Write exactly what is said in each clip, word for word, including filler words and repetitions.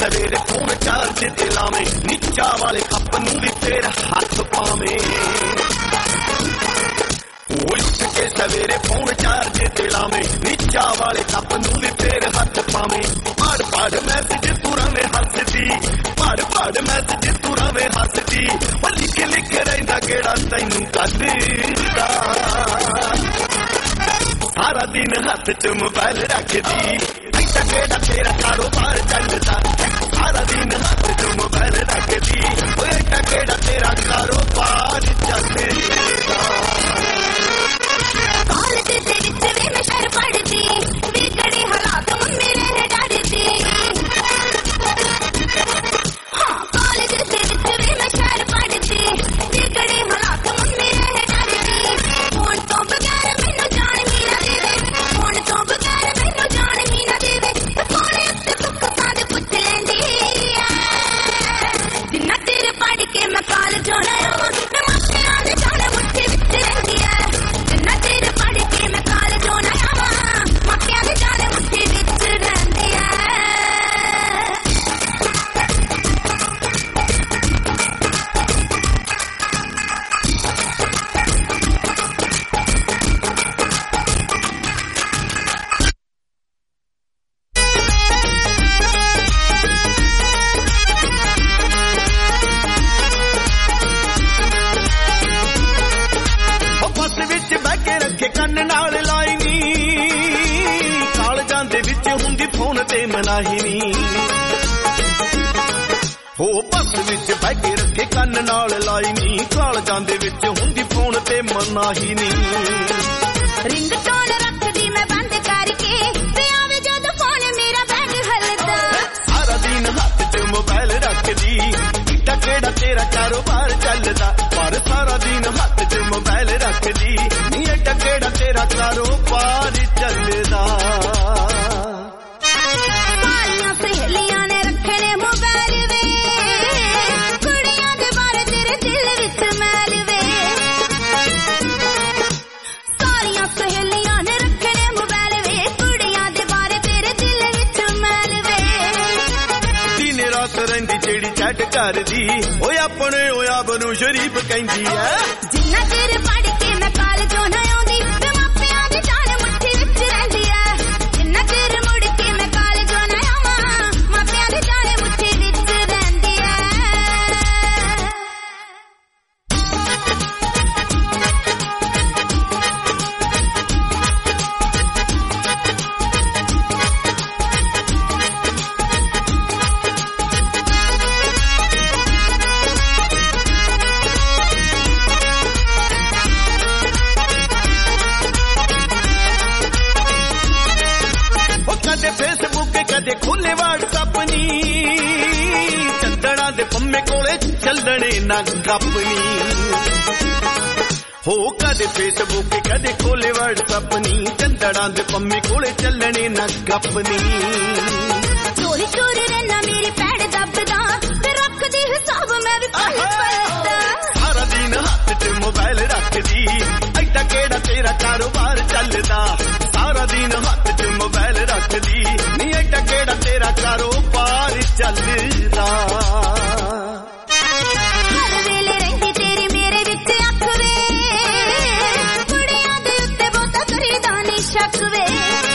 सवेरे phone charge ते लावे नीचा वाले कप नूं भी फिर हथ पावे उठ के सवेरे फोन चार्ज ते लावे नीचा वाले कप नूं भी फिर हथ पावे पढ़ पढ़ मैसेज तू रवे हसदी पढ़ पढ़ मैसेज तू रवे हसदी लिख लिख रहिंदा केड़ा तैनूं कददा सारा दिन हाथ च मोबाइल रखदी ऐसा केड़ा तेरा कारोबार चलदा सारा दिन हाथ च मोबाइल रखदी ऐसा केड़ा तेरा कारोबार चलदा कॉलेज दे विच वे मैं शर पढ़दी बिगड़े हालात मम्मी रह डरदी हां कॉलेज दे विच वे मैं शर पढ़दी बिगड़े हालात मम्मी रह डरदी फोन तो बगैर मैनू जान ही ना देवे फोन तो बगैर मैनू जान ही ना देवे फोन उत्ते तुक साद पुछ लैंदी जिन्ना तेरे पढ़ के मैं कॉलेज होना मैं मापियां दे जाने मुट्ठी विच रहिंदी है जिन्ना तेरे पढ़ के मैं कॉलेज होना मापियां दे जाने मुट्ठी विच रहिंदी है बस विच बह के रखे कंन नाल लाई नी कालजां दे विच हुंदी फोन ते मनाही नी हो बस विच बह के रखे कंन नाल लाई नी कालजां दे विच हुंदी फोन ते मनाही नी रिंगटोन रखदी मैं बंद करके ते आवे जद फोन मेरा बैग हलदा सारा दिन हाथ च मोबाइल रखदी इट्टा केड़ा तेरा कारोबार चलदा पर सारा दिन हाथ च मोबाइल रखदी नी इट्टा केड़ा तेरा कारोबार चलदा सारियां सहेलियां ने रखने मोबाइल वे कुड़ियां दे बारे तेरे दिल विच मैल वे सारियां सहेलियां ने रखने मोबाइल वे कुड़ियां दे बारे तेरे दिल विच मैल वे दिन रात रहिंदी जेड़ी चैट करदी ओए अपने ओया बनू शरीफ कहंदी ऐ जिन्ना चिर पढ़ के मैं कॉलेज होना आउंदी ते मापियां दी जान मुट्ठी विच रहिंदी ऐ जिन्ना चिर मुड़ के मैं कॉलेज होना आवां मापियां दी जान मुट्ठी विच रहिंदी ऐ कदे फेसबुक कदे खोले व्हाट्सएप नी चंदड़ा दे पम्मे कोले चलने ना गपनी हो कदे फेसबुक कदे खोले व्हाट्सएप नी चंदड़ा दे पम्मे कोले चलने ना गपनी चोरी चोरी रहना मेरी पैड़ दबदा ते रखदी हिसाब मैं भी पल पलदा सारा दिन हाथ च मोबाइल रखदी ऐसा केड़ा तेरा कारोबार चलदा सारा दिन हाथ च मोबाइल रखदी नी ऐसा केड़ा तेरा कारोबार चलदा हर वेले रहिंदी तेरी मेरे विच अख वे कुड़ियां दे उत्ते बहुता करीदा नी शक वे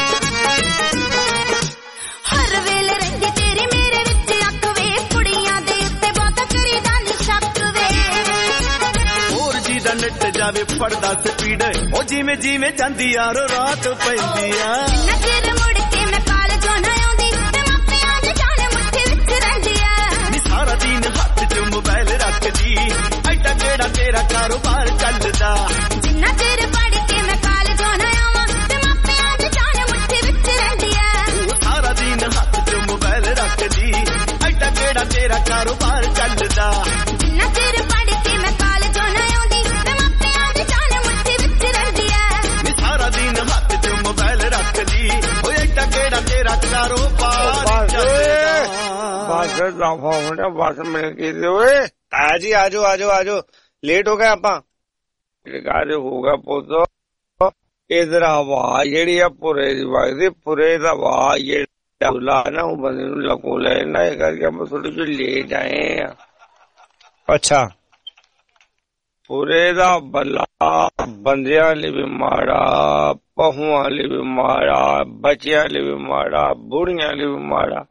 हर वेले रहिंदी तेरी मेरे विच अख वे कुड़ियां दे उत्ते बहुता करीदा नी शक वे और जी दा नेट जावे पड़दा स्पीड ओ जिवें जिवें जांदी यारो रात पैंदी आ जिन्ना चिर मुड़ के मैं कॉलेज होना आउंदी ते मापियां दी जान मुट्ठी विच रहिंदी ऐ नी सारा दिन हाथ च मोबाइल रखदी ऐसा केड़ा तेरा कारोबार चलदा जिन्ना चिर पढ़ के मैं कॉलेज होना आवां ते मापियां दी जान मुट्ठी विच रहिंदी ऐ सारा दिन हाथ च मोबाइल रखदी ऐसा केड़ा तेरा कारोबार चलदा जिन्ना चिर पढ़ के मैं कॉलेज होना आउंदी ते मापियां दी जान मुट्ठी विच रहिंदी ऐ नी सारा दिन हाथ च मोबाइल रखदी ओए ऐसा केड़ा तेरा कारोबार चलदा बस दफा मुंडा बस मिल गई ਓਏ ਆ ਜੀ ਆਜੋ ਆਜੋ ਆਜੋ ਲੇਟ ਹੋ ਗਏ ਆਪਾਂ ਕਾਹਦੇ ਹੋਊਗਾ ਪੁੱਤ ਇਧਰ ਹਵਾ ਜਿਹੜੀ ਆ ਪੁਰੇ ਦੀ ਵਗਦੀ ਪੁਰੇ ਦਾ ਹਵਾ बुला ना वो बंदे नूं लगो लेना ये करके हम थोड़ी जी लेट आए हैं। अच्छा पूरे दा भला बंदियां ਲਈ भी माड़ा, पहुआं ਲਈ भी माड़ा, बच्चियां ਲਈ भी माड़ा, बुढ़ियां ਲਈ भी माड़ा,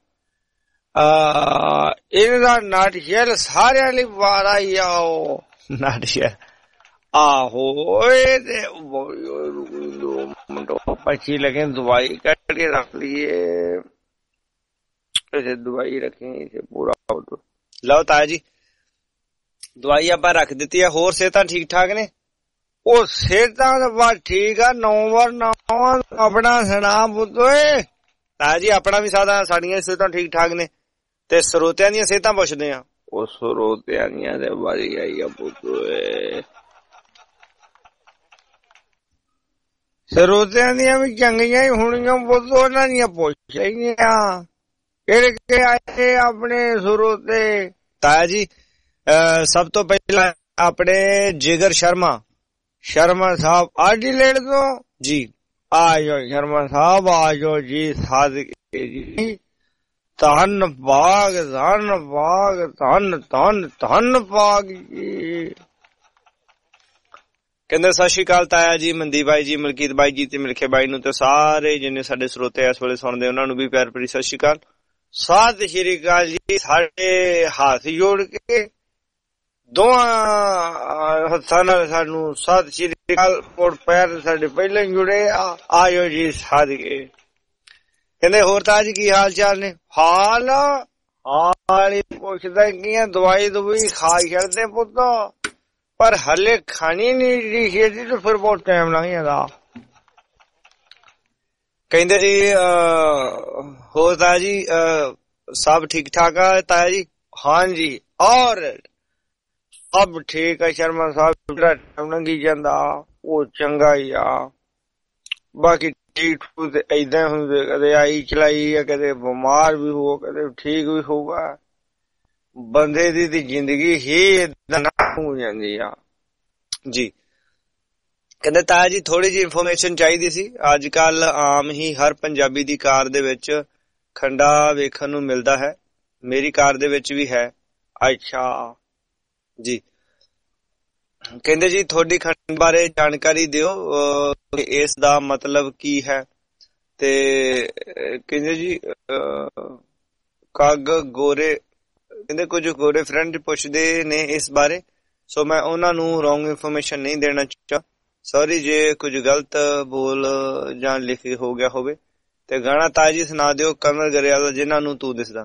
इनका नाटशेल सारियां ਲਈ माड़ा ही आओ नाटशेल आहो पक्षी लगे दवाई कट के रख लिए, इसे दवाई रखें इसे पूरा लो ताया जी दवाई आप रख दी है। होर सेहतां ठीक ठाक ने? ओ सेहतां तो बस ठीक है। नौ बार नौ अपना सुना पुत्तोए ताया जी अपना भी सादा साड़ियां सेहतां ठीक ठाक ने ते सरोतियां दियां सेहतां पुछदे आ। ओ सरोतियां दियां ते बारी आई आ पुत्तोए, सरोतियां दियां भी चंगियां ही होनियां पुत्त, उन्हां दियां पुछ लईआं किहड़े किहड़े आए अपने सरोते। ताया जी Uh, सब तो पहला अपने जिगर शर्मा शर्मा साहब एडिलेड तो जी आजो शर्मा साहब आजो जी सादके जी धन भाग धन भाग धन धन धन भाग जी। कहते सत श्री अकाल ताया जी, मनदीप भाई जी, मलकीत भाई जी ते मिलखे भाई नूं ते सारे जिन्ने साडे श्रोते इस वेले सुणदे उन्हां नूं भी प्यार भरी सत श्री अकाल। सत श्री अकाल जी। साडे हाथ जोड़ के दोवां हत्थां नाल सानू सत श्री अकाल और पैर साडे पहले जुड़े आयो जी सादके। कहंदे होर ताज की हाल चाल ने? हाल हाल ही पुछदा की दवाई दवाई खा छड़दे पुत्त पर हले खानी नहीं छेती तो फिर बहुत टाइम लग जांदा। कहंदे जी होर ताज जी सब ठीक ठाक है ताया जी? हाँ जी और अब ठीक है शर्मा साहब, टाइम लंघी जांदा वो चंगा ही आ, बाकी ठीक ठूक इदा हुंदे कदे आई चलाई है कदे बीमार भी हो कदे ठीक भी होगा, बंदे दी दी जिंदगी ही इदा हो जांदी आ जी। कहंदे ताया जी थोड़ी जी इन्फॉर्मेशन चाहिदी सी। अजकल आम ही हर पंजाबी दी कार दे विच खंडा वेखण नूं मिलदा है, मेरी कार दे विच भी है। अच्छा जी। कहंदे जी थोड़ी खंड बारे जानकारी दियो, इस दा मतलब की है? ते कहंदे जी कग गोरे कहंदे कुछ गोरे फ्रेंड पुछदे ने इस बारे, सो मैं उन्हां नूं रॉन्ग इन्फॉर्मेशन नहीं देना चाहता। सॉरी जे कुछ गलत बोल जां लिख हो गया होवे ते गाना ताया जी सुना दियो कमर गरेवाला जिन्हां नूं तू दिसदा।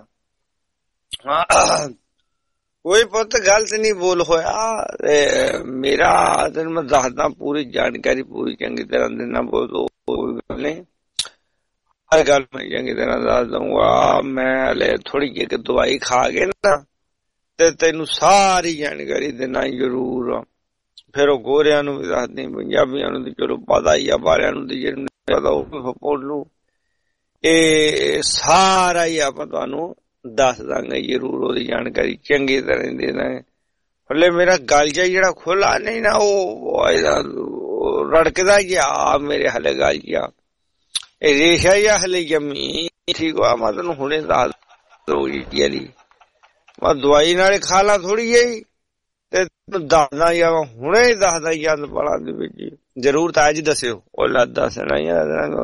कोई पुत गलत नहीं बोल होया, मेरा तेन मैं दसदा पूरी जानकारी पूरी चंगी तरह देना, बोल गल नहीं हर गल मैं चंगी तरह दस दूंगा। मैं हले थोड़ी जी दवाई खा के ना ते तेनू सारी जानकारी देना जरूर। फिर वो गोरिया नू भी दस दी, पंजाबियां नू चलो पता ही आ, बारिया नू बोलू ये सारा ही आप तुहानू दस दांगे जरूर, ओदी जानकारी चंगी तरह दे दांगे। हले मेरा गल जा जेड़ा खुला नहीं ना वो रड़कदा गया मेरे हले गल जा रेशा या हले जमी ठीक हुआ। मैं तेन हुणे दस दोली मैं दवाई नाले खा ला थोड़ी जी ते दसदा या हुणे ही दसदा जंद पला दे विच जरूर ताया जी दस्सिओ। ओ ला दसना ही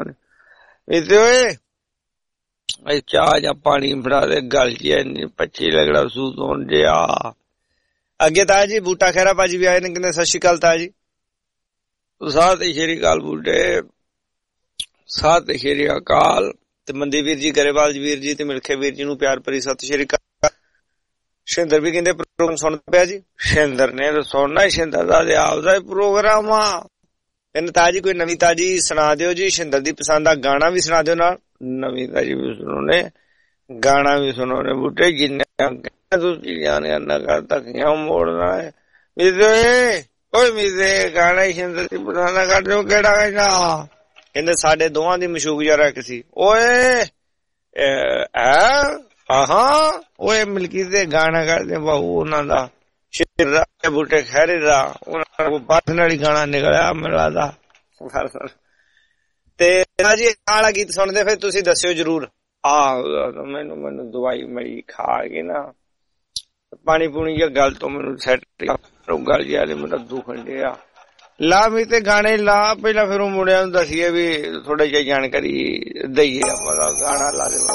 ओए चाह जा पानी फड़ा दे गल जी पच्ची लगड़ा सूत होन जिया। अगे ताया जी बूटा खैरा भाजी भी आए ने, कहंदे सत श्री अकाल ताया जी। सत श्री अकाल बूटे, सत श्री अकाल। ते मंदी वीर जी गरेवाल वीर जी ते मिलखे वीर जी नू प्यार भरी सत श्री अकाल। शिंदर भी कहंदे प्रोग्राम सुनदा पिया जी। शिंदर ने तो सुनना ही, शिंदर दा ते आपदा ही प्रोग्राम आ। कहंदे ताया जी कोई नवी ताजी सुना दियो जी, शिंदर दी पसंद दा गाना भी सुना दियो नाल। नवी ताजी भी सुनोने गाना भी सुनोने बूटे जिन्ने मोड़ना है मिजे ओए मिजे गाना ही शिंदर दी पसंद दा कर दियो केड़ा गाना। कहंदे साडे दोवां दी मशूक जरा एक सी। ओए हाँ ओए मिलकी दे गाना कर दे बाहू उन्हां दा शेर बूटे खैरे दा उन्हां को बात नाल गाना निकलिया मेरा दा। ते जी आला गीत सुनदे फिर तुसी दस्सिओ जरूर। ਆਹ ਮੈਨੂੰ ਮੈਨੂੰ ਦਵਾਈ ਮਈ ਖਾ ਕੇ ਨਾ ਪਾਣੀ ਪੂਣੀ ਜਾਂ ਗੱਲ ਤੋਂ ਮੈਨੂੰ ਸੈੱਟ ਗੱਲ ਜਿਹਾ ਮੇਰਾ ਦੁਖਣ ਡਿਆ ਲਾ ਵੀ ਤੇ ਗਾਣੇ ਲਾ ਪਹਿਲਾਂ ਫਿਰ ਉਹ ਮੁੰਡਿਆਂ ਨੂੰ ਦੱਸੀਏ ਵੀ ਥੋੜਾ ਜਿਹਾ ਜਾਣਕਾਰੀ ਦਈਏ ਆਪਾਂ ਗਾਣਾ ਲਾ ਦੇਵਾ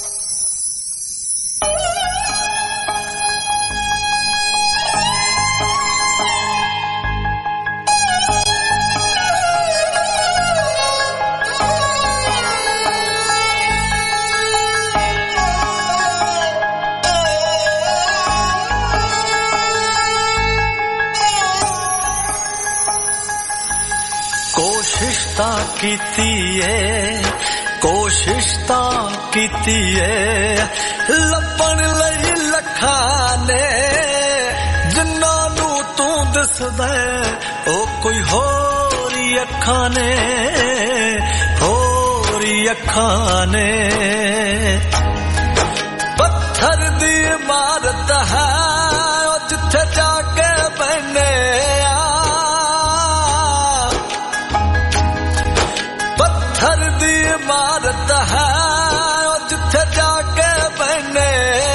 कोशिश ता कीती है कोशिश ता कीती है लभण लई लखां ने जिन्हां नू तू दिसदा ओ कोई होरी अखां ने होरी अखां ने पत्थर दी इमारत है जिथे जाके बने इमारत है जिथे जाके बने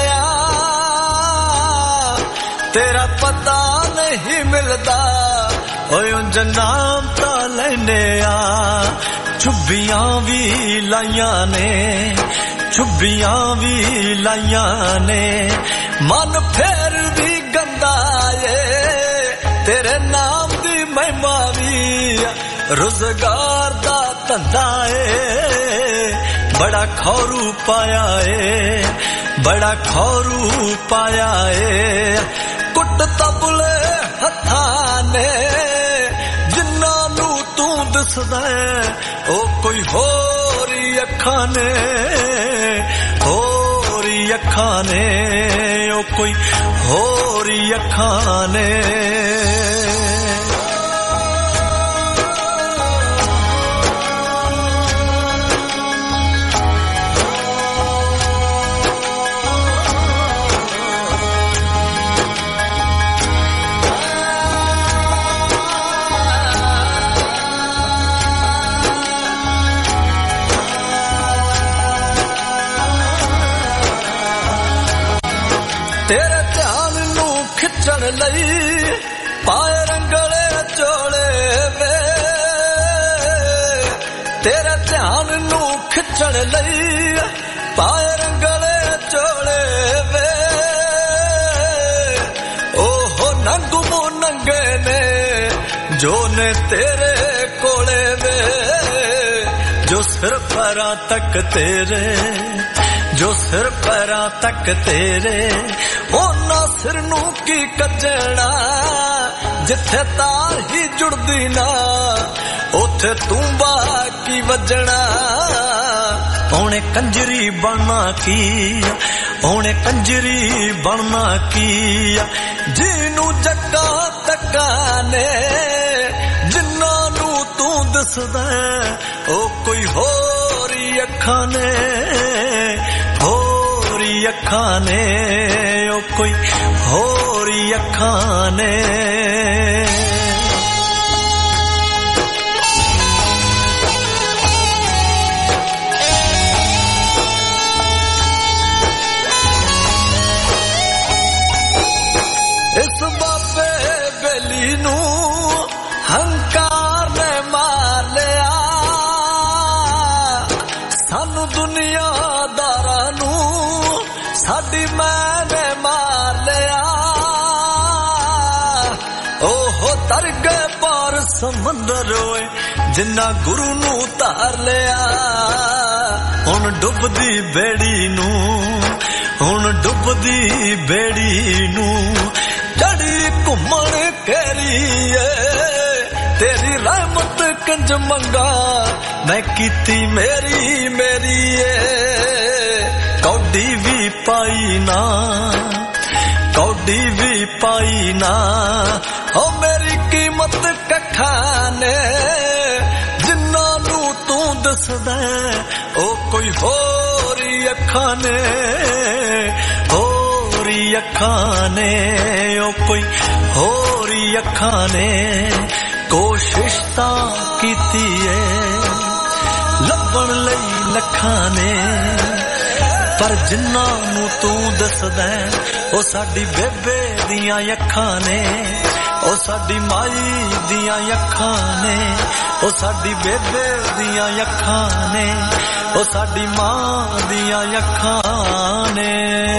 तेरा पता नहीं मिलता उंज नाम ता लेने चुब्बियां भी लाइया ने चुब्बियां भी लाइया ने मन फिर भी गंदा है तेरे नाम दी महिमा भी रोजगार दा धंधा है बड़ा खौरू पाया है बड़ा खौरू पाया है कुट तबले हथां ने जिन्हां नू तू दिसदा ओ कोई होरी अखां ने होरी अखां ने ओ कोई होरी अखां ने तेरे ध्यान नू खिचण लई पाए रंगले चोले वे तेरे ध्यान नू खिचण लई पाए रंगले चोले वे ओहो नंगू मो नंगे ने जो ने तेरे कोले वे जो सिर परा तक तेरे जो सिर पैरा तक तेरे ओना सिर नू की कजना जिथे तार ही जुड़दी ना उथे तू बाकी वजना ओने कंजरी बनना की ओने कंजरी बनना की जिनू जग्गा तक्का ने जिन्ना नू तू दसदा ओ कोई होरी अखां ने होरी अखां ने ओ कोई होरी अखां ने इस बाबे बेली नू हंकार ने मार लिया सानू दुनियादारा नू साडी मां ने मार लिया ओहो तर गए पार समंदर होए जिन्ना गुरु नू तार लिया हुण डुबदी बेड़ी नू हुण डुबदी बेड़ी नू चढ़ी घुमण केरीए तेरी रहमत कंज मंगा मैं कीती मेरी मेरी कौडी भी पाई ना कौडी भी पाई ना ओ मेरी कीमत कखा ने जिन्ना नू तू दसदा ओ कोई होरी अखां ने होरी अखां ने ओ कोई होरी अखां ने कोशिश तां कीती है लभण लई लखां ने पर जिन्ना नू तू दसदा ओ साडी बेबे दियां अखां ने ओ साडी माई दियां अखां ने ओ साडी बेबे दियां अखां ने ओ साडी मां दियां अखां ने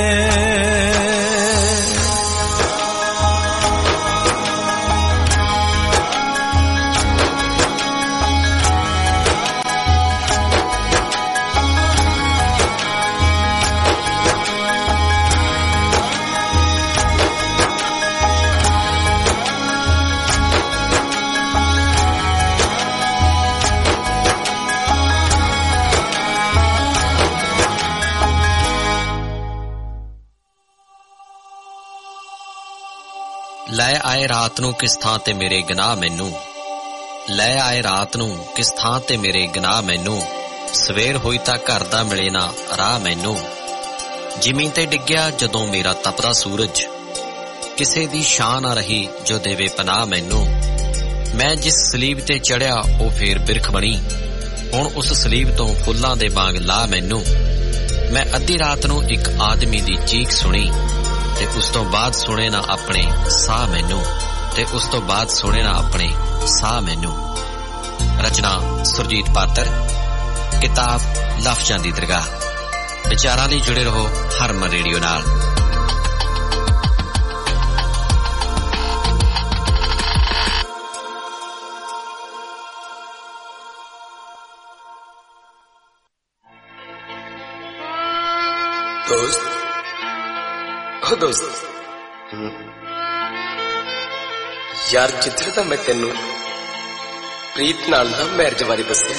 ਲੈ ਆਏ ਰਾਤ ਨੂੰ ਕਿਸ ਥਾਂ ਤੇ ਮੇਰੇ ਗੁਨਾਹ ਮੈਨੂੰ ਲੈ ਆਏ ਰਾਤ ਨੂੰ ਕਿਸ ਥਾਂ ਤੇ ਮੇਰੇ ਗੁਨਾਹ ਮੈਨੂੰ ਸਵੇਰ ਹੋਈ ਤਾਂ ਘਰ ਦਾ ਮਿਲੇ ਨਾ ਰਾਹ ਮੈਨੂੰ ਜ਼ਮੀਨ ਤੇ ਡਿੱਗਿਆ ਜਦੋਂ ਮੇਰਾ ਤਪਦਾ ਸੂਰਜ ਕਿਸੇ ਦੀ ਸ਼ਾਨ ਨਾ ਰਹੀ ਜੋ ਦੇਵੇ ਪਨਾਹ ਮੈਨੂੰ ਮੈਂ ਜਿਸ ਸਲੀਬ ਤੇ ਚੜਿਆ ਉਹ ਫੇਰ ਬਿਰਖ ਬਣੀ ਹੁਣ ਉਸ ਸਲੀਬ ਤੋਂ ਫੁੱਲਾਂ ਦੇ ਵਾਂਗ ਲਾ ਮੈਨੂੰ ਮੈਂ ਅੱਧੀ ਰਾਤ ਨੂੰ ਇੱਕ ਆਦਮੀ ਦੀ ਚੀਖ ਸੁਣੀ ਤੇ ਉਸ ਤੋਂ ਬਾਅਦ ਸੁਣੇ ਨਾ ਆਪਣੇ ਸਾਹ ਮੈਨੂੰ ਤੇ ਉਸ ਤੋਂ ਬਾਅਦ ਸੁਣੇ ਨਾ ਆਪਣੇ ਸਾਹ ਮੈਨੂੰ ਰਚਨਾ ਸੁਰਜੀਤ ਪਾਤਰ ਕਿਤਾਬ ਲਫ਼ਜ਼ਾਂ ਦੀ ਦਰਗਾਹ ਵਿਚਾਰਾਂ ਲਈ ਜੁੜੇ ਰਹੋ ਹਰਮਨ ਰੇਡੀਓ ਨਾਲ ਦੋਸਤ ओ दोस्त यार जिधर तो मैं तेनू प्रीत नाल ना मैरिज बारे दस्या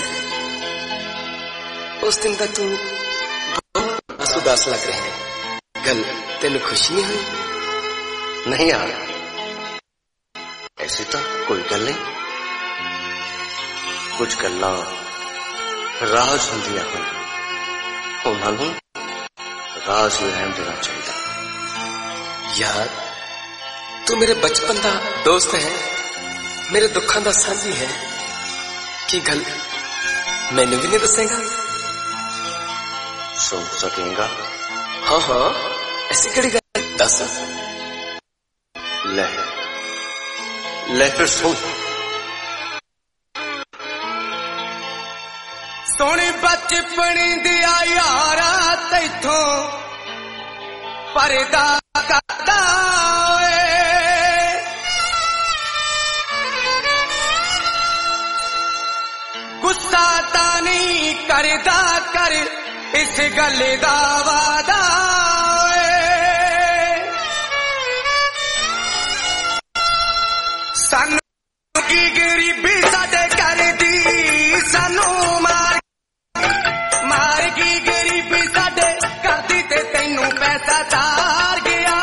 उस दिन का तू बहुत उदास लग रहा है गल तेनू खुशी नहीं हुई नहीं यार ऐसी तो कोई गल नहीं कुछ गल्लां राज हुंदियां हन उन्हां नूं राज ही रहन देना चाहिए यार तू मेरे बचपन का दोस्त है मेरे दुखों का साझी है की गल मैनू भी नहीं दसेगा सुन सकेगा हाँ हाँ ऐसी कड़ी गल दस ले ले फिर सुन सोनी बचपन दिया यारा तैथों परदा करदा गुस्सा तानी करदा कर इस गल दा वादा सानू की गरीबी साडे कर दी सानू मार मार की गरीबी साडे कर दी ते तैनू पैसा तार गया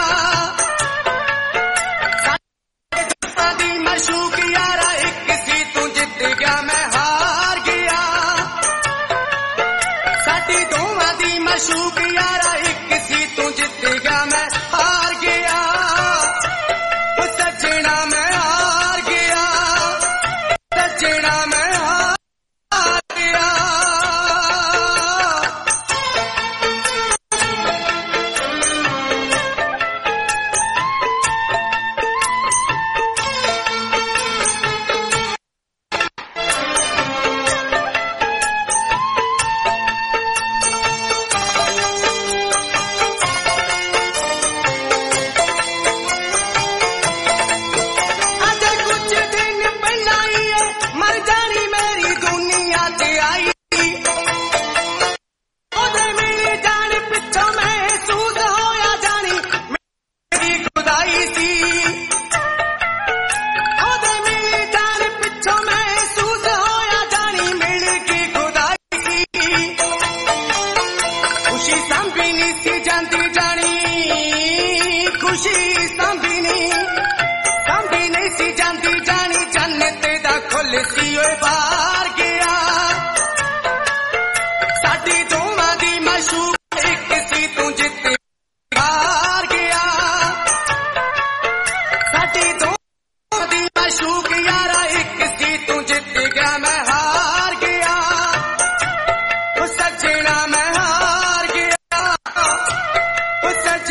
साडी दी मशूक यारा एक सी तू जित गया मैं हार गया साडी दोवां दी मशूक यारा एक सी तू जित गया मैं हार गया सजना मैं हार गया सजना मैं हार गया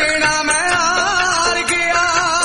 सजना मैं हार गया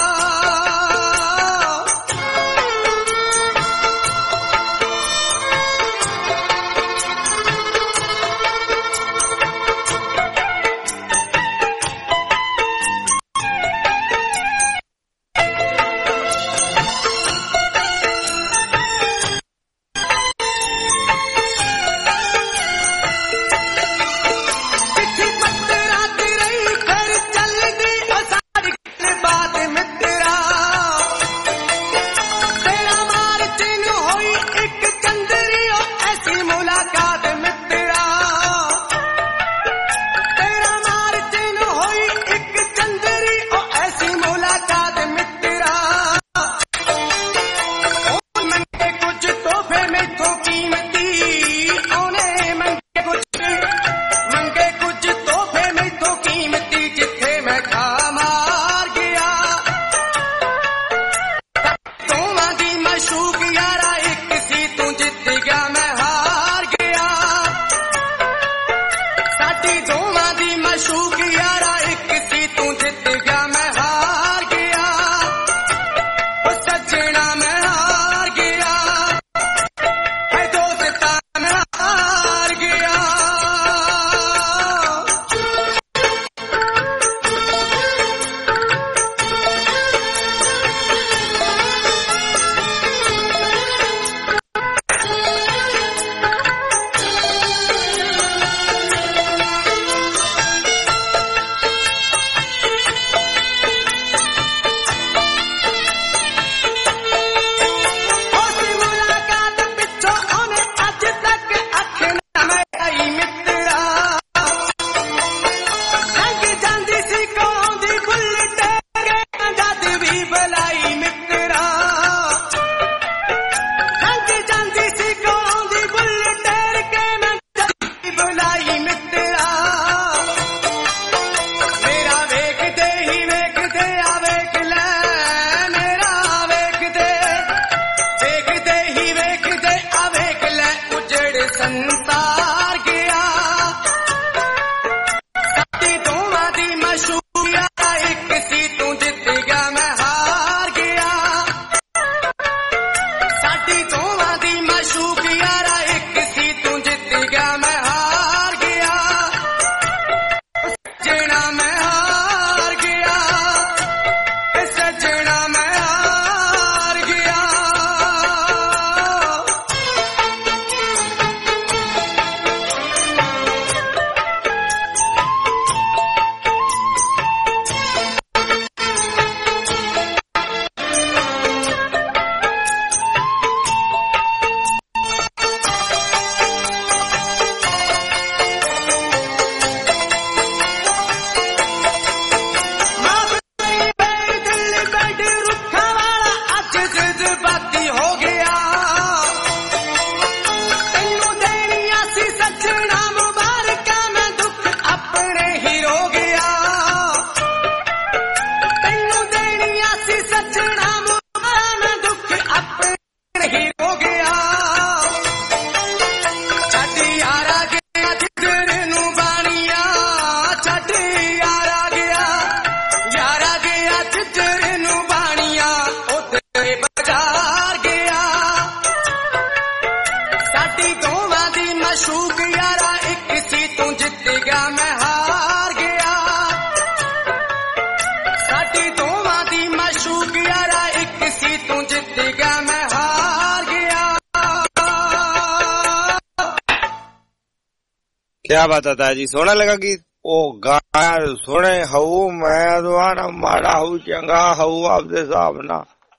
क्या बात है जी, सोना लगा गीत। ओ गाना सोने हऊ मैं दुआना माड़ा हऊ चंगा हऊ आपदे हिसाब ना।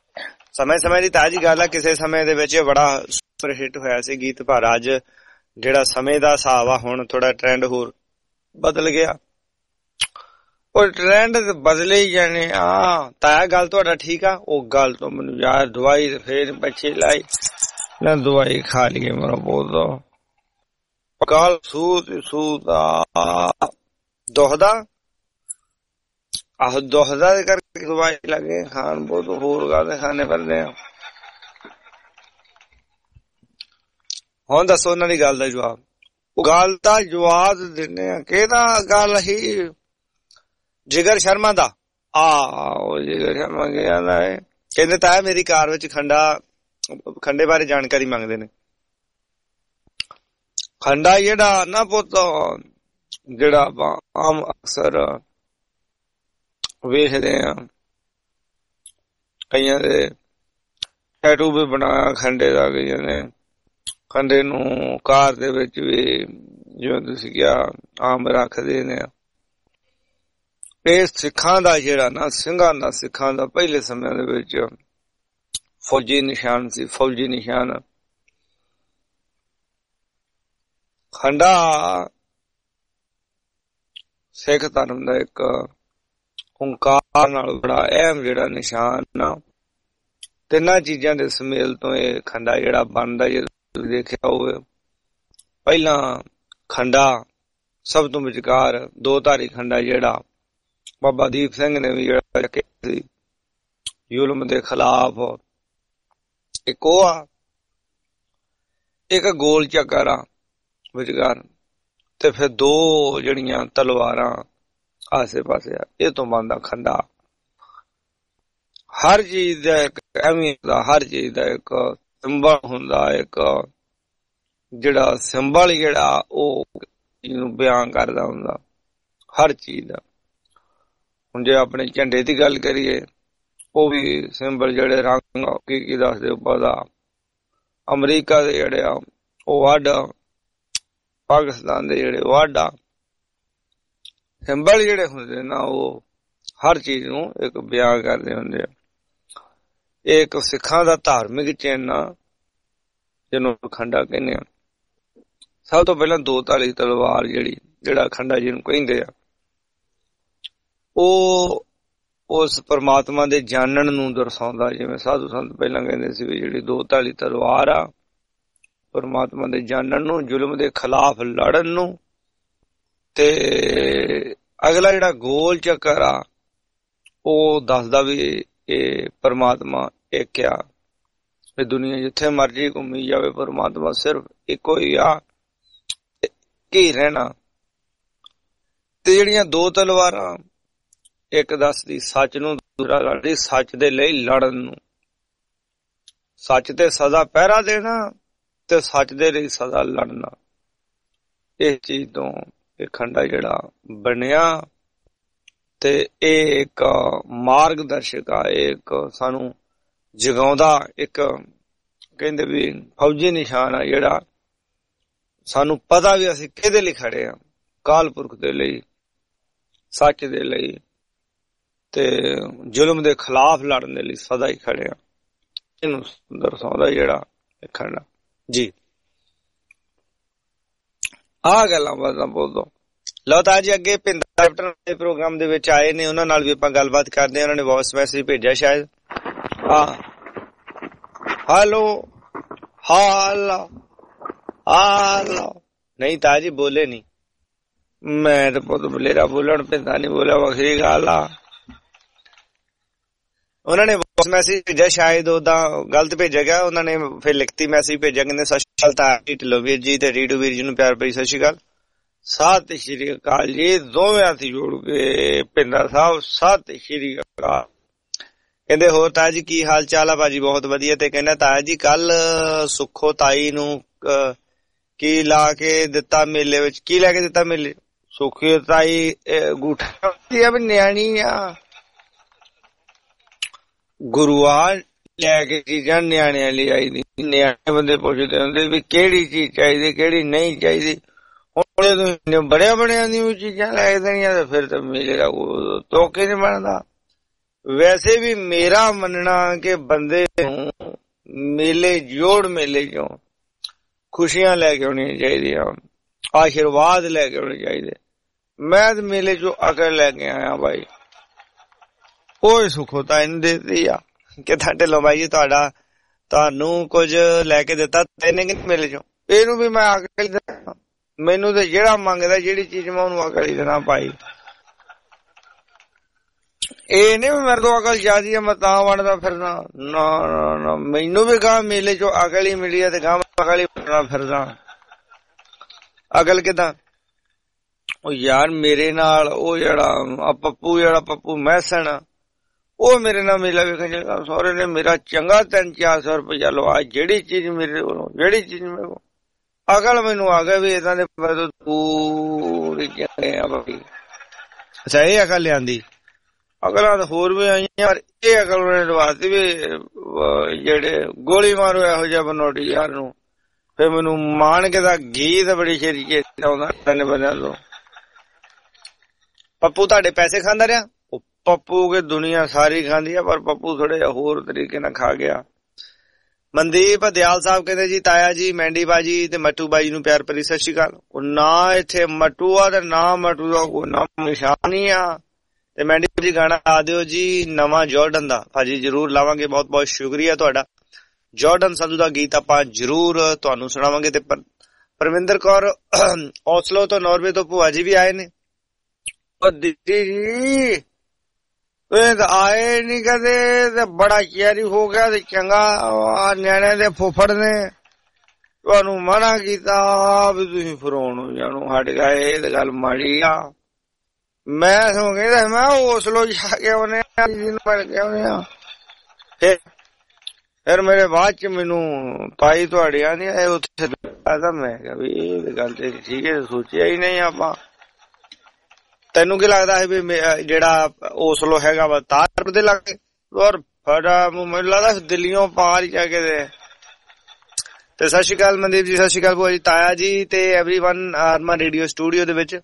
समय समय ਦੀ ਤਾਜੀ ਗੱਲ ਆ, ਕਿਸੇ ਸਮੇਂ ਦੇ ਵਿੱਚ ਬੜਾ ਸੁਪਰ ਹਿੱਟ ਹੋਇਆ ਸੀ ਗੀਤ, ਪਰ ਅੱਜ ਜਿਹੜਾ ਸਮੇਂ ਦਾ ਹਿਸਾਬ ਆ ਹੁਣ ਥੋੜਾ ਟ੍ਰੈਂਡ ਹੋਰ ਬਦਲ ਗਿਆ। ਉਹ ਟ੍ਰੈਂਡ ਬਦਲੇ ਹੀ ਜਾਣੇ ਆ। ਤਾਂ ਗੱਲ ਤੁਹਾਡਾ ਠੀਕ ਆ। ਉਹ ਗੱਲ ਤੋਂ ਮੈਨੂੰ ਯਾਰ ਦਵਾਈ ਫੇਰ ਪਿੱਛੇ ਲਾਈ ਨਾ, ਦਵਾਈ ਖਾ ਲਈਏ ਮੇਰਾ ਬਹੁਤ ਕੱਲ ਸੂਤ ਸੂਤ ਦੁਖਦਾ ਆਹ ਦੁਖਦਾ ਦੇ ਕਰਕੇ ਦਵਾਈ ਲੱਗੇ ਖਾਣ, ਬਹੁਤ ਹੋਰ ਗੱਲ ਖਾਣੇ ਪੈਂਦੇ ਆ। ਹੁਣ ਦੱਸੋ ਉਹਨਾਂ ਦੀ ਗੱਲ ਦਾ ਜਵਾਬ। ਉਹ ਗੱਲ ਦਾ ਜਵਾਬ ਦਿੰਦੇ ਆ। ਕਿਹਦਾ ਗੱਲ ਹੀ ਜਿਗਰ ਸ਼ਰਮਾ ਦਾ ਆ ਜਿਗਰ ਸ਼ਰਮਾ ਕਹਿੰਦਾ ਹੈ, ਕਹਿੰਦੇ ਤਾਂ ਮੇਰੀ ਕਾਰ ਵਿੱਚ ਖੰਡਾ ਖੰਡੇ ਬਾਰੇ ਜਾਣਕਾਰੀ ਮੰਗਦੇ ਨੇ। ਖੰਡਾ ਜਿਹੜਾ ਨਾ ਪੁੱਤ, ਜਿਹੜਾ ਆਪਾਂ ਆਮ ਅਕਸਰ ਵੇਖਦੇ ਆ, ਕਈਆਂ ਦੇ ਟੈਟੂ ਵੀ ਬਣਾਇਆ ਖੰਡੇ ਦਾ, ਕਈਆਂ ਨੇ ਖੰਡੇ ਨੂੰ ਕਾਰ ਦੇ ਵਿੱਚ ਵੀ ਜਿਵੇਂ ਤੁਸੀਂ ਕਿਹਾ ਆਮ ਰੱਖਦੇ ਨੇ। ਇਹ ਸਿੱਖਾਂ ਦਾ ਜਿਹੜਾ ਨਾ, ਸਿੰਘਾਂ ਦਾ, ਸਿੱਖਾਂ ਦਾ ਪਹਿਲੇ ਸਮਿਆਂ ਦੇ ਵਿੱਚ ਫੌਜੀ ਨਿਸ਼ਾਨ ਸੀ, ਫੌਜੀ ਨਿਸ਼ਾਨ। ਖੰਡਾ ਸਿੱਖ ਧਰਮ ਦਾ ਇੱਕ ਓਂਕਾਰ ਨਾਲ ਬੜਾ ਅਹਿਮ ਜਿਹੜਾ ਨਿਸ਼ਾਨ ਨਾ, ਤਿੰਨਾਂ ਚੀਜ਼ਾਂ ਦੇ ਸੁਮੇਲ ਤੋਂ ਇਹ ਖੰਡਾ ਜਿਹੜਾ ਬਣਦਾ, ਜੇ ਤੁਸੀਂ ਦੇਖਿਆ ਹੋਵੇ। ਪਹਿਲਾਂ ਖੰਡਾ ਸਭ ਤੋਂ ਵਿਚਕਾਰ ਦੋ ਧਾਰੀ ਖੰਡਾ ਜਿਹੜਾ ਬਾਬਾ ਦੀਪ ਸਿੰਘ ਨੇ ਵੀ ਜਿਹੜਾ ਰੱਖਿਆ ਸੀ ਜ਼ੁਲਮ ਦੇ ਖਿਲਾਫ, ਇੱਕ ਉਹ ਆ, ਇੱਕ ਗੋਲ ਚੱਕਰ ਆ ਵਿਚਕਾਰ, ਤੇ ਫਿਰ ਦੋ ਜਿਹੜੀਆਂ ਤਲਵਾਰਾਂ ਆਸੇ ਪਾਸੇ ਆ। ਇਹ ਤੋਂ ਬਣਦਾ ਖੰਡਾ। ਹਰ ਚੀਜ਼ ਦਾ ਇੱਕ ਅਹਿਮੀਅਤ ਦਾ, ਹਰ ਚੀਜ਼ ਦਾ ਇੱਕ ਸਿੰਬਲ ਹੁੰਦਾ, ਇੱਕ ਜਿਹੜਾ ਸਿੰਬਲ ਜਿਹੜਾ ਉਹ ਇਹਨੂੰ ਬਿਆਨ ਕਰਦਾ ਹੁੰਦਾ ਹਰ ਚੀਜ਼ ਦਾ। ਹੁਣ ਜੇ ਆਪਣੇ ਝੰਡੇ ਦੀ ਗੱਲ ਕਰੀਏ, ਉਹ ਵੀ ਸਿੰਬਲ ਜਿਹੜੇ ਰੰਗ ਕੀ ਕੀ ਦੱਸਦੇ ਉੱਪਰ ਦਾ। ਅਮਰੀਕਾ ਦੇ ਜਿਹੜੇ ਆ ਉਹ ਵੱਡ, ਪਾਕਿਸਤਾਨ ਦੇ ਜਿਹੜੇ ਵੱਡ ਆ, ਸਿੰਬਲ ਜਿਹੜੇ ਹੁੰਦੇ ਨਾ ਉਹ ਹਰ ਚੀਜ਼ ਨੂੰ ਇੱਕ ਬਿਆਨ ਕਰਦੇ ਹੁੰਦੇ ਆ। ਇਹ ਇੱਕ ਸਿੱਖਾਂ ਦਾ ਧਾਰਮਿਕ ਚਿੰਨ੍ਹ ਆ ਜਿਹਨੂੰ ਖੰਡਾ ਕਹਿੰਦੇ ਆ। ਸਭ ਤੋਂ ਪਹਿਲਾਂ ਦੋ ਧਾਰੀ ਤਲਵਾਰ ਜਿਹੜੀ, ਜਿਹੜਾ ਖੰਡਾ ਜਿਹਨੂੰ ਕਹਿੰਦੇ ਆ, ਉਹ ਉਸ ਪਰਮਾਤਮਾ ਦੇ ਜਾਣਨ ਨੂੰ ਦਰਸਾਉਂਦਾ। ਜਿਵੇਂ ਸਾਧੂ ਸੰਤ ਪਹਿਲਾਂ ਕਹਿੰਦੇ ਸੀ ਵੀ ਜਿਹੜੀ ਦੋ ਧਾਰੀ ਤਲਵਾਰ ਆ, ਪਰਮਾਤਮਾ ਦੇ ਜਾਣਨ ਨੂੰ, ਜ਼ੁਲਮ ਦੇ ਖਿਲਾਫ ਲੜਨ ਨੂੰ। ਤੇ ਅਗਲਾ ਜਿਹੜਾ ਗੋਲ ਚੱਕਰ ਆ ਉਹ ਦੱਸਦਾ ਵੀ ਇਹ ਪਰਮਾਤਮਾ ਇੱਕ ਆ। ਇਹ ਦੁਨੀਆ ਜਿੱਥੇ ਮਰਜੀ ਘੁੰਮੀ ਜਾਵੇ, ਪਰਮਾਤਮਾ ਸਿਰਫ ਇੱਕੋ ਹੀ ਆ, ਕੀ ਰਹਿਣਾ। ਤੇ ਜਿਹੜੀਆਂ ਦੋ ਤਲਵਾਰਾਂ, ਇੱਕ ਦੱਸਦੀ ਸੱਚ ਨੂੰ, ਦੂਸਰਾ ਲੜਦੀ ਸੱਚ ਦੇ ਲਈ ਲੜਨ ਨੂੰ। ਸੱਚ ਤੇ ਸਦਾ ਪਹਿਰਾ ਦੇਣਾ ਤੇ ਸੱਚ ਦੇ ਲਈ ਸਦਾ ਲੜਨਾ। ਇਸ ਚੀਜ਼ ਤੋਂ ਇਹ ਖੰਡਾ ਜਿਹੜਾ ਬਣਿਆ ਤੇ ਇਹ ਇੱਕ ਮਾਰਗਦਰਸ਼ਕ ਆ, ਇੱਕ ਸਾਨੂੰ ਜਗਾਉਂਦਾ, ਇੱਕ ਕਹਿੰਦੇ ਵੀ ਫੌਜੀ ਨਿਸ਼ਾਨ ਆ ਜਿਹੜਾ ਸਾਨੂੰ ਪਤਾ ਵੀ ਅਸੀਂ ਕਿਹਦੇ ਲਈ ਖੜੇ ਆ, ਕਾਲ ਪੁਰਖ ਦੇ ਲਈ, ਸੱਚ ਦੇ ਲਈ ਤੇ ਜ਼ੁਲਮ ਦੇ ਖਿਲਾਫ ਲੜਨ ਦੇ ਲਈ ਸਦਾ ਹੀ ਖੜੇ ਆ। ਇਹਨੂੰ ਦਰਸਾਉਂਦਾ ਜਿਹੜਾ ਇਹ ਖੰਡਾ ਜੀ। ਆਹ ਗੱਲਾਂ ਬਾਤਾਂ ਬੋਲੋ। ਲਓ ਤਾਂ ਜੀ ਅੱਗੇ ਭਿੰਦਰ ਦੇ ਪ੍ਰੋਗਰਾਮ ਦੇ ਵਿੱਚ ਆਏ ਨੇ, ਉਹਨਾਂ ਨਾਲ ਵੀ ਆਪਾਂ ਗੱਲਬਾਤ ਕਰਦੇ ਹਾਂ। ਉਹਨਾਂ ਨੇ ਵੌਇਸ ਮੈਸੇਜ ਭੇਜਿਆ ਸ਼ਾਇਦ। ਹਾਂ, ਹੈਲੋ ਹਾਲੋ ਹਾਲੋ। ਨਹੀਂ ਤਾਂ ਜੀ ਬੋਲੇ ਨੀ, ਮੈਂ ਤਾਂ ਪੁੱਤ ਬਲੇਰਾ ਬੋਲਣ, ਭਿੰਦਾ ਨੀ ਬੋਲਿਆ, ਵੱਖਰੀ ਗੱਲ ਆ। ਉਹਨਾਂ ਨੇ ਵੌਇਸ ਮੈਸੇਜ ਭੇਜਿਆ, ਸ਼ਾਇਦ ਉਹਦਾ ਗਲਤ ਭੇਜਿਆ ਗਿਆ। ਉਹਨਾਂ ਨੇ ਫਿਰ ਲਿਖਤੀ ਮੈਸੇਜ ਭੇਜਿਆ, ਕਹਿੰਦੇ ਸਤਿ ਸ਼੍ਰੀ ਅਕਾਲ ਤਾਂ ਢਿੱਲੋਂ ਵੀਰ ਜੀ ਤੇ ਰੀਡੂ ਵੀਰ ਜੀ ਨੂੰ ਪਿਆਰ ਭਰੀ ਸਤਿ ਸ਼੍ਰੀ ਅਕਾਲ। ਸਤਿ ਸ਼੍ਰੀ ਅਕਾਲ ਜੀ, ਦੋਵੇਂ ਹੱਥ ਜੋੜ ਕੇ ਭਿੰਦਰ ਸਾਹਿਬ ਸਤਿ ਸ਼੍ਰੀ ਅਕਾਲ। ਕਹਿੰਦੇ ਹੋਰ ਤਾਇਆ ਜੀ ਕੀ ਹਾਲ ਚਾਲ ਆ? ਭਾਜੀ ਬਹੁਤ ਵਧੀਆ। ਤੇ ਕਹਿੰਦਾ ਤਾਇਆ ਜੀ ਕੱਲ ਸੁੱਖੋ ਤਾਈ ਨੂੰ ਕੀ ਲਾ ਕੇ ਦਿੱਤਾ ਮੇਲੇ ਵਿੱਚ? ਕੀ ਲੈ ਕੇ ਦਿੱਤਾ ਮੇਲੇ? ਸੁੱਖੀ ਤਾਈ ਗੂਠਾ ਵੀ ਨਿਆਣੀ ਆ, ਗੁਰੂਆ ਲੈ ਕੇ ਚੀਜ਼ਾਂ ਨਿਆਣਿਆਂ ਲਈ ਆਈ ਦੀ। ਨਿਆਣੇ ਬੰਦੇ ਪੁੱਛਦੇ ਹੁੰਦੇ ਵੀ ਕਿਹੜੀ ਚੀਜ਼ ਚਾਹੀਦੀ, ਕਿਹੜੀ ਨਹੀਂ ਚਾਹੀਦੀ। ਹੁਣ ਬੜਿਆ ਬੜਿਆਂ ਦੀ ਚੀਜ਼ਾਂ ਲੈ ਕੇ ਦੇਣੀਆਂ ਤੇ ਫਿਰ ਤਾਂ ਮੇਲੇ ਦਾ ਤੋਕੇ ਨੀ ਬਣਦਾ। ਵੈਸੇ ਵੀ ਮੇਰਾ ਮੰਨਣਾ ਕਿ ਬੰਦੇ ਨੂੰ ਮੇਲੇ ਜੋੜ, ਮੇਲੇ ਚੋਂ ਖੁਸ਼ੀਆਂ ਲੈ ਕੇ ਆਉਣੀਆਂ ਚਾਹੀਦੀਆਂ, ਆਸ਼ੀਰਵਾਦ ਲੈ ਕੇ ਆਉਣੇ ਚਾਹੀਦੇ। ਮੈਂ ਤੇ ਮੇਲੇ ਚੋਂ ਅਕਲ ਲੈ ਕੇ ਆਇਆ ਬਾਈ, ਉਹ ਸੁੱਖੋ ਤਾਂ ਇਹਨੂੰ ਦੇਤੀ ਆ ਕਿ ਤੁਹਾਡੇ ਲੋ ਬਾਈ ਜੀ ਤੁਹਾਡਾ ਤੁਹਾਨੂੰ ਕੁਝ ਲੈ ਕੇ ਦਿੱਤਾ ਤੈਨੇ ਕਿ ਮੇਲੇ ਚੋਂ। ਇਹਨੂੰ ਵੀ ਮੈਂ ਅਕਲ ਦੇਣਾ, ਮੈਨੂੰ ਤੇ ਜਿਹੜਾ ਮੰਗਦਾ ਜਿਹੜੀ ਚੀਜ਼ ਮੈਂ ਉਹਨੂੰ ਅਕਲ ਹੀ ਦੇਣਾ ਭਾਈ। ਇਹ ਨੀ ਮੇਰੇ ਤੋਂ ਅਕਲ ਜ਼ਿਆਦੀ ਆ ਮੈਂ ਤਾਂ ਵੰਡਦਾ ਫਿਰਦਾ, ਨਾ ਨਾ, ਮੈਨੂੰ ਵੀ ਗਾਂ ਮੇਲੇ ਚੋਂ ਅਕਲ ਹੀ ਮਿਲੀ ਆ ਤੇ ਗਾਂ ਅਕਲ ਹੀ ਵੰਡਣਾ ਫਿਰਦਾ। ਅਕਲ ਕਿੱਦਾਂ? ਉਹ ਯਾਰ ਮੇਰੇ ਨਾਲ ਉਹ ਜਿਹੜਾ ਪੱਪੂ ਜਿਹੜਾ ਪੱਪੂ ਮਹਿਸਣ ਉਹ ਮੇਰੇ ਨਾਲ ਮੇਲਾ ਵੇਖਣ ਚੱਲਿਆ। ਸਹੁਰੇ ਨੇ ਮੇਰਾ ਚੰਗਾ ਤਿੰਨ ਚਾਰ ਸੌ ਰੁਪਇਆ ਲਵਾ, ਜਿਹੜੀ ਚੀਜ਼ ਮੇਰੇ ਕੋਲੋਂ ਜਿਹੜੀ ਚੀਜ਼ ਮੇਰੇ ਕੋਲ ਅਕਲ ਮੈਨੂੰ ਆ ਗਿਆ ਵੀ ਏਦਾਂ ਦੇ ਪੂਰੀ ਆ ਬਾਕੀ। ਅੱਛਾ ਇਹ ਅਕਲ ਲਿਆਂਦੀ, ਅਕਲਾਂ ਤਾਂ ਹੋਰ ਵੀ ਆਈਆਂ ਪਰ ਇਹ ਅਕਲ ਉਹਨੇ ਲਵਾਤੀ ਵੀ ਜਿਹੜੇ ਗੋਲੀ ਮਾਰੋ ਇਹੋ ਜਿਹਾ ਬਨੋਟੀ ਯਾਰ ਨੂੰ। ਫਿਰ ਮੈਨੂੰ ਮਾਣ ਕੇ ਦਾ ਗੀਤ ਬੜੀ ਛੇਤੀ ਚੇਤਾ ਆਉਂਦਾ ਤਿੰਨ ਬੰਦਿਆਂ ਤੋਂ। ਪੱਪੂ ਤੁਹਾਡੇ ਪੈਸੇ ਖਾਂਦਾ ਰਿਹਾ? ਉਹ ਪੱਪੂ ਕੇ ਦੁਨੀਆ ਸਾਰੀ ਖਾਂਦੀ ਆ ਪਰ ਪੱਪੂ ਥੋੜੇ ਜਿਹਾ ਹੋਰ ਤਰੀਕੇ ਨਾਲ ਖਾ ਗਿਆ। ਮਨਦੀਪ ਦਿਆਲ ਸਾਹਿਬ ਕਹਿੰਦੇ ਜੀ ਤਾਇਆ ਜੀ ਮੈਂਡੀ ਬਾਜੀ ਤੇ ਮੱਟੂ ਬਾਜੀ ਨੂੰ ਪਿਆਰ ਭਰੀ ਸਤਿ ਸ਼੍ਰੀ ਅਕਾਲ। ਉਹ ਨਾ ਇੱਥੇ ਮੱਟੂ ਆ ਤੇ ਨਾ ਮੱਟੂ ਦਾ ਕੋਈ ਨਾ ਨਿਸ਼ਾਨ ਹੀ ਆ। ਤੇ ਮੈਂਡੀ ਜੀ ਗਾਣਾ ਲਾ ਦਿਓ ਜੀ ਨਵਾਂ ਜੋਰਡਨ ਦਾ। ਭਾਜੀ ਜਰੂਰ ਲਾਵਾਂਗੇ, ਬਹੁਤ ਬਹੁਤ ਸ਼ੁਕਰੀਆ ਤੁਹਾਡਾ। ਜੋਰਡਨ ਸੰਧੂ ਦਾ ਗੀਤ ਆਪਾਂ ਜਰੂਰ ਤੁਹਾਨੂੰ ਸੁਣਾਵਾਂਗੇ। ਤੇ ਪਰਵਿੰਦਰ ਕੌਰ ਔਸਲੋ ਤੋਂ ਨਾਰਵੇ ਤੋਂ ਭੂਆ ਜੀ ਵੀ ਆਏ ਨੇ। ਦੀਦੀ ਜੀ ਤੁਸੀਂ ਤਾਂ ਆਏ ਨੀ ਕਦੇ ਤੇ ਬੜਾ ਚਿਆਰੀ ਹੋ ਗਿਆ ਤੇ ਚੰਗਾ ਨਿਆਣੇ ਦੇ ਫੁੱਫੜ ਨੇ ਤੁਹਾਨੂੰ ਮਨਾ ਕੀਤਾ ਵੀ ਤੁਸੀਂ ਫਰੋਣ ਜਾਣੋ ਹਟ ਗਏ। ਇਹ ਤਾਂ ਗੱਲ ਮਾੜੀ ਆ। ਮੈਂ ਸੋ ਕਹਿੰਦਾ ਮੈਂ ਔਸਲੋ ਜਾ ਕੇ ਆਉਨੇ ਆ ਜੀ ਨੂੰ ਮਿਲ ਕੇ ਆਉਨੇ ਆ। ਫਿਰ ਮੇਰੇ ਬਾਅਦ ਚ ਮੈਨੂੰ ਪਾਈ ਤੁਹਾਡੀਆਂ ਨੀ ਆਏ ਉੱਥੇ ਤਾਂ ਮੈਂ ਕਿਹਾ ਵੀ ਇਹ ਗੱਲ ਤੇ ਠੀਕ ਹੈ, ਸੋਚਿਆ ਹੀ ਨਹੀਂ ਆਪਾਂ। ਤੈਨੂੰ ਕੀ ਲੱਗਦਾ ਹੈ ਵੀ ਜਿਹੜਾ ਔਸਲੋ ਹੈਗਾ ਵਾ ਤਾਰ ਦੇ ਲਾਗੇ ਔਰ ਫੜਾ ਮੈਨੂੰ ਲੱਗਦਾ ਦਿੱਲੀੋਂ ਪਾਰ ਹੀ ਜਾ ਕੇ ਤੇ। ਸਤਿ ਸ਼੍ਰੀ ਅਕਾਲ ਮਨਦੀਪ ਜੀ, ਸਤਿ ਸ਼੍ਰੀ ਅਕਾਲ ਭੂਆ ਜੀ, ਤਾਇਆ ਜੀ ਤੇ ਐਵਰੀਵਨ ਆਰਮਾ ਰੇਡੀਓ ਸਟੂਡੀਓ ਦੇ ਵਿੱਚ।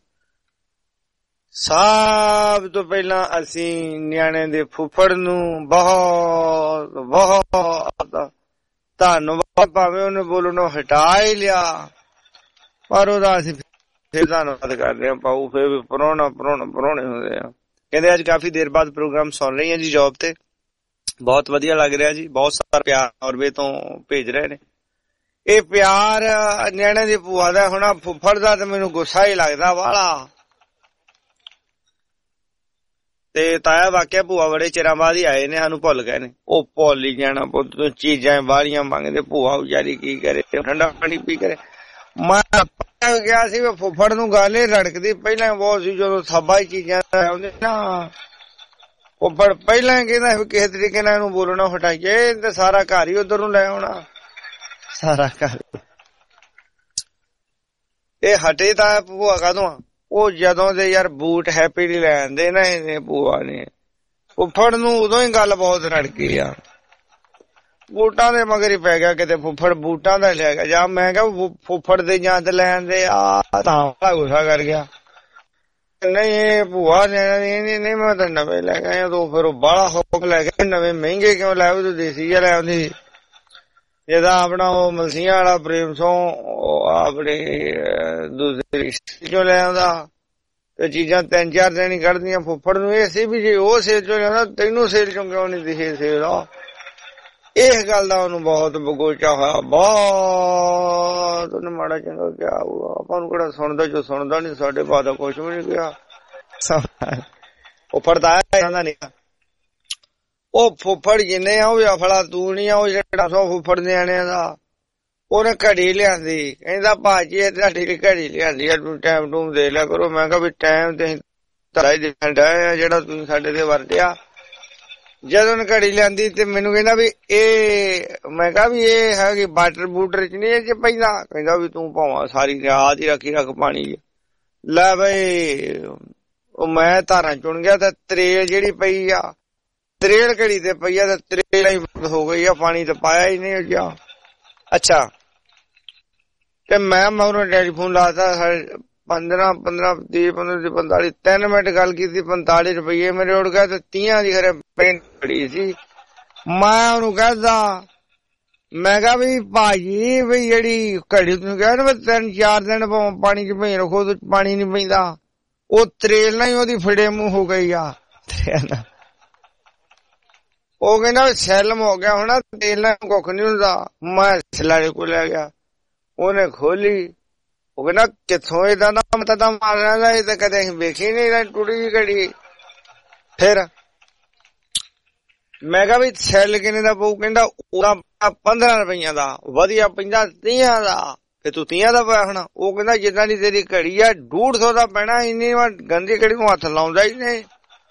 ਸਭ ਤੋਂ ਪਹਿਲਾਂ ਅਸੀਂ ਨਿਆਣੇ ਦੇ ਫੁੱਫੜ ਨੂੰ ਬਹੁਤ ਬਹੁਤ ਧੰਨਵਾਦ, ਭਾਵੇਂ ਉਹਨੇ ਬੋਲਣੋਂ ਹਟਾ ਹੀ ਲਿਆ ਪਰ ਉਹਦਾ ਅਸੀਂ ਫਿਰ ਧੰਨਵਾਦ ਕਰਦੇ ਆ ਪਾਉ। ਫਿਰ ਵੀ ਪਰੋਣਾ ਪਰੋਣਾ ਪਰੋਣੇ ਹੁੰਦੇ ਆ। ਕਹਿੰਦੇ ਅੱਜ ਕਾਫੀ ਦੇਰ ਬਾਅਦ ਪ੍ਰੋਗਰਾਮ ਸੁਣ ਰਹੀ ਆ ਜੀ ਜੋਬ ਤੇ, ਬਹੁਤ ਵਧੀਆ ਲੱਗ ਰਿਹਾ ਜੀ। ਬਹੁਤ ਸਾਰਾ ਪਿਆਰ ਨਾਰਵੇ ਤੋਂ ਭੇਜ ਰਹੇ ਨੇ। ਇਹ ਪਿਆਰ ਨਿਆਣੇ ਦੀ ਭੂਆ ਦਾ ਹੋਣਾ, ਫੁੱਫੜ ਦਾ ਤੇ ਮੈਨੂੰ ਗੁੱਸਾ ਹੀ ਲੱਗਦਾ ਵਾਲਾ। ਤੇ ਤਾਇਆ ਵਾਕਿਆ ਭੂਆ ਬੜੇ ਚਿਰਾਂ ਬਾਅਦ ਹੀ ਆਏ ਨੇ, ਸਾਨੂੰ ਭੁੱਲ ਗਏ ਨੇ। ਉਹ ਭੁੱਲ ਹੀ ਜਾਣਾ ਪੁੱਤ, ਚੀਜ਼ਾਂ ਬਾਹਰੀਆਂ ਮੰਗਦੇ। ਭੂਆ ਵਿਚਾਰੀ ਕੀ ਕਰੇ, ਠੰਡਾ ਪਾਣੀ ਪੀ ਕਰੇ। ਮੈਂ ਗਿਆ ਸੀ ਫੁੱਫੜ ਨੂੰ ਗੱਲ ਹੀ ਰੜਕਦੀ ਪਹਿਲਾਂ ਬਹੁਤ ਸੀ ਜਦੋਂ ਸਭਾ ਹੀ ਚੀਜ਼ਾਂ ਆਉਂਦੇ ਨਾ। ਫੁੱਫੜ ਪਹਿਲਾਂ ਕਹਿੰਦਾ ਕਿਸੇ ਤਰੀਕੇ ਨਾਲ ਇਹਨੂੰ ਬੋਲਣਾ ਹਟਾਈਏ ਤੇ ਸਾਰਾ ਘਰ ਹੀ ਉਧਰ ਨੂੰ ਲੈ ਆਉਣਾ, ਸਾਰਾ ਘਰ। ਇਹ ਹਟੇ ਤਾਂ ਭੂਆ ਕਾਹਦੋਂ? ਉਹ ਜਦੋਂ ਦੇ ਯਾਰ ਬੂਟ ਹੈਪੀ ਦੀ ਲੈ ਆਂਦੇ ਨਾ ਇਹਨੇ ਭੂਆ ਨੇ, ਫੁੱਫੜ ਨੂੰ ਉਦੋਂ ਹੀ ਗੱਲ ਬਹੁਤ ਰੜਕੀ ਆ। ਬੂਟਾਂ ਦੇ ਮਗਰ ਹੀ ਪੈ ਗਿਆ ਕਿਤੇ, ਫੁੱਫੜ ਬੂਟਾਂ ਦਾ ਲੈ ਗਿਆ। ਜਾਂ ਮੈਂ ਕਿਹਾ ਫੁੱਫੜ ਦੇ ਜਾਂ ਤੇ ਲੈਣ ਦੇ ਆ ਤਾਂ ਗੁੱਸਾ ਕਰ ਗਿਆ। ਨਹੀਂ ਇਹ ਭੂਆ ਨੇ ਨਹੀਂ ਮੈਂ ਤਾਂ ਨਵੇਂ ਲੈ ਗਿਆ। ਉਦੋਂ ਫਿਰ ਉਹ ਬਾਹਲਾ ਹੌਕ ਲੈ ਗਿਆ। ਨਵੇਂ ਮਹਿੰਗੇ ਕਿਉਂ ਲੈ ਆਉ, ਦੇਸੀ ਜਿਹਾ ਲੈ ਆਉਂਦੀ। ਜਿਹਦਾ ਆਪਣਾ ਉਹ ਮਲਸੀਆਂ ਵਾਲਾ ਪ੍ਰੇਮ ਸੋ ਆਪਣੇ ਦੂਸਰੀ ਚੋਂ ਲੈ ਆਉਂਦਾ ਤੇ ਚੀਜ਼ਾਂ ਤਿੰਨ ਚਾਰ ਦਿਨ ਹੀ ਕੱਢਦੀਆਂ। ਫੁੱਫੜ ਨੂੰ ਇਹ ਸੀ ਵੀ ਜੇ ਉਹ ਸੇਲ ਚੋਂ ਲਿਆਉਂਦਾ ਤੈਨੂੰ ਸੇਲ ਚੋਂ ਕਿਉਂ ਨੀ ਦਿਖੇ ਸੇਲ ਆ। ਇਸ ਗੱਲ ਦਾ ਉਹਨੂੰ ਬਹੁਤ ਬਗੋਚਾ ਹੋਇਆ, ਬਹੁਤ ਉਹਨੇ ਮਾੜਾ ਚੰਗਾ ਕਿਹਾ। ਆਪਾਂ ਨੂੰ ਕਿਹੜਾ ਸੁਣਦਾ, ਜੋ ਸੁਣਦਾ ਨੀ ਸਾਡੇ ਬਾਅਦ ਦਾ ਕੁਛ ਵੀ ਨੀ ਕਿਹਾ। ਉਹ ਫੜਦਾ ਨਹੀਂ ਉਹ ਫੁੱਫੜ ਜਿੰਨੇ ਆ ਉਹ ਵੀ ਅਫਲਾ ਤੂੰ ਨੀ ਆ। ਉਹ ਜਿਹੜਾ ਸੋ ਫੁੱਫੜ ਨਿਆਣਿਆਂ ਦਾ ਉਹਨੇ ਘੜੀ ਲਿਆਂਦੀ, ਕਹਿੰਦਾ ਭਾਜੀ ਇਹ ਤੁਹਾਡੀ ਘੜੀ ਲਿਆਂਦੀ ਆ, ਤੂੰ ਟਾਈਮ ਟੂਮ ਦੇ ਲਿਆ ਕਰੋ। ਮੈਂ ਕਿਹਾ ਵੀ ਟਾਈਮ ਤੇ ਧੜਾ ਦੇਖਣ ਡਿਆ ਜਿਹੜਾ ਤੁਸੀਂ ਸਾਡੇ ਤੇ ਵਰਤਿਆ। ਜਦੋਂ ਉਹਨੇ ਘੜੀ ਲਿਆਂਦੀ ਤੇ ਮੈਨੂੰ ਕਹਿੰਦਾ ਵੀ ਇਹ, ਮੈਂ ਕਿਹਾ ਵੀ ਇਹ ਹੈਗੀ ਬਾਟਰ ਬੂਟਰ ਚ ਨੀ ਇਹ ਚ ਪੈਂਦਾ। ਕਹਿੰਦਾ ਵੀ ਤੂੰ ਭਾਵਾਂ ਸਾਰੀ ਰਾਤ ਹੀ ਰੱਖੀ ਰੱਖ ਪਾਣੀ ਲੈ ਬਈ। ਉਹ ਮੈਂ ਧਾਰਾਂ ਚੁਣ ਗਿਆ ਤੇ ਤਰੇਲ ਜਿਹੜੀ ਪਈ ਆ, ਤਰੇਲ ਘੜੀ ਤੇ ਪਈ ਆ ਤੇ ਤਰੇਲ ਹੀ ਬੰਦ ਹੋ ਗਈ ਆ, ਪਾਣੀ ਤੇ ਪਾਇਆ ਹੀ ਨਹੀਂ ਗਿਆ। ਅੱਛਾ ਤੇ ਮੈਂ ਮਗਰੋਂ ਟੈਲੀਫੋਨ ਲਾਤਾ ਪੰਦਰਾਂ ਪੰਦਰਾਂ ਤੀਹ ਪੰਦਰਾਂ ਪੰਤਾਲੀ ਤਿੰਨ ਮਿੰਟ ਗੱਲ ਕੀਤੀ। ਪੰਤਾਲੀ ਰੁਪਈਏ ਮੇਰੇ ਉੜ ਗਏ ਤੇ ਤੀਹਾਂ ਦੀ ਖਰੇ ਪੈਨ ਖੜੀ ਸੀ। ਮੈਂ ਉਹਨੂੰ ਕਹਿੰਦਾ, ਮੈਂ ਕਿਹਾ ਵੀ ਭਾਜੀ ਵੀ ਜਿਹੜੀ ਘੜੀ ਤੂੰ ਕਿਹਾ ਨਾ ਤਿੰਨ ਚਾਰ ਦਿਨ ਪਾਣੀ ਚ ਭਈ ਰੱਖੋ ਤੇ ਪਾਣੀ ਨੀ ਪੈਂਦਾ, ਉਹ ਤਰੇਲ ਨਾਲ ਹੀ ਉਹਦੀ ਫੜੇ ਮੂੰਹ ਹੋ ਗਈ ਆ। ਉਹ ਕਹਿੰਦਾ ਸੈਲਮ ਹੋ ਗਿਆ ਹੋਣਾ, ਤੇਲ ਨਾਲ ਕੁੱਖ ਨੀ ਹੁੰਦਾ। ਮੈਂ ਸਿਲਾੜੇ ਕੋਲ ਲੈ ਗਿਆ, ਉਹਨੇ ਖੋਲੀ। ਉਹ ਕਹਿੰਦਾ ਕਿੱਥੋਂ ਏਦਾਂ ਦਾ ਮਤਾ ਤਾਂ ਮਾਰਨਾ, ਇਹ ਤਾਂ ਕਦੇ ਅਸੀਂ ਵੇਖੀ ਨੀ ਟੁੱਟੀ ਜਿਹੀ ਘੜੀ। ਫਿਰ ਮੈਂ ਕਿਹਾ ਵੀ ਸੈੱਲ ਕਿੰਨੇ ਦਾ ਪਊ? ਕਹਿੰਦਾ ਉਹਦਾ ਪੰਦਰਾਂ ਰੁਪਈਆਂ ਦਾ, ਵਧੀਆ ਪੈਂਦਾ ਤੀਹਾਂ ਦਾ। ਫੇ ਤੂੰ ਤੀਆਂ ਦਾ ਪਾਇਆ ਹੋਣਾ। ਉਹ ਕਹਿੰਦਾ ਜਿੱਦਾਂ ਦੀ ਤੇਰੀ ਘੜੀ ਆ ਡੂਢ ਸੌ ਦਾ ਪੈਣਾ, ਇੰਨੀ ਗੰਦੀ ਘੜੀ ਨੂੰ ਹੱਥ ਲਾਉਂਦਾ ਹੀ ਨਹੀਂ।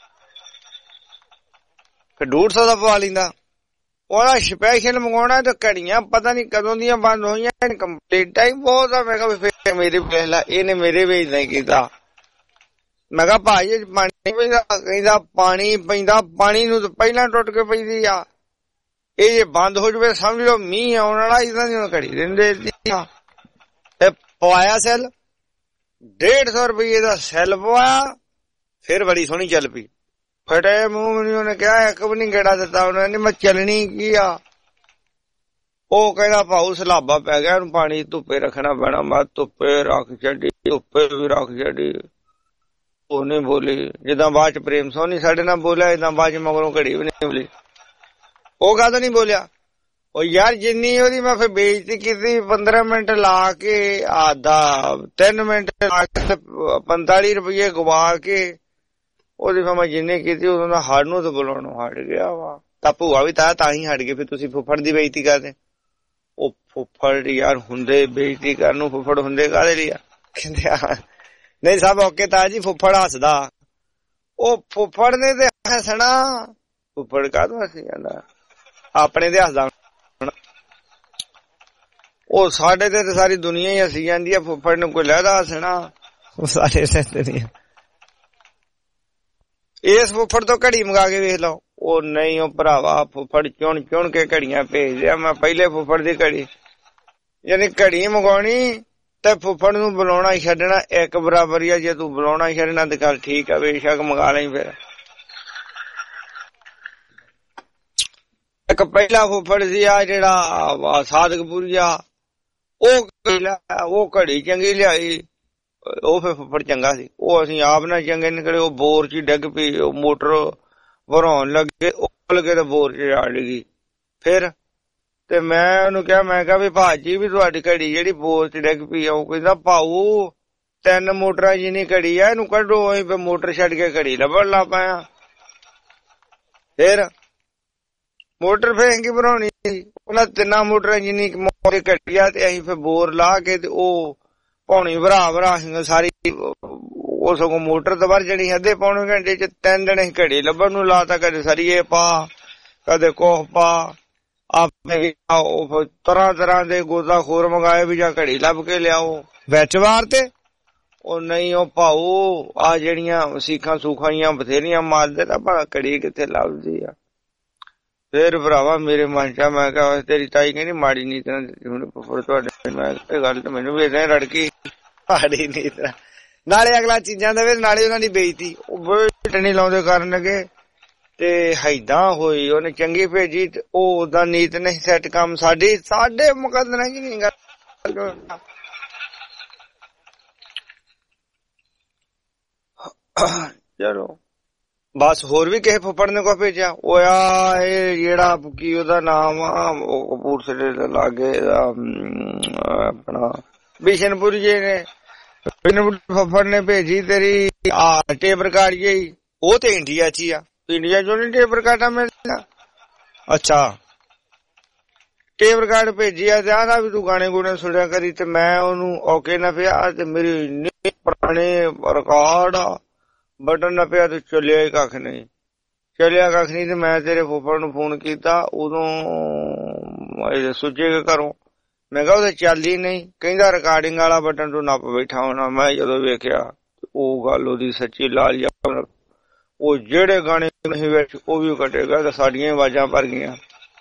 ਫੇ ਡੂਢ ਸੌ ਦਾ ਪਵਾ ਲੈਂਦਾ। ਉਹਦਾ ਸਪੈਸ਼ਲ ਮੰਗਵਾਉਣਾ ਤੇ ਘੜੀਆਂ ਪਤਾ ਨੀ ਕਦੋਂ ਦੀਆਂ ਬੰਦ ਹੋਈਆਂ, ਕੰਪਲੀਟਾਂ ਹੀ ਬਹੁਤ ਆ। ਮੈਂ ਕਿਹਾ ਫੇਰ ਮੇਰੇ ਪਹਿਲਾ ਇਹਨੇ ਮੇਰੇ ਵੀ ਏਦਾਂ ਹੀ ਕੀਤਾ। ਮੈਂ ਕਿਹਾ ਭਾਈ ਪਾਣੀ ਪੈਂਦਾ, ਕਹਿੰਦਾ ਪਾਣੀ ਪੈਂਦਾ, ਪਾਣੀ ਨੂੰ ਤਾਂ ਪਹਿਲਾਂ ਟੁੱਟ ਕੇ ਪੈਂਦੀ ਆ, ਇਹ ਜੇ ਬੰਦ ਹੋ ਜਾਵੇ ਸਮਝ ਲਓ ਮੀਂਹ ਆਉਣ ਵਾਲਾ। ਇਦਾਂ ਦੀ ਘੜੀ ਦਿੰਦੇ ਤੇ ਪਵਾਇਆ ਸੈੱਲ, ਡੇਢ ਸੌ ਰੁਪਈਏ ਦਾ ਸੈੱਲ ਪਵਾਇਆ। ਫਿਰ ਬੜੀ ਸੋਹਣੀ ਚੱਲ ਪਈ। ਫਟੇ ਮੂੰਹ ਮੈਨੂੰ ਉਹਨੇ ਕਿਹਾ ਇੱਕ ਵੀ ਨੀ ਗੇੜਾ ਦਿੱਤਾ ਉਹਨੇ, ਨੀ ਮੈਂ ਚੱਲਣੀ ਕੀ ਆ। ਉਹ ਕਹਿੰਦਾ ਭਾਊ ਸਲਾਬਾ ਪੈ ਗਿਆ, ਉਹਨੂੰ ਪਾਣੀ ਧੁੱਪੇ ਰੱਖਣਾ ਪੈਣਾ। ਮੈਂ ਧੁੱਪੇ ਰੱਖ ਛੱਡੀ, ਧੁੱਪੇ ਵੀ ਰੱਖ ਛੱਡੀ। ਉਹ ਨੀ ਬੋਲੀ। ਜਿੱਦਾਂ ਬਾਅਦ ਚ ਪ੍ਰੇਮ ਸੋਨੀ ਸਾਡੇ ਨਾਲ ਬੋਲਿਆ, ਏਦਾਂ ਬਾਅਦ ਚ ਮਗਰੋਂ ਘੜੀ ਵੀ ਨਹੀਂ ਬੋਲੀ। ਉਹ ਕਾਹਦਾ ਨੀ ਬੋਲਿਆ। ਉਹ ਯਾਰ ਜਿੰਨੀ ਉਹਦੀ ਮੈਂ ਫਿਰ ਬੇਇੱਜ਼ਤੀ ਕੀਤੀ, ਪੰਦਰਾਂ ਮਿੰਟ ਲਾ ਕੇ ਆਦਾ ਤਿੰਨ ਮਿੰਟ ਲਾ ਕੇ ਪੰਤਾਲੀ ਰੁਪਈਏ ਗਵਾ ਕੇ ਉਹਦੀ ਫਿਰ ਮੈਂ ਜਿੰਨੀ ਕੀਤੀ ਉਦੋਂ ਦਾ ਹੜ ਨੂੰ ਤਾਂ ਬੁਲਾਉਣੋਂ ਹਟ ਗਿਆ ਵਾ। ਤਾਂ ਭੂਆ ਵੀ ਤਾਂ ਤਾਂ ਹੀ ਹਟ ਗਏ ਫਿਰ ਤੁਸੀਂ ਫੁੱਫੜ ਦੀ ਬੇਇੱਜ਼ਤੀ ਕਰਦੇ। ਉਹ ਫੁੱਫੜ ਯਾਰ ਹੁੰਦੇ ਬੇਇੱਜ਼ਤੀ ਕਰਨ ਨੂੰ, ਫੁੱਫੜ ਹੁੰਦੇ ਕਾਹਦੇ ਲਈ ਆ। ਕਹਿੰਦੇ ਨਹੀਂ ਸਭ ਓਕੇ ਤਾਂ ਜੀ। ਫੁੱਫੜ ਹੱਸਦਾ। ਉਹ ਫੁੱਫੜ ਨੇ ਤੇ ਹੱਸਣਾ, ਫੁੱਫੜ ਕਾਹਦੋਂ ਹੱਸੀ ਜਾਂਦਾ, ਆਪਣੇ ਤੇ ਹੱਸਦਾ। ਉਹ ਸਾਡੇ ਤੇ ਤਾਂ ਸਾਰੀ ਦੁਨੀਆ ਹੀ ਹੱਸੀ ਜਾਂਦੀ ਆ, ਫੁੱਫੜ ਨੂੰ ਕੋਈ ਲਹਿਦਾ ਹੱਸਣਾ। ਉਹ ਸਾਰੇ ਦੁਨੀਆ ਇਸ ਫੁੱਫੜ ਤੋਂ ਘੜੀ ਮੰਗਾ ਕੇ ਵੇਖ ਲਓ। ਉਹ ਨਹੀਂ ਉਹ ਭਰਾਵਾ ਫੁੱਫੜ ਚੁਣ ਚੁਣ ਕੇ ਘੜੀਆਂ ਭੇਜ ਦਿਆ। ਮੈਂ ਪਹਿਲੇ ਫੁੱਫੜ ਦੀ ਘੜੀ ਯਾਨੀ ਘੜੀ ਮੰਗਾਉਣੀ ਤੇ ਫੁੱਫੜ ਨੂੰ ਬੁਲਾਉਣਾ ਛੱਡਣਾ ਇੱਕ ਬਰਾਬਰ ਹੀ ਆ। ਜੇ ਤੂੰ ਬੁਲਾਉਣਾ ਛੱਡਣਾ ਤੇ ਗੱਲ ਠੀਕ ਆ, ਬੇਸ਼ੱਕ ਮੰਗਾ ਲਈ। ਫਿਰ ਇੱਕ ਪਹਿਲਾ ਫੁੱਫੜ ਸੀ ਆ ਜਿਹੜਾ ਸਾਦਕਪੁਰੀ ਆ, ਉਹ ਉਹ ਘੜੀ ਚੰਗੀ ਲਿਆਈ। ਉਹ ਫਿਰ ਫੁੱਫੜ ਚੰਗਾ ਸੀ। ਉਹ ਅਸੀਂ ਆਪ ਨਾ ਚੰਗੇ ਨਿਕਲੇ। ਉਹ ਬੋਰ ਚ ਡਿੱਗ ਪਈ, ਉਹ ਮੋਟਰ ਭਰਾਉਣ ਲੱਗੇ, ਉਹ ਲੱਗੇ ਤੇ ਬੋਰ ਚ ਜਾ ਡਿੱਗੀ। ਫਿਰ ਤੇ ਮੈਂ ਉਹਨੂੰ ਕਿਹਾ, ਮੈਂ ਕਿਹਾ ਵੀ ਭਾਜੀ ਵੀ ਤੁਹਾਡੀ ਘੜੀ ਜਿਹੜੀ ਬੋਰ ਚ ਡਿੱਗ ਪਈ ਆ। ਉਹ ਕਹਿੰਦਾ ਭਾਊ ਤਿੰਨ ਮੋਟਰਾਂ ਜਿੰਨੀ ਘੜੀ ਆ, ਇਹਨੂੰ ਕੱਢੋ। ਅਸੀਂ ਫਿਰ ਮੋਟਰ ਛੱਡ ਕੇ ਘੜੀ ਲੱਭਣ ਲੱਗ ਪਿਆ। ਫਿਰ ਮੋਟਰ ਫੇਰ ਕੀ ਬਣਾਉਣੀ ਸੀ, ਉਹਨਾਂ ਤਿੰਨਾਂ ਮੋਟਰਾਂ ਜਿੰਨੀ ਘੜੀ ਆ ਤੇ ਅਸੀਂ ਫਿਰ ਬੋਰ ਲਾ ਕੇ ਤੇ ਉਹ ਪੌਣੀ ਭਰਾ ਭਰਾ ਸਾਰੀ। ਉਹ ਸਗੋਂ ਮੋਟਰ ਤਾਂ ਵਰ ਜਣੀ ਅੱਧੇ ਪੌਣੇ ਘੰਟੇ ਚ ਤਿੰਨ ਦਿਨ ਅਸੀਂ ਘੜੀ ਲੱਭਣ ਨੂੰ ਲਾਤਾ। ਕਦੇ ਸਰੀਏ ਪਾ, ਕਦੇ ਕੋਹ ਪਾ, ਆਪਣੇ ਤਰ੍ਹਾਂ ਤਰ੍ਹਾਂ ਦੇ ਗੋਤਾਖੋਰ ਮੰਗਾਏ ਵੀ ਜਾਂ ਘੜੀ ਲੱਭ ਕੇ ਲਿਆਓ ਵਿੱਚ ਵਾਰ ਤੇ। ਉਹ ਨਹੀਂ ਉਹ ਭਾਊ ਆ ਜਿਹੜੀਆਂ ਸੀਖਾਂ ਸੂਖਾਈਆਂ ਬਥੇਰੀਆਂ ਮਾਰਦੇ ਤਾਂ ਭਲਾ ਘੜੀ ਕਿੱਥੇ ਲੱਭਦੀ ਆ। ਫੇਰ ਭਰਾਵਾ ਮੇਰੇ ਮਨ ਚ ਮੈਂ ਕਿਹਾ ਤੇਰੀ ਤਾਈ ਕਹਿੰਦੀ ਮਾੜੀ ਨੀ ਤਰ੍ਹਾਂ ਹੁਣ ਫੁੱਫੜ ਤੁਹਾਡੇ। ਮੈਂ ਇਹ ਗੱਲ ਤਾਂ ਮੈਨੂੰ ਵੀ ਏਦਾਂ ਰੜਕੀ ਮਾੜੀ ਨੀ ਤਰ੍ਹਾਂ। ਨਾਲੇ ਅਗਲਾ ਚੀਜ਼ਾਂ ਦੇਵੇ, ਨਾਲੇ ਉਹਨਾਂ ਦੀ ਬੇਇੱਜ਼ਤੀ। ਉਹ ਬੇਟ ਨੀ ਲਾਉਂਦੇ ਕਰਨ ਲੱਗੇ ਤੇ ਏਦਾਂ ਹੋਈ। ਉਹਨੇ ਚੰਗੀ ਭੇਜੀ ਤੇ ਉਹ ਉਹਦਾ ਨੀਤ ਨਹੀਂ ਸੈੱਟ ਕੰਮ। ਸਾਡੀ ਸਾਡੇ ਮੁਕੱਦਰਾਂ ਚ ਨਹੀਂ ਗੱਲ। ਚਲੋ ਬਸ ਹੋਰ ਵੀ ਕਿਸੇ ਫੁੱਫੜ ਨੇ ਕੋ ਭੇਜਿਆ। ਉਹ ਆ ਇਹ ਜਿਹੜਾ ਕੀ ਉਹਦਾ ਨਾਮ ਆ, ਉਹ ਕਪੂਰਥਲੇ ਦੇ ਲਾਗੇ ਆਪਣਾ ਬਿਸ਼ਨਪੁਰ ਜੀ ਨੇ ਫੁੱਫੜ ਨੇ ਭੇਜੀ ਤੇਰੀ ਆ ਟੇਪ ਰਿਕਾਰਡ ਜੀ। ਉਹ ਤੇ ਇੰਡੀਆ ਚ ਹੀ ਆ, ਇੰਡੀਆ ਚੋਂ ਨੀ ਟੇਪ ਰਿਕਾਰਡਾਂ ਮਿਲਦਾ। ਅੱਛਾ ਟੇਪ ਰਿਕਾਰਡ ਭੇਜੀ ਆ ਤੇ ਆਹ ਵੀ ਤੂੰ ਗਾਣੇ ਗੁਣੇ ਸੁਣਿਆ ਕਰੀ। ਤੇ ਮੈਂ ਉਹਨੂੰ ਔਕੇ ਨਾ ਪਿਆ ਤੇ ਮੇਰੇ ਇੰਨੇ ਪੁਰਾਣੇ ਰਿਕਾਰਡ ਆ, ਬਟਨ ਨਾ ਪਿਆ ਤੇ ਚੱਲਿਆ ਹੀ ਕੱਖ ਨਹੀਂ, ਚੱਲਿਆ ਕੱਖ ਨਹੀਂ। ਤੇ ਮੈਂ ਤੇਰੇ ਫੁੱਫੜ ਨੂੰ ਫੋਨ ਕੀਤਾ ਉਦੋਂ ਸੁੱਜੇ ਘਰੋਂ। ਮੈਂ ਕਿਹਾ ਉਹਦੇ ਚੱਲ ਹੀ ਨਹੀਂ। ਕਹਿੰਦਾ ਰਿਕਾਰਡਿੰਗ ਵਾਲਾ ਬਟਨ ਤੂੰ ਨੱਪ ਬੈਠਾ ਹੋਣਾ। ਮੈਂ ਜਦੋਂ ਵੇਖਿਆ ਉਹ ਗੱਲ ਉਹਦੀ ਸੱਚੀ ਲਾਲ ਜਾ। ਉਹ ਜਿਹੜੇ ਗਾਣੇ ਵਿੱਚ ਉਹ ਵੀ ਕੱਟੇਗਾ ਤੇ ਸਾਡੀਆਂ ਆਵਾਜ਼ਾਂ ਭਰ ਗਈਆਂ,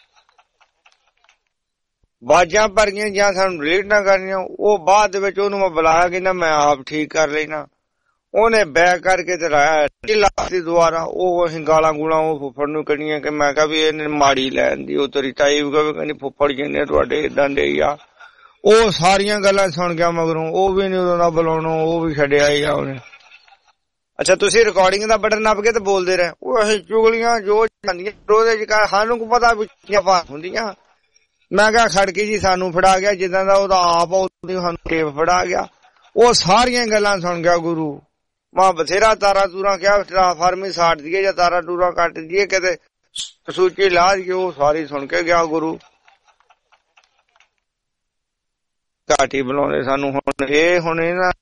ਆਵਾਜ਼ਾਂ ਭਰ ਗਈਆਂ ਜਾਂ ਸਾਨੂੰ ਡਿਲੀਟ ਨਾ ਕਰਨੀਆਂ। ਉਹ ਬਾਅਦ ਦੇ ਵਿੱਚ ਉਹਨੂੰ ਮੈਂ ਬੁਲਾਇਆ, ਕਹਿੰਦਾ ਮੈਂ ਆਪ ਠੀਕ ਕਰ ਲੈਣਾ। ਉਹਨੇ ਬੈਕ ਕਰਕੇ ਤੇ ਰਾਇਆ ਲਾਤੀ ਦੁਆਰਾ। ਉਹ ਅਸੀਂ ਗਾਲਾਂ ਗੂਲਾਂ ਉਹ ਫੁੱਫੜ ਨੂੰ ਕੱਢੀਆਂ ਕਿ ਮੈਂ ਕਿਹਾ ਵੀ ਇਹਨੇ ਮਾੜੀ ਲੈਣ ਦੀ। ਉਹ ਤੇਰੀ ਤਾਈ ਵੀ ਕਹੇ ਕਹਿੰਦੀ ਫੁੱਫੜ ਜਿੰਨੇ ਤੁਹਾਡੇ ਏਦਾਂ ਦੇ ਹੀ ਆ। ਉਹ ਸਾਰੀਆਂ ਗੱਲਾਂ ਸੁਣ ਗਿਆ ਮਗਰੋਂ ਉਹ ਵੀ ਨੀ ਉਦੋਂ ਦਾ ਬੁਲਾਉਣੋਂ, ਉਹ ਵੀ ਛੱਡਿਆ ਹੀ ਆ ਉਹਨੇ। ਅੱਛਾ ਤੁਸੀਂ ਰਿਕਾਰਡਿੰਗ ਦਾ ਬਟਨ ਨੱਪ ਕੇ ਤੇ ਬੋਲਦੇ ਰਹੇ। ਉਹ ਅਸੀਂ ਚੁਗਲੀਆਂ ਜੋ ਜਾਂਦੀਆਂ ਉਹਦੇ ਚ ਸਾਨੂੰ ਕੋ ਪਤਾ ਹੁੰਦੀਆਂ। ਮੈਂ ਕਿਹਾ ਖੜਕੀ ਜੀ ਸਾਨੂੰ ਫੜਾ ਗਿਆ, ਜਿੱਦਾਂ ਦਾ ਉਹਦਾ ਆਪ ਸਾਨੂੰ ਟੇਪ ਫੜਾ ਗਿਆ। ਉਹ ਸਾਰੀਆਂ ਗੱਲਾਂ ਸੁਣ ਗਿਆ ਗੁਰੂ। ਮੈਂ ਬਥੇਰਾ ਤਾਰਾ ਤੂਰਾ ਕਿਹਾ ਟਰਾਂਸਫਾਰਮ ਹੀ ਸਾਟ ਦੀਏ ਜਾਂ ਤਾਰਾ ਟੂਰਾ ਕੱਟ ਦੀਏ, ਕਿਤੇ ਸੂਚੀ ਲਾ ਦੀਏ। ਉਹ ਸਾਰੀ ਸੁਣ ਕੇ ਗਿਆ ਗੁਰੂ। ਘਾਟੀ ਬੁਲਾਉਂਦੇ ਸਾਨੂੰ। ਹੁਣ ਇਹ ਹੁਣ ਇਹਨਾਂ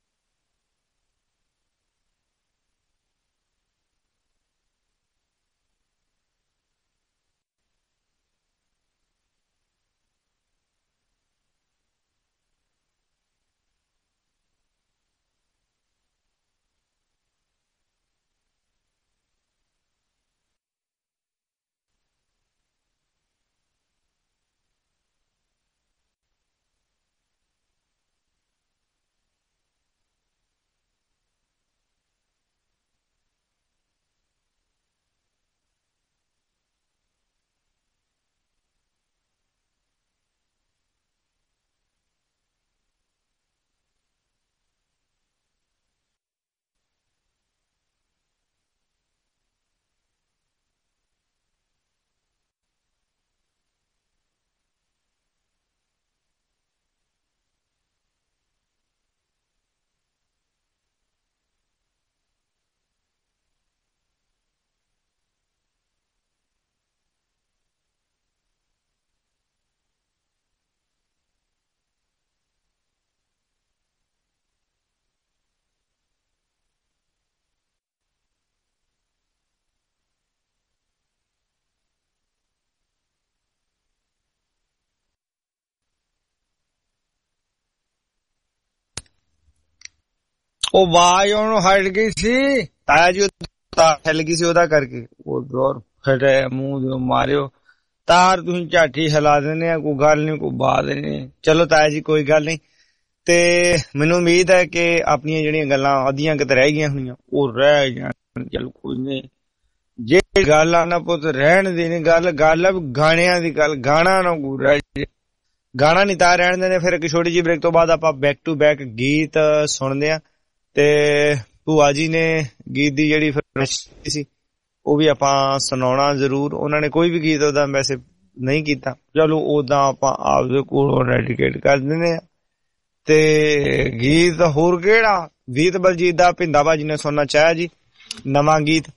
ਉਹ ਆਵਾਜ਼ ਉਹਨੂੰ ਹਟ ਗਈ ਸੀ। ਤਾਇਆ ਜੀ ਹਿੱਲ ਗਈ ਸੀ ਉਹਦਾ ਕਰਕੇ। ਉਹ ਜ਼ੋਰ ਫਟੇ ਮੂੰਹ ਮਾਰਿਓ ਤਾਰ ਤੁਸੀਂ ਝਾਟੀ ਹਿਲਾ ਦਿੰਦੇ ਆ। ਕੋਈ ਗੱਲ ਨੀ, ਕੋਈ ਬਾਤ ਨੀ। ਚਲੋ ਤਾਇਆ ਜੀ ਕੋਈ ਗੱਲ ਨੀ। ਤੇ ਮੈਨੂੰ ਉਮੀਦ ਹੈ ਕਿ ਆਪਣੀਆਂ ਜਿਹੜੀਆਂ ਗੱਲਾਂ ਅੱਧੀਆਂ ਕਿਤੇ ਰਹਿ ਗਈਆਂ ਹੋਣੀਆਂ ਉਹ ਰਹਿ ਜਾਣ। ਚਲ ਕੋਈ ਨੀ, ਜੇ ਗੱਲ ਆ ਨਾ ਪੁੱਤ ਰਹਿਣ ਦੀ ਨੀ ਗੱਲ। ਗੱਲ ਗਾਣਿਆਂ ਦੀ ਗੱਲ, ਗਾਣਾ ਨਾ ਕੋਈ ਰਹਿ ਜੇ। ਗਾਣਾ ਨੀ ਤਾਂ ਰਹਿਣ ਦਿੰਦੇ। ਫਿਰ ਇੱਕ ਛੋਟੀ ਜਿਹੀ ਬ੍ਰੇਕ ਤੋਂ ਬਾਅਦ ਆਪਾਂ ਬੈਕ ਟੂ ਬੈਕ ਗੀਤ ਸੁਣਦੇ ਆ। ਤੇ ਭੂਆ ਜੀ ਨੇ ਗੀਤ ਦੀ ਜਿਹੜੀ ਫਰਮਾਇਸ਼ ਸੀ ਉਹ ਵੀ ਆਪਾਂ ਸੁਣਾਉਣਾ ਜ਼ਰੂਰ। ਉਹਨਾਂ ਨੇ ਕੋਈ ਵੀ ਗੀਤ ਉਹਦਾ ਵੈਸੇ ਨਹੀਂ ਕੀਤਾ, ਚਲੋ ਉਦਾਂ ਆਪਾਂ ਆਪਦੇ ਕੋਲੋਂ ਡੈਡੀਕੇਟ ਕਰ ਦਿੰਦੇ ਆ। ਤੇ ਗੀਤ ਹੋਰ ਕਿਹੜਾ? ਗੀਤ ਬਲਜੀਤ ਦਾ ਭਿੰਦਾ ਬਾਜੀ ਨੇ ਸੁਣਨਾ ਚਾਹਿਆ ਜੀ। ਨਵਾਂ ਗੀਤ,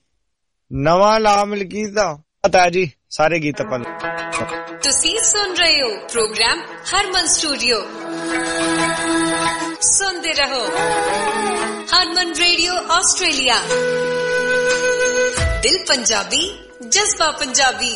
ਨਵਾਂ ਲਾ ਮਲਕੀਤ ਦਾ ਪਤਾ ਜੀ। ਸਾਰੇ ਗੀਤ ਆਪਾਂ ਤੁਸੀਂ ਸੁਣ ਰਹੇ ਹੋ ਪ੍ਰੋਗਰਾਮ ਹਰਮਨ ਸਟੂਡੀਓ। ਸੁਣਦੇ ਰਹੋ ਹਰਮਨ ਰੇਡੀਓ ਆਸਟ੍ਰੇਲੀਆ। ਦਿਲ ਪੰਜਾਬੀ, ਜਜ਼ਬਾ ਪੰਜਾਬੀ।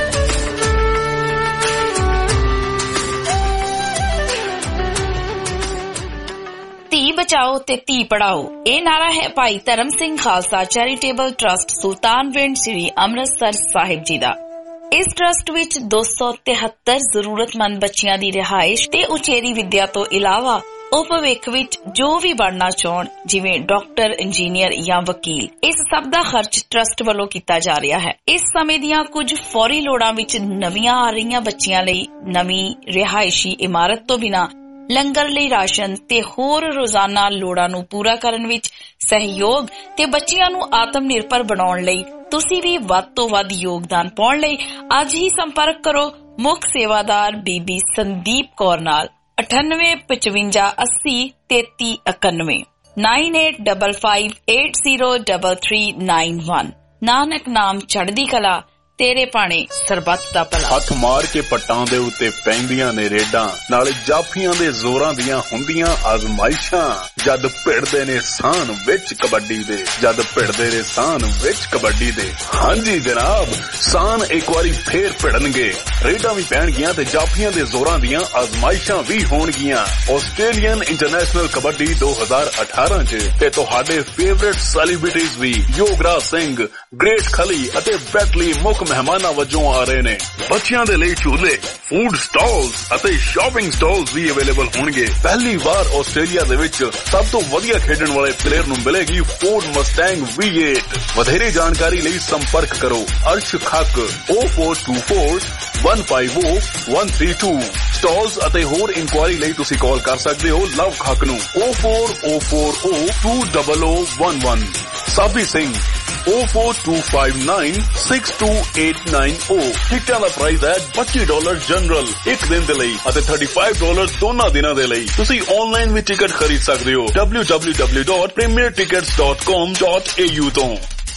ਧੀ ਬਚਾਓ ਤੇ ਧੀ ਪੜਾਓ, ਇਹ ਨਾਰਾ ਹੈ ਭਾਈ ਧਰਮ ਸਿੰਘ ਖਾਲਸਾ ਚੈਰੀਟੇਬਲ ਟਰਸਟ ਸੁਲਤਾਨਵਿੰਡ ਸ੍ਰੀ ਅੰਮ੍ਰਿਤਸਰ ਸਾਹਿਬ ਜੀ ਦਾ। ਇਸ ਟਰਸਟ ਵਿੱਚ ਦੋ ਸੌ ਤਿਹੱਤਰ ਜ਼ਰੂਰਤਮੰਦ ਬੱਚਿਆਂ ਦੀ ਰਿਹਾਇਸ਼ ਤੇ ਉਚੇਰੀ ਵਿੱਦਿਆ ਤੋਂ ਇਲਾਵਾ ਉਹ ਭਵਿੱਖ ਵਿੱਚ ਜੋ ਵੀ ਬਣਨਾ ਚਾਹਣ, ਜਿਵੇਂ ਡਾਕਟਰ, ਇੰਜੀਨੀਅਰ ਜਾਂ ਵਕੀਲ, ਇਸ ਸਭ ਦਾ ਖਰਚ ਟਰਸਟ ਵੱਲੋਂ ਕੀਤਾ ਜਾ ਰਿਹਾ ਹੈ। ਇਸ ਸਮੇਂ ਦੀਆਂ ਕੁਝ ਫੌਰੀ ਲੋੜਾਂ ਵਿੱਚ ਨਵੀਆਂ ਆ ਰਹੀਆਂ ਬੱਚਿਆਂ ਲਈ ਨਵੀਂ ਰਿਹਾਇਸ਼ੀ ਇਮਾਰਤ ਤੋਂ ਬਿਨਾਂ ਲੰਗਰ ਲਈ ਰਾਸ਼ਨ ਤੇ ਹੋਰ ਰੋਜ਼ਾਨਾ ਲੋੜਾਂ ਨੂੰ ਪੂਰਾ ਕਰਨ ਵਿੱਚ ਸਹਿਯੋਗ ਤੇ ਬੱਚਿਆਂ ਨੂੰ ਆਤਮ ਨਿਰਭਰ ਬਣਾਉਣ ਲਈ ਤੁਸੀਂ ਵੀ ਵੱਧ ਤੋਂ ਵੱਧ ਯੋਗਦਾਨ ਪਾਉਣ ਲਈ ਅੱਜ ਹੀ ਸੰਪਰਕ ਕਰੋ ਮੁੱਖ ਸੇਵਾਦਾਰ ਬੀਬੀ ਸੰਦੀਪ ਕੌਰ ਨਾਲ। ਅਠਾਨਵੇਂ ਪਚਵੰਜਾ ਅੱਸੀ ਤੇਤੀ ਇਕਾਨਵੇਂ nine eight five five eight zero three three nine one. Nanak ਨਾਮ ਚੜ੍ਹਦੀ ਕਲਾ, ਤੇਰੇ ਭਾਣੇ ਸਰਬੱਤ ਦਾ ਭਲਾ। ਹੱਥ ਮਾਰ ਕੇ ਪੱਟਾਂ ਦੇ ਉੱਤੇ ਪੈਂਦੀਆਂ ਨੇ ਰੇਡਾਂ, ਨਾਲੇ ਜਾਫੀਆਂ ਦੇ ਜ਼ੋਰਾਂ ਦੀਆਂ ਹੁੰਦੀਆਂ ਆਜ਼ਮਾਇਸ਼ਾਂ। ਜਦ ਭਿੜਦੇ ਨੇ ਸਾਨ ਵਿੱਚ ਕਬੱਡੀ ਦੇ, ਜਦ ਭਿੜਦੇ ਨੇ ਸਾਨ ਵਿੱਚ ਕਬੱਡੀ ਦੇ। ਹਾਂਜੀ ਜਨਾਬ, ਸਾਨ ਇੱਕ ਵਾਰੀ ਫੇਰ ਭਿੜਨਗੇ, ਰੇਡਾਂ ਵੀ ਪੈਣਗੀਆਂ ਤੇ ਜਾਫੀਆਂ ਦੇ ਜ਼ੋਰਾਂ ਦੀਆਂ ਆਜ਼ਮਾਇਸ਼ਾਂ ਵੀ ਹੋਣਗੀਆਂ ਆਸਟ੍ਰੇਲੀਅਨ ਇੰਟਰਨੈਸ਼ਨਲ ਕਬੱਡੀ ਦੋ ਹਜ਼ਾਰ ਅਠਾਰਾਂ ਚ। ਤੇ ਤੁਹਾਡੇ ਫੇਵਰੇਟ ਸੈਲੀਬ੍ਰਿਟੀਜ਼ ਵੀ ਯੋਗਰਾਜ ਸਿੰਘ, ਗ੍ਰੇਟ ਖਲੀ ਅਤੇ ਬੈਟਲੀ ਮੁੱਖ ਮਹਿਮਾਨਾਂ ਵਜੋਂ ਆ ਰਹੇ ਨੇ। ਬੱਚਿਆਂ ਦੇ ਲਈ ਝੂਲੇ, ਫੂਡ ਸਟਾਲਸ ਅਤੇ ਸ਼ਾਪਿੰਗ ਸਟਾਲਸ ਵੀ ਅਵੇਲੇਬਲ ਹੋਣਗੇ। ਪਹਿਲੀ ਵਾਰ ਆਸਟ੍ਰੇਲੀਆ ਦੇ ਵਿੱਚ ਸਭ ਤੋਂ ਵਧੀਆ ਖੇਡਣ ਵਾਲੇ ਪਲੇਅਰ ਨੂੰ ਮਿਲੇਗੀ ਫੋਰਡ ਮਸਟੈਂਗ ਵੀ ਏਟ। ਵਧੇਰੇ ਜਾਣਕਾਰੀ ਲਈ ਸੰਪਰਕ ਕਰੋ Arsh Khakh O four two four one five O one three two. Stalls ਅਤੇ ਹੋਰ ਇਨਕੁਆਇਰੀ ਲਈ ਤੁਸੀਂ ਕਾਲ ਕਰ ਸਕਦੇ ਹੋ ਲਵ ਖੱਕ ਨੂੰ O four O four O two double O one one. Sabi Singh O four two five nine six two eight nine O. ਟਿਕਟਾਂ ਦਾ ਪ੍ਰਾਈਸ ਹੈ ਪੱਚੀ ਡਾਲਰ ਜਨਰਲ ਇੱਕ ਦਿਨ ਦੇ ਲਈ ਅਤੇ ਪੈਂਤੀ ਡਾਲਰ ਦੋਨਾਂ ਦਿਨਾਂ ਦੇ ਲਈ। ਤੁਸੀਂ ਆਨਲਾਈਨ ਵੀ ਟਿਕਟ ਖਰੀਦ ਸਕਦੇ ਹੋ W W W dot premier tickets dot com dot A U ਤੋਂ।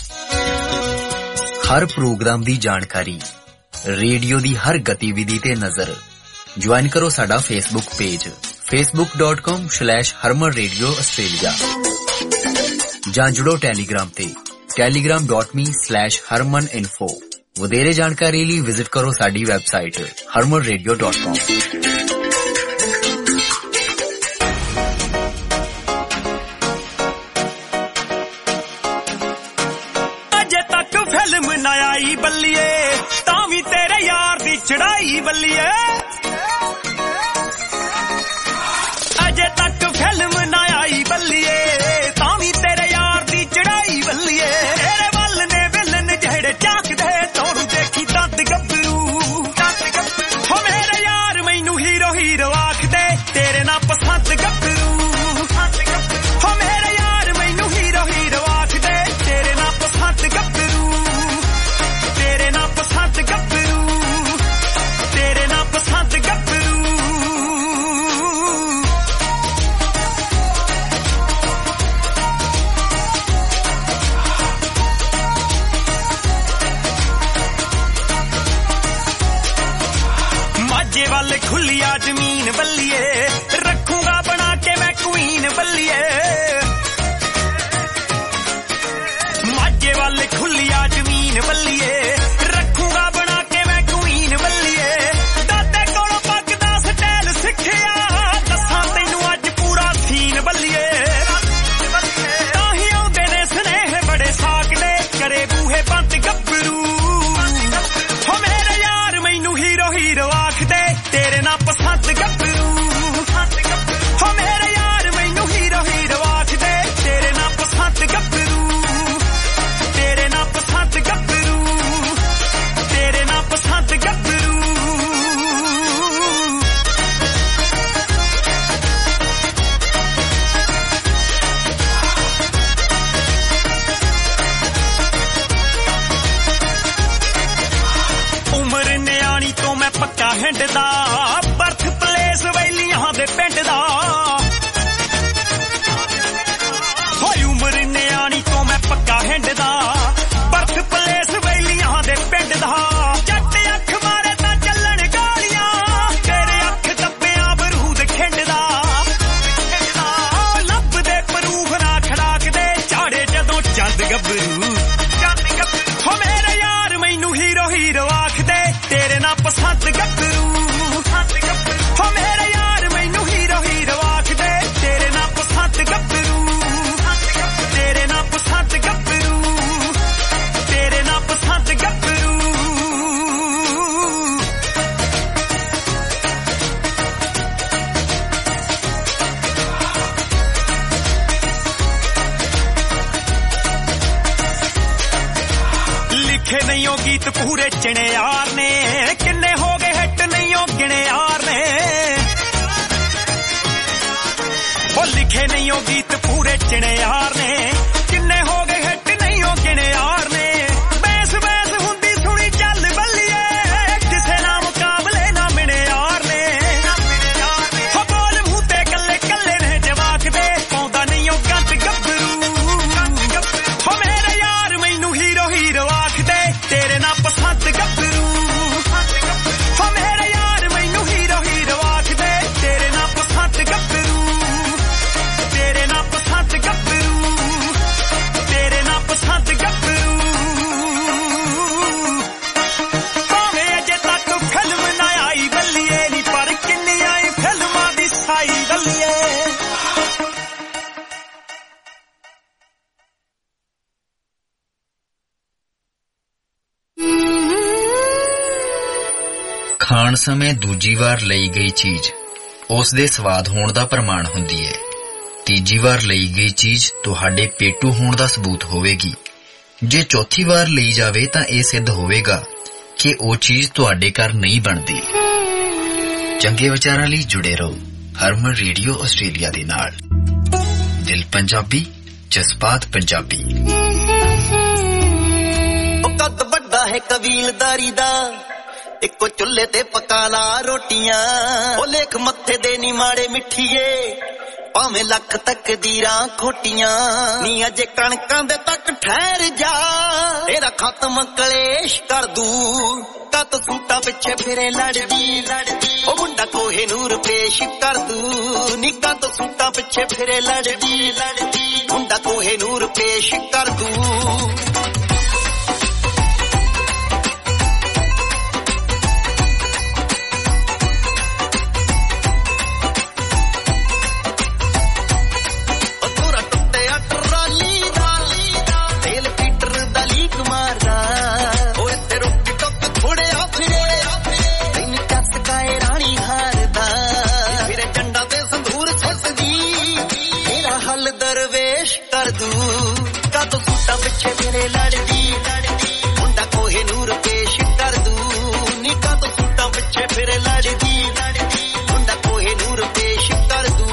ਹਰ ਪ੍ਰੋਗਰਾਮ ਦੀ ਜਾਣਕਾਰੀ, ਰੇਡੀਓ ਦੀ ਹਰ ਗਤੀਵਿਧੀ ਤੇ ਨਜ਼ਰ। ਜੁਆਇਨ ਕਰੋ ਸਾਡਾ Facebook page facebook dot com slash harman radio australia ਜਾਂ ਜੁੜੋ ਟੈਲੀਗ੍ਰਾਮ ਤੇ telegram dot me slash harman info। ਵਧੇਰੇ ਜਾਣਕਾਰੀ ਲਈ ਵਿਜ਼ਿਟ ਕਰੋ ਸਾਡੀ website harman radio dot com। Film ਨਾ ਆਈ ਬੱਲੀਏ ਤਾਂ ਵੀ ਤੇਰੇ ਯਾਰ ਦੀ ਚੜਾਈ ਬੱਲੀਏ ਅਜੇ ਤੱਕ ਫਿਲਮ ਨਾ ਆਈ ਬੱਲੀਏ ਤਾਂ ਵੀ ਤੇਰੇ ਯਾਰ ਦੀ ਚੜਾਈ ਬੱਲੀਏ ਤੇਰੇ ਵੱਲ ਨੇ ਵਿਲਨ ਜਿਹੜੇ ਝਾਕਦੇ ਤੋੜੂ ਦੇਖੀ ਦੰਦ ਗੱਭਰੂ ਹੋ ਮੇਰੇ ਯਾਰ ਮੈਨੂੰ ਹੀਰੋ ਹੀਰੋ ਆਖਦੇ ਤੇਰੇ ਨਾਲ ਪਸੰਦ ਗੱਭਰੂ ਹੋ ਮੇਰੇ ਯਾਰ ਮੈਨੂੰ ਹੀਰੋ ਹੀਰੋ ਆਖਦੇ ਤੇਰੇ ਨਾਲ ਪਸੰਦ ਗੱਭਰੂ ਪਸੰਦ ਗੱਭਰੂ ਤੇਰੇ ਨਾਲ ਪਸੰਦ ਗੱਭਰੂ ਮਾਝੇ ਵੱਲ ਖੁੱਲੀਆ ਜ਼ਮੀਨ ਬੱਲੀਏ ਰੱਖੂਗਾ ਬਣਾ ਕੇ ਮੈਂ ਕੁਈਨ ਬੱਲੀਏ ਮਾਝੇ ਵੱਲ ਖੁੱਲੀਆ ਜ਼ਮੀਨ ਬੱਲੀਏ ਪਸੰਦ ਗੱਭਰੂ ਹੋ ਮੇਰੇ ਯਾਰ ਮੈਨੂੰ ਹੀਰੋ ਹੀਰੋ ਆਖਦੇ ਤੇਰੇ ਨਾਲ ਪਸੰਦ ਗੱਭਰੂ ਤੇਰੇ ਨਾਲ ਪਸੰਦ ਗੱਭਰੂ ਤੇਰੇ ਨਾਲ ਪਸੰਦ ਗੱਭਰੂ ਉਮਰ ਨਿਆਣੀ ਤੋਂ ਮੈਂ ਪੱਕਾ ਹਿੰਡਦਾ ਪਿੰਡ ਦਾ ਹੋਈ ਉਮਰ ਨਿਆਣੀ ਤੋਂ ਮੈਂ ਪੱਕਾ ਹਿੰਡਦਾ ਬਰਥ ਪਲੇਸ ਵੈਲੀਆਂ ਦੇ ਪਿੰਡ ਦਾ ਜੱਟ ਅੱਖ ਮਾਰੇ ਤਾਂ ਚੱਲਣ ਗਾਲੀਆਂ ਤੇਰੇ ਅੱਖ ਦੱਬਿਆਂ ਬਰੂਦ ਖਿੰਡਦਾ ਲੱਭਦੇ ਪ੍ਰੂਫ ਨਾ ਖੜਾਕਦੇ ਝਾੜੇ ਜਦੋਂ ਚੰਦ ਗੱਭਰੂ ਹੋ ਮੇਰੇ ਯਾਰ ਮੈਨੂੰ ਹੀਰੋ ਹੀਰੋ ਆਖਦੇ ਤੇਰੇ ਨਾਲ ਪਸੰਦ ਗੱਭਰੂ ਹੋ ਮੇਰੇ ਯਾਰ ਮੈਨੂੰ ਹੀਰੋ ਹੀਰੋ ਆਖਦੇ ਤੇਰੇ ਨਾਲ ਪਸੰਦ ਗੱਭਰੂ ਤੇਰੇ ਨਾਲ ਪਸੰਦ ਗੱਭਰੂ ਤੇਰੇ ਨਾਲ ਪਸੰਦ ਗੱਭਰੂ ਲਿਖੇ ਨਹੀਂ ਉਹ ਗੀਤ ਪੂਰੇ ਚਿਣੇ ਯਾਰ ਨੇ ਕਿੰਨੇ ਹੋ ਗਏ ਹਿੱਟ ਨਹੀਂ ਉਹ ਗਿਣੇ ਯਾਰ ਨੇ ਉਹ ਲਿਖੇ ਨਹੀਂ ਉਹ ਗੀਤ ਪੂਰੇ ਚਿਣੇ ਯਾਰ ਨੇ ਕਿੰਨੇ ਹੋ ਗਏ ਹਿੱਟ ਨਹੀਂ ਉਹ ਗਿਣੇ ਯਾਰ ਨੇ ਬੈਸ ਬੈਸ ਹੁੰਦੀ ਸੁਣੀ ਚੱਲ ਬੱਲੀਏ ਕਿਸੇ ਨਾਲ ਮੁਕਾਬਲੇ ਨਾ ਮਿਣੇ ਯਾਰ ਨੇ ਹੋ ਬੋਲ ਮੂੰਹ ਤੇ ਕੱਲੇ ਕੱਲੇ ਨੇ ਜਵਾਕ ਦੇ ਪਾਉਂਦਾ ਨਹੀਂ ਉਹ ਗੰਦ ਗੱਭਰੂ ਹੋ ਮੇਰੇ ਯਾਰ ਮੈਨੂੰ ਹੀਰੋ ਹੀਰੋ ਆਖਦੇ ਤੇਰੇ ਨਾਲ ਪਸੰਦ ਗੱਭਰੂ ਹੋ ਮੇਰੇ ਯਾਰ ਮੈਨੂੰ ਹੀਰੋ ਹੀਰੋ ਆਖਦੇ ਤੇਰੇ ਨਾਲ ਪਸੰਦ ਗੱਭਰੂ ਤੇਰੇ ਨਾਲ ਪਸੰਦ ਗੱਭਰੂ ਤੇਰੇ ਨਾਲ ਪਸੰਦ ਗੱਭਰੂ ਭਾਵੇਂ ਅਜੇ ਤੱਕ ਫਿਲਮ ਨਾ ਆਈ ਬੱਲੀਏ ਨੀ ਪਰ ਕਿੰਨੀਆਂ ਹੀ ਫਿਲਮਾਂ ਦੀ ਸਾਈ ਬੱਲੀਏ ਖਾਣ ਸਮੇਂ ਦੂਜੀ ਵਾਰ ਲਈ ਗਈ ਚੀਜ਼ ਉਸ ਦੇ ਸਵਾਦ ਹੋਣ ਦਾ ਪ੍ਰਮਾਣ ਹੁੰਦੀ ਹੈ। ਤੀਜੀ ਵਾਰ ਲਈ ਗਈ ਚੀਜ਼ ਤੁਹਾਡੇ ਪੇਟੂ ਹੋਣ ਦਾ ਸਬੂਤ ਹੋਵੇਗੀ। ਜੇ ਚੌਥੀ ਵਾਰ ਲਈ ਜਾਵੇ ਤਾਂ ਇਹ ਸਿੱਧ ਹੋਵੇਗਾ ਕਿ ਉਹ ਚੀਜ਼ ਤੁਹਾਡੇ ਘਰ ਨਹੀਂ ਬਣਦੀ। ਚੰਗੇ ਵਿਚਾਰਾਂ ਲਈ ਜੁੜੇ ਰਹੋ ਹਰਮਨ ਰੇਡੀਓ ਆਸਟ੍ਰੇਲੀਆ ਦੇ ਨਾਲ। ਦਿਲ ਪੰਜਾਬੀ, ਜਜ਼ਬਾਤ ਪੰਜਾਬੀ। ਉਹ ਕੱਦ ਵੱਡਾ ਹੈ ਕਬੀਲਦਾਰੀ ਦਾ, ਇੱਕੋ ਚੁੱਲ੍ਹੇ ਤੇ ਪਕਾ ਲਾ ਰੋਟੀਆਂ। ਉਹ ਲੇਖ ਮੱਥੇ ਦੇ ਨੀ ਮਾੜੇ ਮਿੱਠੀਏ, ਭਾਵੇਂ ਲੱਖ ਤਕਦੀਰਾਂ ਖੋਟੀਆਂ ਨੀ ਅਜੇ ਕਣਕਾਂ ਦੇ ਤੱਕ ਠਹਿਰ ਜਾ ਤੇਰਾ ਖਤਮ ਕਲੇਸ਼ ਕਰ ਦੂ ਕੱਤ ਸੂਟਾਂ ਪਿੱਛੇ ਫਿਰੇ ਲੜਦੀ ਲੜਦੀ ਉਹ ਮੁੰਡਾ ਕੋਹੇ ਨੂਰ ਪੇਸ਼ ਕਰ ਦੂ ਨੀ ਕੱਤ ਸੂਟਾਂ ਪਿੱਛੇ ਫਿਰੇ ਲੜਦੀ ਲੜਦੀ ਮੁੰਡਾ ਕੋਹੇ ਨੂਰ ਪੇਸ਼ ਕਰ ਦੂ ਕਰ ਦੂ ਕੱਤ ਸੂਟਾਂ ਪਿੱਛੇ ਮੇਰੇ ਲੜਦੀ ਲੜਦੀ ਮੁੰਡਾ ਕੋਹੇ ਨੂਰ ਪੇਸ਼ ਕਰ ਦੂ ਨੀ ਕੱਤ ਸੂਟਾਂ ਪਿੱਛੇ ਫਿਰੇ ਲੜਦੀ ਲੜਦੀ ਮੁੰਡਾ ਕੋਹੇ ਨੂਰ ਪੇਸ਼ ਕਰ ਦੂ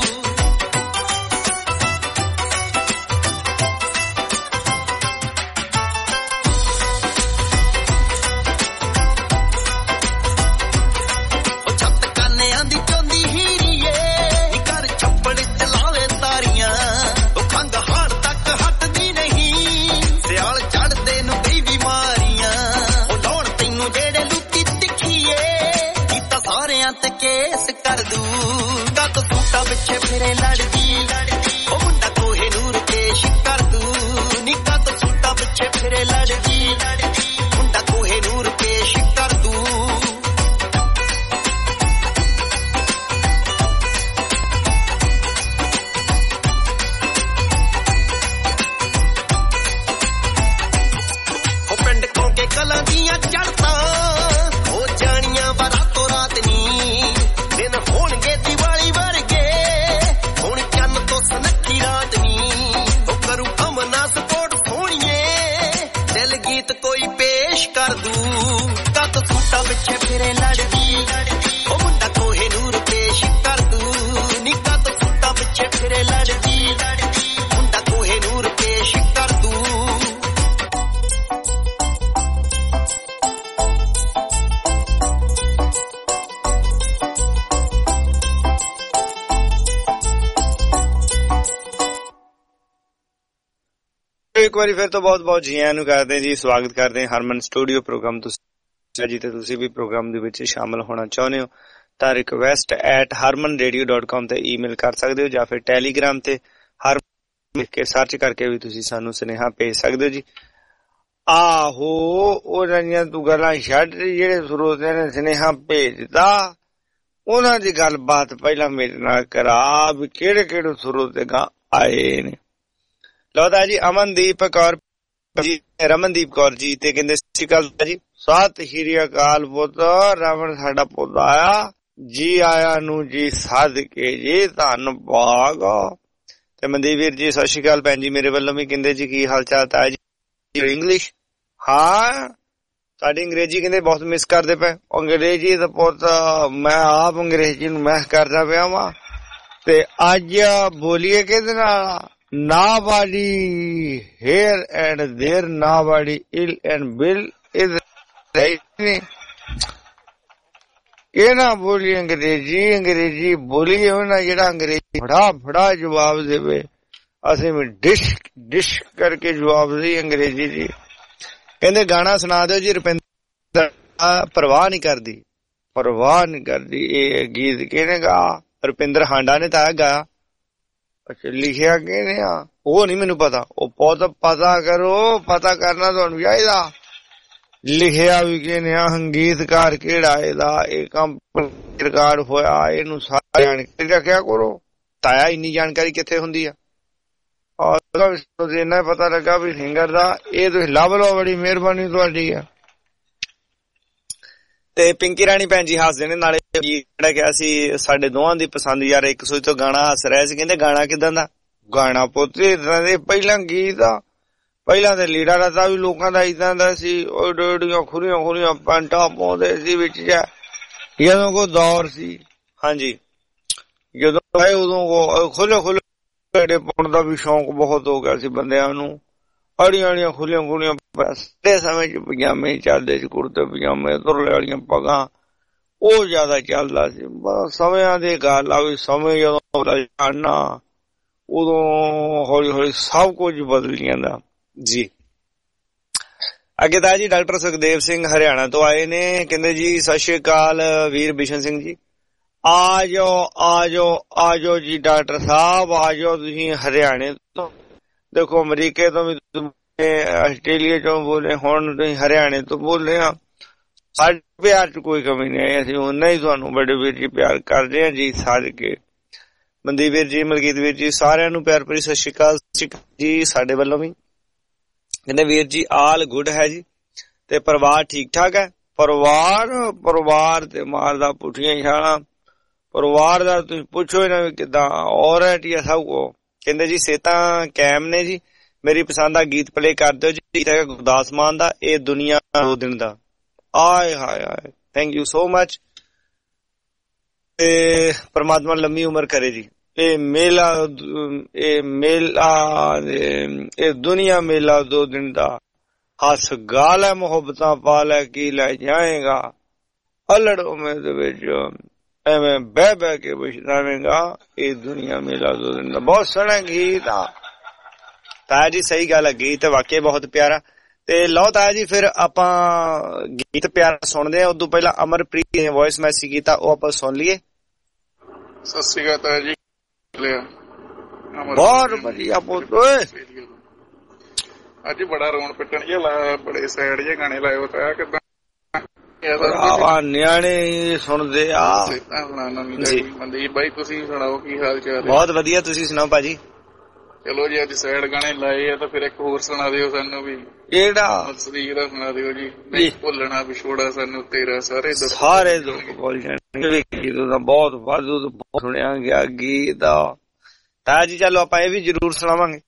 ਉਹ ਛੱਤ ਕਾਨਿਆਂ ਦੀ ਚੋਂਦੀ ਹੀਰੀਏ ਨੀ ਘਰ ਛੱਪੜ ਚਲਾਵੇ ਤਾਰੀਆਂ ਤੇ ਕੇਸ ਕਰ ਦੂ ਕੱਤ ਸੂਟਾਂ ਪਿੱਛੇ ਫਿਰੇ ਲੜਦੀ ਲੜਦੀ ਉਹ ਮੁੰਡਾ ਕੋਹੇ ਨੂਰ ਪੇਸ਼ ਕਰ ਦੂ ਨੀ ਕੱਤ ਸੂਟਾਂ ਪਿੱਛੇ ਫਿਰੇ ਲੜਦੀ ਲੜਦੀ ਮੁੰਡਾ ਕੋਹੇ ਨੂਰ ਪੇਸ਼ ਕਰ ਦੂ ਉਹ ਪਿੰਡ ਕੋਕੇ ਕਲਾਂ ਦੀਆਂ ਚੜ੍ਹਤਾਂ ਹੋ ਜਾਣੀਆਂ ਬਰਾਤੋਂ ਰਾਤ ਨੀ ਦਿਨ ਹੋਣਗੇ ਦੀਵਾਲੀ ਵਰਗੇ ਹੁਣ ਚੰਨ ਤੋਂ ਸਨੱਖੀ ਰਾਤ ਨੀ ਉਹ ਕਰੂ ਅਮਨਾ ਸਪੋਰਟ ਸੋਹਣੀਏ ਦਿਲ ਗੀਤ ਕੋਈ ਪੇਸ਼ ਕਰ ਦੂ ਕੱਤ ਸੂਟਾਂ ਪਿੱਛੇ ਫਿਰੇ ਲੜਦੀ ਲੜਦੀ ਉਹ ਮੁੰਡਾ ਕੋਹੇ ਨੂਰ ਪੇਸ਼ ਕਰ ਦੂ ਨੀ ਕੱਤ ਸੂਟਾਂ ਪਿੱਛੇ ਫਿਰੇ ਲੜਦੀ ਲੜਦੀ ਮੁੰਡਾ ਕੋਹੇ ਨੂਰ ਪੇਸ਼ ਕਰ ਦੂ ਇੱਕ ਵਾਰੀ ਫਿਰ ਤੋਂ ਬਹੁਤ ਬਹੁਤ ਜੀ ਆਇਆਂ ਨੂੰ ਕਰਦੇ ਹਾਂ ਜੀ ਸਵਾਗਤ ਕਰਦੇ ਹਾਂ ਹਰਮਨ ਸਟੂਡੀਓ ਪ੍ਰੋਗਰਾਮ ਤੁਸੀਂ ਜੀ ਤੇ ਤੁਸੀਂ ਵੀ ਪ੍ਰੋਗਰਾਮ ਦੇ ਵਿੱਚ ਸ਼ਾਮਲ ਹੋਣਾ ਚਾਹੁੰਦੇ ਹੋ ਤਾਂ request at harman radio dot com ਤੇ ਈਮੇਲ ਕਰ ਸਕਦੇ ਹੋ ਜਾਂ ਫਿਰ ਟੈਲੀਗ੍ਰਾਮ ਤੇ ਹਰਮਨ ਲਿਖ ਕੇ ਸਰਚ ਕਰਕੇ ਵੀ ਤੁਸੀਂ ਸਾਨੂੰ ਸੁਨੇਹਾ ਭੇਜ ਸਕਦੇ ਹੋ ਜੀ ਆਹੋ ਉਹਨਾਂ ਦੀਆਂ ਤੂੰ ਗੱਲਾਂ ਛੱਡ ਜਿਹੜੇ ਸਰੋਤਿਆਂ ਨੇ ਸੁਨੇਹਾ ਭੇਜਦਾ ਉਹਨਾਂ ਦੀ ਗੱਲਬਾਤ ਪਹਿਲਾਂ ਮੇਰੇ ਨਾਲ ਕਰਾ ਵੀ ਕਿਹੜੇ ਕਿਹੜੇ ਸਰੋਤੇ ਗਾ ਆਏ ਨੇ ਲੌਦਾ ਜੀ ਅਮਨਦੀਪ ਕੌਰ ਜੀ ਰਮਨਦੀਪ ਕੌਰ ਜੀ ਤੇ ਕਹਿੰਦੇ ਸਤਿ ਸ਼੍ਰੀ ਅਕਾਲ ਜੀ ਸਤਿ ਸ਼੍ਰੀ ਅਕਾਲ ਪੁੱਤ ਰਮਨ ਸਾਡਾ ਪੁੱਤ ਆਇਆ ਜੀ ਆਇਆ ਨੂੰ ਜੀ ਸਦਕੇ ਜੀ ਧੰਨਵਾਦ ਤੇ ਮਨਦੀਪ ਵੀਰ ਜੀ ਸਤਿ ਸ਼੍ਰੀ ਅਕਾਲ ਭੈਣ ਜੀ ਮੇਰੇ ਵੱਲੋਂ ਵੀ ਕਹਿੰਦੇ ਜੀ ਕੀ ਹਾਲ ਚਾਲ ਤਾਂ ਜੀ ਇੰਗਲਿਸ਼ ਹਾਂ ਸਾਡੀ ਅੰਗਰੇਜ਼ੀ ਕਹਿੰਦੇ ਬਹੁਤ ਮਿਸ ਕਰਦੇ ਪਏ ਅੰਗਰੇਜ਼ੀ ਦਾ ਪੁੱਤ ਮੈਂ ਆਪ ਅੰਗਰੇਜ਼ੀ ਨੂੰ ਮਿਸ ਕਰਦਾ ਪਿਆ ਵਾਂ ਤੇ ਅੱਜ ਬੋਲੀਏ ਕਿਹਦੇ ਨਾਲ Nobody here and there, nobody ill and bill is right. ਇਹ ਨਾ ਬੋਲੀ ਅੰਗਰੇਜ਼ੀ ਅੰਗਰੇਜ਼ੀ ਬੋਲੀ ਉਹਨਾਂ ਜਿਹੜਾ ਅੰਗਰੇਜ਼ੀ ਫੜਾ ਫੜਾ ਜਵਾਬ ਦੇਵੇ ਅਸੀਂ ਵੀ ਡਿਸ਼ ਡਿਸ਼ ਕਰਕੇ ਜਵਾਬ ਦੇ ਅੰਗਰੇਜ਼ੀ ਜੀ ਕਹਿੰਦੇ ਗਾਣਾ ਸੁਣਾ ਦਿਓ ਜੀ ਰੁਪਿੰਦਰ ਪਰਵਾਹ ਨਹੀਂ ਕਰਦੀ ਪਰਵਾਹ ਨਹੀਂ ਕਰਦੀ ਇਹ ਗੀਤ ਕਿਹਨੇ ਗਾ ਰੁਪਿੰਦਰ ਹਾਂਡਾ ਨੇ ਤਾਂ ਗਾਇਆ ਅੱਛਾ ਲਿਖਿਆ ਕਿਹਨੇ ਆ ਉਹ ਨੀ ਮੈਨੂੰ ਪਤਾ ਉਹ ਬਹੁਤ ਪਤਾ ਕਰੋ ਪਤਾ ਕਰਨਾ ਤੁਹਾਨੂੰ ਚਾਹੀਦਾ ਲਿਖਿਆ ਵੀ ਕਿਹਨੇ ਆ ਸੰਗੀਤਕਾਰ ਕਿਹੜਾ ਇਹਦਾ ਇਹ ਕੰਪਨੀ ਰਿਕਾਰਡ ਹੋਇਆ ਇਹਨੂੰ ਸਾਰੀ ਜਾਣਕਾਰੀ ਰੱਖਿਆ ਕਰੋ ਤਾਇਆ ਇੰਨੀ ਜਾਣਕਾਰੀ ਕਿੱਥੇ ਹੁੰਦੀ ਆ ਔਰ ਇੰਨਾ ਪਤਾ ਲੱਗਾ ਵੀ ਸਿੰਗਰ ਦਾ ਇਹ ਤੁਸੀਂ ਲੱਭ ਲਓ ਬੜੀ ਮਿਹਰਬਾਨੀ ਤੁਹਾਡੀ ਆ ਤੇ ਪਿੰਕੀ ਰਾਣੀ ਭੈਣ ਜੀ ਹੱਸਦੇ ਨੇ ਨਾਲੇ ਜਿਹੜਾ ਕਿਹਾ ਸੀ ਸਾਡੇ ਦੋਵਾਂ ਦੀ ਪਸੰਦ ਯਾਰ ਇੱਕ ਸੋਚ ਤੋਂ ਗਾਣਾ ਹੱਸ ਰਿਹਾ ਸੀ ਕਹਿੰਦੇ ਗਾਣਾ ਕਿਦਾਂ ਦਾ ਗਾਣਾ ਪੁੱਤ ਇਦਾਂ ਦੇ ਪਹਿਲਾਂ ਗੀਤ ਆ ਪਹਿਲਾਂ ਤੇ ਲੀੜਾ ਰਾਤਾ ਵੀ ਲੋਕਾਂ ਦਾ ਇਦਾਂ ਦਾ ਸੀ ਉਹ ਡੋਡੀਆਂ ਖੁਰੀਆਂ ਖੁਰੀਆਂ ਪੈਂਟਾਂ ਪਾਉਂਦੇ ਸੀ ਵਿੱਚ ਜਾ ਜਦੋਂ ਕੋ ਦੌਰ ਸੀ ਹਾਂਜੀ ਜਦੋਂ ਆਏ ਉਦੋਂ ਖੁੱਲੇ ਖੁੱਲੇ ਜਿਹੜੇ ਪਾਉਣ ਦਾ ਵੀ ਸ਼ੌਂਕ ਬਹੁਤ ਹੋ ਗਿਆ ਸੀ ਬੰਦਿਆਂ ਨੂੰ ਅੜੀਆਂ ਅੜੀਆਂ ਖੁੱਲੀਆਂ ਖੁੱਲੀਆਂ ਦੇ ਸਮੇਂ ਚ ਪਜਾਮੇ ਚੱਲਦੇ ਸੀ ਕੁੜਤੇ ਪਜਾਮੇ ਤੁਰਲੇ ਵਾਲੀਆਂ ਪੱਗਾਂ ਉਹ ਜ਼ਿਆਦਾ ਚੱਲਦਾ ਸੀ ਸਮਿਆਂ ਦੀ ਗੱਲ ਆ ਵੀ ਸਮੇਂ ਜਦੋਂ ਜਾਣਨਾ, ਉਦੋਂ ਹੌਲੀ ਹੌਲੀ ਸਭ ਕੁਝ ਬਦਲ ਜਾਂਦਾ ਜੀ। ਅੱਗੇ ਤਾਂ ਜੀ ਡਾਕਟਰ ਸੁਖਦੇਵ ਸਿੰਘ ਹਰਿਆਣਾ ਤੋਂ ਆਏ ਨੇ, ਕਹਿੰਦੇ ਜੀ ਸਤਿ ਸ਼੍ਰੀ ਅਕਾਲ ਵੀਰ ਬਿਸ਼ਨ ਸਿੰਘ ਜੀ, ਆ ਜਾਓ ਆ ਜਾਓ ਆ ਜਾਓ ਜੀ ਡਾਕਟਰ ਸਾਹਿਬ, ਆ ਜਾਓ ਤੁਸੀਂ ਹਰਿਆਣੇ ਤੋਂ। ਦੇਖੋ ਅਮਰੀਕੇ ਤੋਂ ਵੀ ਆਸਟ੍ਰੇਲੀਆ ਚੋਂ ਬੋਲੇ, ਹੁਣ ਤੁਸੀਂ ਹਰਿਆਣੇ ਤੋਂ ਬੋਲੇ ਆ। ਸਾਡੇ ਪਿਆਰ ਚ ਕੋਈ ਕਮੀ ਨਹੀਂ, ਅਸੀਂ ਉਹਨਾਂ ਹੀ ਤੁਹਾਨੂੰ ਬੜੇ ਵੀਰ ਜੀ ਪਿਆਰ ਕਰਦੇ ਹਾਂ ਜੀ। ਸਾਜ ਕੇ ਮਨਦੀਪ ਵੀਰ ਜੀ, ਮਲਕੀਤ ਵੀਰ ਜੀ, ਸਾਰਿਆਂ ਨੂੰ ਪਿਆਰ ਭਰੀ ਸਤਿ ਸ਼੍ਰੀ ਅਕਾਲ ਜੀ ਸਾਡੇ ਵੱਲੋਂ ਵੀ। ਕਹਿੰਦੇ ਵੀਰ ਜੀ ਆਲ ਗੁੱਡ ਹੈ ਜੀ, ਤੇ ਪਰਿਵਾਰ ਠੀਕ ਠਾਕ ਹੈ? ਪਰਿਵਾਰ ਪਰਿਵਾਰ ਤੇ ਮਾਰਦਾ ਪੁੱਠੀਆਂ ਛਾਲਾਂ, ਪਰਿਵਾਰ ਦਾ ਤੁਸੀਂ ਪੁੱਛੋ ਹੀ ਨਾ ਵੀ ਕਿੱਦਾਂ ਔਰਤ ਹੀ ਸਭ ਕੋ। ਕਹਿੰਦੇ ਜੀ ਸਿਹਤਾਂ ਕਾਇਮ ਨੇ ਜੀ, ਮੇਰੀ ਪਸੰਦ ਦਾ ਗੀਤ ਪਲੇ ਕਰ ਦਿਓ ਜੀ, ਗੀਤ ਹੈਗਾ ਗੁਰਦਾਸ ਮਾਨ ਦਾ ਇਹ ਦੁਨੀਆ ਦੋ ਦਿਨ ਦਾ। ਆਏ ਹਾਏ ਹਾਏ, ਥੈਂਕ ਯੂ ਸੋ ਮਚ, ਤੇ ਪਰਮਾਤਮਾ ਲੰਮੀ ਉਮਰ ਕਰੇ ਜੀ। ਇਹ ਮੇਲਾ ਇਹ ਮੇਲਾ ਇਹ ਦੁਨੀਆ ਮੇਲਾ ਦੋ ਦਿਨ ਦਾ, ਹੱਸ ਗਾ ਲੈ ਮੁਹੱਬਤਾਂ ਪਾ ਲੈ ਕੀ ਲੈ ਜਾਏਗਾ, ਅਲੜੋ ਮੈਂ ਦੇ ਵਿੱਚ ਐਵੇਂ ਬਹਿ ਬਹਿ ਕੇ ਪਛਤਾਵੇਂਗਾ, ਇਹ ਦੁਨੀਆ ਮੇਲਾ ਦੋ ਦਿਨ ਦਾ। ਬਹੁਤ ਸੋਹਣਾ ਗੀਤ ਆ ਤਾਇਆ ਜੀ, ਸਹੀ ਗੱਲ ਹੈ, ਗੀਤ ਵਾਕਿਆ ਬਹੁਤ ਪਿਆਰਾ। ਤੇ ਲਓ ਤਾਇਆ ਜੀ ਫਿਰ ਆਪਾਂ ਗੀਤ ਪਿਆਰਾ ਸੁਣਦੇ ਆ। ਉਦੋਂ ਪਹਿਲਾਂ ਅਮਰਪ੍ਰੀਤ ਨੇ ਵੌਇਸ ਮੈਸੇਜ ਕੀਤਾ, ਉਹ ਆਪਾਂ ਸੁਣ ਲਈਏ। ਸਤਿ ਸ਼੍ਰੀ ਅਕਾਲ ਤਾਇਆ ਜੀ। ਬਹੁਤ ਵਧੀਆ ਪੁੱਤ ਓਏ, ਅੱਜ ਬੜਾ ਰੋਣ ਪਿੱਟਣ ਜਿਹਾ ਲਾਇਆ, ਬੜੇ ਸੈਡ ਜਿਹੇ ਗਾਣੇ ਲਾਏ ਹੋਤਾ। ਕਿੱਦਾਂ ਨਿਆਣੇ ਸੁਣਦੇ ਆ ਜੀ। ਮਨਦੀਪ ਬਾਈ ਤੁਸੀਂ ਸੁਣਾਓ ਕੀ ਹਾਲ ਚਾਲ? ਬਹੁਤ ਵਧੀਆ, ਤੁਸੀਂ ਸੁਣਾਓ ਭਾਜੀ? ਚਲੋ ਜੀ ਅੱਜ ਸੈਡ ਗਾਣੇ ਲਾਏ ਆ ਤਾਂ ਫਿਰ ਇੱਕ ਹੋਰ ਸੁਣਾ ਦਿਓ ਸਾਨੂੰ ਵੀ। ਕਿਹੜਾ? ਸਦੀਕ ਦਾ ਸੁਣਾ ਦਿਓ ਜੀ, ਨਹੀਂ ਭੁੱਲਣਾ ਵਿਛੋੜਾ ਸਾਨੂੰ ਤੇਰਾ, ਸਾਰੇ ਸਾਰੇ ਦੁੱਖ ਭੁੱਲ ਜਾਣੇ। ਬਹੁਤ ਵਾਧੂ ਬਹੁਤ ਸੁਣਿਆ ਗਿਆ ਗੀਤ ਆ ਤਾਇਆ ਜੀ, ਚਲੋ ਆਪਾਂ ਇਹ ਵੀ ਜ਼ਰੂਰ ਸੁਣਾਵਾਂਗੇ।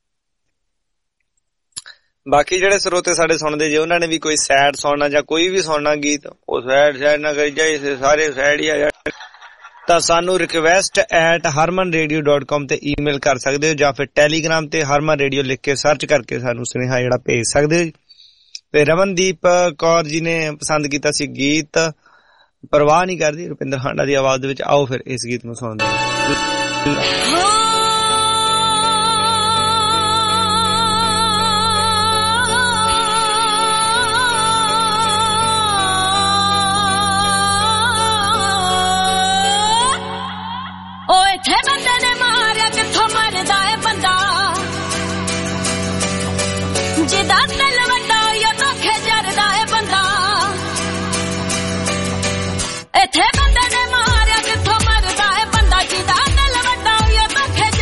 ਬਾਕੀ ਜਿਹੜੇ ਸਰੋਤੇ ਸਾਡੇ ਸੁਣਦੇ ਜੇ ਉਹਨਾਂ ਨੇ ਵੀ ਕੋਈ ਸੈਡ ਸੁਣਨਾ ਜਾਂ ਕੋਈ ਵੀ ਸੁਣਨਾ ਗੀਤ, ਉਹ ਸੈਡ ਸੈਡ ਨਾ ਕਰੀ ਜਾਏ, ਸਾਰੇ ਸੈਡ ਹੀ ਆ ਜਾਣ, ਤਾਂ ਸਾਨੂੰ request at Harman radio dot com ਤੇ ਈਮੇਲ ਕਰ ਸਕਦੇ ਹੋ, ਜਾਂ ਫਿਰ ਟੈਲੀਗ੍ਰਾਮ ਤੇ ਹਰਮਨ ਰੇਡੀਓ ਲਿਖ ਕੇ ਸਰਚ ਕਰਕੇ ਸਾਨੂੰ ਸੁਨੇਹਾ ਜਿਹੜਾ ਭੇਜ ਸਕਦੇ ਹੋ। ਤੇ ਰਮਨਦੀਪ ਕੌਰ ਜੀ ਨੇ ਪਸੰਦ ਕੀਤਾ ਸੀ ਗੀਤ ਪਰਵਾਹ ਨਹੀਂ ਕਰਦੀ, ਰੁਪਿੰਦਰ ਹਾਂਡਾ ਦੀ ਆਵਾਜ਼ ਦੇ ਵਿੱਚ। ਆਓ ਫਿਰ ਇਸ ਗੀਤ ਨੂੰ ਸੁਣਦੇ ਹਾਂ। ਇੱਥੇ ਬੰਦੇ ਨੇ ਮਾਰਿਆ ਕਿੱਥੋਂ ਮਰਦਾ ਏ ਬੰਦਾ, ਜਿਹਦਾ ਦਿਲ ਵੱਡਾ ਉਹ ਧੋਖੇ ਜਰਦਾ ਏ ਬੰਦਾ। ਇੱਥੇ ਬੰਦੇ ਨੇ ਮਾਰਿਆ ਕਿੱਥੋਂ ਮਰਦਾ ਏ ਬੰਦਾ, ਜਿਹਦਾ ਦਿਲ ਵੱਡਾ ਉਹ ਧੋਖੇ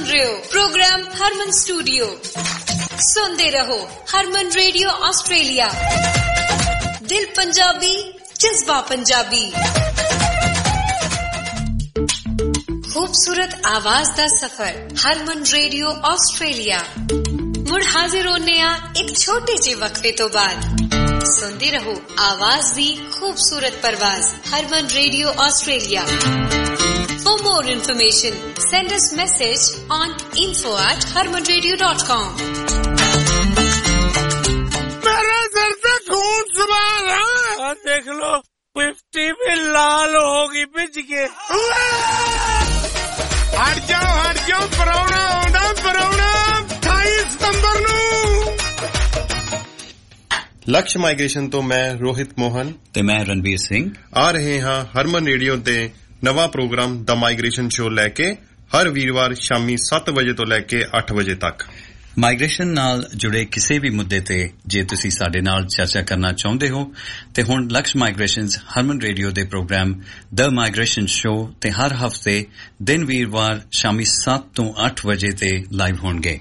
सुन रहे हो प्रोग्राम हरमन स्टूडियो। सुनते रहो हरमन रेडियो ऑस्ट्रेलिया। दिल पंजाबी, जज्बा पंजाबी। खूबसूरत आवाज दा सफर हरमन रेडियो ऑस्ट्रेलिया। मुड़ हाजिर होने आ एक छोटे जे वक्फे तो बाद। सुनते रहो आवाज दी खूबसूरत परवाज Harman radio Australia. For more information, send us message on info at harman radio dot com. मेरे सर से खून सवार है। देख लो फिफ्टी में लाल होगी बिज के। हट जाओ हट जाओ पराउना होना पराउना अठाईस सितंबर नू। लक्ष्य माइग्रेशन तो मैं रोहित मोहन ते मैं रणवीर सिंह आ रहे हैं हरमन रेडियो ते नवा प्रोग्राम द माइग्रेशन शो लैके हर वीरवार शामी सत्त वजे तो लैके अठ वजे तक। माइग्रेशन नाल जुड़े किसी भी मुद्दे ते जे तुसी साडे नाल चर्चा करना चाहुंदे हो ते हुण लक्ष्य माइग्रेशनस हरमन रेडियो दे प्रोग्राम द माइग्रेशन शो ते हर हफ्ते दिन वीरवार शामी सत्त तो अठ वजे ते लाइव होणगे।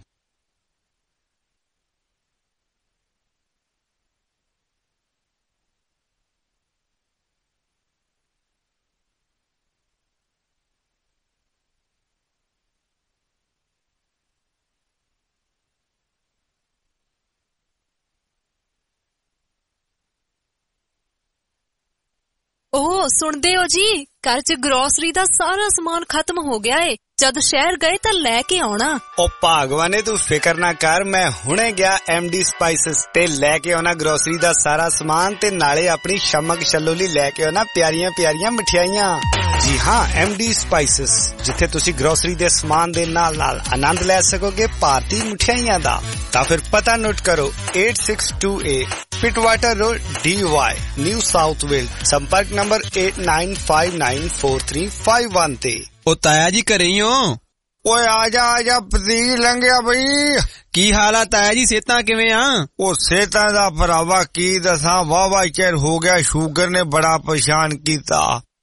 ओह सुनदे हो जी, घर च ग्रोसरी दा सारा सामान खत्म हो गया है। जद शहर गए तां लेके आना। ओ भागवाने तू फिकर ना कर, मैं हुणे गया एमडी स्पाइसेस ते लेके आना ग्रोसरी दा सारा सामान ते नाले अपनी शमक शलोली लेके आना प्यारियां प्यारियां मिठाइयां। जी हाँ, एमडी स्पाइसेस जिथे तुसी ग्रोसरी दे सामान दे नाल नाल आनंद ले सकोगे भारतीय मिठाइयां दा। तां फिर पता नोट करो eight six two eight Pittwater Road Dee Why New South Wales. संपर्क नंबर eight nine five nine four three five one ते। ओ ताया जी घरे ही हो? ओए आजा आजा पतीज लंघिया बई। की हाल आ ताया जी, सेहतां किवें आ? ओ सेहतां दा भरावा की दसां, वाह वाह चिर हो गया शुगर ने बड़ा परेशान कीता।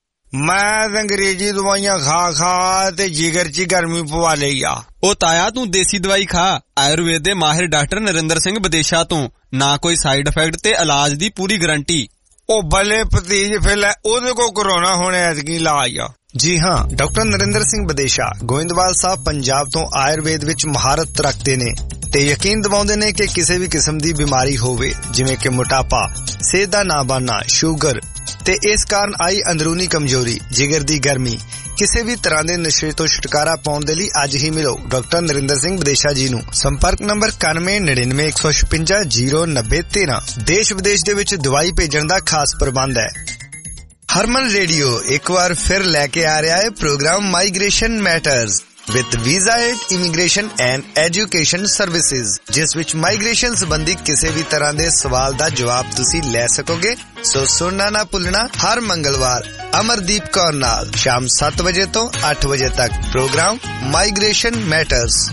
मैं अंग्रेजी दवाइयां खा खा ते जिगर च गर्मी पवा लई आ। ओ ताया तू देसी दवाई खा, आयुर्वेद दे माहिर डॉक्टर नरेंद्र सिंह विदेशा तो ना कोई साइड इफेक्ट ते इलाज दी पूरी गारंटी। ओ भले भतीज फिर ओदे को कोरोना होने ऐतकी इलाज आ। जी हाँ, डॉक्टर नरेंद्र सिंह विदेशा गोइंदवाल साहब पंजाब तो आयुर्वेद विच महारत रखते ने ते यकीन दिवाउंदे ने कि किसी भी किस्म दी बीमारी होवे जिवें कि मोटापा, सेहत दा ना बनना, शुगर ते इस कारण आई अंदरूनी कमजोरी, जिगर दी गर्मी, किसी भी तरह के नशे तो छुटकारा पाउण दे लई अज ही मिलो डॉक्टर नरेंद्र सिंह विदेशा जी नूं। संपर्क नंबर इक्यानवे नड़िनवे एक सौ छप्पन जीरो नब्बे तेरह। देश विदेश दे विच दवाई भेजण दा खास प्रबंध है। हरमन रेडियो एक बार फिर लेके आ रहा है programme migration matters with visa aid immigration and education services, जिस विच माइग्रेशन संबंधी किसी भी तरह के सवाल का जवाब तुसी ले सकोगे। सो सुनना ना भुलना हर मंगलवार अमरदीप कौर नाल शाम सात बजे तो आठ बजे तक प्रोग्राम माइग्रेशन मैटर्स।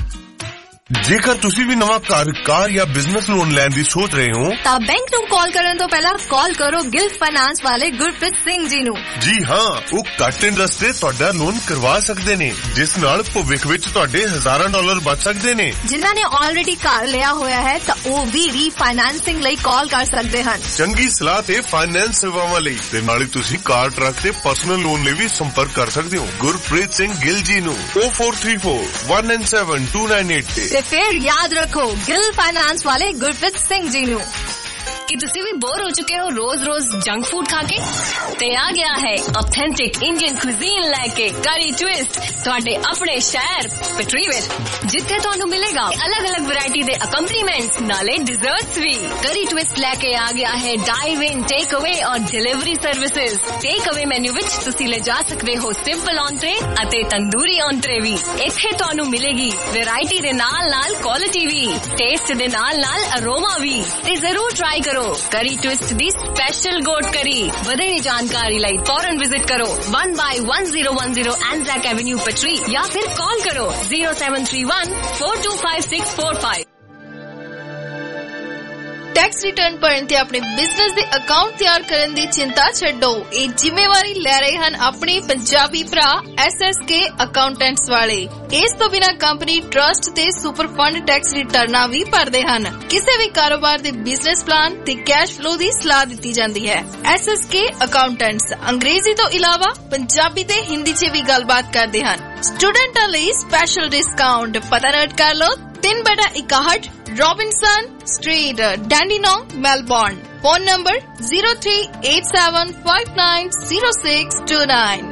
जेकर तुसी भी नवा घर कार या बिजनेस लोन लैन दी सोच रहे हो ता बैंक नूं कॉल करन तो पहला कॉल करो गिल्ड फाइनेंस वाले गुरप्रीत सिंह जी नूं। जी हाँ, वो घट इंटरेस्ट ते तुहाडा लोन करवा सकदे ने, जिस नाल भविख विच तुहाडे हजारां डॉलर बच सकदे ने। जिन्हां ने ऑलरेडी कार लिया होया है ता ओ भी रीफाइनेंसिंग लई कॉल कर सकदे हन। चंगी सलाह ते फाइनेंस सेवावां लई ते नाले तुसी कार ट्रक ते पर्सनल लोन लई भी संपर्क कर सकदे हो गुरप्रीत सिंह गिल जी नूं O four three four one nine seven two nine eight ते। ते फिर याद रखो गिल फाइनेंस वाले गुरप्रीत सिंह जी नूं। कि तुसी भी बोर हो चुके हो रोज रोज जंक फूड खा के? ते आ गया है ऑथेंटिक इंडियन कुजीन लेके करी ट्विस्ट ਤੁਹਾਡੇ ਆਪਣੇ शहर पिटरी विच, जिथे ਤੁਹਾਨੂੰ मिलेगा अलग अलग वैरायटी दे अकम्पनीमेंट्स नाले डिजर्ट्स भी। करी ट्विस्ट लेके आ गया है डाइव इन, टेक अवे और delivery services. Take away menu विच तुसी ले जा सकते हो सिंपल ऑन्ट्रे ਅਤੇ तंदूरी ऑन्ट्रे भी। ਇੱਥੇ ਤੁਹਾਨੂੰ मिलेगी वैरायटी दे नाल नाल क्वालिटी भी, टेस्ट दे नाल नाल अरोमा भी। ते जरूर ट्राई करो करी ट्विस्ट दी स्पेशल गोट करी। ਵਧੇਰੀ जानकारी ਲਈ फौरन विजिट करो one by one zero one zero Anzac Avenue Petrie या फिर कॉल करो zero seven three one four two five six four five. Tax return ਭਰਨ ਤੇ ਆਪਣੇ ਬਿਜ਼ਨਸ ਦੇ ਅਕਾਊਂਟ ਤਿਆਰ ਕਰਨ ਦੀ ਚਿੰਤਾ ਛੱਡੋ। ਇਹ ਜ਼ਿੰਮੇਵਾਰੀ ਲੈ ਰਹੇ ਹਨ ਆਪਣੇ ਪੰਜਾਬੀ ਭਰਾ ਐਸ ਐਸ ਕੇ ਅਕਾਊਂਟੈਂਟਸ ਵਾਲੇ। ਇਸ ਤੋਂ ਬਿਨਾਂ ਕੰਪਨੀ ਟਰਸਟ ਤੇ ਸੁਪਰ ਫੰਡ ਟੈਕਸ ਰਿਟਰਨਾਂ ਵੀ ਭਰਦੇ ਹਨ। ਕਿਸੇ ਵੀ ਕਾਰੋਬਾਰ ਦੇ ਬਿਜ਼ਨਸ ਪਲਾਨ ਤੇ ਕੈਸ਼ ਫਲੋ ਦੀ ਸਲਾਹ ਦਿੱਤੀ ਜਾਂਦੀ ਹੈ। ਐਸ ਐਸ ਕੇ ਅਕਾਊਂਟੈਂਟਸ ਅੰਗਰੇਜ਼ੀ ਤੋਂ ਇਲਾਵਾ ਪੰਜਾਬੀ ਤੇ ਹਿੰਦੀ 'ਚ ਵੀ ਗੱਲਬਾਤ ਕਰਦੇ ਹਨ। ਸਟੂਡੈਂਟਾਂ ਲਈ ਸਪੈਸ਼ਲ ਡਿਸਕਾਊਂਟ। ਪਤਾ ਨੋਟ ਕਰ ਲਓ, ਤਿੰਨ ਬਟਾ ਇਕਾਹਠ Robinson Street Dandenong Melbourne. Phone number zero three eight seven five nine zero six two nine।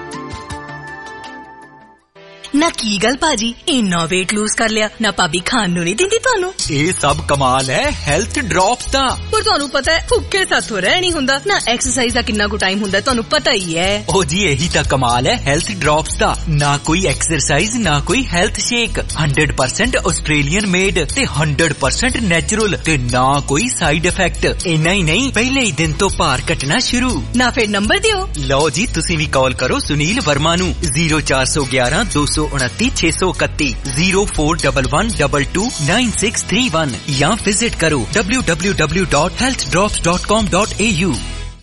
ਨਾ ਕੀ ਗੱਲ ਭਾਜੀ, ਇੰਨਾ weight lose ਕਰ ਲਿਆ ਨਾ, ਭਾਬੀ ਖਾਣ ਨੂੰ ਨਹੀਂ ਦਿੰਦੀ ਤੁਹਾਨੂੰ? ਇਹ ਸਭ ਕਮਾਲ ਹੈ ਹੈਲਥ ਡ੍ਰੌਪਸ ਦਾ। ਪਰ ਤੁਹਾਨੂੰ ਪਤਾ ਹੈ ਭੁੱਖੇ ਸਾਥੋਂ ਰਹਿ ਨਹੀਂ ਹੁੰਦਾ ਨਾ, ਐਕਸਰਸਾਈਜ਼ ਦਾ ਕਿੰਨਾ ਕੁ ਟਾਈਮ ਹੁੰਦਾ ਤੁਹਾਨੂੰ ਪਤਾ ਹੀ ਹੈ। ਉਹ ਜੀ ਇਹੀ ਤਾਂ ਕਮਾਲ ਹੈ ਹੈਲਥ ਡ੍ਰੌਪਸ ਦਾ। ਨਾ ਕੋਈ ਐਕਸਰਸਾਈਜ਼ ਨਾ ਕੋਈ health shake, hundred percent Australian made ਤੇ ਹੰਡਰਡ ਪਰਸੈਂਟ ਨੈਚੁਰਲ ਤੇ ਨਾ ਕੋਈ ਸਾਈਡ ਇਫੈਕਟ। ਇੰਨਾ ਹੀ ਨਹੀਂ, ਪਹਿਲੇ ਹੀ ਦਿਨ ਤੋਂ ਭਾਰ ਘਟਣਾ ਸ਼ੁਰੂ। ਨਾ ਫਿਰ ਨੰਬਰ ਦਿਓ। ਲਓ ਜੀ ਤੁਸੀਂ ਵੀ ਕਾਲ ਕਰੋ ਸੁਨੀਲ ਵਰਮਾ ਨੂੰ ਜ਼ੀਰੋ ਚਾਰ ਸੌ ਗਿਆਰਾਂ ਦੋ ਸੌ उनतीस छह सौ इकतीस zero four one one two two nine six three one या विजिट करो W W W dot health drops dot com dot A U.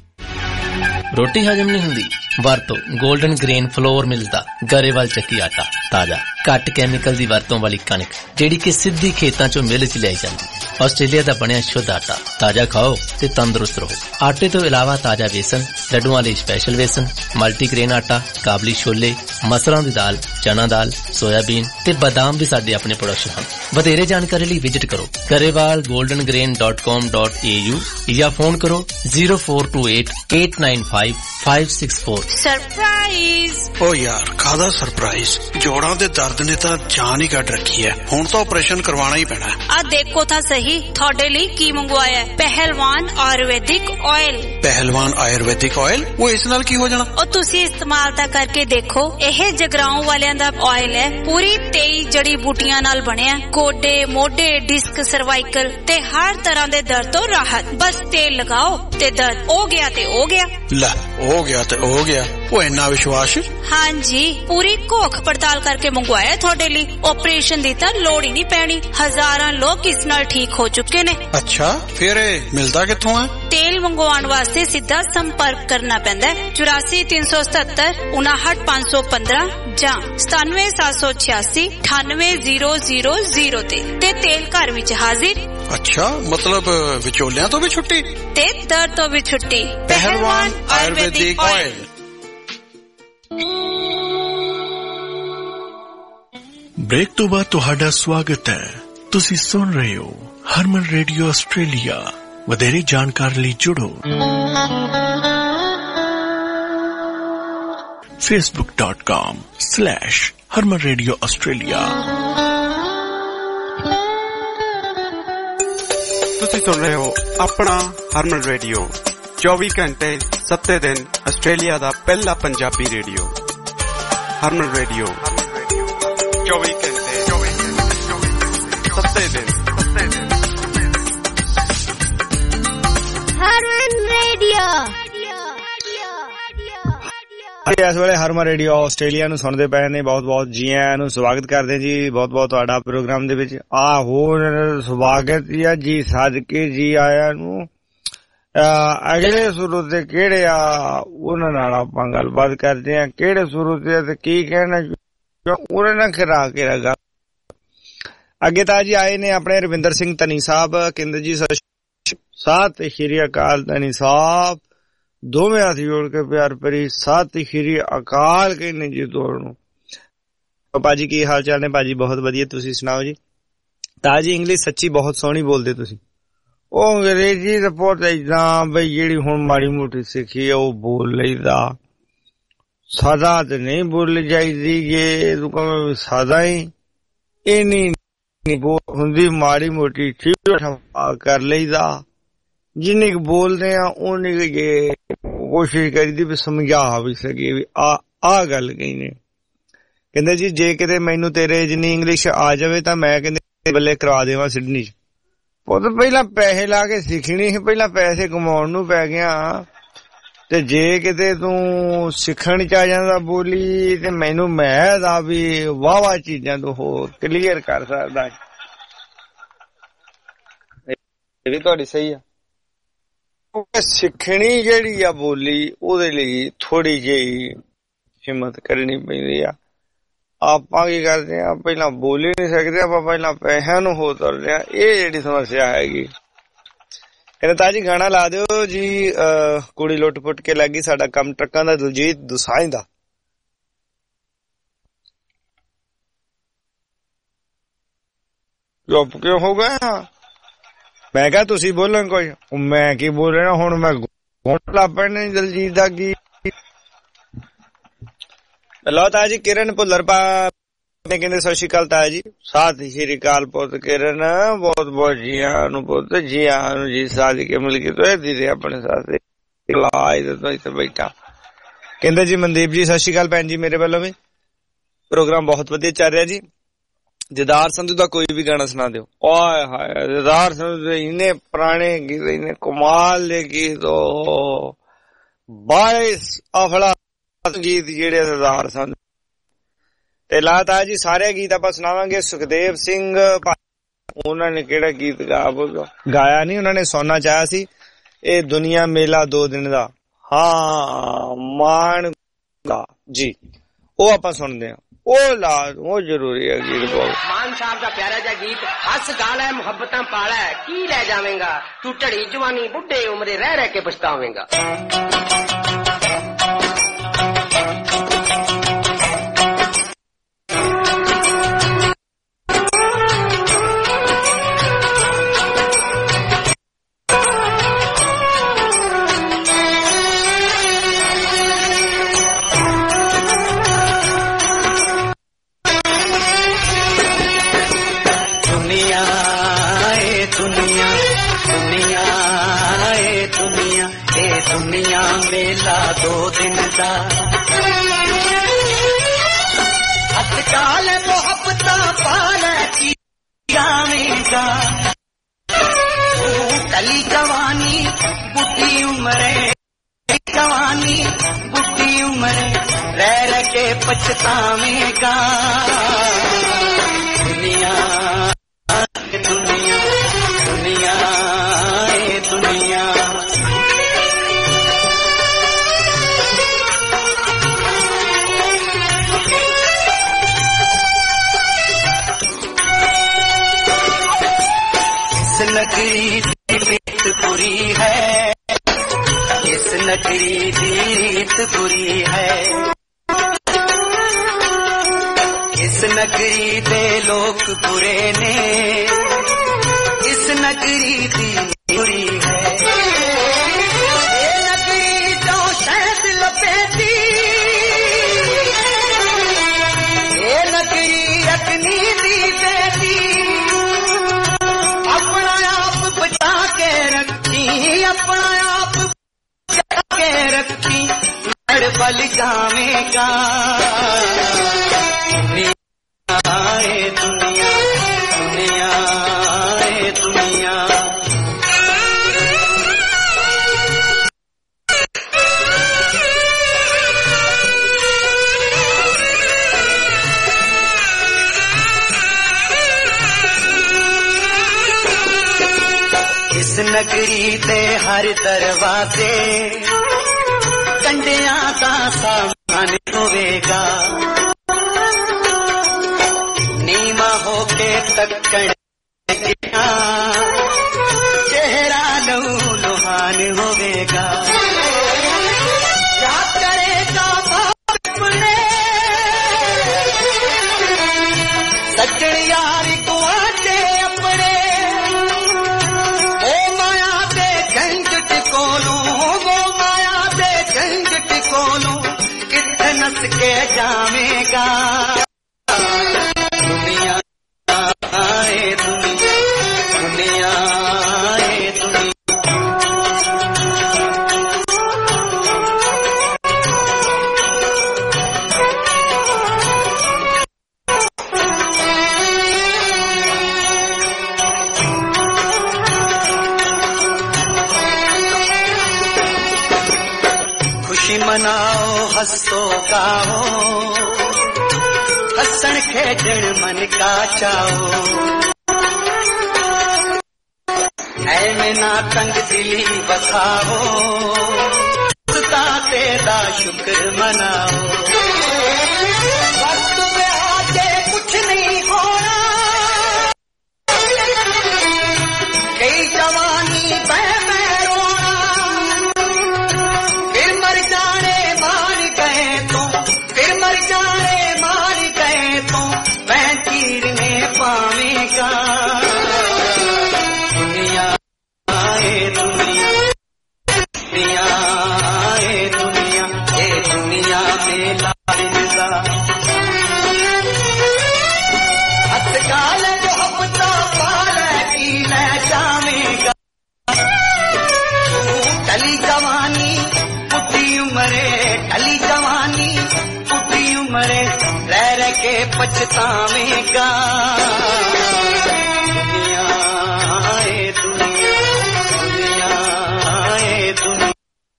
ਰੋਟੀ ਹਜਮ ਨਹੀਂ ਹੁੰਦੀ? ਵਰਤੋ ਗੋਲਡਨ ਗ੍ਰੇਨ ਫਲੋਰ ਮਿਲਦਾ ਗਰੇਵਾਲ ਚੱਕੀ ਆਟਾ। ਤਾਜ਼ਾ ਘੱਟ ਕੈਮੀਕਲ ਦੀ ਵਰਤੋਂ ਵਾਲੀ ਕਣਕ ਜਿਹੜੀ ਕਿ ਸਿੱਧੀ ਖੇਤਾਂ ਚੋਂ ਮਿਲ ਚ ਲਿਆਈ ਜਾਂਦੀ ਹੈ। ਆਸਟ੍ਰੇਲੀਆ ਦਾ ਬਣਿਆ ਸ਼ੁੱਧ ਆਟਾ। ਤਾਜ਼ਾ ਖਾਓ ਤੇ ਤੰਦਰੁਸਤ ਰਹੋ। ਆਟੇ ਤੋਂ ਇਲਾਵਾ ਤਾਜ਼ਾ ਵੇਸਣ, ਲੱਡੂਆਂ ਲਈ ਸਪੈਸ਼ਲ ਵੇਸਣ, ਮਲਟੀਗ੍ਰੇਨ ਆਟਾ, ਕਾਬਲੀ ਛੋਲੇ, ਮਸਰਾਂ ਦੀ ਦਾਲ, ਚਨਾ ਦਾਲ, ਸੋਇਆਬੀਨ ਤੇ ਬਾਦਾਮ ਵੀ ਸਾਡੇ ਆਪਣੇ ਪ੍ਰੋਡਕਸ਼ਨ ਹਨ। ਵਧੇਰੇ ਜਾਣਕਾਰੀ ਲਈ ਵਿਜ਼ਿਟ ਕਰੋ Grewal golden grain dot com dot A U ਜਾਂ ਫੋਨ ਕਰੋ zero four two eight eight nine five five six four. Surprise. ਓ ਯਾਰ ਕਾਹਦਾ ਸਰਪ੍ਰਾਈਜ਼? ਜੋੜਾਂ ਦੇ ਦਰਦ ਨੇ ਤਾਂ ਜਾਨ ਹੀ ਕੱਢ ਰੱਖੀ ਹੈ, ਹੁਣ ਤਾਂ ਆਪਰੇਸ਼ਨ ਕਰਵਾਉਣਾ ਹੀ ਪੈਣਾ। ਆ ਦੇਖੋ ਤਾਂ ਸਹੀ ਤੁਹਾਡੇ ਲਈ ਕੀ ਮੰਗਵਾਇਆ ਹੈ, ਪਹਿਲਵਾਨ ਆਯੁਰਵੈਦਿਕ ਆਇਲ। ਪਹਿਲਵਾਨ ਆਯੁਰਵੈਦਿਕ ਆਇਲ? ਉਹ ਇਸ ਨਾਲ ਕੀ ਹੋ ਜਾਣਾ? ਉਹ ਤੁਸੀਂ ਇਸਤੇਮਾਲ ਤਾਂ ਕਰਕੇ ਦੇਖੋ। ਇਹ ਜਗਰਾਉਂ ਵਾਲਿਆਂ ਦਾ ਆਇਲ ਹੈ, ਪੂਰੀ ਤੇਈ ਜੜੀ ਬੂਟੀਆਂ ਨਾਲ ਬਣਿਆ। ਗੋਡੇ, ਮੋਢੇ, ਡਿਸਕ, ਸਰਵਾਈਕਲ ਤੇ ਹਰ ਤਰ੍ਹਾਂ ਦੇ ਦਰਦ ਤੋਂ ਰਾਹਤ। ਬਸ ਤੇਲ ਲਗਾਓ ਤੇ ਦਰਦ ਹੋ ਗਿਆ ਤੇ ਹੋ ਗਿਆ। ਲੈ ਹੋ ਗਿਆ ਤੇ ਹੋ ਗਿਆ। ਉਹ ਇੰਨਾ ਵਿਸ਼ਵਾਸ? ਹਾਂਜੀ, ਪੂਰੀ ਘੋਖ ਪੜਤਾਲ ਕਰਕੇ ਮੰਗਵਾਇਆ ਤੁਹਾਡੇ ਲਈ। ਆਪਰੇਸ਼ਨ ਦੀ ਤਾਂ ਲੋੜ ਹੀ ਨਹੀਂ ਪੈਣੀ। ਹਜ਼ਾਰਾਂ ਲੋਕ ਇਸ ਨਾਲ ਠੀਕ ਹੋ ਚੁੱਕੇ ਨੇ। ਅੱਛਾ, ਫਿਰ ਇਹ ਮਿਲਦਾ ਕਿੱਥੋਂ ਹੈ? ਤੇਲ ਮੰਗਵਾਉਣ ਵਾਸਤੇ ਸਿੱਧਾ ਸੰਪਰਕ ਕਰਨਾ ਪੈਂਦਾ ਹੈ ਚੁਰਾਸੀ ਤਿੰਨ ਸੌ ਸਤੱਤਰ ਉਨਾਹਠ ਪੰਜ ਸੌ ਪੰਦਰਾਂ ਜਾਂ ਸਤਾਨਵੇਂ ਸੱਤ ਸੌ ਛਿਆਸੀ ਅਠਾਨਵੇਂ ਜ਼ੀਰੋ ਜ਼ੀਰੋ ਜ਼ੀਰੋ ਤੇ ਤੇ ਤੇਲ ਘਰ ਵਿੱਚ ਹਾਜ਼ਰ। ਅੱਛਾ, ਮਤਲਬ ਵਿਚੋਲਿਆਂ ਤੋਂ ਵੀ ਛੁੱਟੀ ਤੇ ਦਰਦ ਤੋਂ ਵੀ ਛੁੱਟੀ। ਪਹਿਲਵਾਨ ਆਯੁਰਵੈਦਿਕ ਆਇਲ। ब्रेक तो बाद तुहाडा स्वागत है। तुसी सुन रहे हो हरमन रेडियो आस्ट्रेलिया। वधेरे जानकारी ਲਈ जुड़ो facebook dot com slash Harman radio Australia. तुसी सुन रहे हो अपना हरमन रेडियो चौबीस घंटे सत्ते दिन आस्ट्रेलिया दा पहला पंजाबी रेडियो हरमन रेडियो चौबीस घंटे सत्ते दिन हरमन रेडियो। ਇਸ ਵੇਲੇ ਹਰਮਨ ਰੇਡੀਓ ਆਸਟ੍ਰੇਲੀਆ ਨੂੰ ਸੁਣਦੇ ਪਏ ਨੇ। ਬਹੁਤ ਬਹੁਤ ਜੀ ਆਇਆਂ ਨੂੰ ਸਵਾਗਤ ਕਰਦੇ ਜੀ। ਬਹੁਤ ਬਹੁਤ ਤੁਹਾਡਾ ਪ੍ਰੋਗਰਾਮ ਦੇ ਵਿੱਚ ਆ ਹੋਰ ਸਵਾਗਤ ਆ ਜੀ। ਸਦਕੇ ਜੀ ਆਇਆਂ ਨੂੰ। ਅਗਲੇ ਸੁਰੂ ਤੇ ਕਿਹੜੇ ਆ ਉਹਨਾਂ ਨਾਲ ਆਪਾਂ ਗੱਲਬਾਤ ਕਰਦੇ ਆ। ਕਿਹੜੇ ਸੁਰੂ ਤੇ ਤੇ ਕੀ ਕਹਿਣਾ ਉਹਨਾਂ ਨਾਲ ਖਰਾ ਕੇ ਰਗਾ। ਅੱਗੇ ਤਾਂ ਜੀ ਆਏ ਨੇ ਆਪਣੇ ਰਵਿੰਦਰ ਸਿੰਘ ਧਨੀ ਸਾਹਿਬ। ਕਹਿੰਦੇ ਜੀ ਸਤਿ ਸ਼੍ਰੀ ਅਕਾਲ ਧਨੀ ਸਾਹਿਬ। ਦੋਵੇਂ ਹੱਥ ਜੋੜ ਕੇ ਪਿਆਰ ਭਰੀ ਸਤਿ ਸ਼੍ਰੀ ਅਕਾਲ ਕਹਿੰਦੇ ਜੀ ਤੁਹਾਨੂੰ। ਭਾਜੀ ਕੀ ਹਾਲ ਚਾਲ ਨੇ? ਭਾਜੀ ਬਹੁਤ ਵਧੀਆ, ਤੁਸੀਂ ਸੁਣਾਓ ਜੀ? ਤਾਂ ਜੀ ਇੰਗਲਿਸ਼ ਸੱਚੀ ਬਹੁਤ ਸੋਹਣੀ ਬੋਲਦੇ ਤੁਸੀਂ। ਉਹ ਅੰਗਰੇਜ਼ੀ ਤਾਂ ਬਹੁਤ ਏਦਾਂ ਬਈ ਜਿਹੜੀ ਹੁਣ ਮਾੜੀ ਮੋਟੀ ਸਿੱਖੀ ਆ ਉਹ ਬੋਲ ਲਈਦਾ। ਸਾਦਾ ਤੇ ਨਹੀਂ ਬੋਲੀ ਜਾਈਦੀ। ਜੇ ਤੂੰ ਕਹੇ ਸਾਦਾ ਹੀ ਇੰਨੀ ਹੁੰਦੀ, ਮਾੜੀ ਮੋਟੀ ਠੀਕ ਕਰ ਲਈਦਾ। ਜਿੰਨੀ ਕੁ ਬੋਲਦੇ ਆ ਉਨੀ ਕੁ ਜੇ ਕੋਸ਼ਿਸ਼ ਕਰੀਦੀ ਵੀ ਸਮਝਾ ਵੀ ਸਕੀਏ ਵੀ ਆ ਆ ਗੱਲ ਕਹੀ ਨੇ। ਕਹਿੰਦੇ ਜੀ ਜੇ ਕਿਤੇ ਮੈਨੂੰ ਤੇਰੇ ਜਿੰਨੀ ਇੰਗਲਿਸ਼ ਆ ਜਾਵੇ ਤਾਂ ਮੈਂ ਕਹਿੰਦੇ ਬੱਲੇ ਕਰਾ ਦੇਵਾਂ ਸਿਡਨੀ ਚ। ਉਹ ਤਾਂ ਪਹਿਲਾਂ ਪੈਸੇ ਲਾ ਕੇ ਸਿੱਖਣੀ ਸੀ, ਪਹਿਲਾਂ ਪੈਸੇ ਕਮਾਉਣ ਨੂੰ ਪੈ ਗਿਆ। ਤੇ ਜੇ ਕਿਤੇ ਤੂੰ ਸਿੱਖਣ ਚ ਆ ਜਾਂਦਾ ਬੋਲੀ ਤੇ ਮੈਨੂੰ ਮੈਂ ਦਾ ਵੀ ਵਾਹ ਵਾਹ ਚੀਜ਼ਾਂ ਤੋਂ ਹੋਰ ਕਲੀਅਰ ਕਰ ਸਕਦਾ। ਇਹ ਵੀ ਤੁਹਾਡੀ ਸਹੀ ਆ। ਸਿੱਖਣੀ ਜਿਹੜੀ ਆ ਬੋਲੀ ਉਹਦੇ ਲਈ ਥੋੜੀ ਜਿਹੀ ਹਿੰਮਤ ਕਰਨੀ ਪੈਂਦੀ ਆ। ਆਪਾਂ ਕੀ ਕਰਦੇ ਆ, ਪਹਿਲਾਂ ਬੋਲ ਹੀ ਨਹੀਂ ਸਕਦੇ, ਆਪਾਂ ਪਹਿਲਾਂ ਪੈਸਿਆਂ ਨੂੰ ਹੋ ਤੁਰਦੇ ਆ। ਇਹ ਜਿਹੜੀ ਸਮੱਸਿਆ ਹੈਗੀ। ਕਹਿੰਦੇ ਤਾਜੀ ਗਾਣਾ ਲਾ ਦਿਓ ਜੀ, ਕੁੜੀ ਲੁੱਟ ਪੁੱਟ ਕੇ ਲੱਗੀ, ਸਾਡਾ ਕੰਮ ਟਰੱਕਾਂ ਦਾ, ਦਲਜੀਤ ਦੋਸਾਂਝ ਦਾ। ਚੁੱਪ ਕਿਉਂ ਹੋ ਗਿਆ? ਮੈਂ ਕਿਹਾ ਤੁਸੀਂ ਬੋਲਣ ਕੋਈ, ਮੈਂ ਕੀ ਬੋਲ ਰਿਹਾ ਹੁਣ? ਮੈਂ ਗੋਂਟਲਾ ਪੈਣੇ ਦਲਜੀਤ ਦਾ ਕੀ। ਲਓ ਤਾਜੀ ਕਿਰਨ ਭੁੱਲਰ ਪਾ ਕਹਿੰਦੇ ਸਤਿ ਸ਼੍ਰੀ ਅਕਾਲ ਤਾਇਆ ਜੀ। ਸਤਿ ਸ਼੍ਰੀ ਅਕਾਲ ਪੁੱਤ ਕਿਰਨ, ਬਹੁਤ ਬਹੁਤ ਜੀ ਆਇਆਂ ਨੂੰ ਪੁੱਤ, ਜੀ ਆਇਆਂ ਨੂੰ ਜੀ। ਸਾਦੀ ਕੇ ਮਿਲ ਕੇ ਤੋਂ ਦੀਦੇ ਆਪਣੇ ਸਾਥ ਤੋਂ ਇੱਥੇ ਬੈਠਾ। ਕਹਿੰਦੇ ਜੀ ਮਨਦੀਪ ਜੀ ਸਤਿ ਸ਼੍ਰੀ ਅਕਾਲ ਭੈਣ ਜੀ ਮੇਰੇ ਵੱਲੋਂ ਵੀ। ਪ੍ਰੋਗਰਾਮ ਬਹੁਤ ਵਧੀਆ ਚੱਲ ਰਿਹਾ ਜੀ। ਦਿਦਾਰ ਸੰਧੂ ਦਾ ਕੋਈ ਵੀ ਗਾਣਾ ਸੁਣਾ ਦਿਓ। ਓਏ ਹਾਏ ਦਿਦਾਰ ਸੰਧੂ ਦੇ ਇੰਨੇ ਪੁਰਾਣੇ ਗੀਤ, ਇੰਨੇ ਕਮਾਲ ਦੇ ਗੀਤ, ਬਾਈਸ ਅਫਲਾ ਗੀਤ ਜਿਹੜੇ ਦਿਦਾਰ ਸੰਧੂ ਤੇ ਲਾਤਾ ਜੀ। ਸਾਰੇ ਗੀਤ ਆਪਾਂ ਸੁਣਾਵਾਂਗੇ। ਸੁਖਦੇਵ ਸਿੰਘ ਉਹਨਾਂ ਨੇ ਕਿਹੜਾ ਗੀਤ ਗਾਇਆ ਨਹੀਂ, ਉਹਨਾਂ ਨੇ ਸੋਨਾ ਚਾਹਿਆ ਸੀ। ਇਹ ਦੁਨੀਆ ਮੇਲਾ ਦੋ ਦਿਨ ਦਾ, ਹਾਂ ਮਾਣ ਜੀ, ਉਹ ਆਪਾਂ ਸੁਣਦੇ ਹਾਂ। ਉਹ ਲਾ ਉਹ ਜ਼ਰੂਰੀ ਹੈ ਗੀਤ ਬਹੁਤ। ਮਾਨ ਸਾਹਿਬ ਦਾ ਪਿਆਰਾ ਜਿਹਾ ਗੀਤ, ਹੱਸ ਗਾਲਾ ਮੁਹੱਬਤਾਂ ਪਾਲਾ, ਕੀ ਲੈ ਜਾਵੇਂਗਾ ਤੂੰ ਢੜੀ ਜਵਾਨੀ ਬੁੱਢੇ ਉਮਰੇ ਰਹਿ ਰਹਿ ਕੇ ਪਛਤਾਵੇਂਗਾ। दुनिया मेला दो दिन दा, अजकाल मोहब्बतां पाले की जावेगा, कली जवानी बुढ़ी उम्रे, जवानी बुढ़ी उम्रे रह रह के पछतावेगा। दुनिया दुनिया दुनिया दुनिया नगरी की रीत बुरी है, इस नगरी की रीत बुरी है, इस नगरी दे लोग बुरे ने, इस नगरी की बुरी है। ये नगरी जो शहद लपेटी, ये नगरी अग्नि दी बेटी, अपना आप बचा के रखी, अपना आप बचा के रखी, लड़ बल जावेगा। दुनिया ए दुनिया, दुनिया ए दुनिया, इस नगरी दे हर दरवाजे कंडिया का सामान होवेगा, नीमा होके तक्कड़ चेहरा लहू लुहान होवेगा। क्या करेगा अपने सज्जन यार को आते अपने, ओ माया दे झंझट कोलू, वो माया दे झंझट कोलू किथे नस के जावेगा। दुनिया आए दुनिया, दुनिया आए दुनिया, खुशी मनाओ हंसो गाओ, हसन खेडण मन का चाओ, ऐ ना तंग दिली बसाओ दाते दा शुक्र मनाओ वक्त में आके कुछ नहीं होना कई जवानी बह में रोना फिर मर जाने मार गए तो फिर मर जाने मार गए तो वह तीर में पावेगा दुनिया आए दुनिया दुनिया आए दुनिया ये दुनिया में लालिजा हथकाल मोहब्बत पाल की ले जावेगा टली जवानी पुटी उमरे टली जवानी पुटी उमरे रह रह के पछतावेगा दुनिया आए दुनिया दुनिया आए दुनिया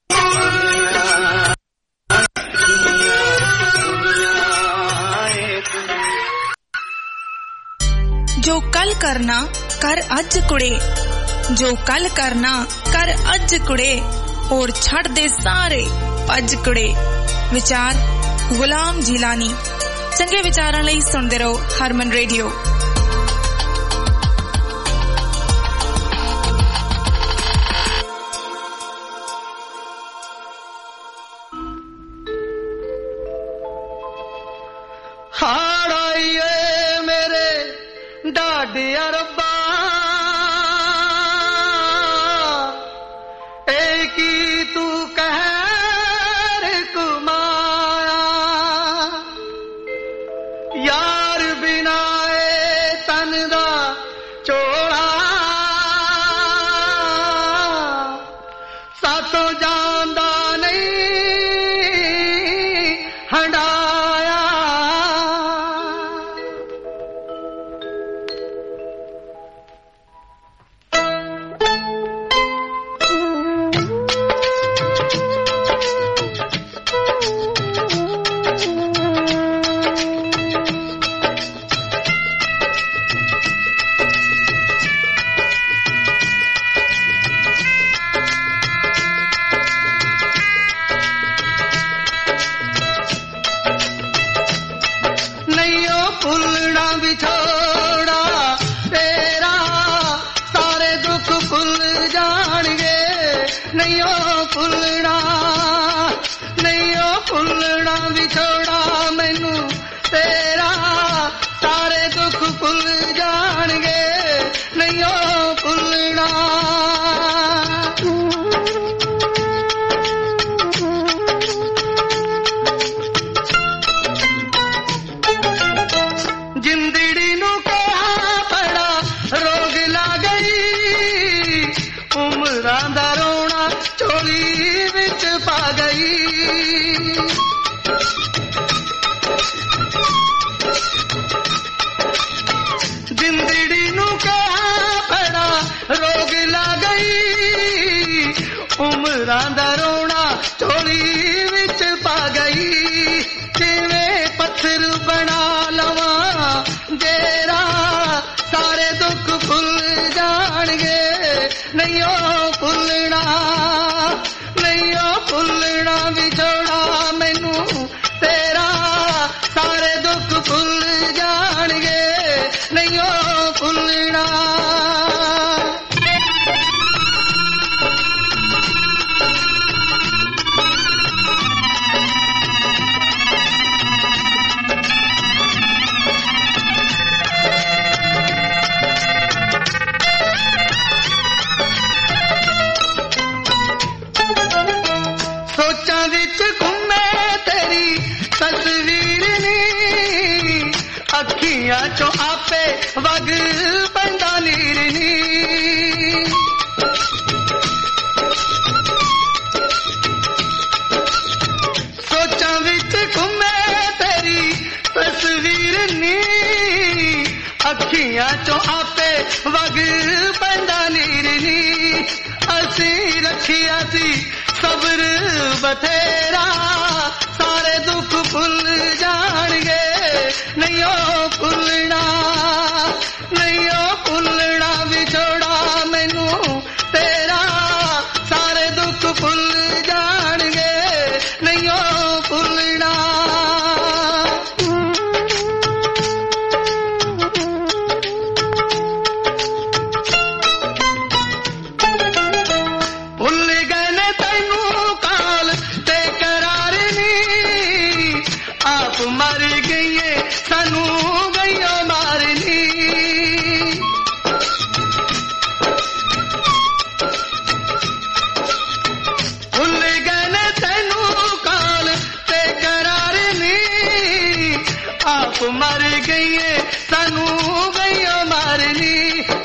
जो कल करना कर अज कुड़े जो कल करना कर अज कुड़े और छड़ दे सारे भज कुड़े विचार गुलाम जिलानी चंगे विचारां लई सुनदे रहो हरमन रेडियो हाड़ाइए मेरे डाडिया रब्बा एक ही तू कहर कुमाया यार बिना ए तन दा चोड़ा सातों जानदा नहीं हंडाया फुलना बिछोड़ा तेरा सारे दुख भुल जाएंगे नहीं ओ फुलना नहीं ओ फुलना बिछोड़ा मैनू तेरा सारे दुख भुल जाएंगे नहीं ओ फुलना जिंदड़ी नू क्या बड़ा रोग लग गई उमरां दा रोना चोली विच पा गई किवें पत्थर बना लवा जेरा सारे दुख भुल जाणगे नहीं ओ भुलना नहीं ओ भुलना विछोड़ा मैनू तेरा सारे दुख भुल जाणगे नहीं ओ भुलना सोचा विच घूमे तेरी तस्वीर नी अखियां चो आपे वग बंदा नीर नी सोचा विच घूमे तेरी तस्वीर नी अखियां चो आपे वग बंदा नीर नी असी रखिया सी सब्र बथेरा सारे दुख भुल जाणगे नहीं ओ भुलना नहीं ओ भुलना विछोड़ा मैनू ते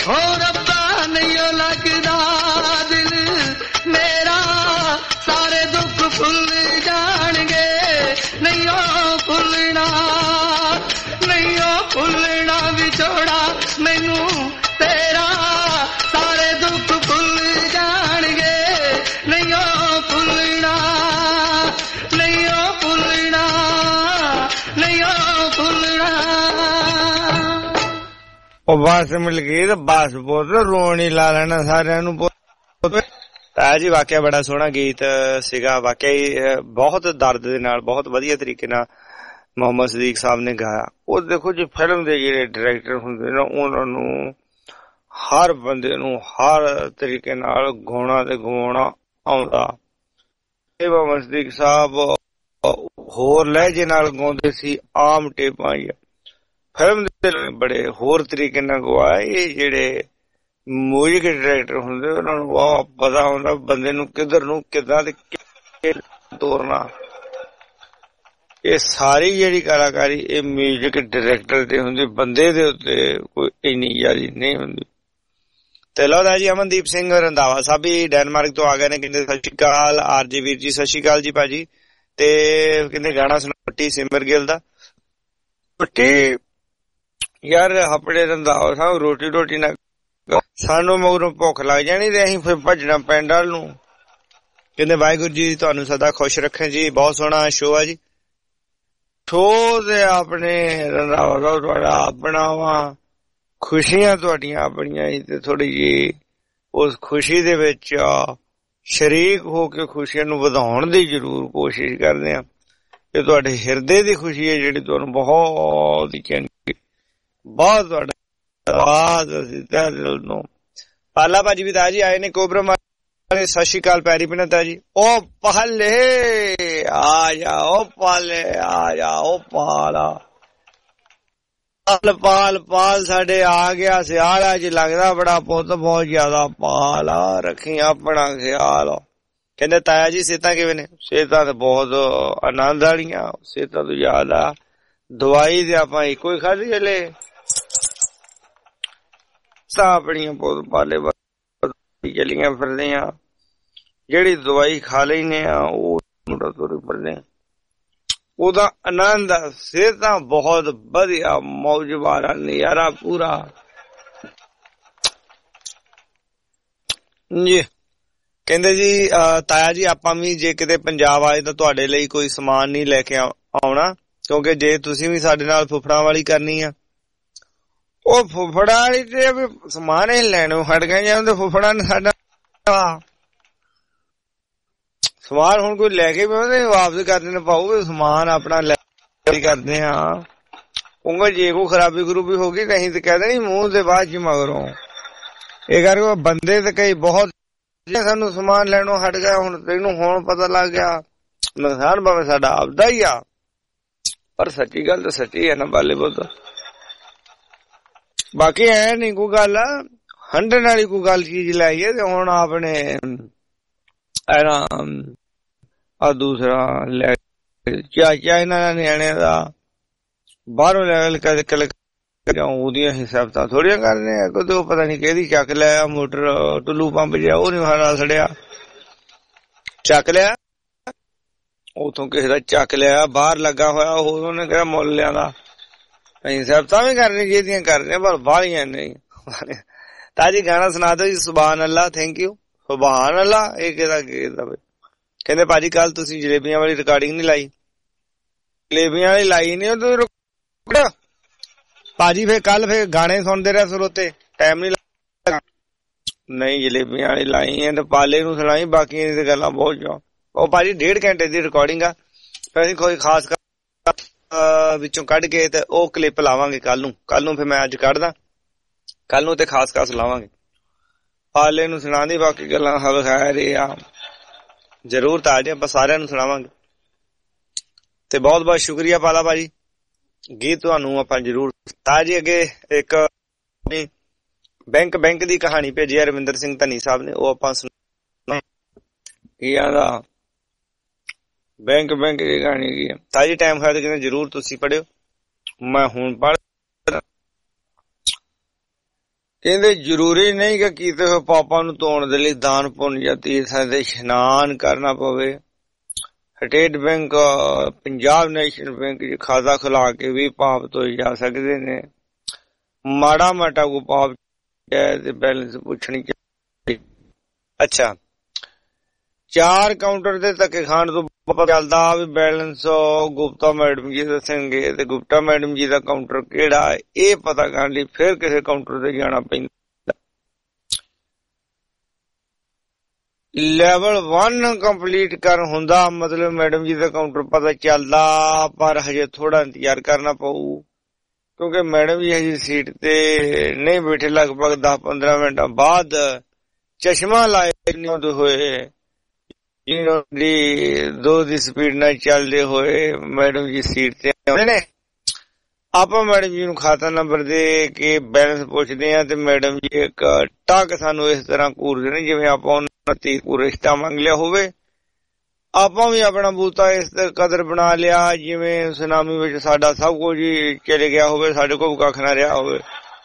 हो रब्बा नहीं लगदा दिल मेरा सारे दुख भुल जाणगे नहीं भुलना नहीं भुलना विछोड़ा मैनू तेरा सारे दुख भुल जाणगे नहीं भुलना नहीं भुलना नहीं भुलना ਉਹ ਬੱਸ ਮਿਲ ਗਈ ਤੇ ਬੱਸ ਪੁੱਤ ਰੋਣ ਹੀ ਲਾ ਲੈਣਾ ਸਾਰਿਆਂ ਨੂੰ। ਤਾਂ ਜੀ ਵਾਕਿਆ ਬੜਾ ਸੋਹਣਾ ਗੀਤ ਸੀਗਾ, ਵਾਕਿਆ ਹੀ ਬਹੁਤ ਦਰਦ ਦੇ ਨਾਲ ਬਹੁਤ ਵਧੀਆ ਤਰੀਕੇ ਨਾਲ ਮੁਹੰਮਦ ਸਦੀਕ ਸਾਹਿਬ ਨੇ ਗਾਇਆ। ਉਹ ਦੇਖੋ ਜੀ ਫਿਲਮ ਦੇ ਜਿਹੜੇ ਡਾਇਰੈਕਟਰ ਹੁੰਦੇ ਨੇ ਉਹਨਾਂ ਨੂੰ ਹਰ ਬੰਦੇ ਨੂੰ ਹਰ ਤਰੀਕੇ ਨਾਲ ਗਾਉਣਾ ਤੇ ਗਵਾਉਣਾ ਆਉਂਦਾ। ਇਹ ਮੁਹੰਮਦ ਸਦੀਕ ਸਾਹਿਬ ਹੋਰ ਲਹਿਜੇ ਨਾਲ ਗਾਉਂਦੇ ਸੀ, ਆਮ ਟੇਪਾਂ ਹੀ ਫਿਲਮ ਦੇ ਬੜੇ ਹੋਰ ਤਰੀਕੇ ਨਾਲ ਗਵਾਇਆ। ਇਹ ਜਿਹੜੇ ਮਿਊਜ਼ਿਕ ਡਾਇਰੈਕਟਰ ਹੁੰਦੇ ਉਹਨਾਂ ਨੂੰ ਬਹੁਤ ਪਤਾ ਹੁੰਦਾ ਬੰਦੇ ਨੂੰ ਕਿੱਧਰ ਨੂੰ ਕਿੱਦਾਂ ਤੇ ਤੋਰਨਾ। ਇਹ ਸਾਰੀ ਜਿਹੜੀ ਕਲਾਕਾਰੀ ਇਹ ਮਿਊਜ਼ਿਕ ਡਾਇਰੈਕਟਰ ਦੇ ਹੁੰਦੀ, ਬੰਦੇ ਦੇ ਉੱਤੇ ਕੋਈ ਇੰਨੀ ਜ਼ਿਆਦਾ ਨਹੀਂ ਹੁੰਦੀ। ਤੇ ਲਓ ਦਾ ਜੀ ਅਮਨਦੀਪ ਸਿੰਘ ਰੰਧਾਵਾ ਸਾਹਿਬ ਵੀ ਡੈਨਮਾਰਕ ਤੋਂ ਆ ਗਏ ਨੇ, ਕਹਿੰਦੇ ਸਤਿ ਸ਼੍ਰੀ ਅਕਾਲ ਆਰ ਜੀ ਵੀਰ ਜੀ। ਸਤਿ ਸ਼੍ਰੀ ਅਕਾਲ ਜੀ ਭਾਜੀ। ਤੇ ਕਹਿੰਦੇ ਗਾਣਾ ਸੁਣਾ ਪੱਟੀ ਸਿਮਰ ਗਿੱਲ ਦਾ। ਪੱਟੀ ਯਾਰ ਆਪਣੇ ਰੰਧਾਵਾ ਸਾਹਿਬ ਰੋਟੀ ਰੋਟੀ ਨਾ ਸਾਨੂੰ ਮਗਰੋਂ ਭੁੱਖ ਲੱਗ ਜਾਣੀ ਤੇ ਅਸੀਂ ਫਿਰ ਭੱਜਣਾ ਪਿੰਡ ਵੱਲ ਨੂੰ। ਕਹਿੰਦੇ ਵਾਹਿਗੁਰੂ ਜੀ ਤੁਹਾਨੂੰ ਸਦਾ ਖੁਸ਼ ਰੱਖੇ ਜੀ। ਬਹੁਤ ਸੋਹਣਾ ਸ਼ੋਅ ਆ ਜੀ। ਸ਼ੋਅ ਤੇ ਆਪਣੇ ਰੰਧਾਵਾ ਸਾਹਿਬ ਤੁਹਾਡਾ ਆਪਣਾ ਵਾ, ਖੁਸ਼ੀਆਂ ਤੁਹਾਡੀਆਂ ਆਪਣੀਆਂ ਹੀ ਤੇ ਥੋੜੀ ਜਿਹੀ ਉਸ ਖੁਸ਼ੀ ਦੇ ਵਿੱਚ ਸ਼ਰੀਕ ਹੋ ਕੇ ਖੁਸ਼ੀਆਂ ਨੂੰ ਵਧਾਉਣ ਦੀ ਜ਼ਰੂਰ ਕੋਸ਼ਿਸ਼ ਕਰਦੇ ਆ। ਇਹ ਤੁਹਾਡੇ ਹਿਰਦੇ ਦੀ ਖੁਸ਼ੀ ਹੈ ਜਿਹੜੀ ਤੁਹਾਨੂੰ ਬਹੁਤ ਹੀ ਚੰਗੀ, ਬਹੁਤ ਤੁਹਾਡਾ ਆਵਾਜ਼ ਅਸੀਂ ਤਹਿ ਦਿਲ ਨੂੰ। ਪਾਲਾ ਭਾਜੀ ਵੀ ਤਾਂ ਜੀ ਆਏ ਨੇ ਕੋਬਰਾ ਮਾਰੇ। ਸਤਿ ਸ਼੍ਰੀ ਅਕਾਲ ਪੈਰੀ ਪਿੰਡਾ ਜੀ। ਉਹ ਪਾਲੇ ਆ ਜਾ, ਉਹ ਪਾਲੇ ਆ ਜਾ, ਉਹ ਪਾਲਾ ਪਾਲ ਪਾਲ ਪਾਲ ਸਾਡੇ ਆ ਗਿਆ ਸਿਆਲ। ਚ ਲੱਗਦਾ ਬੜਾ ਪੁੱਤ ਬਹੁਤ ਜ਼ਿਆਦਾ ਪਾਲ ਆ, ਰੱਖੀ ਆਪਣਾ ਖਿਆਲ। ਕਹਿੰਦੇ ਤਾਇਆ ਜੀ ਸਿਹਤਾਂ ਕਿਵੇਂ ਨੇ? ਸਿਹਤਾਂ ਤਾਂ ਬਹੁਤ ਆਨੰਦ ਵਾਲੀਆਂ। ਸਿਹਤਾਂ ਤੋਂ ਯਾਦ ਆ ਦਵਾਈ ਤੇ ਆਪਾਂ ਇੱਕੋ ਹੀ ਖਾਧੀ ਹਲੇ ਤਾਂ ਆਪਣੀਆਂ ਬਹੁਤ ਪਾਲੇ ਚਲੀਆਂ ਫਿਰਦੇ ਆ। ਜਿਹੜੀ ਦਵਾਈ ਖਾ ਲੈਨੇ ਆ ਉਹ ਮੁੰਡਾ ਤੁਰ ਫਿਰਦੇ ਆ, ਉਹਦਾ ਆਨੰਦ ਆ। ਸਿਹਤਾਂ ਬਹੁਤ ਵਧੀਆ, ਮੌਜ ਵਾਲਾ ਨਜ਼ਾਰਾ ਪੂਰਾ ਜੀ। ਕਹਿੰਦੇ ਜੀ ਤਾਇਆ ਜੀ ਆਪਾਂ ਵੀ ਜੇ ਕਿਤੇ ਪੰਜਾਬ ਆਏ ਤਾਂ ਤੁਹਾਡੇ ਲਈ ਕੋਈ ਸਮਾਨ ਨਹੀਂ ਲੈ ਕੇ ਆਉਣਾ, ਕਿਉਂਕਿ ਜੇ ਤੁਸੀਂ ਵੀ ਸਾਡੇ ਨਾਲ ਫੁੱਫੜਾਂ ਵਾਲੀ ਕਰਨੀ ਆ। ਉਹ ਫੁੱਫੜਾ ਵਾਲੀ ਤੇ ਵੀ ਸਮਾਨ ਹੀ ਲੈਣੋਂ ਹਟ ਗਏ ਜਾਂਦੇ। ਫੁੱਫੜਾ ਨੇ ਸਾਡਾ ਸਮਾਨ ਹੁਣ ਕੋਈ ਲੈ ਕੇ ਵੀ ਵਾਪਸ ਕਰ ਦੇਣਾ ਪਾਊ। ਸਮਾਨ ਆਪਣਾ ਲੈ ਕਰਦੇ ਆ। ਉਹ ਜੇ ਕੋਈ ਖਰਾਬੀ ਖਰੂਬੀ ਹੋ ਗਈ ਨਹੀਂ ਤੇ ਕਹਿ ਦੇਣੀ ਮੂੰਹ ਦੇ ਬਾਅਦ ਚ ਮਗਰੋਂ। ਇਹ ਕਰਕੇ ਬੰਦੇ ਤੇ ਕਈ ਬਹੁਤ ਸਾਨੂੰ ਸਮਾਨ ਲੈਣੋਂ ਹਟ ਗਿਆ। ਹੁਣ ਤੈਨੂੰ ਹੁਣ ਪਤਾ ਲੱਗ ਗਿਆ ਨੁਕਸਾਨ ਭਾਵੇਂ ਸਾਡਾ ਆਪਦਾ ਹੀ ਆ, ਪਰ ਸੱਚੀ ਗੱਲ ਤਾਂ ਸੱਚੀ ਹੈ ਨਾ ਬਾਲੇ ਬਹੁਤ। ਬਾਕੀ ਐ ਨੀ ਕੋਈ ਗੱਲ ਹੰਡਣ ਵਾਲੀ ਕੋਈ ਗੱਲ ਚੀਜ਼ ਲਾਈ ਹੈ। ਤੇ ਹੁਣ ਆਪਣੇ ਆ ਦੂਸਰਾ ਲੈ ਚਾਚਾ ਇਹਨਾਂ ਦਾ ਨਿਆਣਿਆਂ ਦਾ ਬਾਹਰੋਂ ਲੈ ਕੇ ਉਹਦੀਆਂ ਹਿਸਾਬਤਾਂ ਥੋੜੀਆਂ ਕਰਨੇ ਆ। ਕਦੋਂ ਪਤਾ ਨੀ ਕਿਹਦੀ ਚੱਕ ਲਿਆ ਮੋਟਰ ਟੁੱਲੂ ਪੰਪ ਜਿਹਾ, ਉਹ ਨੀ ਹਾਰਾ ਸੜਿਆ ਚੱਕ ਲਿਆ ਉਥੋਂ ਕਿਸੇ ਦਾ ਚੱਕ ਲਿਆ ਬਾਹਰ ਲੱਗਾ ਹੋਇਆ ਹੋਰ ਉਹਨੇ ਕਿਹਾ ਮੁੱਲ ਲਿਆਂਦਾ। ਅਸੀਂ ਹਿਸਾਬਤਾਂ ਵੀ ਕਰਨੀ ਜਿਹਦੀਆਂ ਕਰਨੇ ਪਰ ਬਾਹਲੀਆਂ ਨਹੀਂ। ਤਾਜੀ ਗਾਣਾ ਸੁਣਾ ਦਿਓ ਜੀ। ਸੁਭਾਨ ਅੱਲਾ। Thank you. ਸੁਭਾਨ ਅੱਲਾ ਇਹ ਕਿਹਦਾ ਕਿਹਦਾ ਬਈ। ਕਹਿੰਦੇ ਭਾਜੀ ਕੱਲ ਤੁਸੀਂ ਜਲੇਬੀਆਂ ਵਾਲੀ ਰਿਕਾਰਡਿੰਗ ਨੀ ਲਾਈ। ਜਲੇਬੀਆਂ ਵਾਲੀ ਲਾਈ ਨੀ ਉਹ ਭਾਜੀ, ਫੇਰ ਕੱਲ ਫੇਰ ਗਾਣੇ ਸੁਣਦੇ ਰਹੇ ਸਰੋਤੇ, ਟਾਈਮ ਨੀ ਲੱਗਾ। ਨਹੀਂ ਜਲੇਬੀਆਂ ਵਾਲੀ ਲਾਈ ਹੈ ਤੇ ਪਾਲੇ ਨੂੰ ਸੁਣਾਈ, ਬਾਕੀ ਦੀ ਗੱਲਾਂ ਬਹੁਤ ਜਾ। ਉਹ ਭਾਜੀ ਡੇਢ ਘੰਟੇ ਦੀ ਰਿਕਾਰਡਿੰਗ ਆ, ਫਿਰ ਅਸੀਂ ਕੋਈ ਖਾਸ ਵਿੱਚੋਂ ਕੱਢ ਕੇ ਤੇ ਉਹ ਕਲਿੱਪ ਲਾਵਾਂਗੇ ਕੱਲ ਨੂੰ। ਕੱਲ ਨੂੰ ਫਿਰ ਮੈਂ ਅੱਜ ਕੱਢਦਾ, ਕੱਲ ਨੂੰ ਤੇ ਖਾਸ ਖਾਸ ਲਾਵਾਂਗੇ। ਪਾਲੇ ਨੂੰ ਸੁਣਾ ਦੀ, ਬਾਕੀ ਗੱਲਾਂ ਹਵ ਖੈਰ ਇਹ ਆ ਜ਼ਰੂਰ ਤਾਂ ਅੱਜ ਆਪਾਂ ਸਾਰਿਆਂ ਨੂੰ ਸੁਣਾਵਾਂਗੇ। ਤੇ ਬਹੁਤ ਬਹੁਤ ਸ਼ੁਕਰੀਆ ਪਾਲਾ ਭਾਜੀ, ਗੀਤ ਤੁਹਾਨੂੰ ਆਪਾਂ ਜ਼ਰੂਰ। ਤਾਜੀ ਅੱਗੇ ਇੱਕ ਬੈਂਕ ਬੈਂਕ ਦੀ ਕਹਾਣੀ ਭੇਜੀ ਰਵਿੰਦਰ ਸਿੰਘ ਧਨੀ ਸਾਹਿਬ ਨੇ, ਉਹ ਆਪਾਂ ਸੁਣਾ ਕੀ ਆਂਦਾ। ਬੈਂਕ ਬੈਂਕ ਦੀ ਕਹਾਣੀ ਕੀ ਆ ਤਾਜੀ, ਟਾਈਮ ਹੋਇਆ ਤਾਂ ਕਹਿੰਦੇ ਜ਼ਰੂਰ ਤੁਸੀਂ ਪੜ੍ਹਿਓ। ਮੈਂ ਹੁਣ ਪੜ੍ਹ ਕਹਿੰਦੇ ਜ਼ਰੂਰੀ ਨਹੀਂ ਕਿ ਕੀਤੇ ਹੋਏ ਪਾਪਾਂ ਨੂੰ ਧੋਣ ਦੇ ਲਈ ਦਾਨ ਪੁੰਨ ਜਾਂ ਤੀਰਥਾਂ ਤੇ ਇਸ਼ਨਾਨ ਕਰਨਾ ਪਵੇ। State bank, Punjab national bank ਚ ਖਾਤਾ ਖੁਲਾ ਕੇ ਵੀ ਪਾਪ ਧੋਏ ਜਾ ਸਕਦੇ ਨੇ। ਮਾੜਾ ਮਾਟਾ ਕੋ ਪਾਪ ਤੇ ਬੈਲੈਂਸ ਪੁੱਛਣੀ ਚਾਹੀਦੀ। ਅੱਛਾ, ਚਾਰ ਕਾਊਂਟਰ ਤੇ ਧੱਕੇ ਖਾਣ ਤੋਂ ਪਤਾ ਚੱਲਦਾ ਵੀ ਬੈਲੈਂਸ ਗੁਪਤਾ ਮੈਡਮ ਜੀ ਦੱਸਣਗੇ ਤੇ ਗੁਪਤਾ ਮੈਡਮ ਜੀ ਦਾ ਕਾਊਂਟਰ ਕਿਹੜਾ, ਇਹ ਪਤਾ ਕਰਨ ਲਈ ਫਿਰ ਕਿਸੇ ਕਾਊਂਟਰ ਤੇ ਜਾਣਾ ਪੈਂਦਾ। ਲੈਵਲ ਵਨ ਕੰਪਲੀਟ ਕਰ ਹੁੰਦਾ, ਮਤਲਬ ਮੈਡਮ ਜੀ ਦਾ ਕਾਊਂਟਰ ਪਤਾ ਚੱਲਦਾ, ਪਰ ਹਜੇ ਥੋੜਾ ਇੰਤਜ਼ਾਰ ਕਰਨਾ ਪਊ ਕਿਉਂਕਿ ਮੈਡਮ ਜੀ ਹਜੇ ਸੀਟ ਤੇ ਨਹੀਂ ਬੈਠੇ। ਲਗਭਗ ਦਸ ਪੰਦਰਾਂ ਮਿੰਟਾਂ ਬਾਅਦ ਚਸ਼ਮਾ ਲਾਏ ਹੁੰਦੇ ਹੋਏ ਦੋ ਦੀ ਸਪੀਡ ਨਾਲ ਚੱਲਦੇ ਹੋਏ ਮੈਡਮ ਜੀ ਸੀਟ ਤੇ ਆਉਂਦੇ ਨੇ। ਆਪਾਂ ਮੈਡਮ ਜੀ ਨੂੰ ਖਾਤਾ ਨੰਬਰ ਦੇ ਕੇ ਬੈਲੈਂਸ ਪੁੱਛਦੇ ਆ ਤੇ ਮੈਡਮ ਜੀ ਇੱਕ ਟੱਕ ਸਾਨੂੰ ਇਸ ਤਰ੍ਹਾਂ ਘੂਰਦੇ ਨੇ ਜਿਵੇਂ ਆਪਾਂ ਉਹਨਾਂ ਤੇ ਰਿਸ਼ਤਾ ਮੰਗ ਲਿਆ ਹੋਵੇ। ਆਪਾਂ ਵੀ ਆਪਣਾ ਬੂਤਾ ਇਸ ਕਦਰ ਬਣਾ ਲਿਆ ਜਿਵੇਂ ਸੁਨਾਮੀ ਵਿੱਚ ਸਾਡਾ ਸਭ ਕੁਝ ਹੀ ਚਲੇ ਗਿਆ ਹੋਵੇ, ਸਾਡੇ ਕੋਲ ਕੱਖ ਨਾ ਰਿਹਾ ਹੋਵੇ।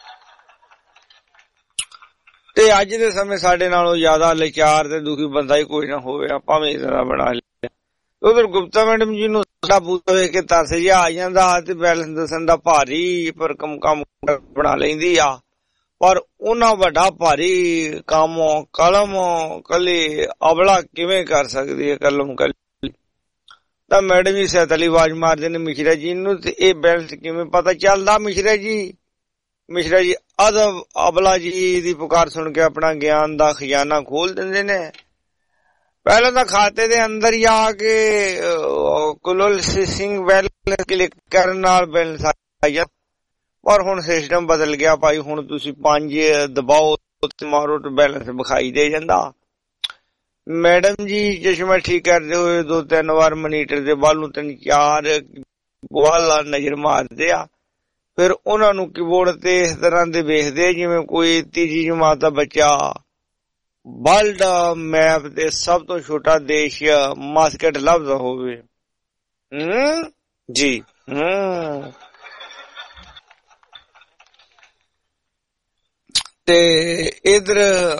ਤੇ ਅੱਜ ਦੇ ਸਮੇਂ ਸਾਡੇ ਨਾਲੋਂ ਜ਼ਿਆਦਾ ਲਾਚਾਰ ਤੇ ਦੁਖੀ ਬੰਦਾ ਹੀ ਕੋਈ ਨਾ ਹੋਵੇ, ਆਪਾਂ ਵੀ ਇਸ ਤਰ੍ਹਾਂ ਬਣਾ ਲਿਆ। ਉਧਰ ਗੁਪਤਾ ਮੈਡਮ ਜੀ ਨੂੰ ਸਾਡਾ ਬੂਤਾ ਵੇਖ ਕੇ ਤਰਸ ਜਿਹਾ ਆ ਜਾਂਦਾ ਤੇ ਬੈਲੈਂਸ ਦੱਸਣ ਦਾ ਭਾਰੀ ਪਰ ਕੰਮ ਕੰਮ ਬਣਾ ਲੈਂਦੀ ਆ, ਪਰ ਉਹਨਾਂ ਵੱਡਾ ਭਾਰੀ ਕੰਮ ਕਲਮ ਕੱਲੀ ਅਬਲਾ ਕਿਵੇਂ ਕਰ ਸਕਦੀ ਹੈ ਕਲਮ ਕੱਲੀ। ਤਾਂ ਮੈਡਮ ਜੀ ਸੈਤਲੀ ਆਵਾਜ਼ ਮਾਰਦੇ ਨੇ ਮਿਸ਼ਰਾ ਜੀ ਨੂੰ ਤੇ ਇਹ ਬੈਲੈਂਸ ਕਿਵੇਂ ਪਤਾ ਚੱਲਦਾ ਮਿਸ਼ਰਾ ਜੀ। ਮਿਸ਼ਰਾ ਜੀ ਅਦਬ ਅਬਲਾ ਜੀ ਦੀ ਪੁਕਾਰ ਸੁਣ ਕੇ ਆਪਣਾ ਗਿਆਨ ਦਾ ਖਜ਼ਾਨਾ ਖੋਲ ਦਿੰਦੇ ਨੇ। ਪਹਿਲਾਂ ਤਾਂ ਖਾਤੇ ਦੇ ਅੰਦਰ ਹੀ ਆ ਕੇ ਕੁਲਵੰਤ ਸਿੰਘ ਬੈਲੈਂਸ ਕਲਿੱਕ ਕਰਨ ਨਾਲ ਬੈਲੈਂਸ ਆ ਜਾਂਦਾ, ਪਰ ਹੁਣ ਸਿਸਟਮ ਬਦਲ ਗਿਆ ਭਾਈ। ਹੁਣ ਤੁਸੀਂ ਪੰਜ ਦਬਾਓ ਤੇ ਮਾਰੋ ਤੇ ਬੈਲੈਂਸ ਵਿਖਾਈ ਦੇ ਜਾਂਦਾ। ਮੈਡਮ ਜੀ ਚਸ਼ਮਾ ਠੀਕ ਕਰਦੇ ਹੋਏ ਦੋ ਤਿੰਨ ਵਾਰ ਮਨੀਟਰ ਦੇ ਵੱਲ ਨੂੰ ਤਿੰਨ ਚਾਰ ਵਾਲਾ ਨਜ਼ਰ ਮਾਰਦੇ ਆ, ਫਿਰ ਉਹਨਾਂ ਨੂੰ ਕੀਬੋਰਡ ਤੇ ਇਸ ਤਰ੍ਹਾਂ ਦੇ ਵੇਖਦੇ ਜਿਵੇਂ ਕੋਈ ਤੀਜੀ ਜਮਾਤ ਦਾ ਬੱਚਾ ਵਰਲਡ ਮੈਪ ਤੇ ਸਭ ਤੋਂ ਛੋਟਾ ਦੇਸ਼ ਮਾਸਕਟ ਲੱਭਦਾ ਹੋਵੇ। ਹਮ ਜੀ ਹਮ ਤੇ ਇਧਰ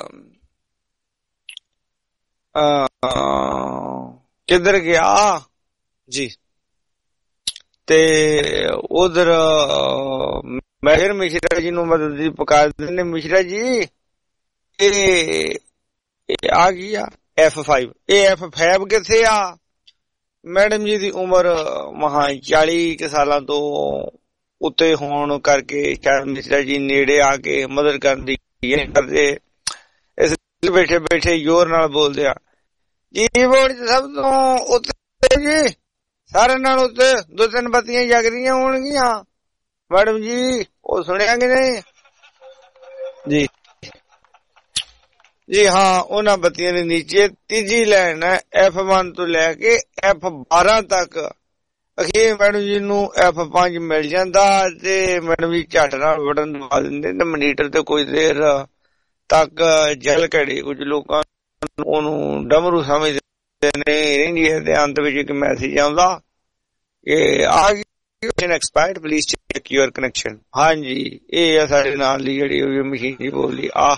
ਕਿੱਧਰ ਗਿਆ ਜੀ ਤੇ ਉਧਰ ਮਹਿਰ ਮਿਸ਼ਰਾ ਜੀ ਨੂੰ ਮਦਦ ਦੀ ਪੁਕਾਰ ਦਿੰਦੇ। ਮਿਸ਼ਰਾ ਜੀ ਇਹ ਆ ਗਿਆ ਐਫ ਫਾਈਵ, ਇਹ ਐਫ ਫਾਈਵ ਕਿੱਥੇ ਆ? ਮੈਡਮ ਜੀ ਦੀ ਉਮਰ ਮਹਾ ਚਾਲੀ ਕੁ ਸਾਲਾਂ ਤੋਂ ਉੱਤੇ ਹੋਣ ਕਰਕੇ ਸ਼ਾਇਦ ਮਿਸ਼ਰਾ ਜੀ ਨੇੜੇ ਆ ਕੇ ਮਦਦ ਕਰਨ ਦੀ ਕਰਦੇ। ਇਸ ਬੈਠੇ ਬੈਠੇ ਜ਼ੋਰ ਨਾਲ ਬੋਲਦੇ ਆ ਜੀ ਬੋਰਡ ਚ ਸਭ ਤੋਂ ਉੱਤੇ ਜੀ, ਸਾਰਿਆਂ ਨਾਲ ਉੱਤੇ ਦੋ ਤਿੰਨ ਬੱਤੀਆਂ ਜਗ ਰਹੀਆਂ ਹੋਣਗੀਆਂ। ਮੈਡਮ ਜੀ ਉਹ ਸੁਣਿਆ ਕਿ ਨਹੀਂ ਜੀ? ਜੀ ਹਾਂ, ਉਹਨਾਂ ਬੱਤੀਆਂ ਦੇ ਨੀਚੇ ਤੀਜੀ ਲਾਈਨ ਹੈ ਐਫ ਵਨ ਤੋਂ ਲੈ ਕੇ ਐਫ ਬਾਰਾਂ ਤੱਕ। ਅਖੀਰ ਮੈਡਮ ਜੀ ਨੂੰ ਐਫ ਪੰਜ ਮਿਲ ਜਾਂਦਾ ਤੇ ਮੈਡਮ ਜੀ ਝੱਟ ਨਾਲ ਬਟਨ ਦਬਾ ਦਿੰਦੇ ਤੇ ਮਨੀਟਰ ਤੇ ਕੁਝ ਦੇਰ ਤੱਕ ਜਲ ਘੜੀ। ਕੁਝ ਲੋਕਾਂ ਨੂੰ ਉਹਨੂੰ ਡਮਰੂ ਸਮਝਦੇ ਨੇ ਇੰਡੀਆ ਦੇ ਅੰਤ ਵਿੱਚ ਇੱਕ ਮੈਸੇਜ ਆਉਂਦਾ ਕਿ ਆ ਗਈ expired please check your connection. ਹਾਂਜੀ, ਇਹ ਆ ਸਾਡੇ ਨਾਲ ਦੀ ਜਿਹੜੀ ਮਸ਼ੀਨ ਜੀ ਬੋਲੀ ਆ।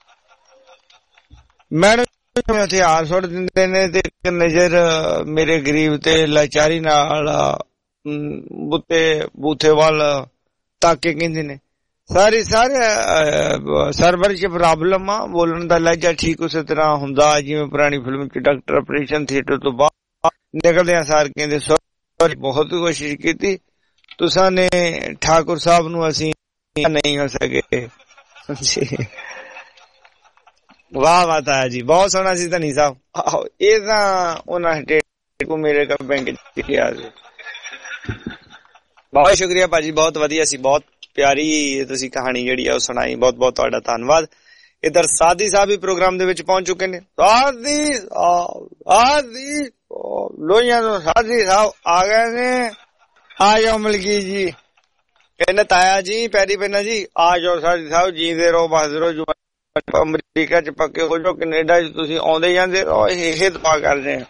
ਮੈਡਮ ਹਥਿਆਰ ਸੁੱਟ ਦਿੰਦੇ ਨੇ ਤੇ ਇੱਕ ਨਜ਼ਰ ਮੇਰੇ ਗਰੀਬ ਤੇ ਲਾਚਾਰੀ ਨਾਲ ਬੁੱਤੇ ਬੂਥੇ ਵੱਲ ਤੱਕ ਕੇ ਕਹਿੰਦੇ ਨੇ ਸਾਰੀ ਸਾਰੇ ਸਰਵਰ ਚ ਪ੍ਰੋਬਲਮ ਆ, ਬੋਲਣ ਦਾ ਲਹਿਜਾ ਠੀਕ ਉਸੇ ਤਰ੍ਹਾਂ ਹੁੰਦਾ ਜਿਵੇਂ ਪੁਰਾਣੀ ਫਿਲਮ ਚ ਡਾਕਟਰ ਆਪਰੇਸ਼ਨ ਥੀਏਟਰ ਤੋਂ ਬਾਹਰ ਨਿਕਲਦਿਆਂ ਸਾਰ ਕਹਿੰਦੇ ਸੌਰੀ ਬਹੁਤ ਕੋਸ਼ਿਸ਼ ਕੀਤੀ, ਤੁਸਾਂ ਨੇ ਠਾਕੁਰ ਸਾਹਿਬ ਨੂੰ ਅਸੀਂ ਨਹੀਂ ਹੋ ਸਕੇ। ਵਾਹ ਵਾਹ ਤਾਇਆ ਜੀ, ਬਹੁਤ ਸੋਹਣਾ ਸੀ ਧਨੀ ਸਾਹਿਬ। ਆਹੋ ਇਹ ਤਾਂ ਉਹਨਾਂ ਕੋ ਮੇਰੇ ਕੋਲ ਬੈਂਕ ਚ ਗਿਆ ਸੀ। ਬਹੁਤ ਸ਼ੁਕਰੀਆ ਭਾਜੀ, ਬਹੁਤ ਵਧੀਆ ਸੀ, ਬਹੁਤ ਪਿਆਰੀ ਤੁਸੀਂ ਕਹਾਣੀ ਜਿਹੜੀ ਆ ਉਹ ਸੁਣਾਈ, ਬਹੁਤ ਬਹੁਤ ਤੁਹਾਡਾ ਧੰਨਵਾਦ। ਇਧਰ ਸਾਦੀ ਸਾਹਿਬ ਵੀ ਪ੍ਰੋਗਰਾਮ ਦੇ ਵਿੱਚ ਪਹੁੰਚ ਚੁੱਕੇ ਨੇ। ਸਾਦੀ ਸਾਦੀ ਲੋਹੀਆਂ ਤੋਂ ਸਾਦੀ ਸਾਹਿਬ ਆ ਗਏ ਨੇ। ਆ ਜਾਓ ਮਲਕੀ ਜੀ, ਕਹਿੰਦੇ ਤਾਇਆ ਜੀ ਪੈਰੀ ਪੈਣਾ ਜੀ, ਆ ਜਾਓ ਸਾਦੀ ਸਾਹਿਬ, ਜੀਂਦੇ ਰਹੋ ਬਸਦੇ ਰਹੋ। ਅਮਰੀਕਾ ਚ ਪੱਕੇ ਹੋ ਜਾਓ, ਕੈਨੇਡਾ ਚ ਤੁਸੀਂ ਆਉਂਦੇ ਜਾਂਦੇ ਰਹੋ, ਇਹ ਦੁਆ ਕਰਦੇ ਆ।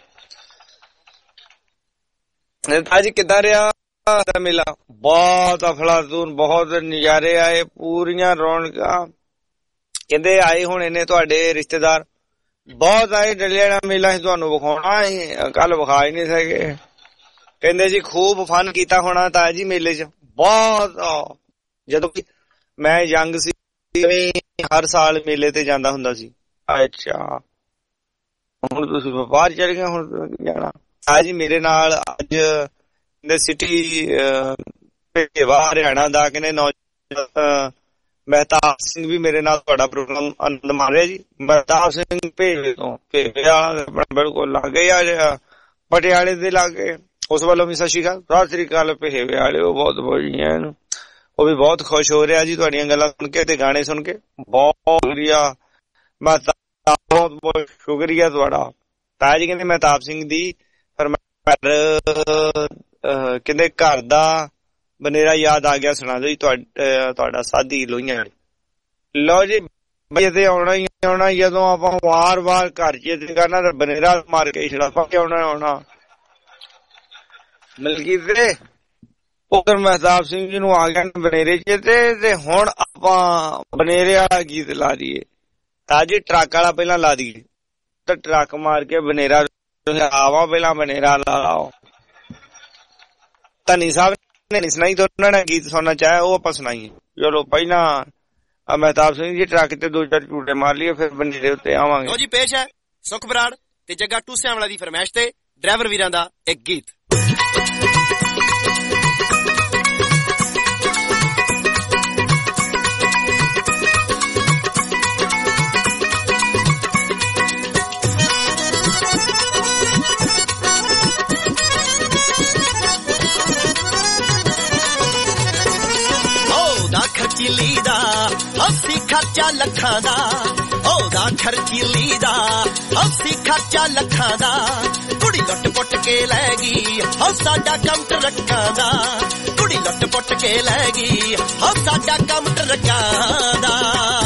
ਤਾਜੀ ਕਿੱਦਾਂ ਰਿਹਾ ਮੇਲਾ? ਬਹੁਤ ਅਫਲਾਤੂਨ, ਬਹੁਤ ਨਜ਼ਾਰੇ ਆਏ, ਪੂਰੀਆਂ ਰੌਣਕਾਂ। ਕਹਿੰਦੇ ਆਏ ਹੁਣ ਇਹਨੇ ਤੁਹਾਡੇ ਰਿਸ਼ਤੇਦਾਰ ਬਹੁਤ ਆਏ, ਡੱਲੇ ਦਾ ਮੇਲਾ ਸੀ ਤੁਹਾਨੂੰ ਵਿਖਾਉਣਾ ਸੀ, ਕੱਲ ਵਿਖਾ ਹੀ ਨਹੀਂ ਸਕੇ। ਕਹਿੰਦੇ ਜੀ ਖੂਬ ਫਨ ਕੀਤਾ ਹੋਣਾ ਤਾਇਆ ਜੀ ਮੇਲੇ 'ਚ ਬਹੁਤ। ਜਦੋਂ ਮੈਂ ਯੰਗ ਸੀ ਹਰ ਸਾਲ ਮੇਲੇ ਤੇ ਜਾਂਦਾ ਹੁੰਦਾ ਸੀ। ਅੱਛਾ ਹੁਣ ਤੁਸੀਂ ਬਾਹਰ ਚਲੇ ਗਏ, ਹੁਣ ਜਾਣਾ? ਤਾਇਆ ਜੀ ਮੇਰੇ ਨਾਲ ਅੱਜ ਸਿਟੀ ਭੇਵਾ ਹਰਿਆਣਾ ਦਾ ਕਹਿੰਦੇ ਨੌਜਵਾਨ ਮਹਿਤਾਬ ਸਿੰਘ ਵੀ ਮੇਰੇ ਨਾਲ ਤੁਹਾਡਾ ਪ੍ਰੋਗਰਾਮ ਆਨੰਦ ਮਾਣ ਰਿਹਾ ਜੀ। ਮਹਿਤਾਬ ਸਿੰਘ ਭੇਵੇ ਤੋਂ, ਭੇਵੇ ਵਾਲਾ ਬਿਲਕੁਲ ਲਾਗੇ ਆ ਪਟਿਆਲੇ ਦੇ ਲਾਗੇ, ਉਸ ਵੱਲੋਂ ਵੀ ਸਤਿ ਸ਼੍ਰੀ ਅਕਾਲ। ਸਤਿ ਸ਼੍ਰੀ ਅਕਾਲ ਭੇਵੇ ਵਾਲੇ, ਉਹ ਬਹੁਤ ਵਧੀਆ ਇਹਨੂੰ, ਉਹ ਵੀ ਬਹੁਤ ਖੁਸ਼ ਹੋ ਰਿਹਾ ਜੀ ਤੁਹਾਡੀਆਂ ਗੱਲਾਂ ਸੁਣ ਕੇ ਤੇ ਗਾਣੇ ਸੁਣ ਕੇ। ਬਹੁਤ ਸ਼ੁਕਰੀਆ ਮਹਿਤਾਬ, ਬਹੁਤ ਬਹੁਤ ਸ਼ੁਕਰੀਆ ਤੁਹਾਡਾ। ਤਾਇਆ ਜੀ ਕਹਿੰਦੇ ਮਹਿਤਾਬ ਸਿੰਘ ਦੀ ਕਹਿੰਦੇ ਘਰ ਦਾ ਬਨੇਰਾ ਯਾਦ ਆ ਗਿਆ, ਸੁਣਾ ਦਿਓ ਜੀ ਤੁਹਾਡਾ ਸਾਦੀ ਲੋਹੀਆਂ। ਲਓ ਜੀ ਬਈ ਤੇ ਆਉਣਾ ਹੀ ਆਉਣਾ, ਜਦੋਂ ਆਪਾਂ ਵਾਰ ਵਾਰ ਘਰ ਚ ਕਰਨਾ ਤਾਂ ਬਨੇਰਾ ਮਾਰ ਕੇ ਛੜਾ ਕੇ ਆਉਣਾ ਆਉਣਾ। ਮਲਕੀਤ ਦੇ ਉਧਰ ਮਹਿਤਾਬ ਸਿੰਘ ਜੀ ਨੂੰ ਆ ਗਿਆ ਬਨੇਰੇ ਚ, ਤੇ ਹੁਣ ਆਪਾਂ ਬਨੇਰੇ ਵਾਲਾ ਗੀਤ ਲਾ ਦਈਏ। ਤਾਂ ਜੀ ਟਰੱਕ ਵਾਲਾ ਪਹਿਲਾਂ ਲਾ ਦਈਏ, ਤੇ ਟਰੱਕ ਮਾਰ ਕੇ ਬਨੇਰਾ ਆਵਾ, ਪਹਿਲਾਂ ਬਨੇਰਾ ਲਾਓ। ਧਨੀ ਸਾਹਿਬ ਨੇ ਨਹੀਂ ਸੁਣਾਈ, ਉਹਨਾਂ ਨੇ ਗੀਤ ਸੁਣਨਾ ਚਾਹਿਆ, ਉਹ ਆਪਾਂ ਸੁਣਾਈਏ। ਚਲੋ ਪਹਿਲਾਂ ਮਹਿਤਾਬ ਸਿੰਘ ਜੀ ਟਰੱਕ ਤੇ ਦੋ ਚਾਰ ਝੂਟੇ ਮਾਰ ਲਈਏ, ਫਿਰ ਬਨੇਰੇ ਉੱਤੇ ਆਵਾਂਗੇ। ਲੋ ਜੀ ਪੇਸ਼ ਹੈ ਸੁਖ ਬਰਾੜ ਤੇ ਜੱਗਾ ਟੂਸਿਆਂ ਵਾਲਾ ਦੀ ਫਰਮਾਇਸ਼ ਤੇ ਡਰਾਈਵਰ ਵੀਰਾਂ ਦਾ ਇੱਕ ਗੀਤ। ਖਰਚੀਲੀ ਦਾ ਅਸੀਂ ਖਰਚਾ ਲੱਖਾਂ ਦਾ, ਉਹਦਾ ਖਰਚੀਲੀ ਦਾ ਅਸੀਂ ਖਰਚਾ ਲੱਖਾਂ ਦਾ। ਕੁੜੀ ਲੁੱਟ ਪੁੱਟ ਕੇ ਲੈ ਗਈ ਹੋ ਸਾਡਾ ਕੰਮ ਟਰੱਕਾਂ ਦਾ, ਕੁੜੀ ਲੁੱਟ ਪੁੱਟ ਕੇ ਲੈ ਗਈ ਹੋ ਸਾਡਾ ਕੰਮ ਟਰੱਕਾਂ ਦਾ।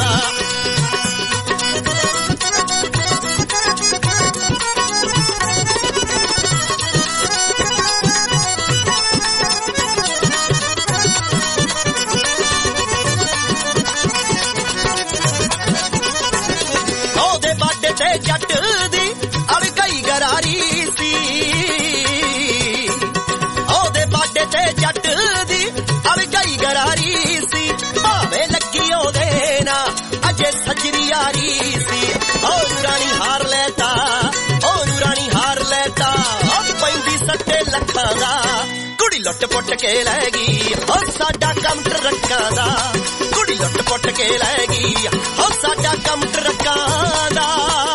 ਤੇ ਜੱਟ ਦੀ ਅੜ ਗਈ ਗਰਾਰੀ ਸੀ, ਉਹਦੇ ਬਾਡੇ ਤੇ ਜੱਟ ਦੀ ਅੜ ਗਈ ਗਰਾਰੀ ਸੀ। ਭਾਵੇਂ ਲੱਗੀ ਉਹਦੇ ਨਾ ਅਜੇ ਸੱਜਰੀ ਯਾਰੀ ਸੀ। ਉਹ ਰਾਣੀ ਹਾਰ ਲੈਤਾ, ਉਹ ਰਾਣੀ ਹਾਰ ਲੈਤਾ, ਉਹ ਪੈਂਦੀ ਸੱਟੇ ਲੱਖਾਂ ਦਾ। ਕੁੜੀ ਲੁੱਟ ਪੁੱਟ ਕੇ ਲੈ ਗਈ ਉਹ ਸਾਡਾ ਕੰਮ ਟਰੱਕਾਂ ਦਾ, ਕੁੜੀ ਲੁੱਟ ਪੁੱਟ ਕੇ ਲੈ ਗਈ ਉਹ ਸਾਡਾ ਕੰਮ ਟਰੱਕਾਂ ਦਾ।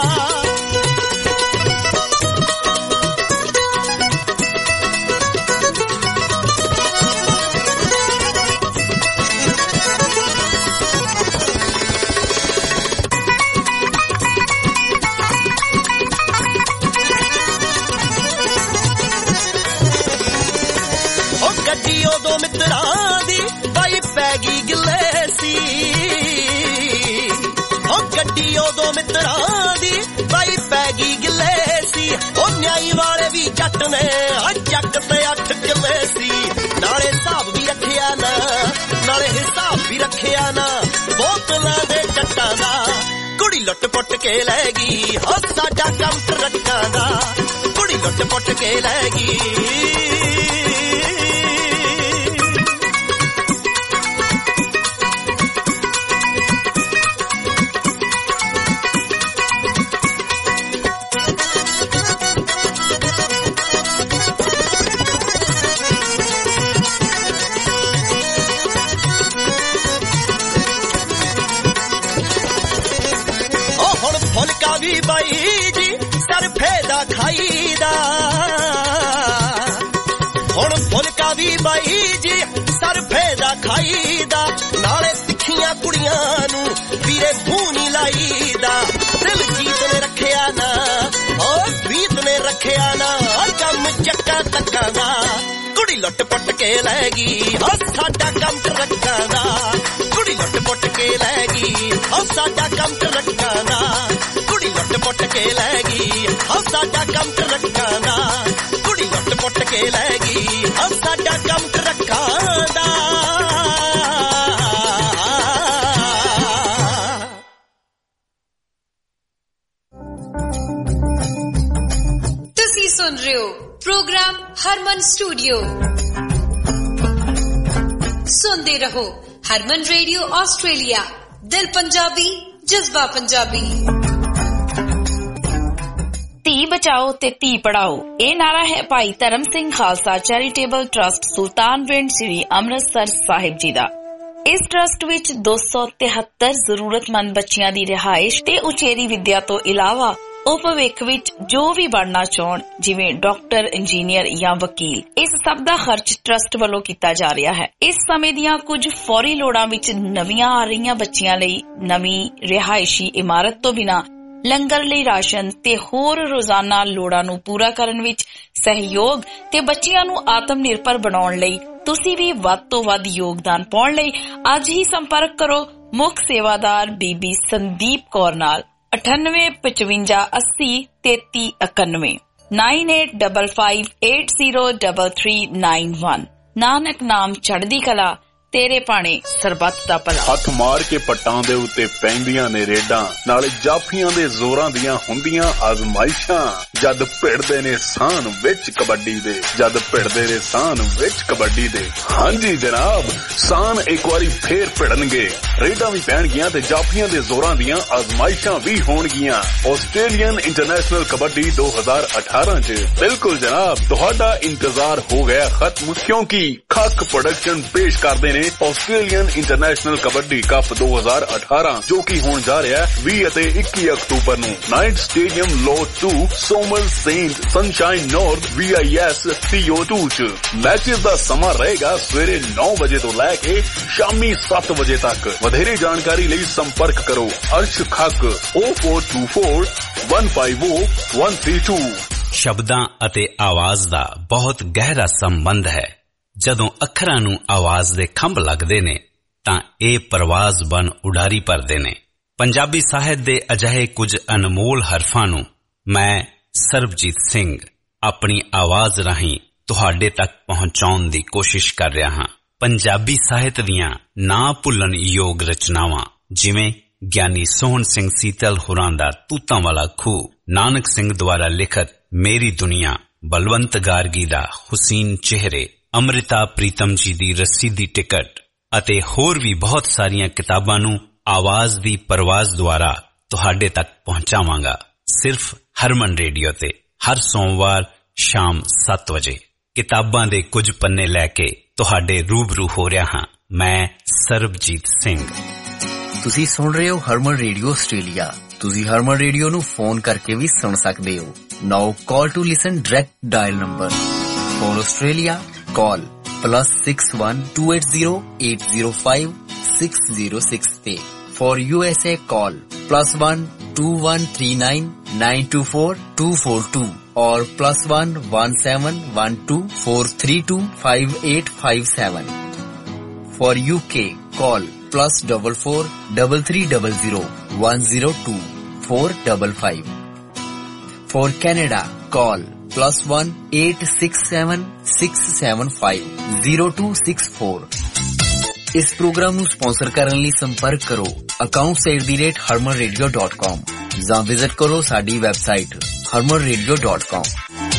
ਗੱਡੀ ਉਦੋਂ ਮਿੱਤਰਾਂ ਦੀ ਬਾਈ ਪੈ ਗਈ ਗਿੱਲੇ ਸੀ, ਉਹ ਗੱਡੀ ਉਦੋਂ ਮਿੱਤਰਾਂ ਦੀ ਬਾਈ ਪੈ ਗਈ ਗਿੱਲੇ ਸੀ। ਉਹ ਨਿਆਈ ਵਾਲੇ ਵੀ ਜੱਟ ਨੇ ਚੱਕ ਤੇ ਅੱਠ ਕਿੱਲੇ ਸੀ। ਨਾਲੇ ਹਿਸਾਬ ਵੀ ਰੱਖਿਆ ਨਾ, ਨਾਲੇ ਹਿਸਾਬ ਵੀ ਰੱਖਿਆ ਨਾ ਬੋਤਲਾਂ ਦੇ ਜੱਟਾਂ ਦਾ। ਕੁੜੀ ਲੁੱਟ ਪੁੱਟ ਕੇ ਲੈ ਗਈ ਉਹ ਸਾਡਾ ਕੰਮ ਟਰੱਕਾਂ ਦਾ, ਕੁੜੀ ਲੁੱਟ ਪੁੱਟ ਕੇ ਲੈ ਗਈ। ਵੀ ਬਾਈ ਜੀ ਸਰਫੇ ਦਾ ਖਾਈਦਾ, ਹੁਣ ਫੁਲਕਾ ਵੀ ਬਾਈ ਜੀ ਸਰਫੇ ਦਾ ਖਾਈਦਾ। ਨਾਲੇ ਤਿੱਖੀਆਂ ਕੁੜੀਆਂ ਨੂੰ ਵੀਰੇ ਮੂੰਹ ਨੀ ਲਾਈਦਾ। ਦਿਲ ਜੀਤ ਨੇ ਰੱਖਿਆ ਨਾ, ਉਹ ਪ੍ਰੀਤ ਨੇ ਰੱਖਿਆ ਨਾ ਕੰਮ ਚੱਕਾ ਤੱਕਾਂ ਦਾ। ਕੁੜੀ ਲੁੱਟ ਪੁੱਟ ਕੇ ਲੈ ਗਈ ਉਹ ਸਾਡਾ ਕੰਮ ਟਰੱਕਾਂ ਦਾ, ਕੁੜੀ ਲੁੱਟ ਪੁੱਟ ਕੇ ਲੈ ਗਈ ਉਹ ਸਾਡਾ ਕੰਮ ਟਰੱਕਾਂ ਦਾ। ਕੁੜੀ ਲੁੱਟ ਪੁੱਟ ਕੇ ਲੈ ਗਈ ਉਹ ਸਾਡਾ ਕੰਮ ਟਰੱਕਾਂ ਦਾ, ਕੁੜੀ ਲੁੱਟ ਪੁੱਟ ਕੇ ਲੈ ਗਈ ਉਹ ਸਾਡਾ ਕੰਮ ਟਰੱਕਾਂ ਦਾ। सुन रहे हो प्रोग्राम हरमन स्टूडियो। सुनते रहो हरमन रेडियो ऑस्ट्रेलिया, दिल पंजाबी जज्बा पंजाबी। ਧੀ ਬਚਾਓ ਤੇ ਧੀ ਪੜਾਓ, ਇਹ ਨਾਰਾ ਹੈ ਭਾਈ ਧਰਮ ਸਿੰਘ ਖਾਲਸਾ ਚੈਰੀਟੇਬਲ ਟਰਸਟ ਸੁਲਤਾਨਵਿੰਡ ਸ੍ਰੀ ਅੰਮ੍ਰਿਤਸਰ ਸਾਹਿਬ ਜੀ ਦਾ। ਇਸ ਟਰਸਟ ਵਿੱਚ ਦੋ ਸੌ ਤਿਹੱਤਰ ਜ਼ਰੂਰਤਮੰਦ ਬੱਚਿਆਂ ਦੀ ਰਿਹਾਇਸ਼ ਤੇ ਉਚੇਰੀ ਵਿੱਦਿਆ ਤੋਂ ਇਲਾਵਾ ਉਹ ਭਵਿੱਖ ਵਿੱਚ ਜੋ ਵੀ ਬਣਨਾ ਚਾਹਣ, ਜਿਵੇਂ ਡਾਕਟਰ, ਇੰਜੀਨੀਅਰ ਜਾਂ ਵਕੀਲ, ਇਸ ਸਭ ਦਾ ਖਰਚ ਟਰਸਟ ਵੱਲੋਂ ਕੀਤਾ ਜਾ ਰਿਹਾ ਹੈ। ਇਸ ਸਮੇਂ ਦੀਆਂ ਕੁਝ ਫੌਰੀ ਲੋੜਾਂ ਵਿੱਚ ਨਵੀਆਂ ਆ ਰਹੀਆਂ ਬੱਚੀਆਂ ਲਈ ਨਵੀਂ ਰਿਹਾਇਸ਼ੀ ਇਮਾਰਤ ਤੋਂ ਬਿਨਾਂ ਲੰਗਰ ਲਈ ਰਾਸ਼ਨ ਤੇ ਹੋਰ ਰੋਜ਼ਾਨਾ ਲੋੜਾਂ ਨੂੰ ਪੂਰਾ ਕਰਨ ਵਿੱਚ ਸਹਿਯੋਗ ਤੇ ਬੱਚਿਆਂ ਨੂੰ ਆਤਮ ਨਿਰਭਰ ਬਣਾਉਣ ਲਈ ਤੁਸੀਂ ਵੀ ਵੱਧ ਤੋਂ ਵੱਧ ਯੋਗਦਾਨ ਪਾਉਣ ਲਈ ਅੱਜ ਹੀ ਸੰਪਰਕ ਕਰੋ ਮੁੱਖ ਸੇਵਾਦਾਰ ਬੀਬੀ ਸੰਦੀਪ ਕੌਰ ਨਾਲ ਅਠਾਨਵੇਂ ਪਚਵੰਜਾ ਅੱਸੀ ਤੇਤੀ ਇਕਾਨਵੇਂ nine eight double five eight zero double three nine one. Nanak ਨਾਮ ਚੜ੍ਹਦੀ ਕਲਾ, ਤੇਰੇ ਭਾਣੇ ਸਰਬੱਤ ਦਾ ਭਲਾ। ਹੱਥ ਮਾਰ ਕੇ ਪੱਟਾਂ ਦੇ ਉੱਤੇ ਪੈਂਦੀਆਂ ਨੇ ਰੇਡਾਂ, ਨਾਲੇ ਜਾਫੀਆਂ ਦੇ ਜ਼ੋਰਾਂ ਦੀਆਂ ਹੁੰਦੀਆਂ ਆਜ਼ਮਾਇਸ਼ਾਂ। ਜਦ ਭਿੜਦੇ ਨੇ ਸਾਨ ਵਿੱਚ ਕਬੱਡੀ ਦੇ, ਜਦ ਭਿੜਦੇ ਨੇ ਸਾਨ ਵਿੱਚ ਕਬੱਡੀ ਦੇ। ਹਾਂਜੀ ਜਨਾਬ, ਸਾਨ ਇੱਕ ਵਾਰੀ ਫੇਰ ਭਿੜਨਗੇ, ਰੇਡਾਂ ਵੀ ਪੈਣਗੀਆਂ ਤੇ ਜਾਫੀਆਂ ਦੇ ਜ਼ੋਰਾਂ ਦੀਆਂ ਆਜ਼ਮਾਇਸ਼ਾਂ ਵੀ ਹੋਣਗੀਆਂ ਆਸਟ੍ਰੇਲੀਅਨ ਇੰਟਰਨੈਸ਼ਨਲ ਕਬੱਡੀ ਦੋ ਹਜ਼ਾਰ ਅਠਾਰਾਂ ਚ। ਬਿਲਕੁਲ ਜਨਾਬ, ਤੁਹਾਡਾ ਇੰਤਜ਼ਾਰ ਹੋ ਗਿਆ ਖਤਮ, ਕਿਉਂਕਿ ਖੱਕ ਪ੍ਰੋਡਕਸ਼ਨ ਪੇਸ਼ ਕਰਦੇ ਨੇ ਆਸਟ੍ਰੇਲੀਅਨ ਇੰਟਰਨੈਸ਼ਨਲ ਕਬੱਡੀ ਕੱਪ ਦੋ ਹਜ਼ਾਰ ਅਠਾਰਾਂ, ਜੋ ਕਿ ਹੋਣ ਜਾ ਰਿਹਾ ਹੈ ਵੀਹ ਅਤੇ ਇੱਕੀ ਅਕਤੂਬਰ ਨੂੰ ਨਾਈਟ ਸਟੇਡੀਅਮ ਲੋਟ ਟੂ ਸੋਮਲ ਸੇਂਟ Sunshine North V I S C O two ਚ। ਮੈਚਿਸ ਦਾ ਸਮਾਂ ਰਹੇਗਾ ਸਵੇਰੇ ਨੌ ਵਜੇ ਤੋਂ ਲੈ ਕੇ ਸ਼ਾਮੀ ਸੱਤ ਵਜੇ ਤੱਕ। ਵਧੇਰੇ ਜਾਣਕਾਰੀ ਲਈ ਸੰਪਰਕ ਕਰੋ Arsh Khakh O four two four one five O one three two. ਸ਼ਬਦਾਂ ਅਤੇ ਆਵਾਜ਼ ਦਾ ਬਹੁਤ ਗਹਿਰਾ ਸੰਬੰਧ ਹੈ। ਜਦੋਂ ਅੱਖਰਾਂ ਨੂੰ ਆਵਾਜ਼ ਦੇ ਖੰਭ ਲੱਗਦੇ ਨੇ ਤਾਂ ਇਹ ਪਰਵਾਜ਼ ਬਣ ਉਡਾਰੀ ਭਰਦੇ ਨੇ। ਪੰਜਾਬੀ ਸਾਹਿਤ ਦੇ ਅਜਿਹੇ ਕੁਝ ਅਨਮੋਲ ਹਰਫਾਂ ਨੂੰ ਮੈਂ ਸਰਬਜੀਤ ਸਿੰਘ ਆਪਣੀ ਆਵਾਜ਼ ਰਾਹੀਂ ਤੁਹਾਡੇ ਤੱਕ ਪਹੁੰਚਾਉਣ ਦੀ ਕੋਸ਼ਿਸ਼ ਕਰ ਰਿਹਾ ਹਾਂ। ਪੰਜਾਬੀ ਸਾਹਿਤ ਦੀਆਂ ਨਾ ਭੁੱਲਣ ਯੋਗ ਰਚਨਾਵਾਂ ਜਿਵੇਂ ਗਿਆਨੀ ਸੋਹਣ ਸਿੰਘ ਸੀਤਲ ਹੋਰਾਂ ਦਾ ਤੂਤਾਂ ਵਾਲਾ ਖੂਹ, ਨਾਨਕ ਸਿੰਘ ਦੁਆਰਾ ਲਿਖਤ ਮੇਰੀ ਦੁਨੀਆ, ਬਲਵੰਤ ਗਾਰਗੀ ਦਾ ਹੁਸੀਨ ਚਿਹਰੇ, ਅੰਮ੍ਰਿਤਾ ਪ੍ਰੀਤਮ ਜੀ ਦੀ ਰਸੀਦੀ ਟਿਕਟ ਅਤੇ ਹੋਰ ਵੀ ਬਹੁਤ ਸਾਰੀਆਂ ਕਿਤਾਬਾਂ ਨੂੰ ਆਵਾਜ਼ ਦੀ ਪਰਵਾਜ਼ ਦੁਆਰਾ ਤੁਹਾਡੇ ਤੱਕ ਪਹੁੰਚਾਵਾਂਗਾ ਸਿਰਫ ਹਰਮਨ ਰੇਡੀਓ ਤੇ ਹਰ ਸੋਮਵਾਰ ਸ਼ਾਮ ਸੱਤ ਵਜੇ। ਕਿਤਾਬਾਂ ਦੇ ਕੁਝ ਪੰਨੇ ਲੈ ਕੇ ਤੁਹਾਡੇ ਰੂਬਰੂ ਹੋ ਰਿਹਾ ਹਾਂ ਮੈਂ ਸਰਬਜੀਤ ਸਿੰਘ। ਤੁਸੀਂ ਸੁਣ ਰਹੇ ਹੋ ਹਰਮਨ ਰੇਡੀਓ ਆਸਟ੍ਰੇਲੀਆ। ਤੁਸੀਂ ਹਰਮਨ ਰੇਡੀਓ ਨੂੰ ਫੋਨ ਕਰਕੇ ਵੀ ਸੁਣ ਸਕਦੇ ਹੋ। Now call to listen direct dial number for Australia call plus six one two eight zero eight zero five six zero six eight. For U S A call plus one two one three nine nine two four two four two or plus one one seven one two four three two five eight five seven. For U K call plus double four double three double zero one zero two four double five. For Canada call plus one eight six seven six seven five zero two six four. ਇਸ programme ਨੂੰ sponsor ਕਰਨ ਲਈ ਸੰਪਰਕ ਕਰੋ accounts at the rate harman radio dot com ਜਾਂ visit ਕਰੋ ਸਾਡੀ website harman radio dot com.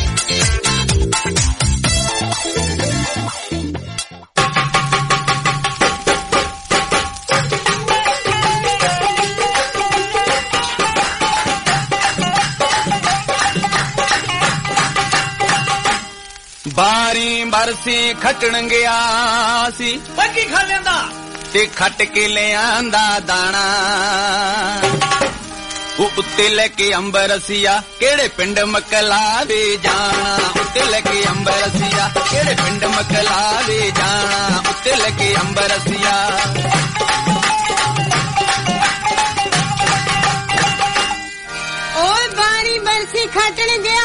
ਬਾਰੀ ਬਰਸੀ ਖੱਟਣ ਗਿਆ ਸੀ ਕੀ ਖਾ ਲੈਂਦਾ ਤੇ ਖੱਟ ਕੇ ਲਿਆਂਦਾ ਦਾਣਾ। ਉਹ ਉੱਤੇ ਲੈ ਕੇ ਅੰਬਰਸੀਆ ਕਿਹੜੇ ਪਿੰਡ ਮਕਲਾਵੇ ਜਾਣਾ। ਉੱਤੇ ਲੈ ਕੇ ਅੰਬਰਸੀਆ ਕਿਹੜੇ ਪਿੰਡ ਮਕਲਾਵੇ ਜਾਣਾ। ਉੱਤੇ ਲੈ ਕੇ ਅੰਬਰਸੀਆ ਓਏ ਬਾਰੀ ਬਰਸੀ ਖੱਟਣ ਗਿਆ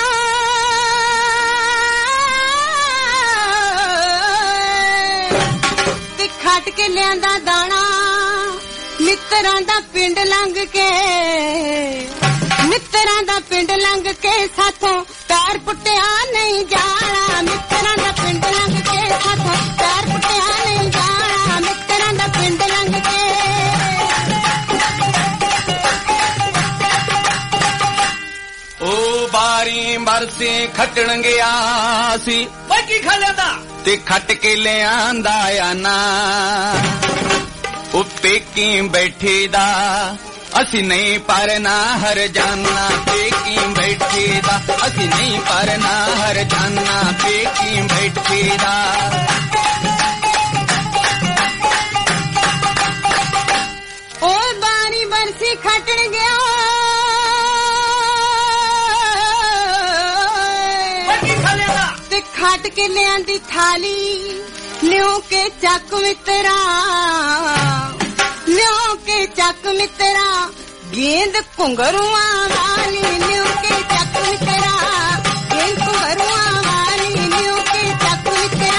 ਖੱਟ ਕੇ ਲਿਆਂਦਾ ਦਾਣਾ। ਮਿੱਤਰਾਂ ਦਾ ਪਿੰਡ ਲੰਘ ਕੇ ਮਿੱਤਰਾਂ ਦਾ ਪਿੰਡ ਲੰਘ ਕੇ ਸਾਥੋਂ ਪੈਰ ਪੁੱਟਿਆ ਨਹੀਂ ਜਾਣਾ। ਮਿੱਤਰਾਂ ਦਾ ਪਿੰਡ ਲੰਘ ਕੇ ਸਾਥੋਂ ਪੈਰ ਪੁੱਟਿਆ ਨਹੀਂ ਜਾਣਾ। ਮਿੱਤਰਾਂ ਦਾ ਪਿੰਡ ਲੰਘ ਕੇ ਓ ਬਾਈ ਬਾਰੀ ਬਰਸੇ ਖੱਟਣ ਗਿਆ ਸੀ ਓਏ ਕੀ ਖਾ ਲਿਆਂਦਾ ਤੇ ਖੱਟ ਕੇ ਲਿਆਂਦਾ ਆਨਾ ਉੱਤੇ ਕੀ ਬੈਠੇ ਦਾ ਅਸੀਂ ਨਹੀਂ ਪਰਨਾ ਹਰ ਜਾਨਾ ਪੇਕੀ ਬੈਠੇ ਦਾ ਅਸੀਂ ਨਹੀਂ ਪਰਨਾ ਹਰ ਜਾਨਾ ਪੇਕੀ ਬੈਠੇ ਦਾ ਓਏ ਬਾਰੀ ਬਰਸੀ ਖੱਟਣ ਗਿਆ ਤੇ ਖੱਟ ਕੇ ਲਿਆਂਦੀ ਥਾਲੀ ਲਿਓ ਕੇ ਚੱਕ ਮਿੱਤਰਾ ਲਿਓ ਕੇ ਚੱਕ ਮਿੱਤਰਾ ਗੇਂਦ ਘੁੰਗਰੂਆਂ ਵਾਲੀ ਲਿਓ ਕੇ ਚੱਕ ਮਿੱਤਰਾ ਗੇਂਦ ਘੁੰਗਰੂਆਂ ਵਾਲੀ ਲਿਓ ਕੇ ਚੱਕ ਮਿੱਤਰਾ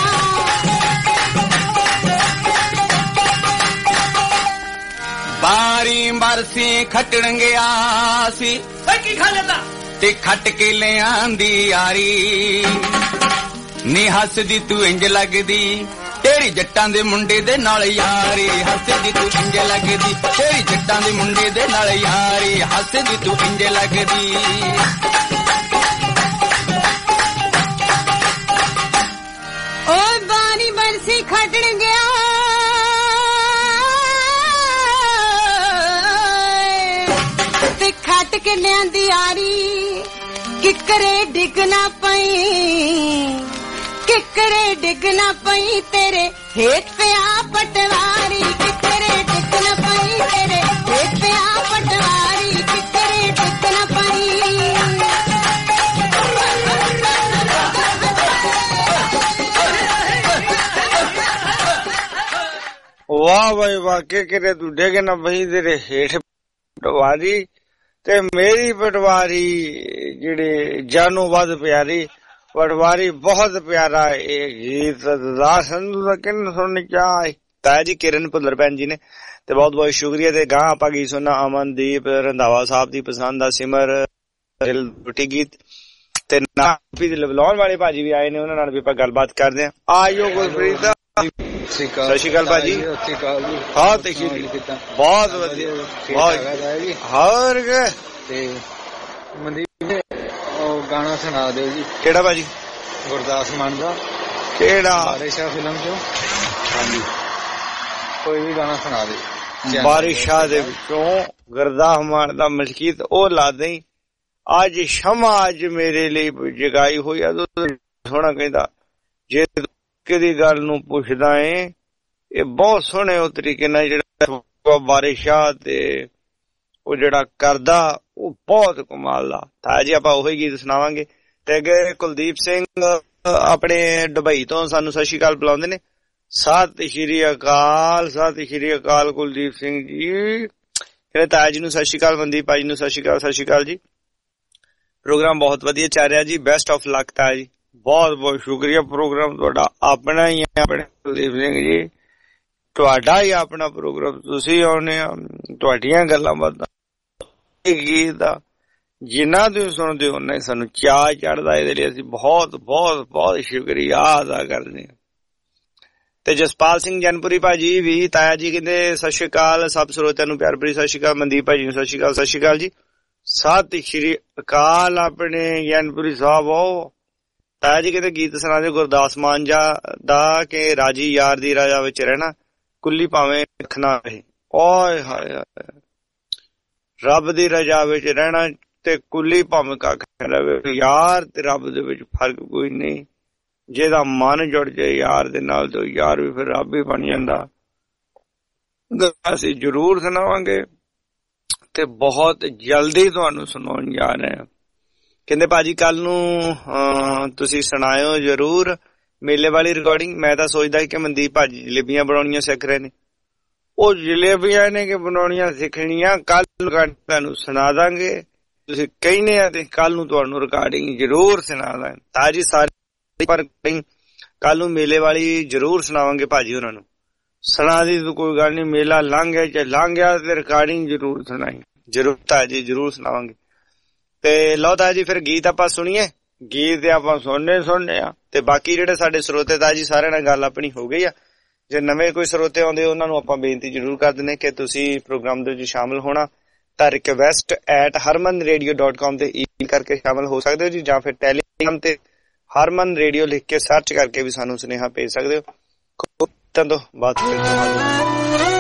ਬਾਰੀ ਬਰਸੀ ਖੱਟਣ ਗਿਆ ਸੀ ਓਏ ਕੀ ਖਾ ਲੈਂਦਾ ਤੇ ਖੱਟ ਕੇ ਲਿਆਂਦੀ ਯਾਰੀ ਨੀ ਹੱਸਦੀ ਤੂੰ ਇੰਜ ਲੱਗਦੀ ਤੇਰੀ ਜੱਟਾਂ ਦੇ ਮੁੰਡੇ ਦੇ ਨਾਲ ਯਾਰੀ ਹੱਸਦੀ ਤੂੰ ਇੰਜ ਲੱਗਦੀ ਤੇਰੀ ਜੱਟਾਂ ਦੇ ਮੁੰਡੇ ਦੇ ਨਾਲ ਯਾਰੀ ਹੱਸਦੀ ਤੂੰ ਇੰਜ ਲੱਗਦੀ ਓਏ ਬਾਰੀ ਬਰਸੀ ਖੱਟਣ ਗਿਆ ਤੇ ਖੱਟ ਕੇ ਲਿਆਂਦੀ ਯਾਰੀ ਕਿਕਰੇ ਡਿੱਗ ਨਾ ਪਈ ਕਿਕਰੇ ਡਿੱਗ ਨਾ ਪਈ ਤੇਰੇ ਹੇਠ ਪਿਆ ਪਟਵਾਰੀ ਕਿਕਰੇ ਡਿੱਗ ਨਾ ਪਈ ਤੇਰੇ ਹੇਠ ਪਿਆ ਪਟਵਾਰੀ ਕਿਕਰੇ ਡਿੱਗ ਨਾ ਪਈ ਵਾਹ ਭਾਈ ਵਾਹ ਕੇ ਕਰੇ ਤੂੰ ਡਿੱਗ ਨਾ ਪਈ ਤੇਰੇ ਹੇਠ ਪਟਵਾਰੀ ਤੇ ਮੇਰੀ ਪਟਵਾਰੀ ਜਿਹੜੇ ਜਾਨੋਂ ਵੱਧ ਪਿਆਰੀ ਪਟਵਾਰੀ ਬਹੁਤ ਪਿਆਰਾ ਇਹ ਗੀਤ ਦਾ ਸੰਧੂ ਦਾ ਕਿੰਨ ਸੁਣਨ ਚਾਹ ਤਾਇਆ ਜੀ ਕਿਰਨ ਭੁੱਲਰ ਭੈਣ ਜੀ ਨੇ ਤੇ ਬਹੁਤ ਬਹੁਤ ਸ਼ੁਕਰੀਆ ਤੇ ਗਾਂ ਆਪਾਂ ਗੀਤ ਸੁਣਨਾ ਅਮਨਦੀਪ ਰੰਧਾਵਾ ਸਾਹਿਬ ਦੀ ਪਸੰਦ ਦਾ ਸਿਮਰ ਰੋਟੀ ਗੀਤ ਤੇ ਨਾਪੀ ਦੇ ਲਵਲਾਉਣ ਵਾਲੇ ਭਾਜੀ ਵੀ ਆਏ ਨੇ ਉਹਨਾਂ ਨਾਲ ਵੀ ਆਪਾਂ ਗੱਲਬਾਤ ਕਰਦੇ ਆਂ ਆਇਓ ਗੁਰਪ੍ਰੀਤ ਦਾ ਸਤਿ ਸ਼੍ਰੀ ਅਕਾਲ ਭਾਜੀ ਹਾਂ ਤੇ ਬਹੁਤ ਵਧੀਆ ਬਹੁਤ ਹੋਰ ਤੇ ਮਨਦੀਪ ਉਹ ਗਾਣਾ ਸੁਣਾ ਦਿਓ ਜੀ ਕਿਹੜਾ ਭਾਜੀ ਗੁਰਦਾਸ ਮਾਨ ਦਾ ਕਿਹੜਾ ਬਾਰਿਸ਼ਾਂ ਫਿਲਮ ਚੋਂ ਹਾਂਜੀ ਕੋਈ ਵੀ ਗਾਣਾ ਸੁਣਾ ਦੇ ਬਾਰਿਸ਼ਾਂ ਦੇ ਵਿੱਚੋਂ ਗੁਰਦਾਸ ਮਾਨ ਦਾ ਮਲਕੀਤ ਉਹ ਲਾ ਦੇਈ ਅੱਜ ਸ਼ਮਾ ਅੱਜ ਮੇਰੇ ਲਈ ਜਗਾਈ ਹੋਈ ਆ ਸੋਹਣਾ ਕਹਿੰਦਾ ਜੇ ਕਿਹਦੀ ਗੱਲ ਨੂੰ ਪੁੱਛਦਾ ਏ ਇਹ ਬਹੁਤ ਸੋਹਣੇ ਉਹ ਤਰੀਕੇ ਨਾਲ ਜਿਹੜਾ ਬਾਰਿਸ਼ਾਂ ਤੇ ਉਹ ਜਿਹੜਾ ਕਰਦਾ ਉਹ ਬਹੁਤ ਕਮਾਲ ਦਾ ਤਾਂ ਜੀ ਆਪਾਂ ਉਹੀ ਗੀਤ ਸੁਣਾਵਾਂਗੇ ਤੇ ਅੱਗੇ ਕੁਲਦੀਪ ਸਿੰਘ ਆਪਣੇ ਦੁਬਈ ਤੋਂ ਸਾਨੂੰ ਸਤਿ ਸ਼੍ਰੀ ਅਕਾਲ ਬੁਲਾਉਂਦੇ ਨੇ ਸਤਿ ਸ਼੍ਰੀ ਅਕਾਲ ਸਤਿ ਸ਼੍ਰੀ ਅਕਾਲ ਕੁਲਦੀਪ ਸਿੰਘ ਜੀ ਕਹਿੰਦੇ ਤਾਇਆ ਜੀ ਨੂੰ ਸਤਿ ਸ਼੍ਰੀ ਅਕਾਲ ਮਨਦੀਪ ਭਾਜੀ ਨੂੰ ਸਤਿ ਸ਼੍ਰੀ ਅਕਾਲ ਸਤਿ ਸ਼੍ਰੀ ਅਕਾਲ ਜੀ ਪ੍ਰੋਗਰਾਮ ਬਹੁਤ ਵਧੀਆ ਚੱਲ ਰਿਹਾ ਜੀ ਬੈਸਟ ਆਫ ਲੱਕ ਤਾਇਆ ਜੀ ਬਹੁਤ ਬਹੁਤ ਸ਼ੁਕਰੀਆ ਪ੍ਰੋਗਰਾਮ ਤੁਹਾਡਾ ਆਪਣਾ ਹੀ ਹੈ ਆਪਣੇ ਕੁਲਦੀਪ ਸਿੰਘ ਜੀ ਤੁਹਾਡਾ ਹੀ ਆਪਣਾ ਪ੍ਰੋਗਰਾਮ ਤੁਸੀਂ ਆਉਣੇ ਆ ਤੁਹਾਡੀਆਂ ਗੱਲਾਂ ਬਾਤਾਂ ਗੀਤ ਦਾ ਜਿੰਨਾ ਤੁਸੀਂ ਸੁਣਦੇ ਹੋ ਉਹਨਾਂ ਹੀ ਸਾਨੂੰ ਚਾਅ ਚੜਦਾ ਇਹਦੇ ਲਈ ਅਸੀਂ ਬਹੁਤ ਬਹੁਤ ਬਹੁਤ ਸ਼ੁਕਰੀਆ ਅਦਾ ਕਰਦੇ ਹਾਂ ਤੇ ਜਸਪਾਲ ਸਿੰਘ ਜਨਪੁਰੀ ਭਾਜੀ ਵੀ ਤਾਇਆ ਜੀ ਕਹਿੰਦੇ ਸਤਿ ਸ਼੍ਰੀ ਅਕਾਲ ਸਭ ਸਰੋਤਿਆਂ ਨੂੰ ਪਿਆਰ ਭਰੀ ਸਤਿ ਸ਼੍ਰੀ ਅਕਾਲ ਮਨਦੀਪ ਭਾਜੀ ਨੂੰ ਸਤਿ ਸ਼੍ਰੀ ਅਕਾਲ ਸਤਿ ਸ਼੍ਰੀ ਅਕਾਲ ਜੀ ਸਤਿ ਸ਼੍ਰੀ ਅਕਾਲ ਆਪਣੇ ਜਨਪੁਰੀ ਸਾਹਿਬ ਉਹ ਤਾਇਆ ਜੀ ਕਹਿੰਦੇ ਗੀਤ ਸੁਣਾ ਦਿਓ ਗੁਰਦਾਸ ਮਾਨ ਜਾ ਦਾ ਕਿ ਰਾਜੀ ਯਾਰ ਦੀ ਰਾਜਾ ਵਿੱਚ ਰਹਿਣਾ ਕੁੱਲੀ ਭਾਵੇਂ ਰੱਖਣਾ ਰਹੇ ਓਏ ਹਾਏ ਹਾਏ ਰੱਬ ਦੀ ਰਜਾ ਵਿੱਚ ਰਹਿਣਾ ਤੇ ਕੁੱਲੀ ਭਾਵੇਂ ਕੱਖ ਰਵੇ ਯਾਰ ਤੇ ਰੱਬ ਦੇ ਵਿੱਚ ਫਰਕ ਕੋਈ ਨਹੀਂ ਜਿਹਦਾ ਮਨ ਜੁੜ ਜਾਏ ਯਾਰ ਦੇ ਨਾਲ ਤੇ ਯਾਰ ਵੀ ਫਿਰ ਰੱਬ ਹੀ ਬਣ ਜਾਂਦਾ ਅਸੀਂ ਜ਼ਰੂਰ ਸੁਣਾਵਾਂਗੇ ਤੇ ਬਹੁਤ ਜਲਦੀ ਤੁਹਾਨੂੰ ਸੁਣਾਉਣ ਜਾ ਰਹੇ ਹਾਂ ਕਹਿੰਦੇ ਭਾਜੀ ਕੱਲ ਨੂੰ ਤੁਸੀਂ ਸੁਣਾਇਓ ਜ਼ਰੂਰ ਮੇਲੇ ਵਾਲੀ ਰਿਕਾਰਡਿੰਗ ਮੈਂ ਤਾਂ ਸੋਚਦਾ ਕਿ ਮਨਦੀਪ ਭਾਜੀ ਜਲੇਬੀਆਂ ਬਣਾਉਣੀਆਂ ਸਿੱਖ ਰਹੇ ਨੇ ਉਹ ਜਲੇਬੀਆਂ ਨੇ ਕਿ ਬਣਾਉਣੀਆਂ ਸਿੱਖਣੀਆਂ ਕੱਲ ਤੁਹਾਨੂੰ ਸੁਣਾ ਦਾਂਗੇ ਤੁਸੀਂ ਕਹਿੰਦੇ ਆ ਤੇ ਕੱਲ ਨੂੰ ਤੁਹਾਨੂੰ ਰਿਕਾਰਡਿੰਗ ਜ਼ਰੂਰ ਸੁਣਾ ਦਾਂਗੇ ਤਾਜੀ ਸਾਰੀ ਪਰ ਕੱਲ ਨੂੰ ਮੇਲੇ ਵਾਲੀ ਜ਼ਰੂਰ ਸੁਣਾਵਾਂਗੇ ਭਾਜੀ ਉਹਨਾਂ ਨੂੰ ਸੁਣਾ ਦੀ ਤਾਂ ਕੋਈ ਗੱਲ ਨਹੀਂ ਮੇਲਾ ਲੰਘ ਗਿਆ ਚਾਹੇ ਲੰਘ ਗਿਆ ਤੇ ਰਿਕਾਰਡਿੰਗ ਜ਼ਰੂਰ ਸੁਣਾਈ ਜ਼ਰੂਰ ਤਾਜੀ ਜ਼ਰੂਰ ਸੁਣਾਵਾਂਗੇ ਤੇ ਲਓ ਤਾਜੀ ਫਿਰ ਗੀਤ ਆਪਾਂ ਸੁਣੀਏ ਗੀਤ ਤੇ ਆਪਾਂ ਸੁਣਨੇ ਸੁਣਨੇ ਆ ਤੇ ਬਾਕੀ ਜਿਹੜੇ ਸਾਡੇ ਸਰੋਤੇ ਤਾਜੀ ਸਾਰਿਆਂ ਨਾਲ ਗੱਲ ਆਪਣੀ ਹੋ ਗਈ ਆ ਜੇ ਨਵੇਂ ਕੋਈ ਸਰੋਤੇ ਆਉਂਦੇ ਉਹਨਾਂ ਨੂੰ ਆਪਾਂ ਬੇਨਤੀ ਜ਼ਰੂਰ ਕਰ ਦਿੰਦੇ ਕਿ ਤੁਸੀਂ ਪ੍ਰੋਗਰਾਮ ਦੇ ਵਿੱਚ ਸ਼ਾਮਲ ਹੋਣਾ ਤਾਂ request at harmanradio dot com ਤੇ ਈਮੇਲ करके शामिल हो सकते हो जी, ਜਾਂ ਫਿਰ ਟੈਲੀਗ੍ਰਾਮ ਤੇ ਹਰਮਨ ਰੇਡੀਓ ਲਿਖ ਕੇ ਸਰਚ ਕਰਕੇ ਵੀ ਸਾਨੂੰ ਸੁਨੇਹਾ ਭੇਜ ਸਕਦੇ ਹੋ। ਤਾਂ ਤੋਂ ਬਾਤ ਫਿਰ ਤੁਹਾਨੂੰ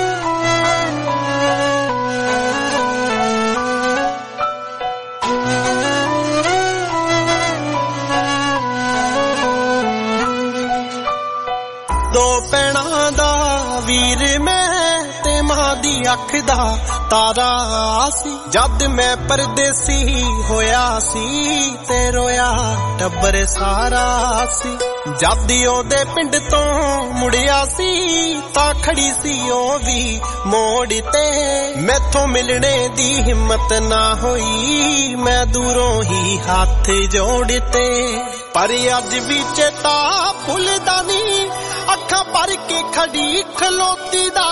ਦੋ ਪੈਣਾ ਦਾ ਵੀਰ ਮੈਂ ਤੇ ਮਾਂ ਦੀ ਅੱਖ ਦਾ ਤਾਰਾ ਸੀ, ਜਦ ਮੈਂ ਪਰਦੇਸੀ ਹੋਇਆ ਸੀ ਤੇ ਰੋਇਆ ਟੱਬਰ ਸਾਰਾ ਸੀ। ਜਦ ਉਹਦੇ ਪਿੰਡ ਤੋਂ ਮੁੜਿਆ ਸੀ ਤਾਂ ਖੜੀ ਸੀ ਉਹ ਵੀ ਮੋੜ ਤੇ, ਮੈਥੋਂ ਮਿਲਣੇ ਦੀ ਹਿੰਮਤ ਨਾ ਹੋਈ, ਮੈਂ ਦੂਰੋਂ ਹੀ ਹੱਥ ਜੋੜਤੇ। ਪਰ ਅੱਜ ਵੀ ਚੇਤਾ ਭੁੱਲਦਾ ਨਹੀਂ, ਅੱਖਾਂ ਭਰ ਕੇ ਖੜੀ ਖਲੋਤੀ ਦਾ।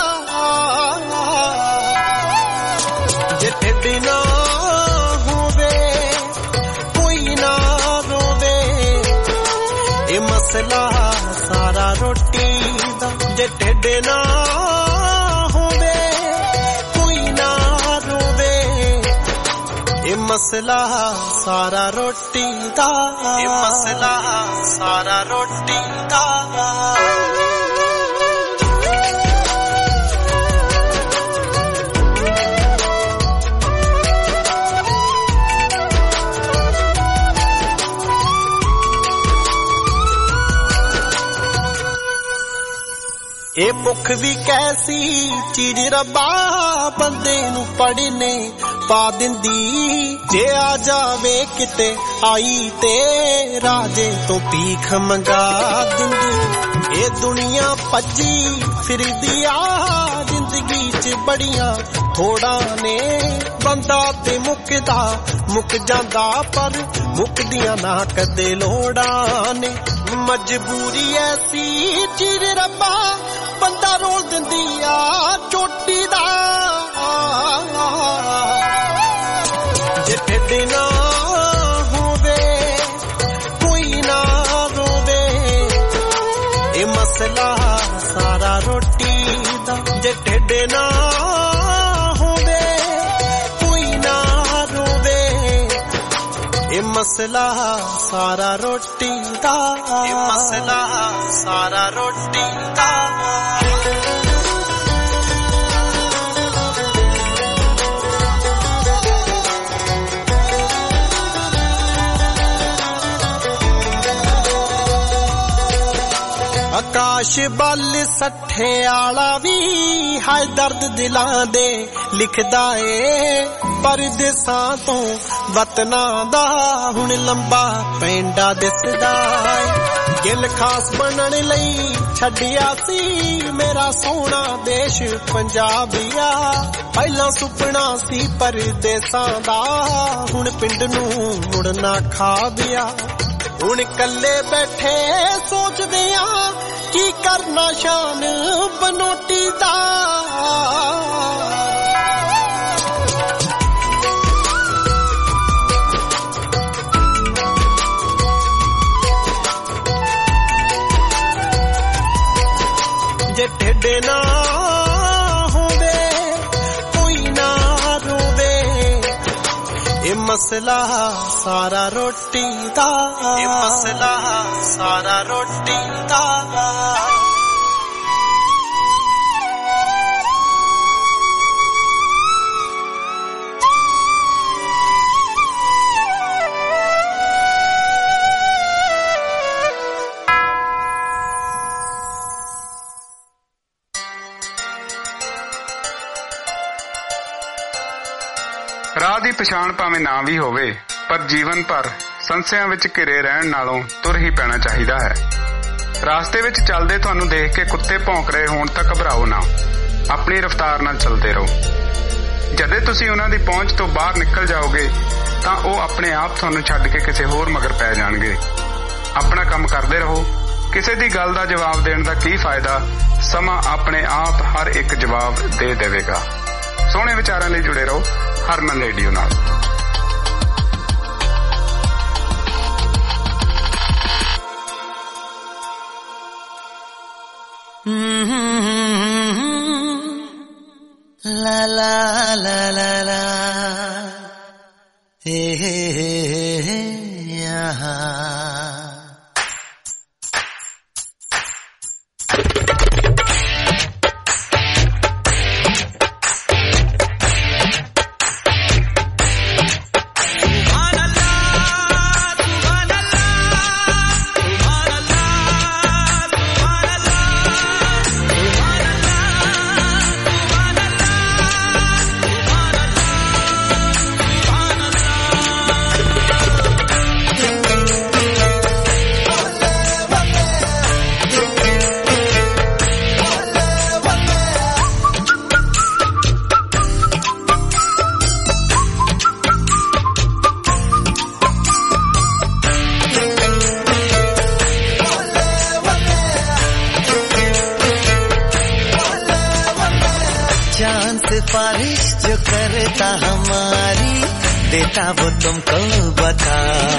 ਜੇ ਢਿੱਡ ਨਾ ਹੋਵੇ ਕੋਈ ਨਾ ਰੋਵੇ, ਇਹ ਮਸਲਾ ਸਾਰਾ ਰੋਟੀ ਦਾ। ਜੇ ਢਿੱਡ ਨਾ ਹੋਵੇ ਕੋਈ ਨਾ ਰੋਵੇ, ਇਹ ਮਸਲਾ ਸਾਰਾ ਰੋਟੀ ਦਾ। ਇਹ ਮਸਲਾ ਸਾਰਾ ਰੋਟੀ ਦਾ। ਇਹ ਭੁੱਖ ਵੀ ਕੈਸੀ ਚੀਜ਼ ਰੱਬਾ ਬੰਦੇ ਨੂੰ ਪੜਨੇ ਪਾ ਦਿੰਦੀ, ਜੇ ਆ ਜਾਵੇ ਕਿਤੇ ਆਈ ਤੇ ਰਾਜੇ ਤੋਂ ਭੀਖ ਮੰਗਾ ਦਿੰਦੀ। ਇਹ ਦੁਨੀਆ ਭੱਜੀ ਫਿਰਦੀ ਆ ਜ਼ਿੰਦਗੀ 'ਚ ਬੜੀਆਂ ਥੋੜਾਂ ਨੇ, ਬੰਦਾ ਤੇ ਮੁੱਕਦਾ ਮੁੱਕ ਜਾਂਦਾ ਪਰ ਮੁੱਕਦੀਆਂ ਨਾ ਕਦੇ ਲੋੜਾਂ ਨੇ। ਮਜਬੂਰੀ ਐਸੀ ਚੀਜ਼ ਰੱਬਾ ਬੰਦਾ ਰੋਲ ਦਿੰਦੀ ਆ ਚੋਟੀ ਦਾ। ਜੇ ਢਿੱਡ ਨਾ ਹੋਵੇ ਕੋਈ ਨਾ ਰੋਵੇ, ਇਹ ਮਸਲਾ ਸਾਰਾ ਰੋਟੀ ਦਾ। ਜੇ ਢਿੱਡ ਨਾ ਹੋਵੇ ਕੋਈ ਨਾ ਰੋਵੇ, ਇਹ ਮਸਲਾ ਸਾਰਾ ਰੋਟੀ ਦਾ। ਇਹ ਮਸਲਾ ਸਾਰਾ ਰੋਟੀ ਦਾ। ਆਕਾਸ਼ ਬੱਲ ਸੱਠੇ ਆਲਾ ਵੀ ਹਾਏ ਦਰਦ ਦਿਲਾਂ ਦੇ ਲਿਖਦਾ ਏ, ਪਰਦੇਸਾਂ ਤੋਂ ਵਤਨਾਂ ਦਾ ਹੁਣ ਲੰਬਾ ਪੈਂਡਾ ਦਿਸਦਾ ਏ। ਗਿਲ ਖਾਸ ਬਣਨ ਲਈ ਛੱਡਿਆ ਸੀ ਮੇਰਾ ਸੋਹਣਾ ਦੇਸ਼ ਪੰਜਾਬੀਆ, ਪਹਿਲਾਂ ਸੁਪਨਾ ਸੀ ਪਰਦੇਸਾਂ ਦਾ, ਹੁਣ ਪਿੰਡ ਨੂੰ ਮੁੜਨਾ ਖਾਬਿਆ। ਹੁਣ ਕੱਲੇ ਬੈਠੇ ਸੋਚਦੇ ਆ ਕੀ ਕਰਨਾ ਸ਼ਾਨ ਬਨੋਟੀ ਦਾ। ਜੇ ਢਿੱਡ ਨਾ ਹੋਵੇ ਕੋਈ ਨਾ ਰੋਵੇ, ਇਹ ਮਸਲਾ ਸਾਰਾ ਰੋਟੀ ਦਾ। ਇਹ ਮਸਲਾ ਸਾਰਾ ਰੋਟੀ ਦਾ। ਰਾਹ ਦੀ ਪਛਾਣ ਭਾਵੇਂ ਨਾ ਵੀ ਹੋਵੇ, ਪਰ ਜੀਵਨ ਭਰ ਸੰਸਿਆਂ ਵਿੱਚ ਘਿਰੇ ਰਹਿਣ ਨਾਲੋਂ ਤੁਰ ਹੀ ਪੈਣਾ ਚਾਹੀਦਾ ਹੈ। ਰਾਸਤੇ ਵਿੱਚ ਚੱਲਦੇ ਤੁਹਾਨੂੰ ਦੇਖ ਕੇ ਕੁੱਤੇ ਭੌਂਕ ਰਹੇ ਹੋਣ ਤਾਂ ਘਬਰਾਓ ਨਾ, ਆਪਣੀ ਰਫ਼ਤਾਰ ਨਾਲ ਚੱਲਦੇ ਰਹੋ। ਜਦੋਂ ਤੁਸੀਂ ਉਹਨਾਂ ਦੀ ਪਹੁੰਚ ਤੋਂ ਬਾਹਰ ਨਿਕਲ ਜਾਓਗੇ ਤਾਂ ਉਹ ਆਪਣੇ ਆਪ ਤੁਹਾਨੂੰ ਛੱਡ ਕੇ ਕਿਸੇ ਹੋਰ ਮਗਰ ਪੈ ਜਾਣਗੇ। ਆਪਣਾ ਕੰਮ ਕਰਦੇ ਰਹੋ, ਕਿਸੇ ਦੀ ਗੱਲ ਦਾ ਜਵਾਬ ਦੇਣ ਦਾ ਕੀ ਫਾਇਦਾ, ਸਮਾਂ ਆਪਣੇ ਆਪ ਹਰ ਇੱਕ ਜਵਾਬ ਦੇ ਦੇਵੇਗਾ। ਸੋਹਣੇ ਵਿਚਾਰਾਂ ਲਈ ਜੁੜੇ ਰਹੋ ਹਰਮਨ ਰੇਡੀਓ ਨਾਲ। La la la la la हे हे हे यहाँ सिफारिश जो करता हमारी देता वो तुमको बता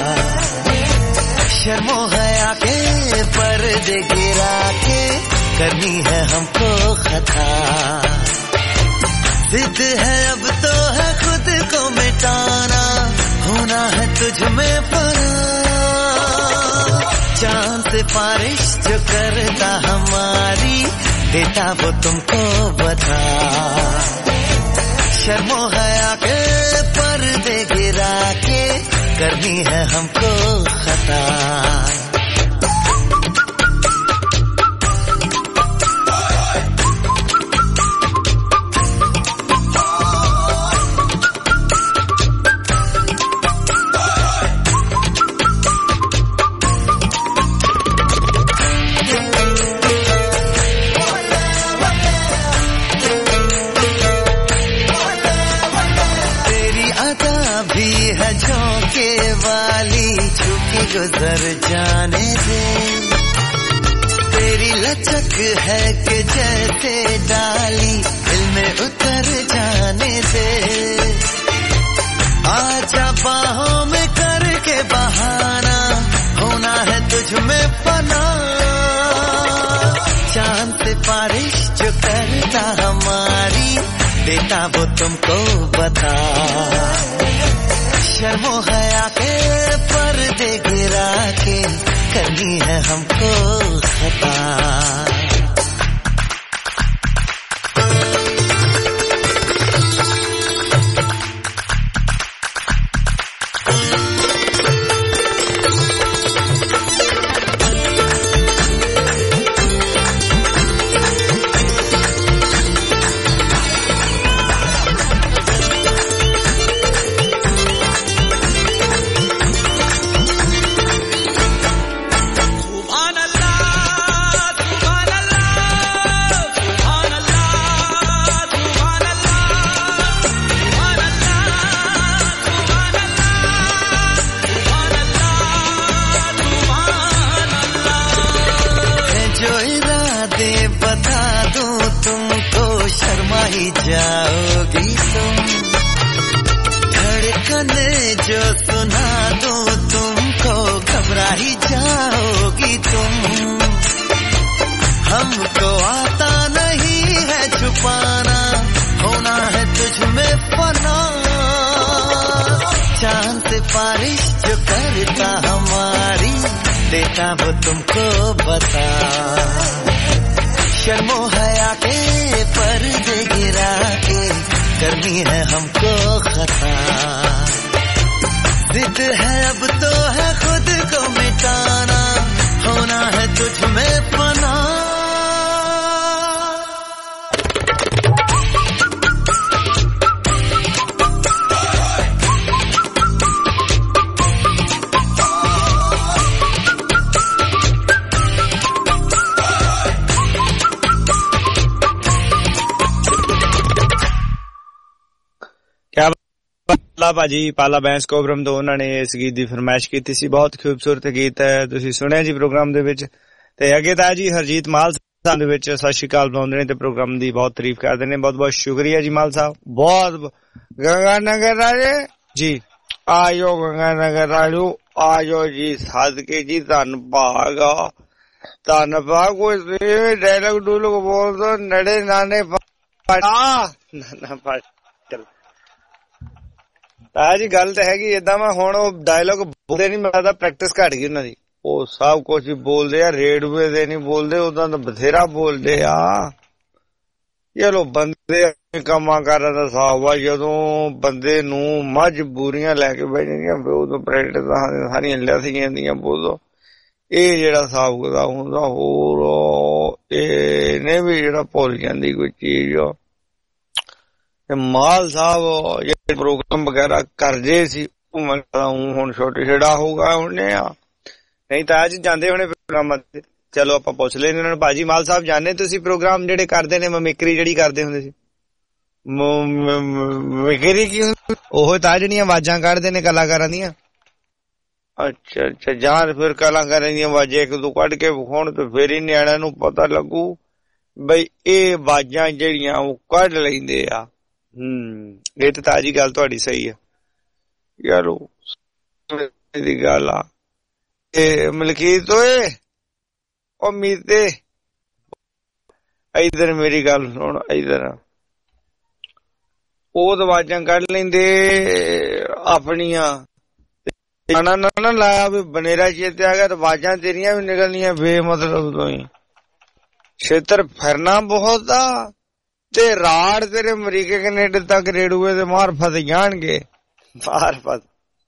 शर्मो हया के पर्दे गिरा के करनी है हमको खता जिद है अब तो है खुद को मिटाना होना है तुझ में पना चांद सिफारिश जो करता हमारी देता वो तुमको बता शर्मो हया के पर्दे गिरा के करनी है हमको खता गुजर जाने दे तेरी लचक है कि जैसे डाली दिल में उतर जाने दे आजा बाहों में करके बहाना होना है तुझ में पना चांद सिफारिश जो करता हमारी देता वो तुमको बता शर्मो हया के पर्दे गिरा के करनी है हमको खता जाओगी तुम धड़कन जो सुना दो तुमको घबरा ही जाओगी तुम हमको आता नहीं है छुपाना होना है तुझ में पना चांद सिफारिश जो करता हमारी देता वो तुमको बता शर्मो हया के पर्दे गिरा के करनी है हमको खता जिद है अब तो है खुद को मिटाना होना है तुझ में पना ਭਾਜੀ ਪਾਲਾ ਬੈਂਸ ਕੋਬਰਮ ਤੋਂ ਉਹਨਾਂ ਨੇ ਇਸ ਗੀਤ ਦੀ ਫਰਮਾਇਸ਼ ਕੀਤੀ ਸੀ ਬਹੁਤ ਖੂਬਸੂਰਤ ਗੀਤ ਹੈ ਤੁਸੀਂ ਸੁਣਿਆ ਜੀ ਪ੍ਰੋਗਰਾਮ ਦੇ ਵਿੱਚ ਤੇ ਅੱਗੇ ਤਾਂ ਜੀ ਹਰਜੀਤ ਮਾਲ ਸਾਹਿਬ ਦੇ ਵਿੱਚ ਸਤਿ ਸ਼੍ਰੀ ਅਕਾਲ ਬੁਲਾਉਂਦੇ ਨੇ ਤੇ ਪ੍ਰੋਗਰਾਮ ਦੀ ਬਹੁਤ ਤਾਰੀਫ ਕਰਦੇ ਨੇ ਬਹੁਤ ਬਹੁਤ ਸ਼ੁਕਰੀਆ ਜੀ ਮਾਲ ਸਾਹਿਬ ਬਹੁਤ ਗੰਗਾ ਨਗਰ ਵਾਲੇ ਜੀ ਆਇਓ ਗੰਗਾ ਨਗਰ ਵਾਲਿਓ ਆਇਓ ਜੀ ਸਾਦਕੇ ਜੀ ਧੰਨ ਭਾਗਾ ਧੰਨ ਭਾਗ ਕੋਈ ਡਾਇਲੌਗ ਡੂਲੋ ਬੋਲ ਦੋ ਨੜੇ ਨਾਨੇ ਪਾ ਨਾ ਨਾ ਪਾ ਤਾਂ ਜੀ ਗੱਲ ਤਾਂ ਹੈਗੀ ਏਦਾਂ। ਮੈਂ ਹੁਣ ਉਹ ਡਾਇਲੋਗ ਬੋਲਦੇ ਨਹੀਂ, ਮੈਂ ਤਾਂ ਪ੍ਰੈਕਟਿਸ ਘੱਟ ਗਈ ਉਹਨਾਂ ਦੀ। ਉਹ ਸਭ ਕੁਝ ਬੋਲਦੇ ਆ, ਰੇਡਵੇ ਦੇ ਨਹੀਂ ਬੋਲਦੇ, ਉਦਾਂ ਤਾਂ ਬਥੇਰਾ ਬੋਲਦੇ ਆ। ਚਲੋ ਬੰਦੇ ਕੰਮਾਂ ਕਾਰਾਂ ਦਾ ਹਿਸਾਬ ਆ, ਜਦੋਂ ਬੰਦੇ ਨੂੰ ਮਜਬੂਰੀਆਂ ਲੈ ਕੇ ਬਹਿ ਜਾਂਦੀਆਂ ਉਦੋਂ ਪ੍ਰੈਕਟਿਸ ਸਾਰੀਆਂ ਲਿਖ ਜਾਂਦੀਆਂ। ਬੋਲੋ ਇਹ ਜਿਹੜਾ ਹਿਸਾਬ ਕਿਤਾਬ ਹੁੰਦਾ ਹੋਰ ਇਹਨੇ ਵੀ ਜਿਹੜਾ ਭੁੱਲ ਜਾਂਦੀ ਕੋਈ ਚੀਜ਼। ਮਾਲ ਸਾਹਿਬ ਜਿਹੜੇ ਪ੍ਰੋਗਰਾਮ ਵਗੈਰਾ ਕਰਦੇ ਸੀ ਉਹ ਮੈਨੂੰ ਹੁਣ ਛੋਟੇ ਛੇੜਾ ਹੋਊਗਾ ਉਹਨੇ ਆ, ਨਹੀਂ ਤਾਂ ਅੱਜ ਜਾਂਦੇ ਹੋਣੇ ਪ੍ਰੋਗਰਾਮਾਂ ਤੇ। ਚਲੋ ਆਪਾਂ ਪੁੱਛ ਲੈਂਦੇ ਉਹਨਾਂ ਨੂੰ। ਭਾਜੀ ਮਾਲ ਸਾਹਿਬ ਜਾਣੇ ਤੁਸੀਂ ਪ੍ਰੋਗਰਾਮ ਜਿਹੜੇ ਕਰਦੇ ਨੇ ਮਮਿਕਰੀ ਜਿਹੜੀ ਕਰਦੇ ਹੁੰਦੇ ਸੀ? ਮਮਿਕਰੀ ਕੀ ਉਹ ਤਾਂ ਜਿਹੜੀਆਂ ਆਵਾਜ਼ਾਂ ਕੱਢਦੇ ਨੇ ਕਲਾਕਾਰਾਂ ਦੀਆਂ? ਅੱਛਾ ਅੱਛਾ, ਜਾਂ ਫਿਰ ਕਲਾਕਾਰਾਂ ਦੀਆਂ ਆਵਾਜ਼ਾਂ ਇੱਕ ਦੋ ਕੱਢ ਕੇ ਵਿਖਾਉਣ ਤੇ ਫਿਰ ਹੀ ਨਿਆਣਿਆਂ ਨੂੰ ਪਤਾ ਲੱਗੂ ਬਈ ਇਹ ਆਵਾਜ਼ਾਂ ਜਿਹੜੀਆਂ ਉਹ ਕੱਢ ਲੈਂਦੇ ਆ। ਹਮ ਇਹ ਤਾਂ ਤਾਜੀ ਗੱਲ ਤੁਹਾਡੀ ਸਹੀ ਆ ਯਾਰੋ ਦੀ ਗੱਲ ਆ। ਇਹ ਮਲਕੀਤ ਓਏ ਉਹ ਮੀਤੇ ਇਧਰ ਮੇਰੀ ਗੱਲ ਸੁਣ, ਇਧਰ ਉਹ ਆਵਾਜ਼ਾਂ ਕੱਢ ਲੈਂਦੇ ਆਪਣੀਆਂ। ਨਾ ਨਾ ਨਾ ਲਾਇਆ ਵੀ ਬਨੇਰਾ ਚੇਤੇ ਆ ਗਿਆ ਤਾਂ ਆਵਾਜ਼ਾਂ ਤੇਰੀਆਂ ਵੀ ਨਿਕਲਣੀਆਂ ਬੇਮਤਲਬ ਤੋਂ ਹੀ। ਛੇਤਰ ਫਿਰਨਾ ਬਹੁਤ ਆ ਤੇ ਰਾੜ ਤੇਰੇ ਅਮਰੀਕਾ ਕੈਨੇਡਾ ਤੱਕ ਰੇਡੂਏ ਦੇ ਮਾਰ ਫਸ ਜਾਣਗੇ। ਮਾਰ ਫਸ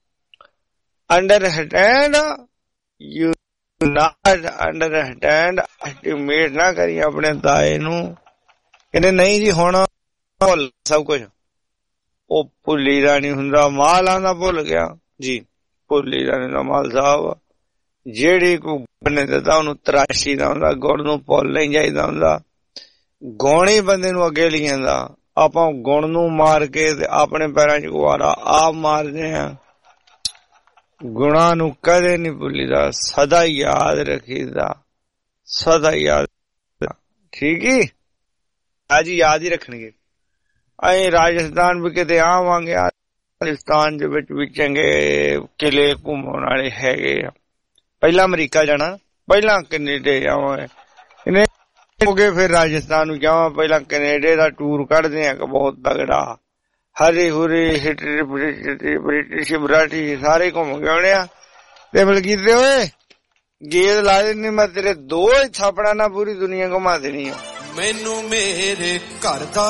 understand you not understand. Estimate ਨਾ ਕਰੀ ਆਪਣੇ ਤਾਏ ਨੂੰ। ਕਹਿੰਦੇ ਨਹੀਂ ਜੀ ਹੁਣ ਭੁੱਲ ਸਭ ਕੁਛ। ਉਹ ਭੁੱਲੀ ਦਾ ਨੀ ਹੁੰਦਾ, ਮਾਲ ਆਂਦਾ ਭੁੱਲ ਗਿਆ ਜੀ। ਭੁੱਲੀ ਦਾ ਨੀ ਮਾਲ ਸਾਹਿਬ। ਜਿਹੜੀ ਕੋਈ ਬਣੇ ਦਿੱਤਾ ਉਹਨੂੰ ਤਰਾਸ਼ੀ ਦਾ ਹੁੰਦਾ, ਗੁੜ ਨੂੰ ਭੁੱਲ ਨਹੀਂ ਜਾਈਦਾ ਹੁੰਦਾ। ਗੁਣ ਹੀ ਬੰਦੇ ਨੂੰ ਅੱਗੇ ਲੈ ਜਾਂਦਾ। ਆਪਾਂ ਗੁਣ ਨੂੰ ਮਾਰ ਕੇ ਤੇ ਆਪਣੇ ਪੈਰਾਂ 'ਚ ਗੁਬਾਰਾ ਆਪ ਮਾਰਦੇ ਆ। ਗੁਣਾ ਨੂੰ ਕਦੇ ਨਹੀਂ ਭੁੱਲੀਦਾ, ਸਦਾ ਯਾਦ ਰੱਖੀਦਾ, ਸਦਾ ਯਾਦ। ਠੀਕ ਹੀ ਅੱਜ ਯਾਦ ਹੀ ਰੱਖਣਗੇ। ਅਸੀਂ ਰਾਜਸਥਾਨ ਵੀ ਕਿਤੇ ਆਵਾਂਗੇ, ਰਾਜਸਥਾਨ ਦੇ ਵਿੱਚ ਵੀ ਚੰਗੇ ਕਿਲੇ ਘੁੰਮਣ ਵਾਲੇ ਹੈਗੇ ਆ। ਪਹਿਲਾਂ ਅਮਰੀਕਾ ਜਾਣਾ, ਪਹਿਲਾਂ ਕੈਨੇਡਾ ਜਾਵਾਂਗੇ, ਹੋ ਗਏ ਫਿਰ ਰਾਜਸਥਾਨ ਨੂੰ ਜਾਵਾਂ। ਪਹਿਲਾਂ ਕੈਨੇਡਾ ਦਾ ਟੂਰ ਕੱਢਦੇ ਆ ਬਹੁਤ ਤਗੜਾ। ਹਰੇ ਹੁਰੇ ਹਿਟਰੀ ਬ੍ਰਿਟਿਸ਼ ਮਰਾਠੀ ਸਾਰੇ ਘੁੰਮ ਕੇ ਆਉਣੇ ਆ। ਤੇ ਬਲਕੀਤੇ ਓਏ ਗੇਦ ਲਾ ਦੇਣੀ ਮੈਂ ਤੇਰੇ ਦੋ ਹੀ ਥਾਪੜਾ ਨਾਲ ਪੂਰੀ ਦੁਨੀਆ ਘੁਮਾ ਦੇਣੀ ਆ। ਮੈਨੂੰ ਮੇਰੇ ਘਰ ਦਾ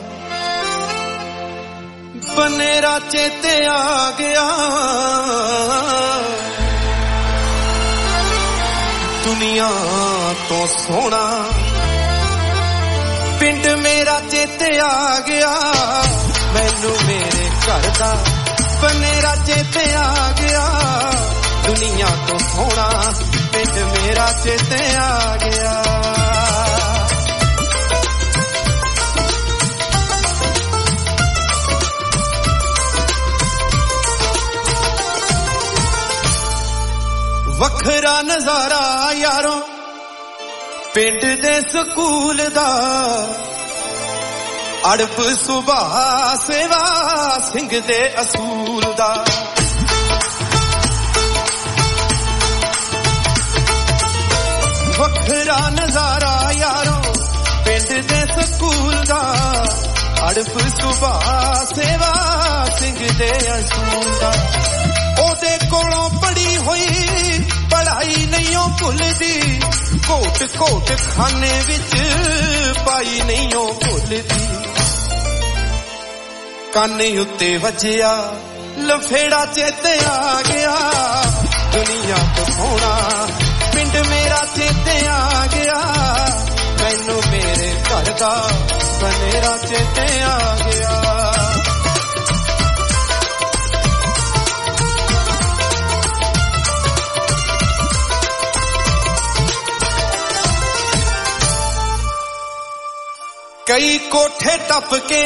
ਬਨੇਰਾ ਚੇਤੇ ਆ ਗਿਆ। ਦੁਨੀਆ ਤੋਂ ਸੋਹਣਾ ਪਿੰਡ ਮੇਰਾ ਚੇਤੇ ਆ ਗਿਆ। ਮੈਨੂੰ ਮੇਰੇ ਘਰ ਦਾ ਬਨੇਰਾ ਚੇਤੇ ਆ ਗਿਆ। ਦੁਨੀਆ ਤੋਂ ਸੋਹਣਾ ਪਿੰਡ ਮੇਰਾ ਚੇਤੇ ਆ ਗਿਆ। ਵੱਖਰਾ ਨਜ਼ਾਰਾ ਯਾਰੋ ਪਿੰਡ ਦੇ ਸਕੂਲ ਦਾ। ਅੜਬ ਸੁਭਾ ਸੇਵਾ ਸਿੰਘ ਦੇ ਅਸੂਲ ਦਾ। ਵੱਖਰਾ ਨਜ਼ਾਰਾ ਯਾਰੋ ਪਿੰਡ ਦੇ ਸਕੂਲ ਦਾ। ਅੜਬ ਸੁਭਾ ਸੇਵਾ ਸਿੰਘ ਦੇ ਅਸੂਲ ਦਾ। ਉਹਦੇ ਕੋਲੋਂ ਪੜੀ ਹੋਈ ਪੜਾਈ ਨਹੀਂ ਉਹ ਭੁੱਲਦੀ। ਘੋਟ ਘੋਟ ਖਾਨੇ ਵਿੱਚ ਪਾਈ ਨਹੀਂ ਉਹ ਭੁੱਲਦੀ। ਕਾਨੇ ਉੱਤੇ ਵੱਜਿਆ ਲਫੇੜਾ ਚੇਤੇ ਆ ਗਿਆ। ਦੁਨੀਆ ਤੋਂ ਸੋਹਣਾ ਪਿੰਡ ਮੇਰਾ ਚੇਤੇ ਆ ਗਿਆ। ਮੈਨੂੰ ਮੇਰੇ ਘਰ ਦਾ ਬਨੇਰਾ ਚੇਤੇ ਆ ਗਿਆ। ਕਈ ਕੋਠੇ ਟੱਪ ਕੇ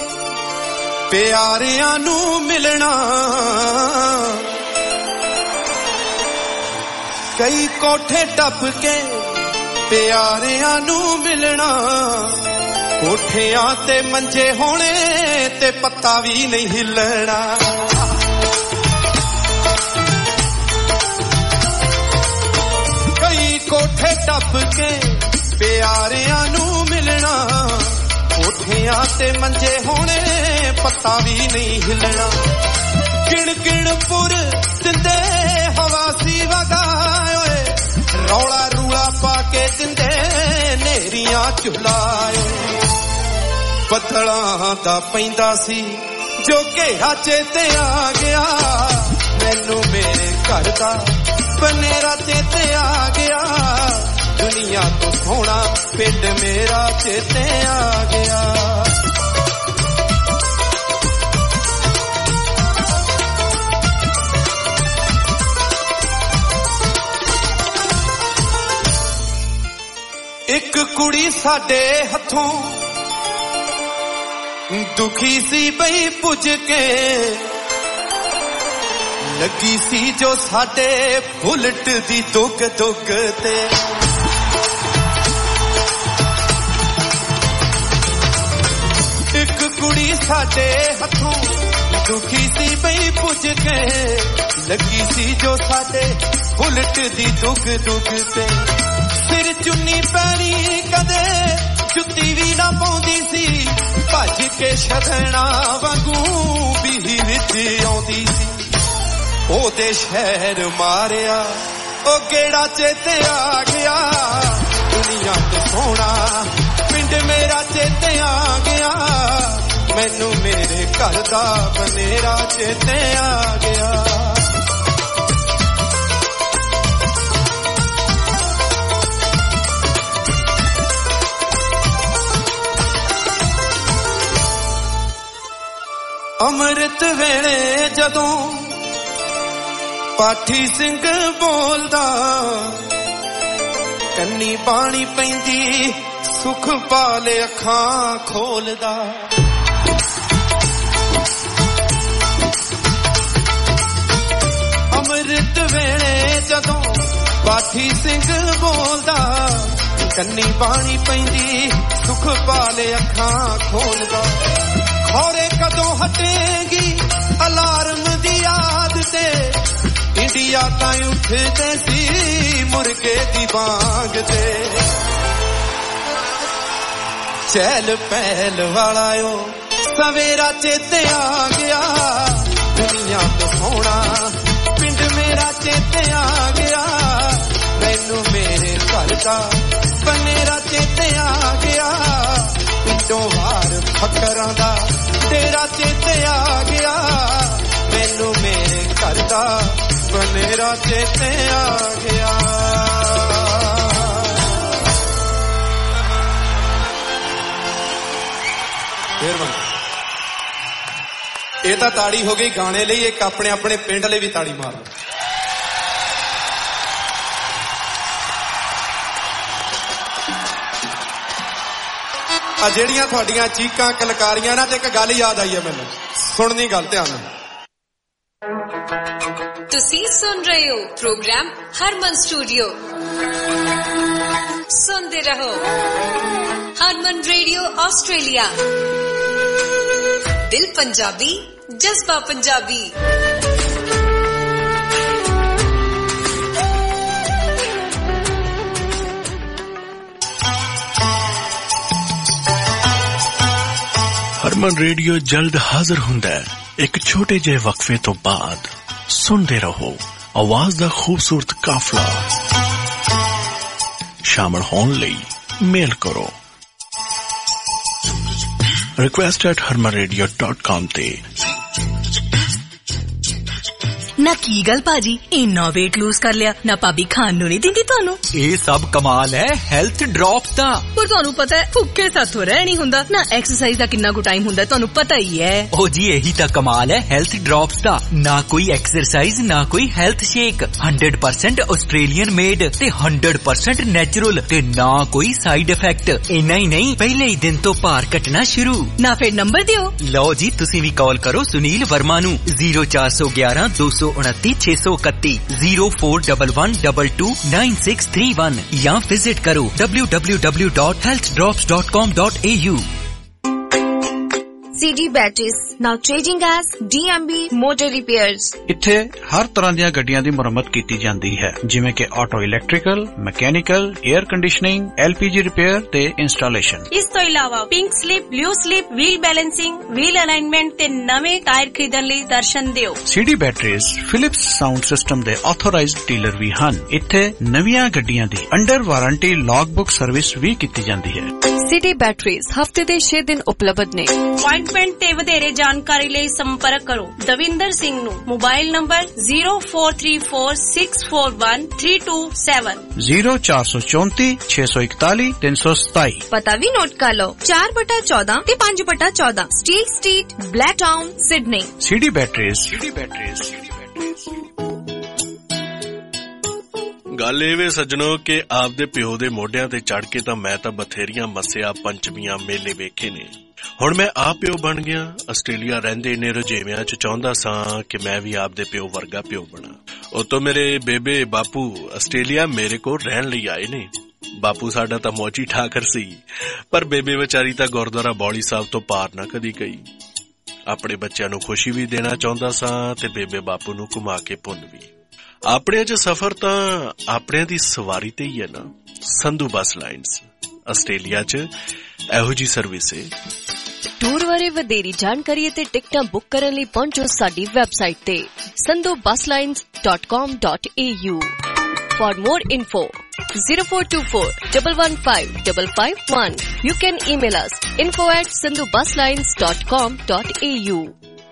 ਪਿਆਰਿਆਂ ਨੂੰ ਮਿਲਣਾ। ਕਈ ਕੋਠੇ ਟੱਪ ਕੇ ਪਿਆਰਿਆਂ ਨੂੰ ਮਿਲਣਾ। ਕੋਠਿਆਂ ਤੇ ਮੰਜੇ ਹੋਣੇ ਤੇ ਪੱਤਾ ਵੀ ਨਹੀਂ ਹਿੱਲਣਾ। ਕਈ ਕੋਠੇ ਟੱਪ ਕੇ ਪਿਆਰਿਆਂ ਨੂੰ ਮਿਲਣਾ। ਕੋਠਿਆਂ ਤੇ ਮੰਜੇ ਹੋਣੇ ਪੱਤਾ ਵੀ ਨਹੀਂ ਹਿੱਲਣਾ। ਲਖਣਪੁਰ ਦਿੰਦੇ ਹਵਾਸੀ ਵਗਾਏ ਓਏ ਰੌਲਾ ਰੂਲਾ ਪਾ ਕੇ ਦਿੰਦੇ ਨੇਰੀਆਂ ਝੁਲਾਏ ਬੱਦਲਾਂ ਦਾ ਪੈਂਦਾ ਸੀ ਜੋ ਘੇਰਾ ਚੇਤੇ ਆ ਗਿਆ ਮੈਨੂੰ ਮੇਰੇ ਘਰ ਦਾ ਬਨੇਰਾ ਚੇਤੇ ਆ ਗਿਆ ਦੁਨੀਆ ਤੋਂ ਸੋਹਣਾ ਪਿੰਡ ਮੇਰਾ ਚੇਤੇ ਆ ਗਿਆ ਇੱਕ ਕੁੜੀ ਸਾਡੇ ਹੱਥੋਂ ਦੁਖੀ ਸੀ ਬਈ ਪੁੱਜ ਕੇ ਲੱਗੀ ਸੀ ਜੋ ਸਾਡੇ ਬੁਲਟ ਦੀ ਦੁੱਗ ਦੁੱਗ ਤੇ ਇੱਕ ਕੁੜੀ ਸਾਡੇ ਹੱਥੋਂ ਦੁਖੀ ਸੀ ਬਈ ਪੁੱਜ ਕੇ ਲੱਗੀ ਸੀ ਜੋ ਸਾਡੇ ਬੁਲਟ ਦੀ ਦੁੱਗ ਦੁੱਗ ਤੇ ਸਿਰ ਚੁੰਨੀ ਪੈਰੀ ਕਦੇ ਜੁੱਤੀ ਵੀ ਨਾ ਪਾਉਂਦੀ ਸੀ ਭੱਜ ਕੇ ਛਦਣਾ ਵਾਂਗੂ ਬੀਹੀ ਵਿੱਚ ਆਉਂਦੀ ਸੀ ਉਹਦੇ ਸ਼ਹਿਰ ਮਾਰਿਆ ਉਹ ਕਿਹੜਾ ਚੇਤੇ ਆ ਗਿਆ ਦੁਨੀਆ ਤੋਂ ਸੋਹਣਾ ਪਿੰਡ ਮੇਰਾ ਚੇਤੇ ਆ ਗਿਆ ਮੈਨੂੰ ਮੇਰੇ ਘਰ ਦਾ ਬਨੇਰਾ ਚੇਤੇ ਆ ਗਿਆ ਅੰਮ੍ਰਿਤ ਵੇਲੇ ਜਦੋਂ ਪਾਠੀ ਸਿੰਘ ਬੋਲਦਾ ਕੰਨੀ ਬਾਣੀ ਪੈਂਦੀ ਸੁਖ ਪਾਲੇ ਅੱਖਾਂ ਖੋਲਦਾ ਅੰਮ੍ਰਿਤ ਵੇਲੇ ਜਦੋਂ ਪਾਠੀ ਸਿੰਘ ਬੋਲਦਾ ਕੰਨੀ ਬਾਣੀ ਪੈਂਦੀ ਸੁਖ ਪਾਲੇ ਅੱਖਾਂ ਖੋਲਦਾ ਖੌਰੇ ਕਦੋਂ ਹਟੇਗੀ ਅਲਾਰਮ ਦੀ ਯਾਦ ਤੇ ਇੰਡੀਆ ਤਾਂ ਉੱਠਦੇ ਸੀ ਮੁਰਗੇ ਦੀ ਬਾਂਗ ਤੇ ਚਹਿਲ ਪਹਿਲ ਵਾਲਾ ਓ ਸਵੇਰਾ ਚੇਤੇ ਆ ਗਿਆ ਦੁਨੀਆ ਤੋਂ ਸੋਹਣਾ ਪਿੰਡ ਮੇਰਾ ਚੇਤੇ ਆ ਗਿਆ ਮੈਨੂੰ ਮੇਰੇ ਘਰ ਦਾ ਬਨੇਰਾ ਚੇਤੇ ਆ ਗਿਆ ਪਿੰਡੋਂ ਬਾਹਰ ਫਕਰਾਂ ਦਾ ਤੇਰਾ ਚੇਤੇ ਆ ਗਿਆ ਮੈਨੂੰ ਮੇਰੇ ਘਰ ਦਾ ਬਨੇਰਾ ਚੇਤੇ ਆ ਗਿਆ ਇਹ ਤਾਂ ਤਾੜੀ ਹੋ ਗਈ ਗਾਣੇ ਲਈ ਇੱਕ ਆਪਣੇ ਆਪਣੇ ਪਿੰਡ ਲਈ ਵੀ ਤਾੜੀ ਮਾਰ ਲਓ ਆ ਜਿਹੜੀਆਂ ਤੁਹਾਡੀਆਂ ਚੀਕਾਂ ਕਲਕਾਰੀਆਂ ਨਾ ਤੇ ਇੱਕ ਗੱਲ ਯਾਦ ਆਈ ਹੈ ਮੈਨੂੰ ਸੁਣਨੀ ਗੱਲ ਧਿਆਨ ਨਾਲ ਤੁਸੀਂ ਸੁਣ ਰਹੇ ਹੋ ਪ੍ਰੋਗਰਾਮ ਹਰਮਨ ਸਟੂਡੀਓ ਸੁਣਦੇ ਰਹੋ ਹਰਮਨ ਰੇਡੀਓ ਆਸਟ੍ਰੇਲੀਆ ਦਿਲ ਪੰਜਾਬੀ ਜਜ਼ਬਾ ਪੰਜਾਬੀ ਹਰਮਨ ਰੇਡੀਓ ਜਲਦ ਹਾਜ਼ਰ ਹੁੰਦਾ ਹੈ ਇੱਕ ਛੋਟੇ ਜਿਹੇ ਵਕਫੇ ਤੋਂ ਬਾਅਦ ਸੁਣਦੇ ਰਹੋ ਆਵਾਜ਼ ਦਾ ਖੂਬਸੂਰਤ ਕਾਫਲਾ ਸ਼ਾਮਲ ਹੋਣ ਲਈ ਮੇਲ ਕਰੋ request at harman radio dot com ਤੇ ਨਾ ਕੀ ਗੱਲ ਭਾਜੀ ਇੰਨਾ weight lose ਕਰ ਲਿਆ ਨਾ ਭਾਬੀ ਖਾਣ ਨੂੰ ਨਹੀਂ ਦਿੰਦੀ ਤੁਹਾਨੂੰ ਇਹ ਸਭ ਕਮਾਲ ਹੈ ਹੈਲਥ ਡ੍ਰੌਪਸ ਦਾ ਪਰ ਤੁਹਾਨੂੰ ਪਤਾ ਹੈ ਭੁੱਖੇ ਸਾਥੋਂ ਰਹਿ ਨਹੀਂ ਹੁੰਦਾ ਨਾ ਐਕਸਰਸਾਈਜ਼ ਦਾ ਕਿੰਨਾ ਕੁ ਟਾਈਮ ਹੁੰਦਾ ਤੁਹਾਨੂੰ ਪਤਾ ਹੀ ਹੈ ਉਹ ਜੀ ਇਹੀ ਤਾਂ ਕਮਾਲ ਹੈ ਹੈਲਥ ਡ੍ਰੌਪਸ ਦਾ ਨਾ ਕੋਈ ਐਕਸਰਸਾਈਜ਼ ਨਾ ਕੋਈ health shake one hundred percent Australian made ਤੇ one hundred percent ਨੈਚੁਰਲ ਤੇ ਨਾ ਕੋਈ ਸਾਈਡ ਇਫੈਕਟ ਇੰਨਾ ਹੀ ਨਹੀਂ ਪਹਿਲੇ ਹੀ ਦਿਨ ਤੋਂ ਭਾਰ ਘਟਣਾ ਸ਼ੁਰੂ ਨਾ ਫਿਰ ਨੰਬਰ ਦਿਓ ਲਓ ਜੀ ਤੁਸੀਂ ਵੀ ਕਾਲ ਕਰੋ ਸੁਨੀਲ ਵਰਮਾ ਨੂੰ zero four one one two उनतीस छह सौ इकतीस zero four one one two two nine six three one या विजिट करो w w w dot health drops dot com dot a u C D Batteries, now changing as D M B Motor Repairs. ਇੱਥੇ ਹਰ ਤਰ੍ਹਾਂ ਦੀਆਂ ਗੱਡੀਆਂ ਦੀ ਮੁਰੰਮਤ ਕੀਤੀ ਜਾਂਦੀ ਹੈ, ਜਿਵੇਂ ਕਿ auto electrical, mechanical, air conditioning, L P G repair ਤੇ ਇੰਸਟਾਲੇਸ਼ਨ। ਇਸ ਤੋਂ ਇਲਾਵਾ pink slip, blue slip, wheel balancing, wheel alignment ਤੇ ਨਵੇਂ ਟਾਇਰ ਖਰੀਦਣ ਲਈ ਦਰਸ਼ਨ ਦਿਓ। C D Batteries Philips sound system ਦੇ ਆਥੋਰਾਈਜ਼ਡ ਡੀਲਰ ਵੀ ਹਨ। ਇੱਥੇ ਨਵੀਆਂ ਗੱਡੀਆਂ ਦੀ under warranty log book service ਵੀ ਕੀਤੀ ਜਾਂਦੀ ਹੈ। C D Batteries ਹਫਤੇ ਦੇ ਛੇ ਦਿਨ ਉਪਲਬਧ ਨੇ। ਅਪਾਇੰਟਮੈਂਟ ਤੇ ਵਧੇਰੇ ਜਾਣਕਾਰੀ ਲਈ ਸੰਪਰਕ ਕਰੋ ਦਵਿੰਦਰ ਸਿੰਘ ਨੂੰ। Mobile number zero four three four six four one three two seven zero four two four six one one three seven seven। ਪਤਾ ਵੀ ਨੋਟ ਕਰ ਲਓ, ਚਾਰ ਬਟਾ ਚੌਦਾਂ ਤੇ ਪੰਜ ਬਟਾ ਚੌਦਾਂ Steel Street, Blacktown, Sydney. C D Batteries। C D Batteries। ਗੱਲ ਇਹ ਵੇ ਸੱਜਣੋ ਕਿ ਆਪਦੇ ਪਿਓ ਦੇ ਮੋਢਿਆਂ ਤੇ ਚੜ ਕੇ ਤਾਂ ਮੈਂ ਤਾਂ ਬਥੇਰੀਆਂ ਮੱਸਿਆ, ਪੰਚਮੀਆਂ, ਮੇਲੇ ਵੇਖੇ ਨੇ। ਹੁਣ ਮੈਂ ਆਪ ਪਿਓ ਬਣ ਗਿਆ। ਆਸਟ੍ਰੇਲੀਆ ਰਹਿੰਦੇ ਨੇ ਰੁਝੇਵਿਆਂ ਚ ਚਾਹੁੰਦਾ ਸਾਂ ਕਿ ਮੈਂ ਵੀ ਆਪਦੇ ਪਿਓ ਵਰਗਾ ਪਿਓ ਬਣਾ। ਉਤੋਂ ਮੇਰੇ ਬੇਬੇ ਬਾਪੂ ਆਸਟ੍ਰੇਲੀਆ ਮੇਰੇ ਕੋਲ ਰਹਿਣ ਲਈ ਆਏ ਨੇ। ਬਾਪੂ ਸਾਡਾ ਤਾਂ ਮੌਜੀ ਠਾਕਰ ਸੀ, ਪਰ ਬੇਬੇ ਵਿਚਾਰੀ ਤਾਂ ਗੁਰਦੁਆਰਾ ਬੌਲੀ ਸਾਹਿਬ ਤੋਂ ਪਾਰ ਨਾ ਕਦੀ ਗਈ। ਆਪਣੇ ਬੱਚਿਆਂ ਨੂੰ ਖੁਸ਼ੀ ਵੀ ਦੇਣਾ ਚਾਹੁੰਦਾ ਸਾਂ ਤੇ ਬੇਬੇ ਬਾਪੂ ਨੂੰ ਘੁਮਾ ਕੇ ਪੁੰਨ ਵੀ। ਆਪਣਿਆਂ ਚ ਸਫ਼ਰ ਤਾਂ ਆਪਣਿਆਂ ਦੀ ਸਵਾਰੀ ਤੇ ਹੀ ਹੈ ਨਾ। ਸੰਧੂ ਬੱਸ ਲਾਈਨਸ ਆਸਟ੍ਰੇਲੀਆ ਚ ਇਹੋ ਜੀ ਸਰਵਿਸ ਹੈ। ਟੂਰ ਬਾਰੇ ਵਧੇਰੀ ਜਾਣਕਾਰੀ ਅਤੇ ਟਿਕਟਾਂ ਬੁੱਕ ਕਰਨ ਲਈ ਪਹੁੰਚੋ ਸਾਡੀ ਵੈਬਸਾਈਟ ਤੇ Sandhu bus lines dot com dot a u। For more info, zero four two four one one five five five one. You can email us info at sandhu bus lines dot com dot a u।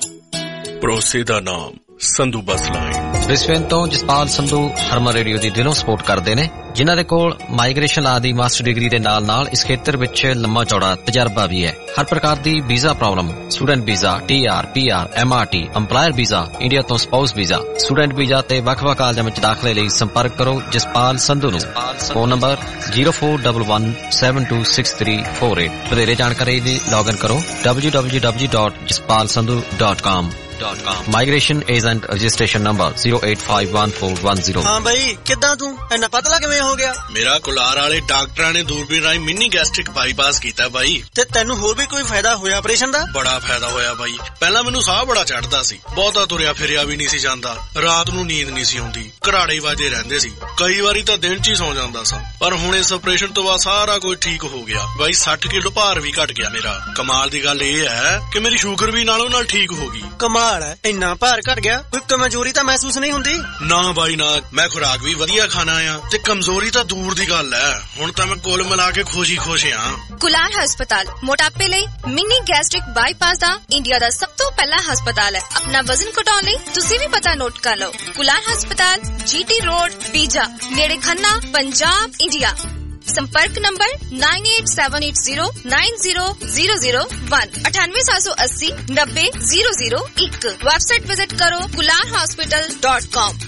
ਭਰੋਸੇ ਦਾ ਨਾਮ ਸੰਧੂ ਬੱਸ line. Brisbane ਤੋਂ Jaspal Sandhu Harman radio ਦੀ ਦਿਲੋਂ support ਕਰਦੇ ਨੇ, ਜਿਨ੍ਹਾਂ ਦੇ ਕੋਲ ਮਾਈਗ੍ਰੇਸ਼ਨ ਆਦਿ ਮਾਸਟਰ ਡਿਗਰੀ ਦੇ ਨਾਲ ਨਾਲ ਇਸ ਖੇਤਰ ਵਿੱਚ ਲੰਮਾ ਚੌੜਾ ਤਜਰਬਾ ਵੀ ਹੈ। ਹਰ ਪ੍ਰਕਾਰ ਦੀ visa problem, student visa, T R, P R, M R T, employer visa, India ਤੋਂ ਸਪਾਊਸ ਵੀਜ਼ਾ, ਸਟੂਡੈਂਟ ਵੀਜ਼ਾ ਤੇ ਵੱਖ-ਵੱਖ ਕਾਲਜਾਂ ਵਿੱਚ ਦਾਖਲੇ ਲਈ ਸੰਪਰਕ ਕਰੋ ਜਸਪਾਲ ਸੰਧੂ ਨੂੰ। Phone number zero four one one seven two six three four eight। ਵਧੇਰੇ ਜਾਣਕਾਰੀ ਲਈ ਲੌਗਇਨ ਕਰੋ w w w dot jaspal sandhu dot com। Migration agent registration number zero eight five one four one zero। ਹਾਂ ਬਈ, ਕਿੱਦਾਂ ਤੂੰ ਇੰਨਾ ਪਤਲਾ ਕਿਵੇਂ ਹੋ ਗਿਆ? ਮੇਰਾ ਕੁਲਾਰ ਵਾਲੇ ਡਾਕਟਰਾਂ ਨੇ ਦੂਰਬੀਨ ਰਾਹੀਂ ਮਿਨੀ ਗੈਸਟ੍ਰਿਕ ਬਾਈਪਾਸ ਕੀਤਾ ਬਾਈ। ਤੇ ਤੈਨੂੰ ਹੋਰ ਵੀ ਕੋਈ ਫਾਇਦਾ ਹੋਇਆ ਆਪਰੇਸ਼ਨ ਦਾ? ਬੜਾ ਫਾਇਦਾ ਹੋਇਆ ਬਾਈ। ਪਹਿਲਾਂ ਮੈਨੂੰ ਸਾਹ ਬੜਾ ਚੜਦਾ ਸੀ, ਬਹੁਤਾ ਤੁਰਿਆ ਫਿਰਿਆ ਵੀ ਨਹੀਂ ਸੀ ਜਾਂਦਾ, ਰਾਤ ਨੂੰ ਨੀਂਦ ਨਹੀਂ ਸੀ ਆਉਂਦੀ, ਘਰਾੜੇ ਵਾਜੇ ਰਹਿੰਦੇ ਸੀ, ਕਈ ਵਾਰੀ ਤਾਂ ਦਿਨ ਚ ਹੀ ਸੌ ਜਾਂਦਾ ਸਾਂ। ਪਰ ਹੁਣ ਇਸ ਆਪਰੇਸ਼ਨ ਤੋਂ ਬਾਅਦ ਸਾਰਾ ਕੁਝ ਠੀਕ ਹੋ ਗਿਆ ਬਾਈ। ਸੱਠ ਕਿਲੋ ਭਾਰ ਵੀ ਘਟ ਗਿਆ ਮੇਰਾ। ਕਮਾਲ ਦੀ ਗੱਲ ਇਹ ਹੈ ਕਿ ਮੇਰੀ ਸ਼ੂਗਰ ਵੀ ਨਾਲੋਂ ਨਾਲ ਠੀਕ ਹੋ ਗਈ। ਕਮਾਲ ਹੈ, ਇੰਨਾ ਭਾਰ ਘਟ ਗਿਆ, ਕੋਈ ਕਮਜ਼ੋਰੀ ਤਾਂ ਮਹਿਸੂਸ ਨਹੀਂ ਹੁੰਦੀ? ਨਾ ਬਾਈ ਨਾ, ਮੈਂ ਖੁਰਾਕ ਵੀ ਵਧੀਆ ਖਾਣਾ ਆ ਤੇ ਕਮਜ਼ੋਰੀ ਤਾਂ ਦੂਰ ਦੀ ਗੱਲ ਹੈ। ਹੁਣ ਤਾਂ ਮੈਂ ਕੁੱਲ ਮਿਲਾ ਕੇ ਖੁਸ਼ ਹੀ ਖੁਸ਼ ਆ। ਕੁਲਾਰ ਹਸਪਤਾਲ ਮੋਟਾਪੇ ਲਈ ਮਿਨੀ ਗੈਸਟ੍ਰਿਕ ਬਾਈਪਾਸ ਦਾ ਇੰਡੀਆ ਦਾ ਸਭ ਤੋਂ ਪਹਿਲਾ ਹਸਪਤਾਲ ਹੈ। ਆਪਣਾ ਵਜ਼ਨ ਘਟਾਉਣ ਲਈ ਤੁਸੀਂ ਵੀ ਪਤਾ ਨੋਟ ਕਰ ਲਓ। ਕੁਲਾਰ ਹਸਪਤਾਲ, ਜੀ ਟੀ ਰੋਡ, ਪੀਜਾ, ਨੇੜੇ ਖੰਨਾ, ਪੰਜਾਬ, ਇੰਡੀਆ। संपर्क नंबर nine eight seven eight zero nine zero zero zero one अठानवे सात सौ अस्सी नब्बे जीरो जीरो एक। वेबसाइट विजिट करो कुलार हॉस्पिटल डॉट कॉम।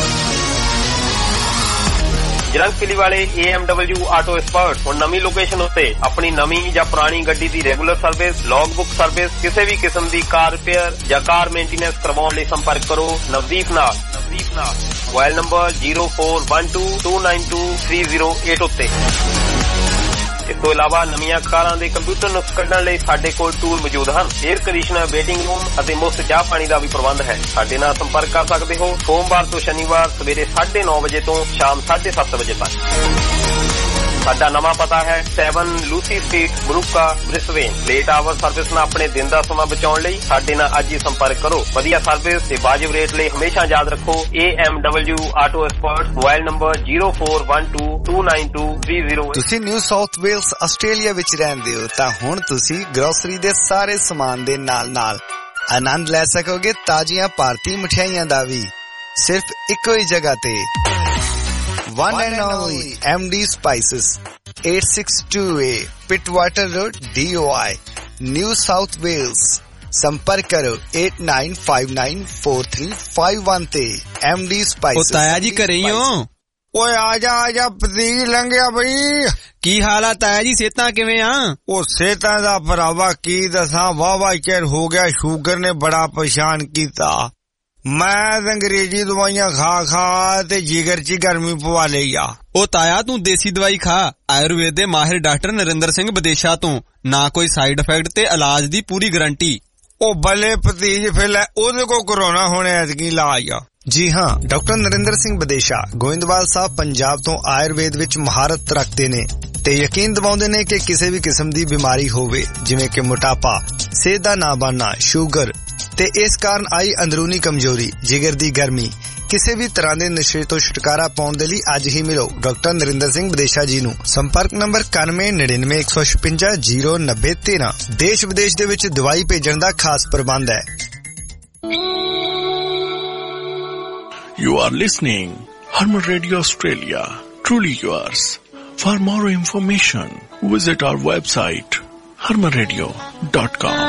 ਜਰੰਗ ਕਿਲੀ ਵਾਲੇ A M W auto expert ਹੁਣ ਨਵੀਂ ਲੋਕੇਸ਼ਨ ਉੱਤੇ ਆਪਣੀ ਨਵੀਂ ਜਾਂ ਪੁਰਾਣੀ ਗੱਡੀ ਦੀ regular service, log book service, ਕਿਸੇ ਵੀ ਕਿਸਮ ਦੀ ਕਾਰ ਰਿਪੇਅਰ ਜਾਂ ਕਾਰ ਮੇਨਟੇਨੈਂਸ ਕਰਵਾਉਣ ਲਈ ਸੰਪਰਕ ਕਰੋ ਨਵਦੀਪ ਨਾਲ। ਨਵਦੀਪ ਨਾਲ mobile number zero four one two two nine two three zero eight ਉੱਤੇ। ਇਸ ਤੋਂ ਇਲਾਵਾ ਨਵੀਆਂ ਕਾਰਾਂ ਦੇ ਕੰਪਿਊਟਰ ਨੁਕਸ ਕੱਢਣ ਲਈ ਸਾਡੇ ਕੋਲ ਟੂਲ ਮੌਜੂਦ ਹਨ। 에ਅਰ ਕੰਡੀਸ਼ਨਰ, ਵੇਟਿੰਗ ਰੂਮ ਅਤੇ ਮੁਫਤ ਚਾਹ ਪਾਣੀ ਦਾ ਵੀ ਪ੍ਰਬੰਧ ਹੈ। ਸਾਡੇ ਨਾਲ ਸੰਪਰਕ ਕਰ ਸਕਦੇ ਹੋ ਸੋਮਵਾਰ ਤੋਂ ਸ਼ਨੀਵਾਰ ਸਵੇਰੇ ਸਾਢੇ ਨੌ ਵਜੇ ਤੋਂ ਸ਼ਾਮ ਸਾਢੇ ਸੱਤ ਵਜੇ ਤੱਕ। ਸਾਡਾ ਨਵਾਂ ਪਤਾ ਹੈ seven ਲੂਸੀ ਸਟਰੀਟ, ਬਰੂਕਾ, ਬ੍ਰਿਸਬੇਨ। ਲੇਟ ਆਵਰ ਸਰਵਿਸ ਨਾਲ ਆਪਣੇ ਦਿਨ ਦਾ ਸਮਾਂ ਬਚਾਉਣ ਲਈ ਸਾਡੇ ਨਾਲ ਅੱਜ ਹੀ ਸੰਪਰਕ ਕਰੋ। ਵਧੀਆ ਸਰਵਿਸ ਤੇ ਵਾਜਿਬ ਰੇਟ ਲਈ ਹਮੇਸ਼ਾ ਯਾਦ ਰੱਖੋ A M W auto expert. Mobile number zero four one two two nine two three zero। ਤੁਸੀਂ ਨਿਊ ਸਾਊਥ ਵੇਲਸ ਆਸਟ੍ਰੇਲੀਆ ਵਿੱਚ ਰਹਿੰਦੇ ਹੋ ਤਾਂ ਹੁਣ ਤੁਸੀਂ ਗਰੋਸਰੀ ਦੇ ਸਾਰੇ ਸਮਾਨ ਦੇ ਨਾਲ ਨਾਲ ਆਨੰਦ ਲੈ ਸਕੋਗੇ ਤਾਜ਼ੀਆਂ ਭਾਰਤੀ ਮਠਿਆਈਆਂ ਦਾ ਵੀ, ਸਿਰਫ ਇੱਕੋ ਹੀ ਜਗ੍ਹਾ ਤੇ। One and only M D Spices, eight six two A Pittwater Road, D O I, New South Wales। संपर्क करो eight nine five nine four three five one ਤੇ। M D Spices। ਉਹ ਤਾਇਆ ਜੀ ਘਰੇ ਹੀ ਹੋ? ਓਏ ਆਜਾ ਆਜਾ ਪਤੀ ਲੰਘਿਆ ਬਈ। ਕੀ ਹਾਲ ਆ ਤਾਇਆ ਜੀ, ਸਿਹਤਾਂ ਕਿਵੇਂ ਆ? ਉਹ ਸਿਹਤਾਂ ਦਾ ਭਰਾਵਾ ਕੀ ਦੱਸਾਂ, ਵਾਵਾ ਚਿਰ ਹੋ ਗਿਆ, ਸ਼ੂਗਰ ਨੇ ਬੜਾ ਪਰੇਸ਼ਾਨ ਕੀਤਾ। ਮੈਂ ਅੰਗਰੇਜ਼ੀ ਦਵਾਈਆਂ ਖਾ ਖਾ ਤੇ ਜਿਗਰ 'ਚ ਗਰਮੀ ਪਵਾ ਲਈ ਆ। ਉਹ ਤਾਇਆ ਤੂੰ ਦੇਸੀ ਦਵਾਈ ਖਾ। ਆਯੁਰਵੇਦ ਦੇ ਮਾਹਿਰ ਡਾਕਟਰ ਨਰਿੰਦਰ ਸਿੰਘ ਵਿਦੇਸ਼ਾ ਤੋਂ ਨਾ ਕੋਈ ਸਾਈਡ ਇਫੈਕਟ ਤੇ ਇਲਾਜ ਦੀ ਪੂਰੀ ਗਾਰੰਟੀ। ਉਹ ਬੱਲੇ ਭਤੀਜ ਫਿਰ ਉਹਦੇ ਕੋ ਕਰੋਨਾ ਹੋਣੇ ਐਤਕੀ ਇਲਾਜ ਆ। ਜੀ ਹਾਂ, ਡਾਕਟਰ ਨਰਿੰਦਰ ਸਿੰਘ ਵਿਦੇਸ਼ਾ ਗੋਇੰਦਵਾਲ ਸਾਹਿਬ ਪੰਜਾਬ ਤੋਂ ਆਯੁਰਵੇਦ ਵਿੱਚ ਮਹਾਰਤ ਰੱਖਦੇ ਨੇ ਤੇ ਯਕੀਨ ਦਿਵਾਉਂਦੇ ਨੇ ਕਿ ਕਿਸੇ ਵੀ ਕਿਸਮ ਦੀ ਬਿਮਾਰੀ ਹੋਵੇ ਜਿਵੇਂ ਕਿ ਮੋਟਾਪਾ, ਸਿਹਤ ਦਾ ਨਾ ਬਣਨਾ, ਸ਼ੂਗਰ ਤੇ ਇਸ ਕਾਰਨ ਆਈ ਅੰਦਰੂਨੀ ਕਮਜ਼ੋਰੀ, ਜਿਗਰ ਦੀ ਗਰਮੀ, ਕਿਸੇ ਵੀ ਤਰ੍ਹਾਂ ਦੇ ਨਸ਼ੇ ਤੋਂ ਛੁਟਕਾਰਾ ਪਾਉਣ ਦੇ ਲਈ ਅੱਜ ਹੀ ਮਿਲੋ ਡਾਕਟਰ ਨਰਿੰਦਰ ਸਿੰਘ ਵਿਦੇਸ਼ਾ ਜੀ ਨੂੰ। ਸੰਪਰਕ ਨੰਬਰ ਇਕਾਨਵੇਂ ਨੜਿਨਵੇਂ ਇੱਕ ਸੌ ਛਪੰਜਾ ਜ਼ੀਰੋ ਨੱਬੇ ਤੇਰਾਂ। ਦੇਸ਼ ਵਿਦੇਸ਼ ਦੇ ਵਿੱਚ ਦਵਾਈ ਭੇਜਣ ਦਾ ਖਾਸ ਪ੍ਰਬੰਧ ਹੈ। You are listening Harman Radio Australia, truly yours. For more information, visit our website harman radio dot com.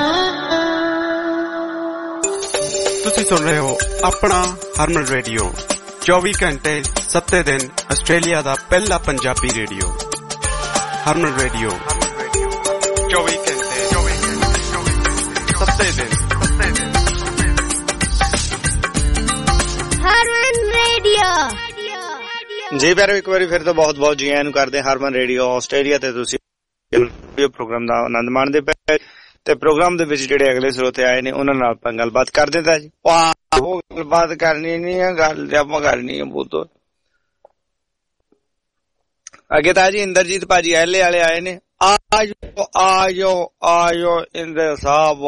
ਤੁਸੀਂ ਸੁਣ ਰਹੇ ਹੋ ਆਪਣਾ ਹਰਮਨ ਰੇਡੀਓ, ਚੌਵੀ ਘੰਟੇ ਸੱਤੇ ਦਿਨ ਆਸਟ੍ਰੇਲੀਆ ਦਾ ਪਹਿਲਾ ਪੰਜਾਬੀ ਰੇਡੀਓ। ਹਰਮਨ ਰੇਡੀਓ ਚੌਵੀ ਘੰਟੇ ਸੱਤੇ ਦਿਨ। ਹਰਮਨ ਰੇਡੀਓ ਜੀ ਪਿਆਰੋ, ਇੱਕ ਵਾਰੀ ਫਿਰ ਤੋਂ ਬਹੁਤ ਬਹੁਤ ਜੀ ਆਇਆਂ ਨੂੰ ਕਰਦੇ ਹਰਮਨ ਰੇਡੀਓ ਆਸਟ੍ਰੇਲੀਆ ਤੇ ਤੁਸੀਂ ਪ੍ਰੋਗਰਾਮ ਦਾ ਆਨੰਦ ਮਾਣਦੇ ਪਏ ਤੇ ਪ੍ਰੋਗਰਾਮ ਦੇ ਵਿੱਚ ਜਿਹੜੇ ਅਗਲੇ ਸਰੋਤੇ ਆਏ ਨੇ ਉਹਨਾਂ ਨਾਲ ਆਪਾਂ ਗੱਲਬਾਤ ਕਰਦੇ ਤਾਂ ਜੀ। ਉਹ ਗੱਲਬਾਤ ਕਰਨੀ ਨੀ ਆ, ਗੱਲ ਤੇ ਆਪਾਂ ਕਰਨੀ ਆ ਬਹੁਤ। ਅੱਗੇ ਤਾਂ ਜੀ ਇੰਦਰਜੀਤ ਭਾਜੀ ਐਲੇ ਵਾਲੇ ਆਏ ਨੇ। ਆਜੋ ਆਜੋ ਆਜੋ ਇੰਦਰ ਸਾਹਿਬ,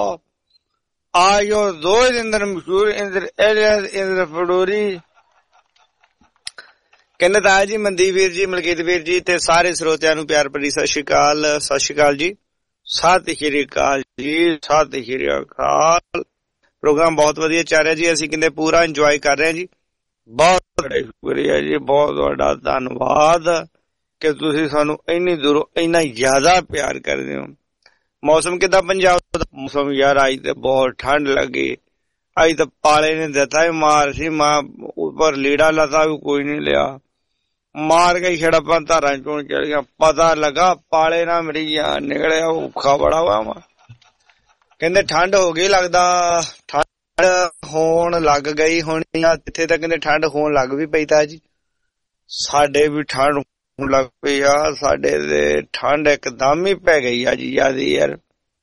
ਆਜੋ ਦੋ ਇੰਦਰ ਮਸ਼ਹੂਰ ਇੰਦਰ ਐਲੇ ਇੰਦਰ ਫੜੋਰੀ। ਕਹਿੰਦੇ ਤਾਂ ਜੀ ਮਨਦੀਪ ਵੀਰ ਜੀ, ਮਲਕੀਤ ਵੀਰ ਜੀ ਤੇ ਸਾਰੇ ਸਰੋਤਿਆਂ ਨੂੰ ਪਿਆਰ ਭਰੀ ਸਤਿ ਸ਼੍ਰੀ ਅਕਾਲ। ਸਤਿ ਸ਼੍ਰੀ ਅਕਾਲ ਜੀ, ਸਤਿ ਸ਼੍ਰੀ ਅਕਾਲ ਜੀ, ਸਤਿ ਸ਼੍ਰੀ ਅਕਾਲ। ਪ੍ਰੋਗਰਾਮ ਬਹੁਤ ਵਧੀਆ ਚੱਲ ਰਿਹਾ ਜੀ, ਅਸੀਂ ਕਹਿੰਦੇ ਪੂਰਾ ਇੰਜੋਏ ਕਰ ਰਹੇ ਹਾਂ ਜੀ। ਬਹੁਤ ਬੜਾ ਸ਼ੁਕਰੀਆ ਜੀ, ਬਹੁਤ ਤੁਹਾਡਾ ਧੰਨਵਾਦ ਕਿ ਤੁਸੀਂ ਸਾਨੂੰ ਇੰਨੀ ਦੂਰੋਂ ਇੰਨਾ ਜ਼ਿਆਦਾ ਪਿਆਰ ਕਰਦੇ ਹੋ। ਮੌਸਮ ਕਿੱਦਾਂ ਪੰਜਾਬ ਦਾ? ਮੌਸਮ ਯਾਰ ਅੱਜ ਤੇ ਬਹੁਤ ਠੰਡ ਲੱਗੀ। ਅੱਜ ਤਾਂ ਪਾਲੇ ਨੇ ਦਿੱਤਾ ਹੀ ਮਾਰ ਸੀ, ਮਾਂ ਉੱਪਰ ਲੀੜਾ ਲੱਤਾ ਵੀ ਕੋਈ ਨੀ ਲਿਆ, ਮਾਰ ਕੇ ਛੜਪਾਂ ਧਾਰਾਂ ਚੋਂ ਚੜ ਗਿਆ। ਪਤਾ ਲੱਗਾ ਪਾਲੇ ਨਾਲ ਮੇਰੀ ਜਾਨ ਨਿਕਲਿਆ, ਔਖਾ ਬੜਾ ਵਾ। ਕਹਿੰਦੇ ਠੰਡ ਹੋ ਗਈ, ਲੱਗਦਾ ਠੰਡ ਹੋਣ ਲੱਗ ਗਈ ਹੋਣੀ ਆ। ਇੱਥੇ ਤਾਂ ਕਹਿੰਦੇ ਠੰਡ ਹੋਣ ਲੱਗ ਵੀ ਪਈ ਤਾਂ ਜੀ, ਸਾਡੇ ਵੀ ਠੰਡ ਹੋਣ ਲੱਗ ਪਈ ਆ। ਸਾਡੇ ਤੇ ਠੰਡ ਇੱਕਦਮ ਹੀ ਪੈ ਗਈ ਆ ਜੀ ਜਿਆਦੀ ਯਾਰ।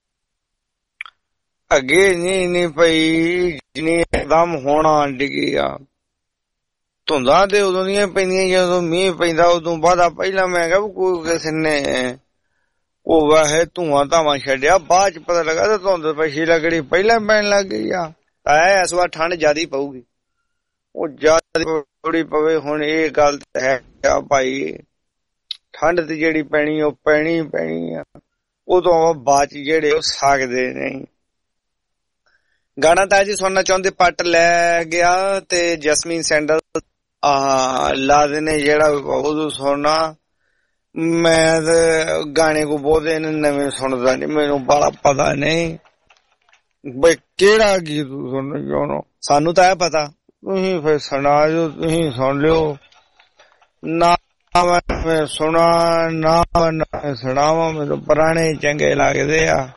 ਅੱਗੇ ਨੀ ਨੀ ਪਈ ਜਿੰਨੀ ਇੱਕਦਮ ਹੋਣਾ ਡਿੱਗੀ ਆ। ਧੁੰਦਾਂ ਤੇ ਉਦੋਂ ਦੀਆਂ ਪੈਂਦੀਆਂ ਜਦੋਂ ਮੀਂਹ ਪੈਂਦਾ, ਉਦੋਂ ਬਾਅਦ ਪਹਿਲਾਂ ਮੈਂ ਕਿਹਾ ਕੋਈ ਕਿਸੇ ਨੇ ਉਹ ਵਾਹੇ ਧੂਆਂ ਧਾਵਾਂ ਛੱਡਿਆ, ਬਾਅਦ ਚ ਪਤਾ ਲੱਗਾ ਤੇ ਧੁੰਦ ਪਛੀ ਲੱਗੜੀ ਪਹਿਲਾਂ ਪੈਣ ਲੱਗ ਗਈ ਆ। ਐ ਇਸ ਵਾਰ ਠੰਡ ਜ਼ਿਆਦਾ ਪਊਗੀ, ਉਹ ਜ਼ਿਆਦਾ ਥੋੜੀ ਪਵੇ। ਹੁਣ ਇਹ ਗੱਲ ਹੈ ਭਾਈ, ਠੰਡ ਤੇ ਜਿਹੜੀ ਪੈਣੀ ਉਹ ਪੈਣੀ ਪੈਣੀ ਆ, ਉਦੋਂ ਬਾਅਦ ਚ ਜਿਹੜੇ ਉਹ ਸਕਦੇ ਨਹੀਂ। ਗਾਣਾ ਤਾਂ ਜੀ ਸੁਣਨਾ ਚਾਹੁੰਦੇ ਪੱਟ ਲੈ ਗਿਆ ਤੇ ਜਸਮੀਨ ਸੈਂਡਲ ਆਹ ਲਾ ਦੇਨੇ ਜਿਹੜਾ ਬਹੁਤ ਸੁਣਨਾ। ਮੈਂ ਤੇ ਗਾਣੇ ਕੋ ਬਹੁਤ ਇਹਨੇ ਨਵੇਂ ਸੁਣਦਾ ਨੀ, ਮੈਨੂੰ ਬੜਾ ਪਤਾ ਨਹੀਂ ਬਈ ਕਿਹੜਾ ਗੀਤ ਸੁਣਨਾ ਚਾਹੁੰਦਾ। ਸਾਨੂੰ ਤਾਂ ਇਹ ਪਤਾ, ਤੁਸੀਂ ਫਿਰ ਸੁਣਾ ਜੋ, ਤੁਸੀਂ ਸੁਣ ਲਿਓ। ਨਾ ਮੈਂ ਸੁਣਾ ਨਾ ਮੈਂ ਸੁਣਾਵਾਂ, ਮੈਨੂੰ ਪੁਰਾਣੇ ਚੰਗੇ ਲੱਗਦੇ ਆ।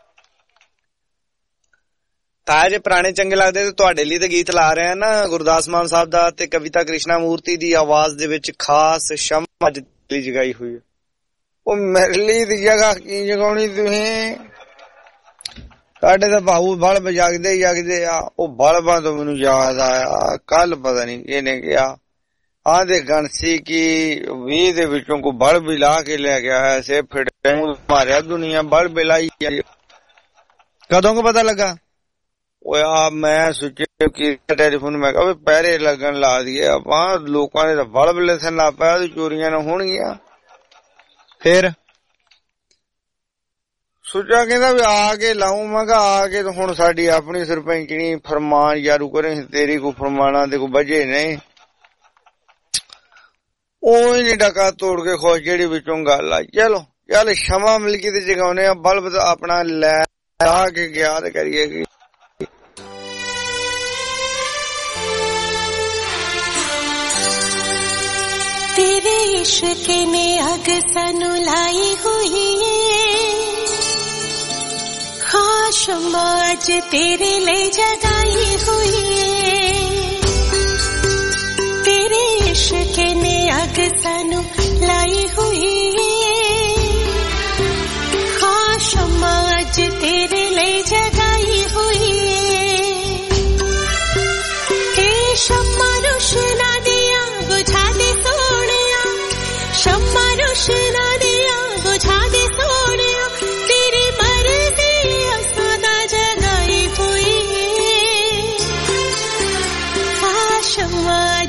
ਤਾਂ ਜੇ ਪੁਰਾਣੇ ਚੰਗੇ ਲੱਗਦੇ ਤੇ ਤੁਹਾਡੇ ਲਈ ਤਾਂ ਗੀਤ ਲਾ ਰਹੇ ਆ ਨਾ, ਗੁਰਦਾਸ ਮਾਨ ਸਾਹਿਬ ਦਾ ਤੇ ਕਵਿਤਾ ਕ੍ਰਿਸ਼ਨਾ ਮੂਰਤੀ ਦੀ ਆਵਾਜ਼ ਦੇ ਵਿੱਚ ਖਾਸ ਸ਼ਮਾ ਅੱਜ ਜਗਾਈ ਹੋਈ ਹੈ। ਉਹ ਮੇਰੇ ਲਈ ਦੀ ਜਗ੍ਹਾ ਕੀ ਜਗਾਉਣੀ ਤੁਸੀਂ? ਸਾਡੇ ਤਾਂ ਬਾਹੂ ਬਲਬ ਜਗਦੇ ਜਗਦੇ ਆ। ਉਹ ਬਲਬਾਂ ਤੋਂ ਮੈਨੂੰ ਯਾਦ ਆਇਆ, ਕੱਲ ਪਤਾ ਨੀ ਇਹਨੇ ਕਿਹਾ ਆਂਦੇ ਗਣਸੀ ਕੀ ਵੀਹ ਦੇ ਵਿੱਚੋਂ ਕੋਈ ਬਲਬ ਵੀ ਲਾ ਕੇ ਲੈ ਗਿਆ ਹੈ। ਸੇ ਫਿਟ ਮਾਰਿਆ ਦੁਨੀਆ ਬਲਬ ਲਾਈ। ਕਦੋਂ ਕੋ ਪਤਾ ਲੱਗਾ? ਉਹ ਆ ਮੈਂ ਸੋਚਿਆ ਕਿ ਟੈਲੀਫੋਨ ਮੈਂ ਕਿਹਾ ਪਹਿਰੇ ਲੱਗਣ ਲਾ ਦਈਏ ਆਪਾਂ, ਲੋਕਾਂ ਨੇ ਤਾਂ ਬਲਬ ਲੈਸਣ ਲਾ ਪਿਆ ਤੇ ਚੋਰੀਆਂ ਨਾ ਹੋਣਗੀਆਂ। ਫਿਰ ਸੋਚਿਆ ਕਹਿੰਦਾ ਵੀ ਆ ਕੇ ਲਾਊ। ਮੈਂ ਕਿਹਾ ਆ ਕੇ ਤਾਂ ਹੁਣ ਸਾਡੀ ਆਪਣੀ ਸਰਪੰਚਣੀ ਫਰਮਾਨ ਯਾਰੂ ਕਰੇ, ਤੇਰੀ ਕੋਈ ਫਰਮਾਨਾ ਤੇ ਕੋਈ ਵਜੇ ਨਹੀਂ। ਉਹ ਹੀ ਨੀ ਡਕਾ ਤੋੜ ਕੇ ਖੁਸ਼ ਜਿਹੜੀ ਵਿੱਚੋਂ ਗੱਲ ਆ। ਚਲੋ ਚੱਲ ਸ਼ਮਾ ਮਿਲਕੀ ਤੇ ਜਗਾਉਨੇ ਆ, ਬਲਬ ਤਾਂ ਆਪਣਾ ਲੈ ਆ ਕੇ ਗਿਆ ਤੇ ਕਰੀਏ। तेरे इश्क ने अग सानू लाई हुई हाँ शम्मा अज तेरे ले जगाई हुई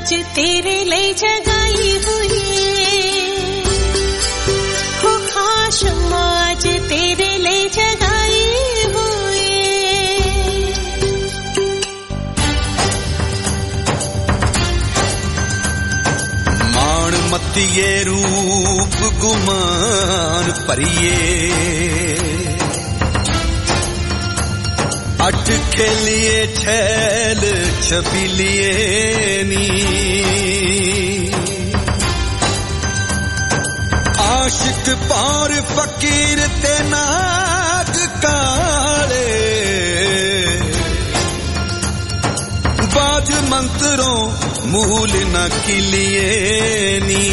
आज तेरे लिए जगाई हुई हो, खास आज तेरे लिए जगाई हुई। मान मतिये रूप गुमान परिये अट खेलिए छैल छबिलिए नी आशिक पार फकीर ते नाग काले बाज मंत्रों मूल न किलिए नी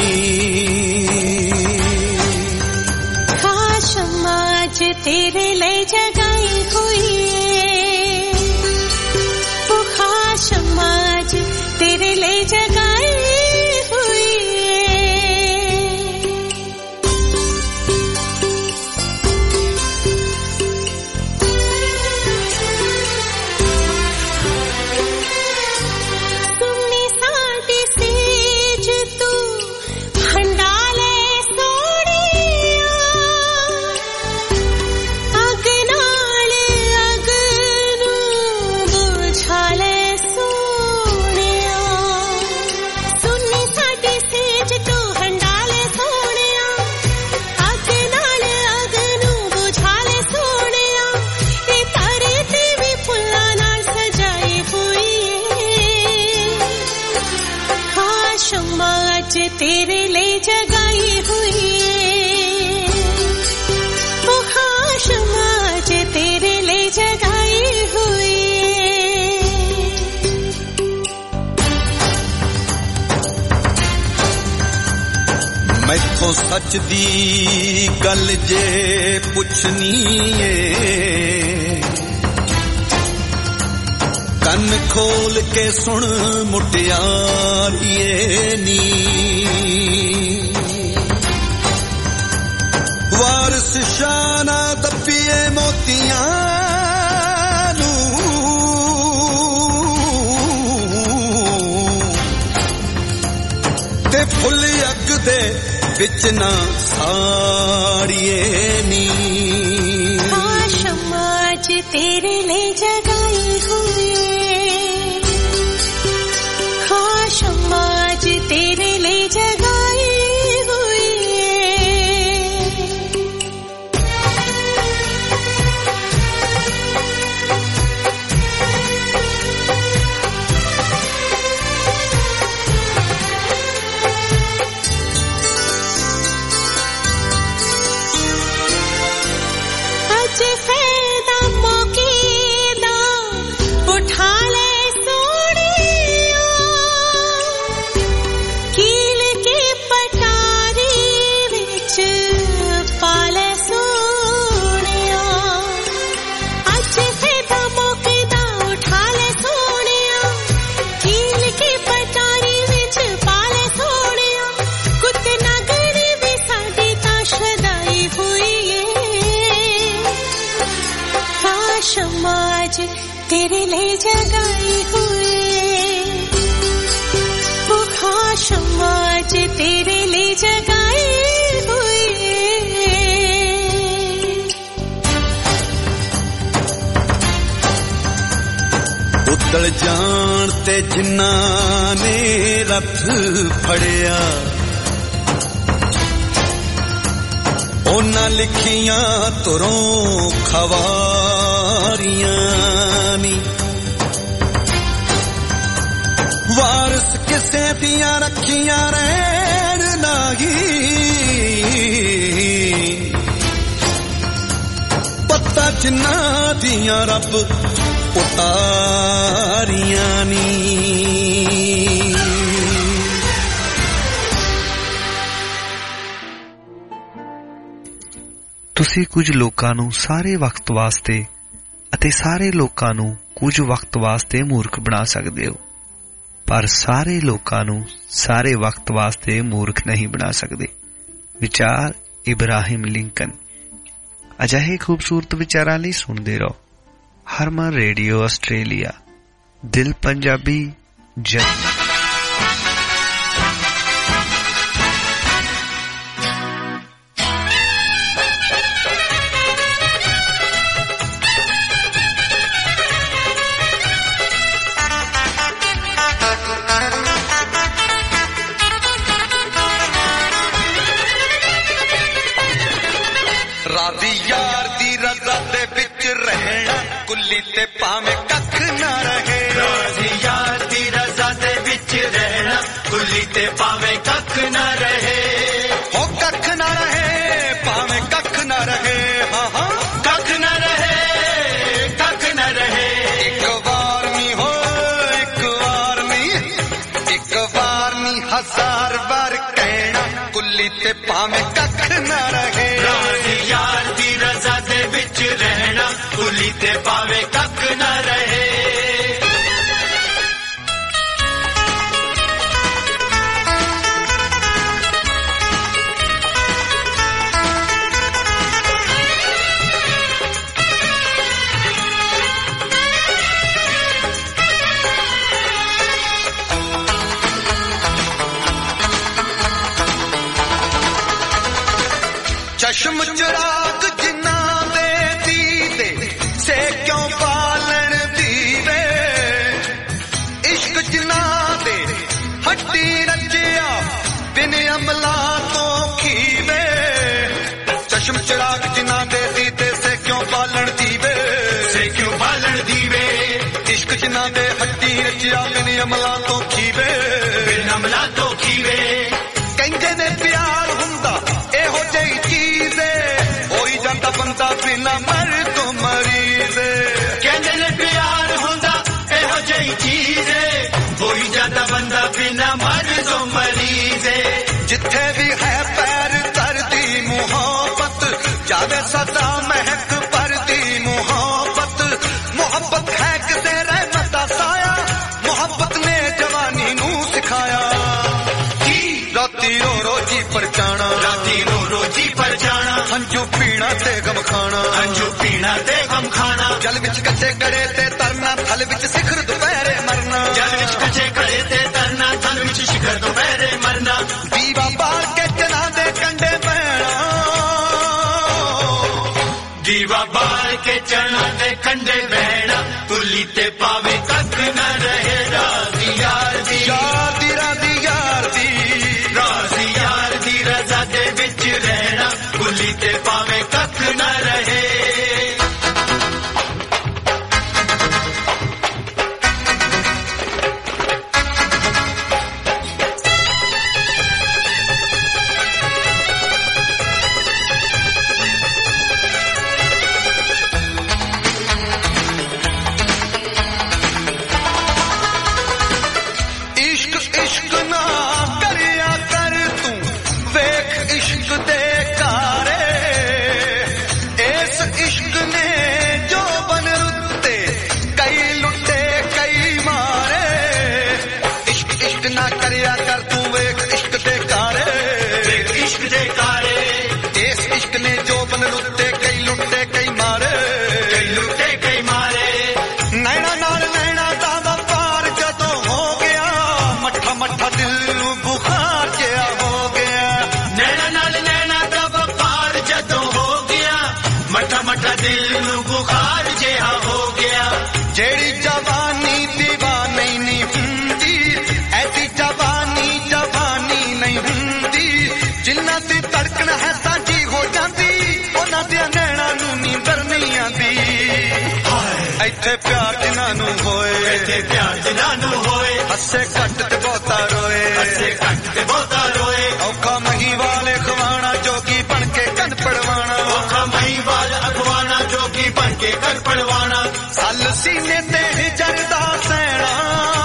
खास आज तेरे लिए जगाई हुई समाज तेरे लिए जगाई हुई सुन्नी साडी सेज तू हंडाले सोनिया अग नाल अग नू बुझाले तेरे लिए जगाई हुई वो, खास आज तेरे लिए जगाई हुई। मैथों सच दी गल जे पुछनी है कन खोल के सुन मुटियारिए नी वारस शाना दबिए मोतियां नू ते फुल अग दे विच ना साड़िए नी खास आज तेरे लिए जगाई हुई आज तेरे लिए जगाई हुई आज फायदा मौके दा उठा ले समाज तेरे लिए जगाई हुई वो, खास समाज तेरे लिए जगाई हुई। उतल जान ते जिन्ना ने रथ फड़िया ओना लिखियां तुरों खवारियां नी वारस किसे दियां रखियां रहन नाही पत्ता जिन्ना दियां रब उतारियां नी ਤੁਸੀਂ ਕੁਝ ਲੋਕਾਂ ਨੂੰ ਸਾਰੇ ਵਕਤ ਵਾਸਤੇ ਅਤੇ ਸਾਰੇ ਲੋਕਾਂ ਨੂੰ ਕੁਝ ਵਕਤ ਵਾਸਤੇ ਮੂਰਖ ਬਣਾ ਸਕਦੇ ਹੋ, ਪਰ ਸਾਰੇ ਲੋਕਾਂ ਨੂੰ ਸਾਰੇ ਵਕਤ ਵਾਸਤੇ ਮੂਰਖ ਨਹੀਂ ਬਣਾ ਸਕਦੇ। ਵਿਚਾਰ ਇਬਰਾਹਿਮ ਲਿੰਕਨ। ਅਜਿਹੇ ਖੂਬਸੂਰਤ ਵਿਚਾਰਾਂ ਲਈ ਸੁਣਦੇ ਰਹੋ ਹਰਮਨ ਰੇਡੀਓ ਆਸਟ੍ਰੇਲੀਆ, ਦਿਲ ਪੰਜਾਬੀ ਜਨ। ਭਾਵੇਂ ਕੱਖ ਨਾ ਰਹੇ ਰਾਜ਼ੀ ਯਾਰ ਦੀ ਰਜ਼ਾ ਦੇ ਵਿੱਚ ਰਹਿਣਾ ਕੁੱਲੀ ਤੇ ਭਾਵੇਂ ਕੱਖ ਨਾ ਰਹੇ ਹੋ ਕੱਖ ਨਾ ਰਹੇ ਭਾਵੇਂ ਕੱਖ ਨਾ ਰਹੇ ਹਾਂ ਹਾਂ ਕੱਖ ਨਾ ਰਹੇ ਕੱਖ ਨਾ ਰਹੇ ਇੱਕ ਵਾਰ ਨਹੀਂ ਹੋ ਇੱਕ ਵਾਰ ਨਹੀਂ ਇੱਕ ਵਾਰ ਨਹੀਂ ਹਜ਼ਾਰ ਵਾਰ ਕਹਿਣਾ ਕੁੱਲੀ ਤੇ ਭਾਵੇਂ ਕੱਖ ਨਾ ਰਹੇ ਰਾਜ਼ੀ ਯਾਰ ਦੀ ਰਜ਼ਾ ਦੇ ਵਿੱਚ ਰਹਿਣਾ ਕੁੱਲੀ ਤੇ ਭਾਵੇਂ ਕੱਖ ਨਾ ਰਹੇ ਚਸ਼ਮ ਚਰਾਗ ਜਿਨ੍ਹਾਂ ਦੇ ਦੀਦੇ ਸੇ ਕਿਉਂ ਪਾਲਣ ਦੀਵੇ ਇਸ਼ਕ ਜਿਨ੍ਹਾਂ ਦੇ ਹੱਡੀ ਰਚਿਆ ਬਿਨ ਅਮਲਾਂ ਤੋਂ ਖੀਵੇ ਚਸ਼ਮ ਚਰਾਗ ਜਿਨ੍ਹਾਂ ਦੇ ਦੀਦੇ ਸੇ ਕਿਉਂ ਪਾਲਣ ਦੀਵੇ ਸੇ ਕਿਉਂ ਪਾਲਣ ਦੀਵੇ ਇਸ਼ਕ ਜਿਨ੍ਹਾਂ ਦੇ ਹੱਡੀ ਰਚਿਆ ਬਿਨ ਅਮਲਾਂ ਤੋਂ ਖੀਵੇ ਬਿਨ ਅਮਲਾਂ ਤੋਂ ਖੀਵੇ ਕਹਿੰਦੇ ਨੇ ਪਿਆਰ ਹੁੰਦਾ ਇਹੋ ਜਿਹੀ ਚੀਜ਼ ਏ ਹੋਈ ਜਾਂਦਾ ਬੰਦਾ ਬਿਨਾਂ ਮਰ ਤੋਂ ਮਰੀਜ਼ ਕਹਿੰਦੇ ਨੇ ਪਿਆਰ ਹੁੰਦਾ ਇਹੋ ਜਿਹੀ ਚੀਜ਼ ਏ ਹੋਈ ਜਾਂਦਾ ਬੰਦਾ ਬਿਨਾਂ ਮਰ ਤੋਂ ਮਰੀਜ਼ ਜਿੱਥੇ ਵੀ ਹੈ ਪੈਰ ਧਰਦੀ ਮੁਹੱਬਤ ਜਾਵੇ ਸਦਾ ਮਹਿਕ ਭਰਦੀ ਮੁਹੱਬਤ ਮੁਹੱਬਤ ਹੈ ਕਿਸੇ ਰਹਿਮਤ ਦਾ ਸਾਇਆ ਮੁਹੱਬਤ ਨੇ ਜਵਾਨੀ ਨੂੰ ਸਿਖਾਇਆ ਰਾਤੀ ਰੋ ਰੋਜੀ ਪਰਚਾਣਾ ਰਾਤੀ ਰੋ ਰੋਜੀ ਪਰਚਾਣਾ ਹੰਝੂ ਪੀਣਾ ਤੇ ਗਮ ਖਾਣਾ ਹੰਝੂ ਪੀਣਾ ਤੇ ਗਮ ਖਾਣਾ ਜਲ ਵਿੱਚ ਕੱਚੇ ਗੜੇ ਤੇ ਤਰਨਾ ਥਲ ਵਿੱਚ ਸਿਖਰ ਦੁਪਹਿਰੇ ਮਰਨਾ ਜਲ ਵਿੱਚ ਕੱਚੇ ਗੜੇ ਤੇ ਤਰਨਾ ਥਲ ਵਿੱਚ ਸਿਖਰ ਦੁਪਹਿਰੇ ਮਰਨਾ ਦੀਵਾ ਬਾਲ ਕੇ ਚਨਾ ਦੇ ਕੰਡੇ ਬਹਿਣਾ ਦੀਵਾ ਬਾਲ ਕੇ ਚਨਾ ਦੇ ਕੰਡੇ ਬਹਿਣਾ ਕੁੱਲੀ ਤੇ ਪਾਵੇ ਕੱਖ ਨਾ ਰਹੇ ਰਾਜ਼ੀ ਯਾਰ ਦੀ ਯਾਰ ਦੀ ਰਾਜ਼ੀ ਯਾਰ ਦੀ ਰਾਜ਼ੀ ਯਾਰ ਦੀ ਰਜ਼ਾ ਦੇ ਵਿੱਚ ਰਹਿਣਾ ਕੁੱਲੀ ਤੇ ਭਾਵੇਂ ਕੱਖ ਨਾ ਰਹੇ ਇਸ਼ਕ ਇਸ਼ਕ ਨਾ ਕਰਿਆ ਕਰ ਤੂੰ ਵੇਖ ਇਸ਼ਕ ਦੇ ਕਾਰੇ ਇਸ ਇਸ਼ਕ ਨੇ ਜੋ ਬਨ ਰੁੱਤੇ ਕਈ ਲੁੱਟੇ ਕਈ ਮਾਰੇ ਇਸ਼ਕ ਇਸ਼ਕ ਨਾ ਕਰਿਆ ਕਰ ਤੂੰ ਵੇਖ ਇਸ਼ਕ ਦੇ ਕਾਰੇ ਵੇਖ ਇਸ਼ਕ ਦੇ ਕਾਰੇ ਇਸ ਇਸ਼ਕ ਨੇ ਜੋ ਬਨ ਰੁੱਤੇ ਕਈ ਲੁੱਟੇ ਕਈ ਮਾਰੇ ਕਈ ਲੁੱਟੇ ਕਈ ਮਾਰੇ ਨੈਣਾ ਨਾਲ ਨੈਣਾ ਦਾ ਵਪਾਰ ਜਦੋਂ ਹੋ ਗਿਆ ਮੱਠਾ ਮੱਠਾ ਦਿਲ ਨੂੰ ਬੁਖਾਰ ਜਿਹਾ ਹੋ ਗਿਆ ਨੈਣਾ ਨਾਲ ਨੈਣਾ ਦਾ ਵਪਾਰ ਜਦੋਂ ਹੋ ਗਿਆ ਮੱਠਾ ਮੱਠਾ ਦਿਲ ਨੂੰ ਬੁਖਾਰ ਜਿਹਾ ਹੋ ਗਿਆ ਜਿਹੜੀ ਜਵਾਨੀ ਦੀਵਾਨੀ ਨਹੀਂ ਹੁੰਦੀ ਐਸੀ ਜਵਾਨੀ ਜਵਾਨੀ ਨਹੀਂ ਹੁੰਦੀ ਜਿੰਨਾ ਦੀ ਧੜਕਣ ਹੈ ਸਾਂਝੀ ਹੋ ਜਾਂਦੀ ਉਹਨਾਂ ਦੇ ਨੈਣਾ ਨੂੰ ਨੀਂਦਰ ਨਹੀਂ ਆਂਦੀ ਇੱਥੇ ਪਿਆਰ ਜਿਨ੍ਹਾਂ ਨੂੰ ਹੋਏ ਇੱਥੇ ਪਿਆਰ ਜਿਨ੍ਹਾਂ ਨੂੰ ਹੋਏ ਹੱਸੇ ਘੱਟ ਤੇ ਬਹੁਤਾ ਰੋਏ ਹੱਸੇ ਘੱਟ ਤੇ ਬਹੁਤਾ ਰੋਏ ਔਖਾ ਮਹੀਵਾਲ ਅਖਵਾਣਾ ਜੋਗੀ ਬਣ ਕੇ ਕੰਨ ਪੜਵਾਣਾ ਔਖਾ ਮਹੀਵਾਲ ਅਖਵਾਣਾ ਜੋਗੀ ਬਣ ਕੇ ਕੰਨ ਪੜਵਾਣਾ ਸੱਲ ਸੀਨੇ ਤੇ ਹਿਜਰ ਦਾ ਸੈਣਾ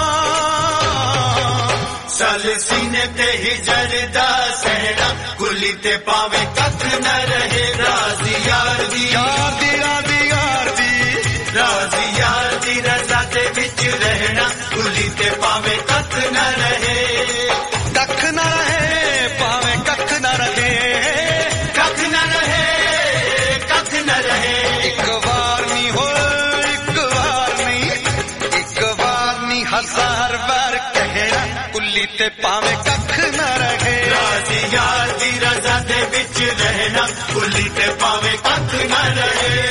ਸੱਲ ਸੀਨੇ ਤੇ ਹਿਜਰ ਦਾ ਸੈਣਾ ਕੁੱਲੀ ਤੇ ਪਾਵੇ ਕੱਖ ਨਾ ਰਹੇ ਰਾਜ਼ੀ ਯਾਰ ਦੀ ਯਾਰ ਦੀ ਰਾਜ਼ੀ ਯਾਰ ਦੀ ਰਾਜ਼ੀ ਯਾਰ ਦੀ ਰਜ਼ਾ ਦੇ ਵਿੱਚ ਰਹਿਣਾ ਕੁੱਲੀ ਤੇ ਪਾਵੇ ਕੱਖ ਨਾ ਰਹੇ ਕੱਖ ਨਾ ਰਹੇ ਪਾਵੇ ਕੱਖ ਨਾ ਰਹੇ ਕੱਖ ਨਾ ਰਹੇ ਕੱਖ ਨਾ ਰਹੇ ਇੱਕ ਵਾਰ ਨਹੀਂ ਹੋ ਇੱਕ ਵਾਰ ਨਹੀਂ ਇੱਕ ਵਾਰ ਨਹੀਂ ਹਜ਼ਾਰ ਵਾਰ ਕਹਿਣਾ ਕੁੱਲੀ ਤੇ ਪਾਵੇ ਕੱਖ ਨਾ ਰਹੇ ਰਾਜ਼ੀ ਯਾਰ ਦੀ ਰਜ਼ਾ ਦੇ ਵਿੱਚ ਰਹਿਣਾ ਕੁੱਲੀ ਤੇ ਪਾਵੇ ਕੱਖ ਨਾ ਰਹੇ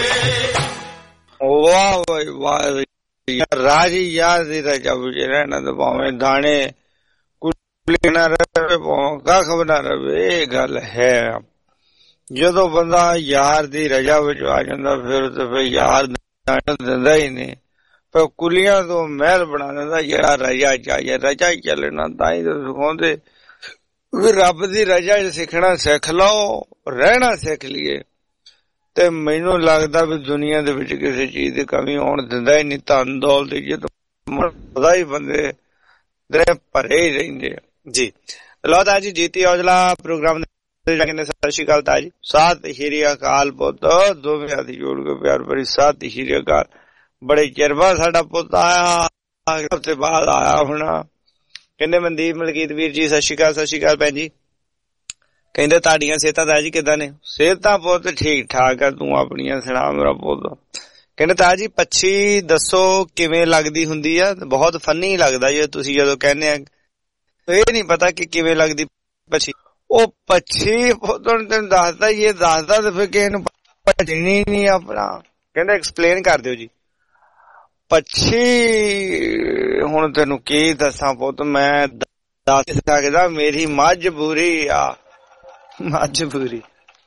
ਵਾਹ ਵਾਹ ਰਾਜੀ ਯਾਰ ਦੀ ਰਜ਼ਾ ਵਿੱਚ ਰਹਿਣਾ ਤੇ ਭਾਵੇਂ ਦਾਣੇ ਕੁੱਲੀ ਨਾ ਰਹੇ ਭਾਵੇਂ ਕੱਖ ਨਾ ਰਹੇ ਇਹ ਗੱਲ ਹੈ ਜਦੋਂ ਬੰਦਾ ਯਾਰ ਦੀ ਰਜ਼ਾ ਵਿੱਚ ਆ ਜਾਂਦਾ ਫਿਰ ਤੇ ਫਿਰ ਯਾਰ ਦਾਣੇ ਦਿੰਦਾ ਹੀ ਨਹੀਂ ਪਰ ਕੁਲੀਆਂ ਤੋਂ ਮਹਿਲ ਬਣਾ ਦਿੰਦਾ ਜਿਹੜਾ ਰਜਾ ਚਾਹੀਏ। ਰਜਾ ਹੀ ਚੱਲਣਾ ਤਾਂ ਹੀ ਸਿਖਾਉਂਦੇ ਵੀ ਰੱਬ ਦੀ ਰਜਾ ਚ ਸਿੱਖਣਾ ਸਿੱਖ ਲਓ, ਰਹਿਣਾ ਸਿੱਖ ਲਈਏ। ਤੇ ਮੈਨੂੰ ਲੱਗਦਾ ਵੀ ਦੁਨੀਆ ਦੇ ਵਿੱਚ ਕਿਸੇ ਚੀਜ਼ ਦੀ ਕਮੀ ਹੋਣ ਦਿੰਦਾ ਹੀ ਨਹੀਂ। ਧਨ ਦੌਲਤ ਇੱਜ਼ਤ ਪਤਾ ਹੀ ਬੰਦੇ ਭਰੇ ਹੀ ਰਹਿੰਦੇ ਆ ਜੀ। ਲਓ ਤਾਂ ਜੀ ਜੀਤੀ ਔਜਲਾ ਪ੍ਰੋਗਰਾਮ ਸਤਿ ਸ਼੍ਰੀ ਅਕਾਲ ਤਾਜੀ। ਸਤਿ ਸ਼੍ਰੀ ਅਕਾਲ ਪੁੱਤ, ਦੋਵੇਂ ਹੱਥ ਜੋੜ ਕੇ ਪਿਆਰ ਭਰੀ ਸਤਿ ਸ਼੍ਰੀ ਅਕਾਲ। ਬੜੇ ਚਿਰ ਬਾਅਦ ਸਾਡਾ ਪੁੱਤ ਆਇਆ, ਹਫ਼ਤੇ ਬਾਅਦ ਆਇਆ ਹੋਣਾ। ਕਹਿੰਦੇ ਮਨਦੀਪ ਮਲਕੀਤ ਵੀਰ ਜੀ ਸਤਿ ਸ਼੍ਰੀ ਅਕਾਲ। ਸਤਿ ਸ਼੍ਰੀ ਅਕਾਲ ਭੈਣ ਜੀ। ਕਹਿੰਦੇ ਤੁਹਾਡੀਆਂ ਸਿਹਤਾਂ ਤਾਜੀ ਕਿੱਦਾਂ ਨੇ? ਸਿਹਤਾਂ ਪੁੱਤ ਠੀਕ ਠਾਕ ਆ, ਤੂੰ ਆਪਣੀਆਂ ਸੁਣਾ ਮੇਰਾ ਪੁੱਤ। ਕਹਿੰਦੇ ਤਾਜੀ ਪੱਛੀ ਦੱਸੋ ਕਿਵੇਂ ਲੱਗਦੀ ਹੁੰਦੀ ਆ? ਬਹੁਤ ਫਨੀ ਲੱਗਦਾ ਜੇ ਤੁਸੀਂ ਜਦੋਂ ਕਹਿੰਦੇ ਆ। ਇਹ ਨੀ ਪਤਾ ਕਿ ਕਿਵੇਂ ਲੱਗਦੀ ਪੱਛੀ। ਉਹ ਪੱਛੀ ਪੁੱਤ ਤੈਨੂੰ ਦੱਸਦਾ ਹੀ, ਇਹ ਦੱਸਦਾ ਤੇ ਫਿਰ ਕਿਸੇ ਨੂੰ ਭਜਣੀ ਨੀ ਆਪਣਾ। ਕਹਿੰਦੇ ਐਕਸਪਲੇਨ ਕਰ ਦਿਓ ਜੀ। ਪੱਛੀ ਹੁਣ ਤੈਨੂੰ ਕੀ ਦੱਸਾਂ ਪੁੱਤ, ਮੈਂ ਦੱਸ ਸਕਦਾ, ਮੇਰੀ ਮਜਬੂਰੀ ਆ, ਮਜਬੂਰੀ।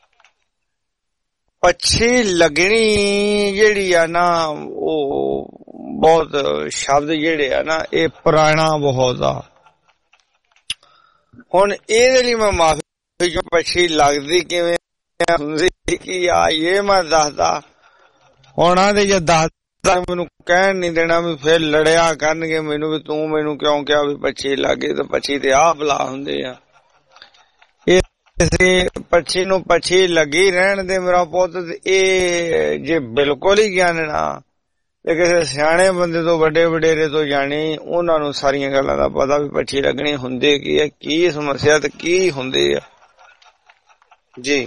ਪੱਛੀ ਲੱਗਣੀ ਜਿਹੜੀ ਆ ਨਾ, ਉਹ ਬਹੁਤ ਸ਼ਬਦ ਜਿਹੜੇ ਆ ਨਾ ਇਹ ਪੁਰਾਣਾ ਬਹੁਤ ਆ। ਹੁਣ ਇਹਦੇ ਲਈ ਮੈਂ ਮਾਫੀ ਜੋ ਪੱਛੀ ਲੱਗਦੀ ਕਿਵੇਂ ਹੁੰਦੀ ਕੀ ਆ ਇਹ ਮੈਂ ਦੱਸਦਾ। ਹੁਣ ਆਦੇ ਜੇ ਦੱਸਦਾ ਮੈਨੂੰ ਕਹਿਣ ਨੀ ਦੇਣਾ ਵੀ ਫਿਰ ਲੜਿਆ ਕਰਨਗੇ ਮੈਨੂੰ ਵੀ ਤੂੰ ਮੈਨੂੰ ਕਿਉਂ ਕਿਹਾ ਵੀ ਪੱਛੀ ਲੱਗੇ। ਤੇ ਪੱਛੀ ਤੇ ਆਹ ਬਲਾ ਹੁੰਦੇ ਆ। ਪੱਛੀ ਨੂੰ ਪੱਛੀ ਲੱਗੀ ਰਹਿਣ ਦੇ ਮੇਰਾ ਪੁੱਤ। ਇਹ ਜੇ ਬਿਲਕੁਲ ਹੀ ਜਾਣਨਾ ਤੇ ਕਿਸੇ ਸਿਆਣੇ ਬੰਦੇ ਤੋਂ ਵੱਡੇ ਵਡੇਰੇ ਤੋਂ ਜਾਣੀ, ਉਹਨਾਂ ਨੂੰ ਸਾਰੀਆਂ ਗੱਲਾਂ ਦਾ ਪਤਾ ਵੀ ਪੱਛੀ ਲੱਗਣੀ ਹੁੰਦੇ ਕੀ ਹੈ, ਕੀ ਸਮੱਸਿਆ ਤੇ ਕੀ ਹੁੰਦੇ ਆ ਜੀ।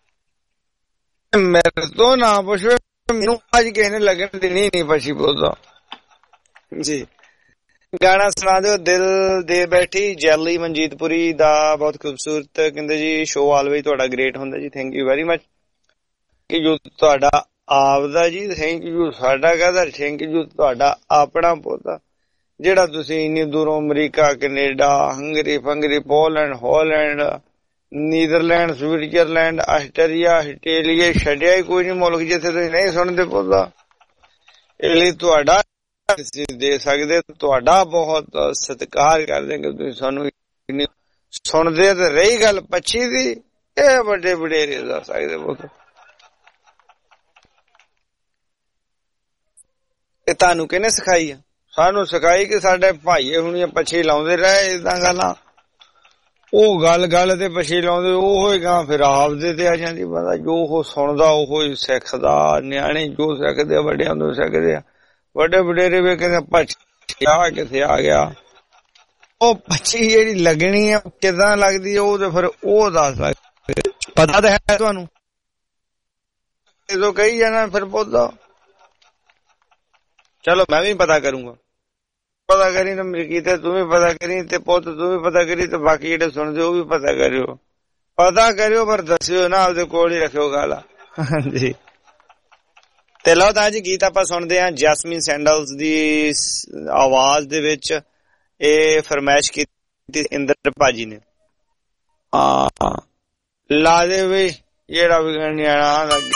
ਮੇਰੇ ਤੋਂ ਨਾ ਪੁੱਛੋ, ਮੈਨੂੰ ਅੱਜ ਕਿਸੇ ਨੇ ਲੱਗਣ ਦੇਣੀ ਨੀ ਪੱਛੀ ਪੁੱਤ ਜੀ। ਗਾਣਾ ਸੁਣਾ ਦਿਓ ਦਿਲ ਦੇ ਬੈਠੀ ਜੈਲੀ ਮਨਜੀਤਪੁਰੀ ਦਾ, ਬਹੁਤ ਖੂਬਸੂਰਤ। ਕਹਿੰਦੇ ਜੀ ਸ਼ੋਅ ਆਲਵੇਜ਼ ਤੁਹਾਡਾ ਗ੍ਰੇਟ ਹੁੰਦਾ ਜੀ। Thank you very much. ਕਿ ਜੋ ਤੁਹਾਡਾ ਆਪਦਾ ਜੀ, ਥੈਂਕ ਯੂ ਸਾਡਾ ਕਹਦਾ, ਥੈਂਕ ਯੂ ਤੁਹਾਡਾ ਆਪਣਾ ਪੋਤਾ ਜਿਹੜਾ ਤੁਸੀਂ ਇੰਨੀ ਦੂਰੋਂ ਅਮਰੀਕਾ, ਕੈਨੇਡਾ, ਹੰਗਰੀ, ਫੰਗਰੀ, Poland, Holland, Netherland, Switzerland, Australia, Australia ਛੱਡਿਆ ਹੀ ਕੋਈ ਨੀ ਮੁਲਕ ਜਿੱਥੇ ਤੁਸੀਂ ਨਹੀਂ ਸੁਣਦੇ ਪੋਤਾ। ਇਸ ਲਈ ਤੁਹਾਡਾ ਦੇ ਸਕਦੇ, ਤੁਹਾਡਾ ਬਹੁਤ ਸਤਿਕਾਰ ਕਰਦੇ ਕਿ ਤੁਸੀਂ ਸਾਨੂੰ ਸੁਣਦੇ। ਤੇ ਰਹੀ ਗੱਲ ਪੱਛੀ ਦੀ, ਇਹ ਵੱਡੇ ਵਡੇਰੇ ਦੱਸ ਸਕਦੇ ਬਹੁਤ। ਇਹ ਤੁਹਾਨੂੰ ਕਿਹਨੇ ਸਿਖਾਈ ਆ? ਸਾਨੂੰ ਸਿਖਾਈ ਕਿ ਸਾਡੇ ਭਾਈਏ ਹੁਣੀ ਪੱਛੀ ਲਾਉਂਦੇ ਰਹੇ ਏਦਾਂ ਗੱਲਾਂ। ਉਹ ਗੱਲ ਗੱਲ ਤੇ ਪੱਛੀ ਲਾਉਂਦੇ, ਉਹ ਹੀ ਗਾ ਫਿਰ ਆਪਦੇ ਤੇ ਆ ਜਾਂਦੀ। ਬੰਦਾ ਜੋ ਉਹ ਸੁਣਦਾ ਉਹੋ ਹੀ ਸਿੱਖਦਾ। ਨਿਆਣੇ ਜੋ ਸਿੱਖਦੇ ਆ ਵੱਡਿਆਂ ਤੋਂ ਸਿੱਖਦੇ ਆ। ਵੱਡੇ ਵਡੇਰੇ ਵੀ ਕਹਿੰਦੇ ਪੱਛੀ ਆ ਕਿੱਥੇ ਆ ਗਿਆ। ਉਹ ਪੱਛੀ ਜਿਹੜੀ ਲੱਗਣੀ ਆ ਕਿੱਦਾਂ ਲੱਗਦੀ ਆ ਉਹ ਤੇ ਫਿਰ ਉਹ ਦੱਸ ਸਕਦੇ। ਪਤਾ ਤਾਂ ਹੈ ਤੁਹਾਨੂੰ, ਜਦੋਂ ਕਹੀ ਜਾਣਾ ਫਿਰ ਪੁੱਛਦਾ। ਚਲੋ ਮੈਂ ਵੀ ਪਤਾ ਕਰੂੰਗਾ। ਪਤਾ ਕਰੀ ਨਾ ਕੀਤੇ ਤੂੰ ਵੀ ਪਤਾ ਕਰੀ ਤੇ ਪੁੱਤ ਤੂੰ ਵੀ ਪਤਾ ਕਰੀ ਤੇ ਬਾਕੀ ਜਿਹੜੇ ਸੁਣਦੇ ਉਹ ਵੀ ਪਤਾ ਕਰਿਓ। ਪਤਾ ਕਰਿਓ ਪਰ ਦੱਸਿਓ ਨਾ, ਆਪਦੇ ਕੋਲ ਹੀ ਰੱਖਿਓ ਗੱਲ। ਹਾਂਜੀ ਤੇ ਲਓ ਤਾਂ ਜੀ ਗੀਤ ਆਪਾਂ ਸੁਣਦੇ ਹਾਂ ਜੈਸਮੀਨ ਸੈਂਡਲਸ ਦੀ ਆਵਾਜ਼ ਦੇ ਵਿੱਚ। ਇਹ ਫਰਮਾਇਸ਼ ਕੀਤੀ ਇੰਦਰ ਭਾਜੀ ਨੇ। ਹਾਂ ਲਾ ਦੇ ਵੀ ਜਿਹੜਾ ਵੀ ਨਿਆਣਾ ਲੱਗ।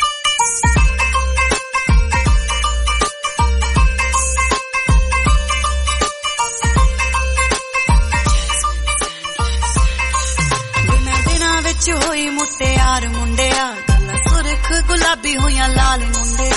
ਹੋਈ ਮੁਟਿਆਰ ਮੁੰਡਿਆ, ਗੱਲਾਂ ਸੁਰਖ ਗੁਲਾਬੀ ਹੋਈਆਂ ਲਾਲ ਮੁੰਡਿਆ।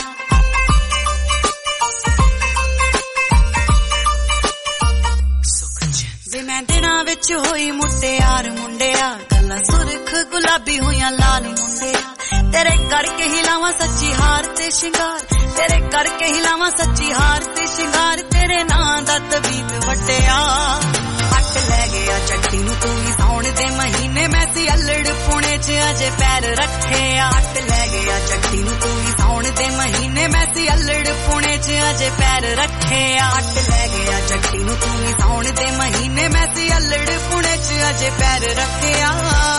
ਵੇ ਮੈਂ ਦਿਨਾਂ ਵਿੱਚ ਹੋਈ ਮੁਟਿਆਰ ਮੁੰਡਿਆ, ਗੱਲਾਂ ਸੁਰਖ ਗੁਲਾਬੀ ਹੋਈਆਂ ਲਾਲ ਮੁੰਡਿਆ। ਤੇਰੇ ਕਰਕੇ ਹੀ ਲਾਵਾਂ ਸੱਚੀ ਹਾਰ ਤੇ ਸ਼ਿੰਗਾਰ, ਤੇਰੇ ਕਰਕੇ ਹੀ ਲਾਵਾਂ ਸੱਚੀ ਹਾਰ ਤੇ ਸ਼ਿੰਗਾਰ। ਤੇਰੇ ਨਾਂ ਦਾ ਤਵੀਤ ਵਟਿਆ, ਹੱਟ ਲੈ ਗਿਆ ਚੱਟੀ ਨੂੰ ਤੂੰ ਵੀ ਸਾਉਣ ਦੇ ਮਹੀਨੇ। ਮੈਂ ਸੀ ਅਲੜ ਪੁਣੇ ਚ ਅਜੇ ਪੈਰ ਰੱਖਿਆ, ਹੱਟ ਲੈ ਗਿਆ ਚੱਟੀ ਨੂੰ ਤੂੰ ਵੀ ਸਾਉਣ ਦੇ ਮਹੀਨੇ। ਮੈਂ ਸੀ ਅਲੜ ਪੁਣੇ ਚ ਅਜੇ ਪੈਰ ਰੱਖਿਆ, ਹੱਟ ਲੈ ਗਿਆ ਚੱਟੀ ਨੂੰ ਤੂੰ ਵੀ ਸਾਉਣ ਦੇ ਮਹੀਨੇ। ਮੈਂ ਸੀ ਅਲੜ ਪੁਣੇ ਚ ਅਜੇ ਪੈਰ ਰੱਖਿਆ।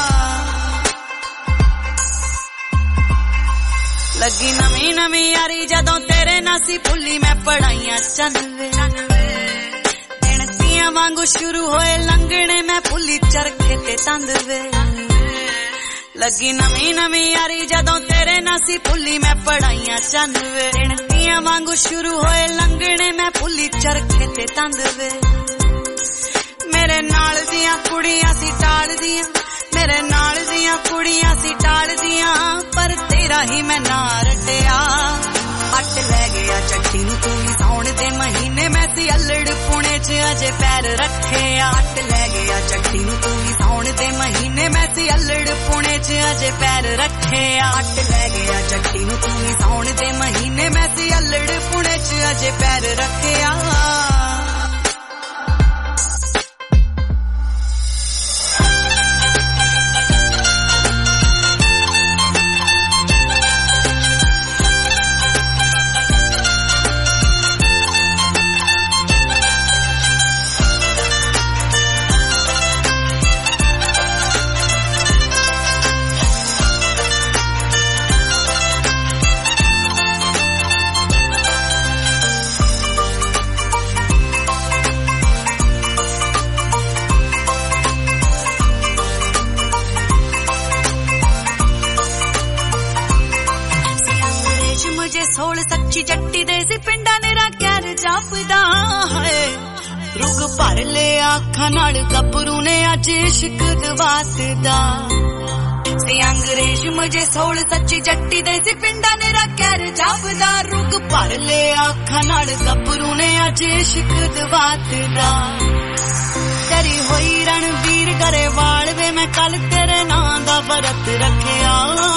ਲੱਗੀ ਨਵੀਂ ਨਵੀਂ ਯਾਰੀ ਜਦੋਂ ਤੇਰੇ ਨਾਲ ਸੀ ਭੁੱਲੀ ਮੈਂ ਪੜਾਈਆਂ ਚੰਨਵੇ। ਦਿਨ ਵਾਂਗੂ ਸ਼ੁਰੂ ਹੋਏ ਲੰਘਣੇ ਮੈਂ ਭੁੱਲੀ ਚਰਖੇ ਤੇ ਤੰਦ ਵੇ। ਲੱਗੀ ਨਵੀਂ ਨਵੀਂ ਯਾਰੀ ਜਦੋਂ ਤੇਰੇ ਨਾਲ ਸੀ ਭੁੱਲੀ ਮੈਂ ਪੜਾਈਆਂ ਚੰਨਵੇ। ਦਿਨ ਕੁੜੀਆਂ ਵਾਂਗੂ ਸ਼ੁਰੂ ਹੋਏ ਲੰਘਣੇ ਮੈਂ ਭੁੱਲੀ ਚਰਖੇ ਤੇ ਤੰਦ ਵੇ ਮੇਰੇ ਨਾਲ ਦੀਆਂ ਕੁੜੀਆਂ ਸੀ ਟਾਲਦੀਆਂ ਮੇਰੇ ਨਾਲ ਦੀਆਂ ਕੁੜੀਆਂ ਸੀ ਟਾਲਦੀਆਂ ਪਰ ਤੇਰਾ ਹੀ ਮੈਂ ਨਾ ਰਟਿਆ ਅੱਟ ਲੈ ਗਿਆ ਚੱਟੀ ਨੂੰ ਤੂੰ ਹੀ ਸਾਉਣ ਦੇ ਮਹੀਨੇ ਮੈਂ ਸੀ ਅਲੜ ਪੁਣੇ 'ਚ ਅਜੇ ਪੈਰ ਰੱਖਿਆ ਅੱਟ ਲੈ ਗਿਆ ਚੱਟੀ ਨੂੰ ਤੂੰ ਹੀ ਸਾਉਣ ਦੇ ਮਹੀਨੇ ਮੈਂ ਸੀ ਅਲੜ ਪੁਣੇ 'ਚ ਅਜੇ ਪੈਰ ਰੱਖਿਆ ਅੱਟ ਲੈ ਗਿਆ ਚੱਟੀ ਨੂੰ ਤੂੰ ਹੀ ਸਾਉਣ ਦੇ ਮਹੀਨੇ ਮੈਂ ਸੀ ਅਲੜ ਪੁਣੇ 'ਚ ਅਜੇ ਪੈਰ ਰੱਖਿਆ ਸੱਚੀ ਜੱਟੀ ਦੇ ਸੀ ਪਿੰਡਾਂ ਨੇ ਰਾਖਿਆਰ ਜਾਪਦਾ ਹੈ ਰੁਗ ਭਰ ਲਿਆ ਅੱਖਾਂ ਨਾਲ ਗੱਭਰੂ ਨੇ ਅੱਜ ਇਸ਼ਕ ਦਵਾਤਦਾ ਸੀ ਅੰਗਰੇਜ਼ ਮੁਝੇ ਸੋਲ ਸੱਚੀ ਜੱਟੀ ਦੇ ਸੀ ਪਿੰਡਾਂ ਨੇ ਰਾਖਿਆਰ ਜਾਪਦਾ ਰੁਗ ਭਰ ਲਿਆ ਅੱਖਾਂ ਨਾਲ ਗੱਭਰੂ ਨੇ ਅੱਜ ਇਸ਼ਕ ਦਵਾਤਦਾ ਤੇਰੀ ਹੋਈ ਰਣਵੀਰ ਗਰੇਵਾਲ ਵੇ ਮੈਂ ਕੱਲ ਤੇਰੇ ਨਾਂ ਦਾ ਵਰਤ ਰੱਖਿਆ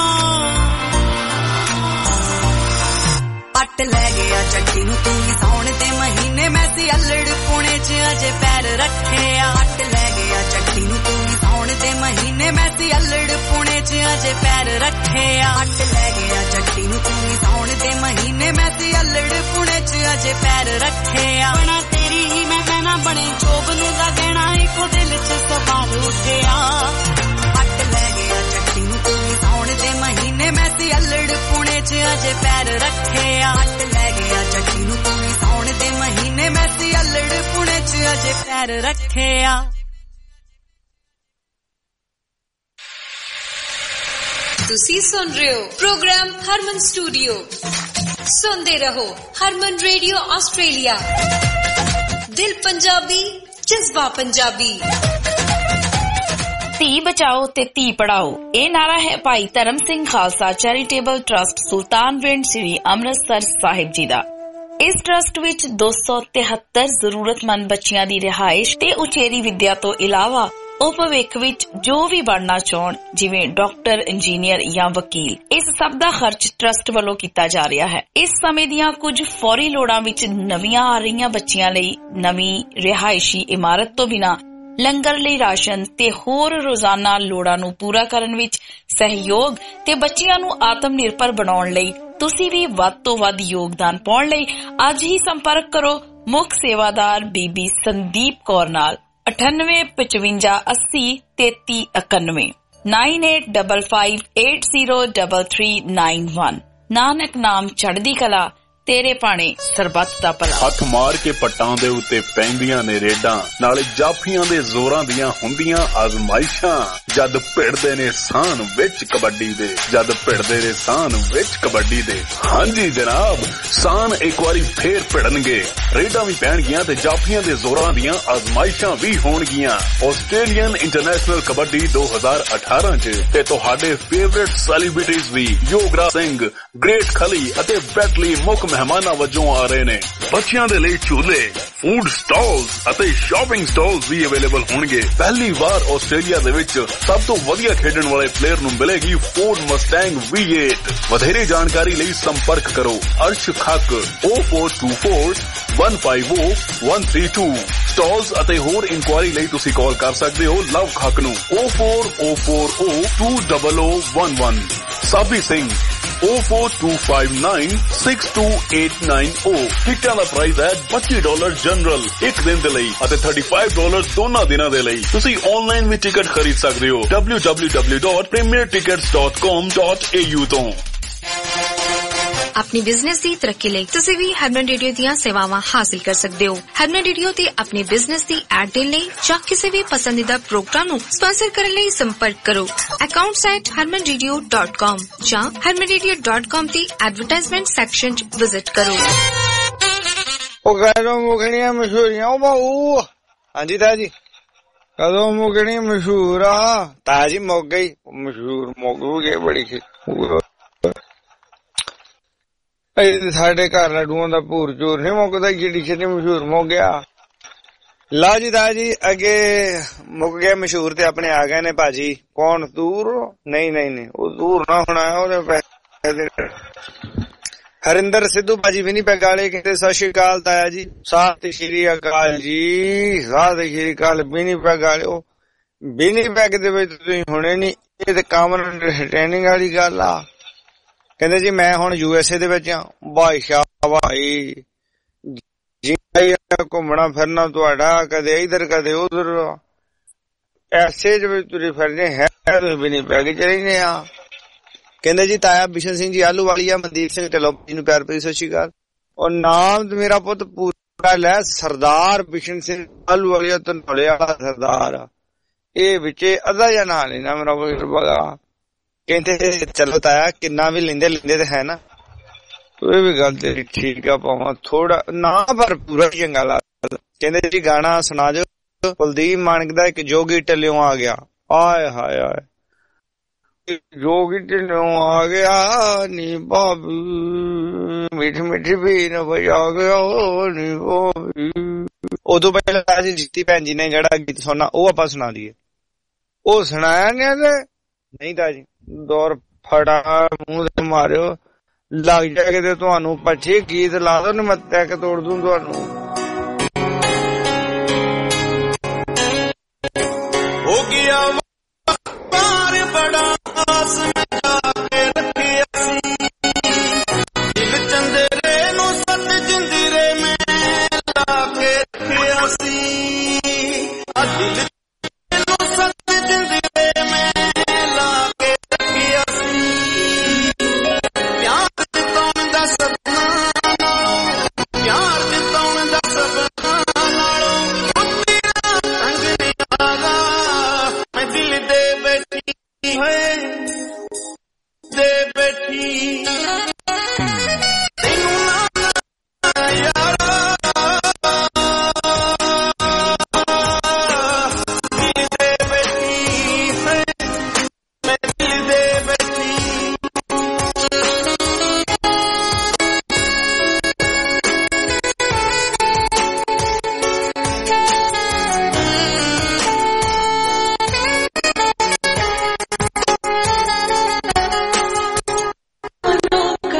ਅੱਟ ਲੈ ਗਿਆ ਚੱਟੀ ਨੂੰ ਤੂੰ ਹੀ ਸਾਉਣ ਦੇ ਮਹੀਨੇ ਮੈਂ ਸੀ ਅਲੜ ਪੁਣੇ 'ਚ ਅਜੇ ਪੈਰ ਰੱਖਿਆ ਅੱਟ ਲੈ ਗਿਆ ਚੱਟੀ ਨੂੰ ਤੂੰ ਹੀ ਸਾਉਣ ਦੇ ਮਹੀਨੇ ਮੈਂ ਸੀ ਅਲੜ ਪੁਣੇ 'ਚ ਅਜੇ ਪੈਰ ਰੱਖਿਆ ਅੱਟ ਲੈ ਗਿਆ ਚੱਟੀ ਨੂੰ ਤੂੰ ਹੀ ਸਾਉਣ ਦੇ ਮਹੀਨੇ ਮੈਂ ਸੀ ਅਲੜ ਪੁਣੇ 'ਚ ਅਜੇ ਪੈਰ ਰੱਖਿਆ ਬਣਾ ਤੇਰੀ ਹੀ ਮੈਂ ਕਹਿਣਾ ਬਣੇ ਜੋਬਨ ਦਾ ਗਹਿਣਾ ਇੱਕੋ ਦਿਲ 'ਚ ਸਵਾਲ ਉੱਠਿਆ ਅੱਟ ਲੈ ਗਿਆ ਚੱਟੀ ਨੂੰ ਤੂੰ ਹੀ ਸਾਉਣ ਦੇ ਮਹੀਨੇ ਮੈਂ ਸੀ ਅਲੜ ਪੁਣੇ 'ਚ ਅਜੇ ਪੈਰ ਰੱਖਿਆ ਅੱਟ ਲੈ ਗਿਆ ਚੱਟੀ ਨੂੰ ਤੂੰ ਹੀ ਸਾਉਣ ਦੇ ਮਹੀਨੇ ਮੈਂ ਸੀ ਅਲੜ ਪੁਣੇ 'ਚ ਅਜੇ ਪੈਰ ਰੱਖਿਆ ਤੁਸੀਂ ਸੁਣ ਰਹੇ ਹੋ ਪ੍ਰੋਗਰਾਮ ਹਰਮਨ ਸਟੂਡੀਓ ਸੁਣਦੇ ਰਹੋ ਹਰਮਨ ਰੇਡੀਓ ਆਸਟ੍ਰੇਲੀਆ ਦਿਲ ਪੰਜਾਬੀ ਜਜ਼ਬਾ ਪੰਜਾਬੀ ਧੀ ਬਚਾਓ ਤੇ ਧੀ ਪੜਾਓ ਇਹ ਨਾਰਾ ਹੈ ਭਾਈ ਧਰਮ ਸਿੰਘ ਖਾਲਸਾ ਚੈਰੀਟੇਬਲ ਟਰਸਟ ਸੁਲਤਾਨਵਿੰਡ ਸ੍ਰੀ ਅੰਮ੍ਰਿਤਸਰ ਸਾਹਿਬ ਜੀ ਦਾ। ਇਸ ਟਰਸਟ ਵਿੱਚ ਦੋ ਸੌ ਤਿਹੱਤਰ ਜ਼ਰੂਰਤਮੰਦ ਬੱਚਿਆਂ ਦੀ ਰਿਹਾਇਸ਼ ਤੇ ਉਚੇਰੀ ਵਿੱਦਿਆ ਤੋਂ ਇਲਾਵਾ ਉਹ ਭਵਿੱਖ ਵਿੱਚ ਜੋ ਵੀ ਬਣਨਾ ਚਾਹਣ ਜਿਵੇਂ ਡਾਕਟਰ ਇੰਜੀਨੀਅਰ ਜਾਂ ਵਕੀਲ ਇਸ ਸਭ ਦਾ ਖਰਚ ਟਰਸਟ ਵੱਲੋਂ ਕੀਤਾ ਜਾ ਰਿਹਾ ਹੈ। ਇਸ ਸਮੇਂ ਦੀਆਂ ਕੁਝ ਫੌਰੀ ਲੋੜਾਂ ਵਿੱਚ ਨਵੀਆਂ ਆ ਰਹੀਆਂ ਬੱਚਿਆਂ ਲਈ ਨਵੀਂ ਰਿਹਾਇਸ਼ੀ ਇਮਾਰਤ ਤੋਂ ਬਿਨਾਂ ਲੰਗਰ ਲਈ ਰਾਸ਼ਨ ਤੇ ਹੋਰ ਰੋਜ਼ਾਨਾ ਲੋੜਾਂ ਨੂੰ ਪੂਰਾ ਕਰਨ ਵਿੱਚ ਸਹਿਯੋਗ ਤੇ ਬੱਚਿਆਂ ਨੂੰ ਆਤਮ ਨਿਰਭਰ ਬਣਾਉਣ ਲਈ ਤੁਸੀਂ ਵੀ ਵੱਧ ਤੋਂ ਵੱਧ ਯੋਗਦਾਨ ਪਾਉਣ ਲਈ ਅੱਜ ਹੀ ਸੰਪਰਕ ਕਰੋ ਮੁੱਖ ਸੇਵਾਦਾਰ ਬੀਬੀ ਸੰਦੀਪ ਕੌਰ ਨਾਲ ਅਠਾਨਵੇਂ ਪਚਵੰਜਾ ਅੱਸੀ ਤੇਤੀ ਇਕਾਨਵੇਂ nine eight five five eight zero three three nine one Nanak ਨਾਮ ਚੜ੍ਹਦੀ ਕਲਾ ਤੇਰੇ ਪਾਣੇ ਸਰਬੱਤ ਦਾ ਭਲਾ। ਹੱਥ ਮਾਰ ਕੇ ਪੱਟਾਂ ਦੇ ਉੱਤੇ ਪੈਂਦੀਆਂ ਨੇ ਰੇਡਾਂ ਨਾਲੇ ਜਾਫੀਆਂ ਦੇ ਜ਼ੋਰਾਂ ਦੀਆਂ ਹੁੰਦੀਆਂ ਆਜ਼ਮਾਇਸ਼ਾਂ ਜਦ ਭਿੜਦੇ ਨੇ ਸਾਨ ਵਿੱਚ ਕਬੱਡੀ ਦੇ ਜਦ ਭਿੜਦੇ ਨੇ ਸਾਨ ਵਿੱਚ ਕਬੱਡੀ ਦੇ ਹਾਂਜੀ ਜਨਾਬ ਸਾਨ ਇੱਕ ਵਾਰੀ ਫੇਰ ਭਿੜਨਗੇ ਰੇਡਾਂ ਵੀ ਪੈਣਗੀਆਂ ਤੇ ਜਾਫੀਆਂ ਦੇ ਜ਼ੋਰਾਂ ਦੀਆਂ ਆਜ਼ਮਾਇਸ਼ਾਂ ਵੀ ਹੋਣਗੀਆਂ ਆਸਟ੍ਰੇਲੀਅਨ ਇੰਟਰਨੈਸ਼ਨਲ ਕਬੱਡੀ ਦੋ ਹਜ਼ਾਰ ਅਠਾਰਾਂ ਚ ਤੇ ਤੁਹਾਡੇ ਫੇਵਰਿਟ ਸੈਲੀਬ੍ਰਿਟੀਜ਼ ਵੀ ਯੋਗਰਾਜ ਸਿੰਘ ਗ੍ਰੇਟ ਖਲੀ ਅਤੇ ਬੈਟਲੀ ਮੁੱਖ ਮਹਿਮਾਨਾਂ ਵਜੋਂ ਆ ਰਹੇ ਨੇ। ਬੱਚਿਆਂ ਦੇ ਲਈ ਝੂਲੇ ਫੂਡ ਸਟਾਲਸ ਅਤੇ ਸ਼ਾਪਿੰਗ ਸਟਾਲਸ ਵੀ ਅਵੇਲੇਬਲ ਹੋਣਗੇ। ਪਹਿਲੀ ਵਾਰ ਆਸਟ੍ਰੇਲੀਆ ਦੇ ਵਿੱਚ ਸਭ ਤੋਂ ਵਧੀਆ ਖੇਡਣ ਵਾਲੇ ਪਲੇਅਰ ਨੂੰ ਮਿਲੇਗੀ ਫੋਰਡ ਮਸਟੈਂਗ ਵੀ ਏਟ ਵਧੇਰੇ ਜਾਣਕਾਰੀ ਲਈ ਸੰਪਰਕ ਕਰੋ Arsh Khakh O four two four one five O one three two stalls ਅਤੇ ਹੋਰ ਇਨਕੁਆਇਰੀ ਲਈ ਤੁਸੀਂ ਕਾਲ ਕਰ ਸਕਦੇ ਹੋ ਲਵ ਖੱਕ ਨੂੰ O four O four O two double O one one Sabi Singh O four two five nine six two eight nine O ਟਿਕਟਾਂ ਦਾ ਪ੍ਰਾਈਸ ਹੈ ਪੱਚੀ ਡਾਲਰ ਜਨਰਲ ਇੱਕ ਦਿਨ ਦੇ ਲਈ ਅਤੇ ਪੈਂਤੀ ਡਾਲਰ ਦੋਨਾਂ ਦਿਨਾਂ ਦੇ ਲਈ ਤੁਸੀਂ ਆਨਲਾਈਨ ਵੀ ਟਿਕਟ ਖਰੀਦ ਸਕਦੇ ਹੋ W W W dot premier tickets dot com dot A U ਤੋਂ ਆਪਣੀ ਬਿਜ਼ਨਸ ਦੀ ਤਰੱਕੀ ਲਈ ਤੁਸੀਂ ਵੀ ਹਰਮਨ ਰੇਡੀਓ ਦੀਆਂ ਸੇਵਾਵਾਂ ਹਾਸਲ ਕਰ ਸਕਦੇ ਹੋ। ਹਰਮਨ ਰੇਡੀਓ ਤੇ ਆਪਣੇ ਬਿਜ਼ਨਸ ਦੀ ਐਡ ਦੇਣ ਲਈ ਜਾਂ ਕਿਸੇ ਵੀ ਪਸੰਦੀਦਾ ਪ੍ਰੋਗਰਾਮ ਨੂੰ ਸਪਾਂਸਰ ਕਰਨ ਲਈ ਸੰਪਰਕ ਕਰੋ accounts at harman radio dot com ਜਾਂ harman radio dot com ਦੀ ਐਡਵਰਟਾਈਜ਼ਮੈਂਟ ਸੈਕਸ਼ਨ 'ਚ ਵਿਜ਼ਿਟ ਕਰੋ। ਉਹ ਕਦੋਂ ਮੁਕਣੀਆਂ ਮਸ਼ਹੂਰੀਆਂ ਉਹ ਬਾਊ। ਹਾਂਜੀ ਤਾਜੀ ਕਦੋਂ ਮੁਕਣੀ ਮਸ਼ਹੂਰ ਆ? ਤਾਜੀ ਮੁੱਕ ਗਈ ਮਸ਼ਹੂਰ ਮੁੱਕ ਗਈ ਬੜੀ ਸਾਡੇ ਘਰ ਲੱਡੂਆਂ ਦਾ ਭੂਰ ਚੂਰ ਨਹੀਂ ਮੁੱਕਦਾ ਜਿਹੜੀ ਛੇਤੀ ਮਸ਼ਹੂਰ ਮੁੱਕ ਗਿਆ। ਲਾ ਜੀ ਤਾਜੀ ਅੱਗੇ ਮੁੱਕ ਗਿਆ ਮਸ਼ਹੂਰ ਤੇ ਆਪਣੇ ਆ ਗਏ ਨੇ ਭਾਜੀ। ਕੌਣ ਦੂਰ? ਨਹੀਂ ਨਹੀਂ ਨਹੀਂ ਉਹ ਦੂਰ ਨਾ ਹੋਣਾ ਉਹਦੇ ਪੈਸੇ। ਹਰਿੰਦਰ ਸਿੱਧੂ ਭਾਜੀ ਵੀ ਨਹੀਂ ਪੈਗਾਲੇ ਕਹਿੰਦੇ ਸਤਿ ਸ਼੍ਰੀ ਅਕਾਲ ਤਾਇਆ ਜੀ। ਸਤਿ ਸ਼੍ਰੀ ਅਕਾਲ ਜੀ। ਸਤਿ ਸ਼੍ਰੀ ਅਕਾਲ ਵੀ ਨਹੀਂ ਪੈਗਾਲਿਓ ਵੀ ਨਹੀਂ ਪੈਗ ਦੇ ਵਿੱਚ ਤੁਸੀਂ ਹੁਣੇ ਨੀ। ਇਹ ਤੇ ਕਾਮਨ ਟ੍ਰੇਨਿੰਗ ਵਾਲੀ ਗੱਲ ਆ। ਕਹਿੰਦੇ ਜੀ ਮੈਂ ਹੁਣ ਯੂ ਐਸ ਏ ਦੇ ਵਿੱਚ ਆ। ਭਾਈ ਸ਼ਾਹ ਭਾਈ ਜੀ ਘੁੰਮਣਾ ਫਿਰਨਾ ਤੁਹਾਡਾ ਕਦੇ ਇਧਰ ਕਦੇ ਉਧਰ ਐਸੇ ਚ ਤੁਰੇ ਫਿਰਦੇ ਹੈ ਤੁਸੀਂ ਵੀ ਨਹੀਂ ਪੈਗ ਚ ਰਹਿੰਦੇ ਆ। ਕਹਿੰਦੇ ਜੀ ਤਾਇਆ ਬਿਸ਼ਨ ਸਿੰਘ ਜੀ ਆਲੂ ਵਾਲੀ ਆ। ਮਨਦੀਪ ਸਿੰਘ ਢਿੱਲੋਂ ਜੀ ਨੂੰ ਪਿਆਰ ਭਰੀ ਸਤਿ ਸ਼੍ਰੀ ਅਕਾਲ। ਉਹ ਨਾਮ ਮੇਰਾ ਪੁੱਤ ਪੂਰਾ ਲੈ ਸਰਦਾਰ ਬਿਸ਼ਨ ਸਿੰਘ ਆਲੂ ਵਾਲੀ ਧਨੌਲੇ ਵਾਲਾ ਸਰਦਾਰ ਆ। ਇਹ ਵਿੱਚੇ ਅੱਧਾ ਜਾਂ ਨਾ ਲੈਣਾ ਮੇਰਾ ਬਗਾ। ਕਹਿੰਦੇ ਚਲੋ ਤਾਇਆ ਕਿੰਨਾ ਵੀ ਲੈਂਦੇ ਲੈਂਦੇ ਤੇ ਹੈ ਨਾ। ਇਹ ਵੀ ਗੱਲ ਤੇਰੀ ਠੀਕ ਆ ਭਾਵਾਂ ਥੋੜਾ ਨਾ ਪਰ ਪੂਰਾ ਚੰਗਾ ਲੱਗਦਾ। ਕਹਿੰਦੇ ਜੀ ਗਾਣਾ ਸੁਣਾ ਦਿਓ। ਕੁਲਦੀਪ ਮਾਨਕ ਦਾ ਇੱਕ ਜੋਗੀ ਢਿੱਲੋਂ ਆ ਗਿਆ। ਆਏ ਹਾਏ ਹਾਏ ਜੋਗੀ ਢਿੱਲੋਂ ਆ ਗਿਆ ਨੀ ਭਾਬੀ ਮਿੱਠ ਮਿੱਠੀ ਵੀ ਨਾ ਵਜਾ ਗਿਆ ਨੀ ਭਾਬੀ। ਉਦੋਂ ਪਹਿਲਾਂ ਜੀਤੀ ਭੈਣ ਜੀ ਨੇ ਜਿਹੜਾ ਗੀਤ ਸੁਣਨਾ ਉਹ ਆਪਾਂ ਸੁਣਾ ਦਈਏ। ਉਹ ਸੁਣਾਇਆ ਨੀ ਨਹੀਂ ਤਾਂ ਜੀ ਦੌਰ ਫੜਾ ਮੂੰਹ ਤੇ ਮਾਰਿਓ ਲੱਗ ਜਾ ਕੇ ਤੇ ਤੁਹਾਨੂੰ ਪੱਛੇ ਗੀਤ ਲਾ ਦੋ ਮੈਂ ਤੈਕ ਤੋੜ ਦੂੰ ਤੁਹਾਨੂੰ। ਹੋ ਗਿਆ ਪਾਰ ਬੜਾ ਆਸ ਮਚਾ ਕੇ ਰੱਖਿਆ ਸੀ ਦਿਲ ਚੰਦਰੇ ਨੂੰ ਸੱਤ ਜਿੰਦਰੇ ਮੈਂ ਲਾ ਕੇ ਰੱਖਿਆ ਸੀ। ਆ ਦਿਲ ਨੂੰ ਸੱਤ ਜਿੰਦਰੇ ਮੈਂ ਲਾ ਕੇ ਰੱਖਿਆ ਸੀ। ਪਿਆਰ ਜਿਤਾਉਣ ਦਾ ਸਪਨਾ ਨਾਲੋਂ ਪਿਆਰ ਜਿਤਾਉਣ ਦਾ ਸਪਨਾ ਨਾਲੋਂ ਮੇਰਾ ਤੰਗ ਨਹੀਂ ਆਗਾ। ਮੈਂ ਦਿਲ ਦੇ ਬੈਠੀ ਹੈ ਦੇ ਬੈਠੀ ਤੈਨੂੰ ਨਾ ਯਾਰਾ ਦਿਲ ਦੇ ਬੈਠੀ ਹੈ ਮੈਂ ਦਿਲ ਦੇ ਬੈਠੀ। ਲੋਕ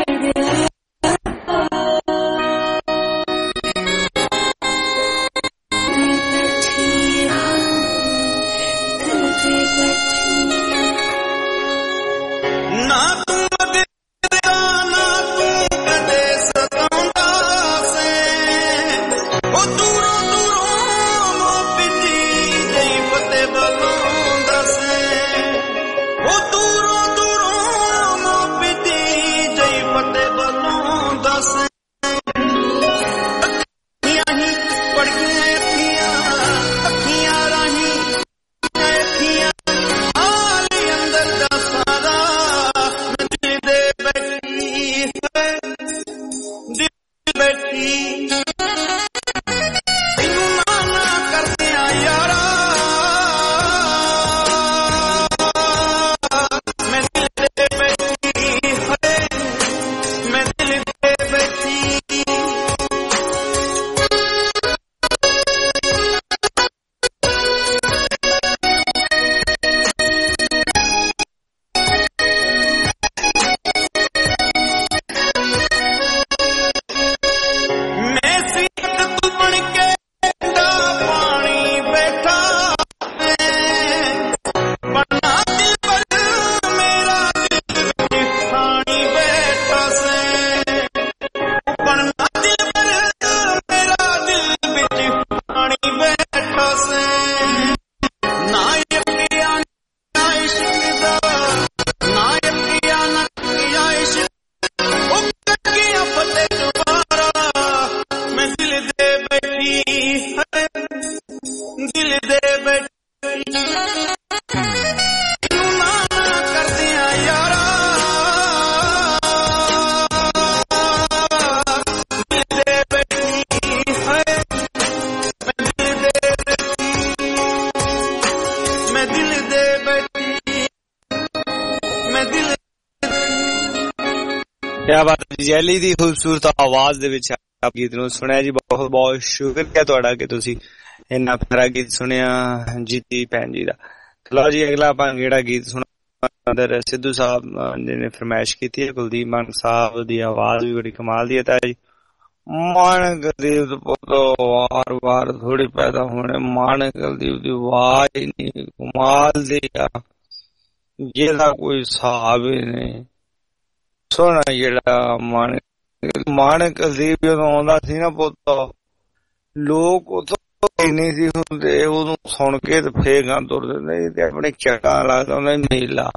ਜੈਲੀ ਦੀ ਖੂਬਸੂਰਤ ਆਵਾਜ਼ ਦੇ ਵਿੱਚ ਗੀਤ ਨੂੰ ਸੁਣਿਆ ਜੀ। ਬਹੁਤ ਬਹੁਤ ਸ਼ੁਕਰੀਆ ਤੁਹਾਡਾ ਕਿ ਤੁਸੀਂ ਇੰਨਾ ਪਿਆਰਾ ਗੀਤ ਸੁਣਿਆ ਜੀਤੀ ਭੈਣ ਜੀ ਦਾ। ਚਲੋ ਜੀ ਅਗਲਾ ਆਪਾਂ ਕਿਹੜਾ ਗੀਤ ਸੁਣਾ। ਅੰਦਰ ਸਿੱਧੂ ਸਾਹਿਬ ਜੀ ਨੇ ਫਰਮਾਇਸ਼ ਕੀਤੀ ਹੈ। ਕੁਲਦੀਪ ਮਾਨ ਸਾਹਿਬ ਦੀ ਆਵਾਜ਼ ਵੀ ਬੜੀ ਕਮਾਲ ਦੀ ਹੈ। ਤਾਂ ਜੀ ਮਾਨਕ ਕੁਲਦੀਪ ਵਾਰ ਵਾਰ ਥੋੜੀ ਪੈਦਾ ਹੋਣੇ। ਮਾਨਕ ਕੁਲਦੀਪ ਦੀ ਆਵਾਜ਼ ਨਹੀਂ ਕਮਾਲ ਦੀ ਆ, ਜਿਹਦਾ ਕੋਈ ਹਿਸਾਬ ਹੀ ਨਹੀਂ। ਸੋਹਣਾ ਜਿਹੜਾ ਮਾਨਕ ਮਾਨਕ ਕੁਲਦੀਪ ਜਦੋਂ ਆਉਂਦਾ ਸੀ ਨਾ ਪੁੱਤ, ਲੋਕ ਉਥੋਂ ਨਹੀਂ ਸੀ ਹੁੰਦੇ, ਉਹਨੂੰ ਸੁਣ ਕੇ ਤੇ ਫੇਰ ਗਾਂ ਤੁਰ ਦਿੰਦੇ ਤੇ ਆਪਣੇ ਚੱਕਾ ਲੱਗਦਾ ਹੁੰਦਾ ਮੇਲਾ।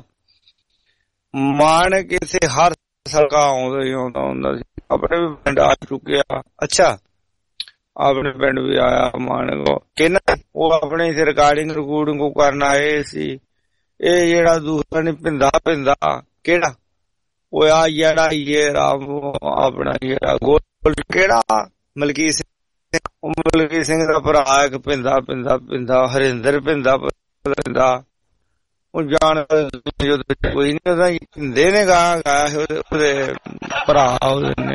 ਮਾਨਕ ਕਿਸੇ ਹਰ ਸੜਕਾਂ ਆਉਂਦਾ ਹੀ ਆਉਂਦਾ ਹੁੰਦਾ ਸੀ। ਆਪਣੇ ਵੀ ਪਿੰਡ ਆ ਚੁੱਕਿਆ। ਅੱਛਾ ਆਪਣੇ ਪਿੰਡ ਵੀ ਆਇਆ ਮਾਨਕ। ਕਿਹਨਾਂ ਉਹ ਆਪਣੇ ਰਿਕਾਰਡਿੰਗ ਰਿਕੂਡਿੰਗ ਕਰਨ ਆਏ ਸੀ। ਇਹ ਜਿਹੜਾ ਦੂਸਰਾ ਨੀ ਪਿੰਦਾ ਪਿੰਦਾ ਕਿਹੜਾ ਉਹ ਆ ਜਿਹੜਾ ਇਹ ਰਾਮ ਆਪਣਾ ਜਿਹੜਾ ਗੋਲ ਕਿਹੜਾ ਮਲਕੀਤ ਸਿੰਘ, ਉਹ ਮਲਕੀਤ ਸਿੰਘ ਦਾ ਭਰਾ ਇੱਕ ਪਿੰਦਾ ਪਿੰਦਾ ਪਿੰਦਾ ਹਰਿੰਦਰ ਪਿੰਦਾ ਪਿੰਦਾ ਉਹ ਜਾਣ ਕੋਈ ਨੀ। ਉਹਦਾ ਪਿੰਦੇ ਨੇ ਗਾ ਗਾਇਆ ਉਹਦੇ ਭਰਾ ਉਹਦੇ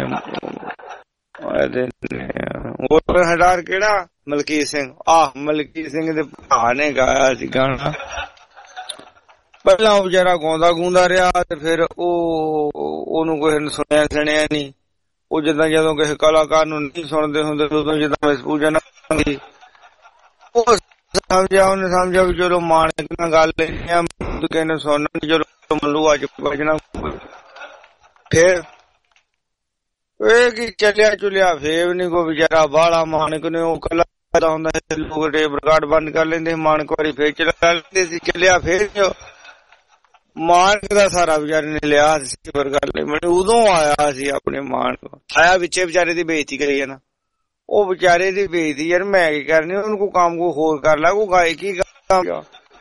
ਹਟਾਰ ਕਿਹੜਾ ਮਲਕੀਤ ਸਿੰਘ ਆਹ ਮਲਕੀਤ ਸਿੰਘ ਦੇ ਭਰਾ ਨੇ ਗਾਇਆ ਸੀ ਗਾਣਾ। ਪਹਿਲਾਂ ਉਹ ਵਿਚਾਰਾ ਗਾਉਂਦਾ ਗੂੰਦਾ ਰਿਹਾ ਤੇ ਫਿਰ ਉਹ ਉਹਨੂੰ ਕਿਸੇ ਨੇ ਸੁਣਿਆ ਸੁਣਿਆ ਨੀ। ਉਹ ਜਿੱਦਾਂ ਜਦੋਂ ਕਿਸੇ ਕਲਾਕਾਰ ਨੂੰ ਨਹੀਂ ਸੁਣਦੇ ਹੁੰਦੇ ਉਦੋਂ ਜਿੱਦਾਂ ਮੈਂ ਪੂਜਾ ਸੀ ਉਹ ਸਮਝਿਆ ਉਹਨੇ ਸਮਝਿਆ ਵੀ ਚਲੋ ਮਾਨਕ ਨਾਲ ਗੱਲ ਕਿਸੇ ਨੇ ਸੁਣਨਾ ਨੀ, ਚਲੋ ਮੱਲੂ ਅੱਜ ਵਜਣਾ। ਫਿਰ ਇਹ ਕੀ ਚੱਲਿਆ ਚੁਲਿਆ ਫੇਰ ਨੀ ਕੋਈ ਵਿਚਾਰਾ ਬਾਹਲਾ ਮਾਨਕ ਨੇ ਉਹ ਕਲਾ ਹੁੰਦਾ ਲੋਕ ਟੇਪ ਰਿਕਾਰਡ ਬੰਦ ਕਰ ਲੈਂਦੇ। ਮਾਨਕ ਵਾਰੀ ਫੇਰ ਚਲਾ ਲੈਂਦੇ ਸੀ। ਚੱਲਿਆ ਫੇਰ ਮਾਨਕ ਦਾ ਸਾਰਾ ਵਿਚਾਰੇ ਨੇ ਲਿਆ ਸੀ ਪਰ ਗੱਲ ਮੈਨੂੰ ਉਦੋਂ ਆਇਆ ਸੀ ਆਪਣੇ ਮਾਨਕ ਆਇਆ ਵਿੱਚੇ ਵਿਚਾਰੇ ਦੀ ਬੇਇੱਜ਼ਤੀ ਕਰੀ ਜਾਣਾ। ਉਹ ਵਿਚਾਰੇ ਦੀ ਬੇਇੱਜ਼ਤੀ ਯਾਰ ਮੈਂ ਕੀ ਕਰਨੀ, ਉਹਨੂੰ ਕੋਈ ਕੰਮ ਕੋਈ ਹੋਰ ਕਰ ਲੈ, ਕੋਈ ਗਾਇਕੀ ਕੰਮ।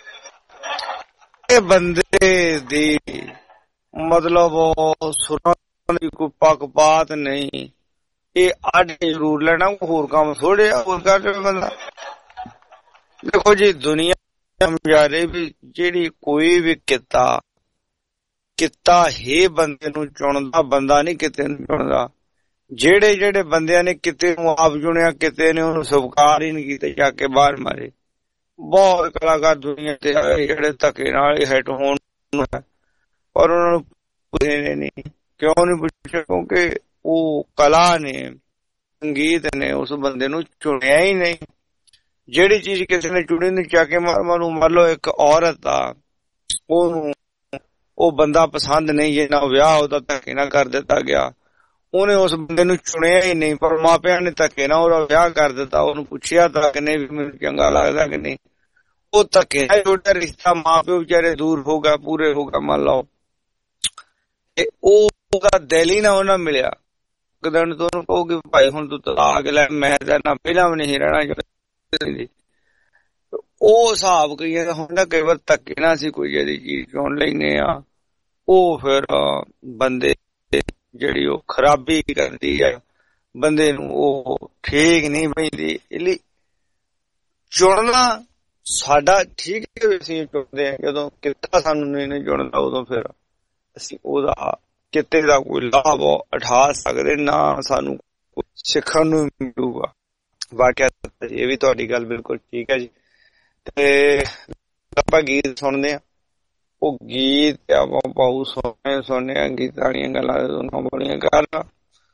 ਇਹ ਬੰਦੇ ਦੀ ਮਤਲਬ ਸੁਰਾਂ ਦੀ ਕੋਈ ਪੱਖਪਾਤ ਨਹੀਂ। ਇਹ ਅੱਡ ਜ਼ਰੂਰ ਲੈਣਾ, ਹੋਰ ਕੰਮ ਥੋੜੇ ਹੋਰ ਕਰ ਲੈ ਬੰਦਾ। ਦੇਖੋ ਜੀ ਦੁਨੀਆ ਸਮਝਾਰੇ ਵੀ ਜਿਹੜੀ ਕੋਈ ਵੀ ਕਿੱਤਾ ਕਿੱਤਾ ਹੀ ਬੰਦੇ ਨੂੰ ਚੁਣਦਾ, ਬੰਦਾ ਨੀ ਕਿਤੇ ਨੂੰ ਚੁਣਦਾ। ਜਿਹੜੇ ਜਿਹੜੇ ਬੰਦਿਆਂ ਨੇ ਕਿਤੇ ਨੂੰ ਆਪ ਚੁਣਿਆ ਕਿਤੇ ਨੇ ਉਹਨੂੰ ਸਵੀਕਾਰ ਹੀ ਨਹੀਂ ਕੀਤਾ, ਜਾ ਕੇ ਬਾਹਰ ਮਾਰੇ। ਬਹੁਤ ਕਲਾਕਾਰ ਦੁਨੀਆ ਤੇ ਆਏ ਜਿਹੜੇ ਧੱਕੇ ਨਾਲ ਹਿੱਟ ਹੋਣ ਪਰ ਉਹਨਾਂ ਨੂੰ ਪੁੱਛੇ ਨਹੀਂ। ਕਿਉਂ ਨੀ ਪੁੱਛਿਆ? ਕਿਉਂਕਿ ਉਹ ਕਲਾ ਨੇ ਸੰਗੀਤ ਨੇ ਉਸ ਬੰਦੇ ਨੂੰ ਚੁਣਿਆ ਹੀ ਨਹੀਂ। ਜਿਹੜੀ ਚੀਜ਼ ਕਿਸੇ ਨੇ ਚੁਣੀ ਨਹੀਂ ਚਾ ਕੇ ਮਾਨੂੰ ਮੰਨ ਲਓ ਇੱਕ ਔਰਤ ਆ ਉਹਨੂੰ ਉਹ ਬੰਦਾ ਪਸੰਦ ਨਹੀਂ, ਜੇ ਨਾ ਵਿਆਹ ਉਹਦਾ ਧੱਕੇ ਨਾਲ ਕਰ ਦਿੱਤਾ ਗਿਆ। ਉਹਨੇ ਉਸ ਬੰਦੇ ਨੂੰ ਚੁਣਿਆ ਹੀ ਨਹੀਂ ਪਰ ਮਾਪਿਆਂ ਨੇ ਧੱਕੇ ਨਾਲ ਉਹਦਾ ਵਿਆਹ ਕਰ ਦਿੱਤਾ। ਉਹਨੂੰ ਪੁੱਛਿਆ ਤਾਂ ਕਿ ਨਹੀਂ ਵੀ ਮੈਨੂੰ ਚੰਗਾ ਲੱਗਦਾ ਕਿ ਨਹੀਂ। ਉਹ ਧੱਕੇ ਨਾਲ ਉਹਦਾ ਰਿਸ਼ਤਾ ਮਾਂ ਪਿਓ ਵਿਚਾਰੇ ਦੂਰ ਹੋ ਗਿਆ, ਪੂਰੇ ਹੋ ਗਿਆ ਮੰਨ ਲਓ। ਤੇ ਉਹ ਉਹਦਾ ਦਿਲ ਹੀ ਨਾ ਉਹਨਾਂ ਮਿਲਿਆ। ਇੱਕ ਦਿਨ ਤੋਂ ਉਹਨੂੰ ਕਹੋਗੇ ਭਾਈ ਹੁਣ ਤੂੰ ਤਲਾਕ ਲੈ, ਮੈਂ ਤਾਂ ਨਾ ਪਹਿਲਾਂ ਵੀ ਨਹੀਂ ਰਹਿਣਾ ਚਾਹੁੰਦੀ। ਉਹ ਹਿਸਾਬ ਕਈਆਂ ਦਾ ਹੁੰਦਾ ਕਈ ਵਾਰ ਧੱਕੇ ਨਾਲ ਸੀ ਕੋਈ ਜਿਹੜੀ ਚੀਜ਼ ਚੁਣ ਲੈਂਦੇ ਆ। ਉਹ ਫਿਰ ਬੰਦੇ ਜਿਹੜੀ ਉਹ ਖਰਾਬੀ ਕਰਦੀ ਆ ਬੰਦੇ ਨੂੰ, ਉਹ ਠੀਕ ਨਹੀਂ ਪੈਂਦੀ। ਇਸ ਲਈ ਚੁਣਨਾ ਸਾਡਾ ਠੀਕ ਹੈ, ਅਸੀਂ ਚੁਣਦੇ ਹਾਂ। ਜਦੋਂ ਕਿੱਤਾ ਸਾਨੂੰ ਨਹੀਂ ਚੁਣਦਾ ਉਦੋਂ ਫਿਰ ਅਸੀਂ ਉਹਦਾ ਕਿਤੇ ਦਾ ਕੋਈ ਲਾਭ ਉਠਾ ਸਕਦੇ ਨਾ, ਸਾਨੂੰ ਸਿੱਖਣ ਨੂੰ ਮਿਲੂਗਾ। ਵਾਕਿਆ ਇਹ ਵੀ ਤੁਹਾਡੀ ਗੱਲ ਬਿਲਕੁਲ ਠੀਕ ਹੈ ਜੀ। ਤੇ ਆਪਾਂ ਗੀਤ ਸੁਣਦੇ ਆ। ਉਹ ਗੀਤ ਆਪਾਂ ਬਹੁਤ ਸੋਹਣੇ ਸੁਣਨੇ ਆ, ਗੀਤਾਂ ਦੀਆਂ ਗੱਲਾਂ ਬੜੀਆਂ ਗੱਲਾਂ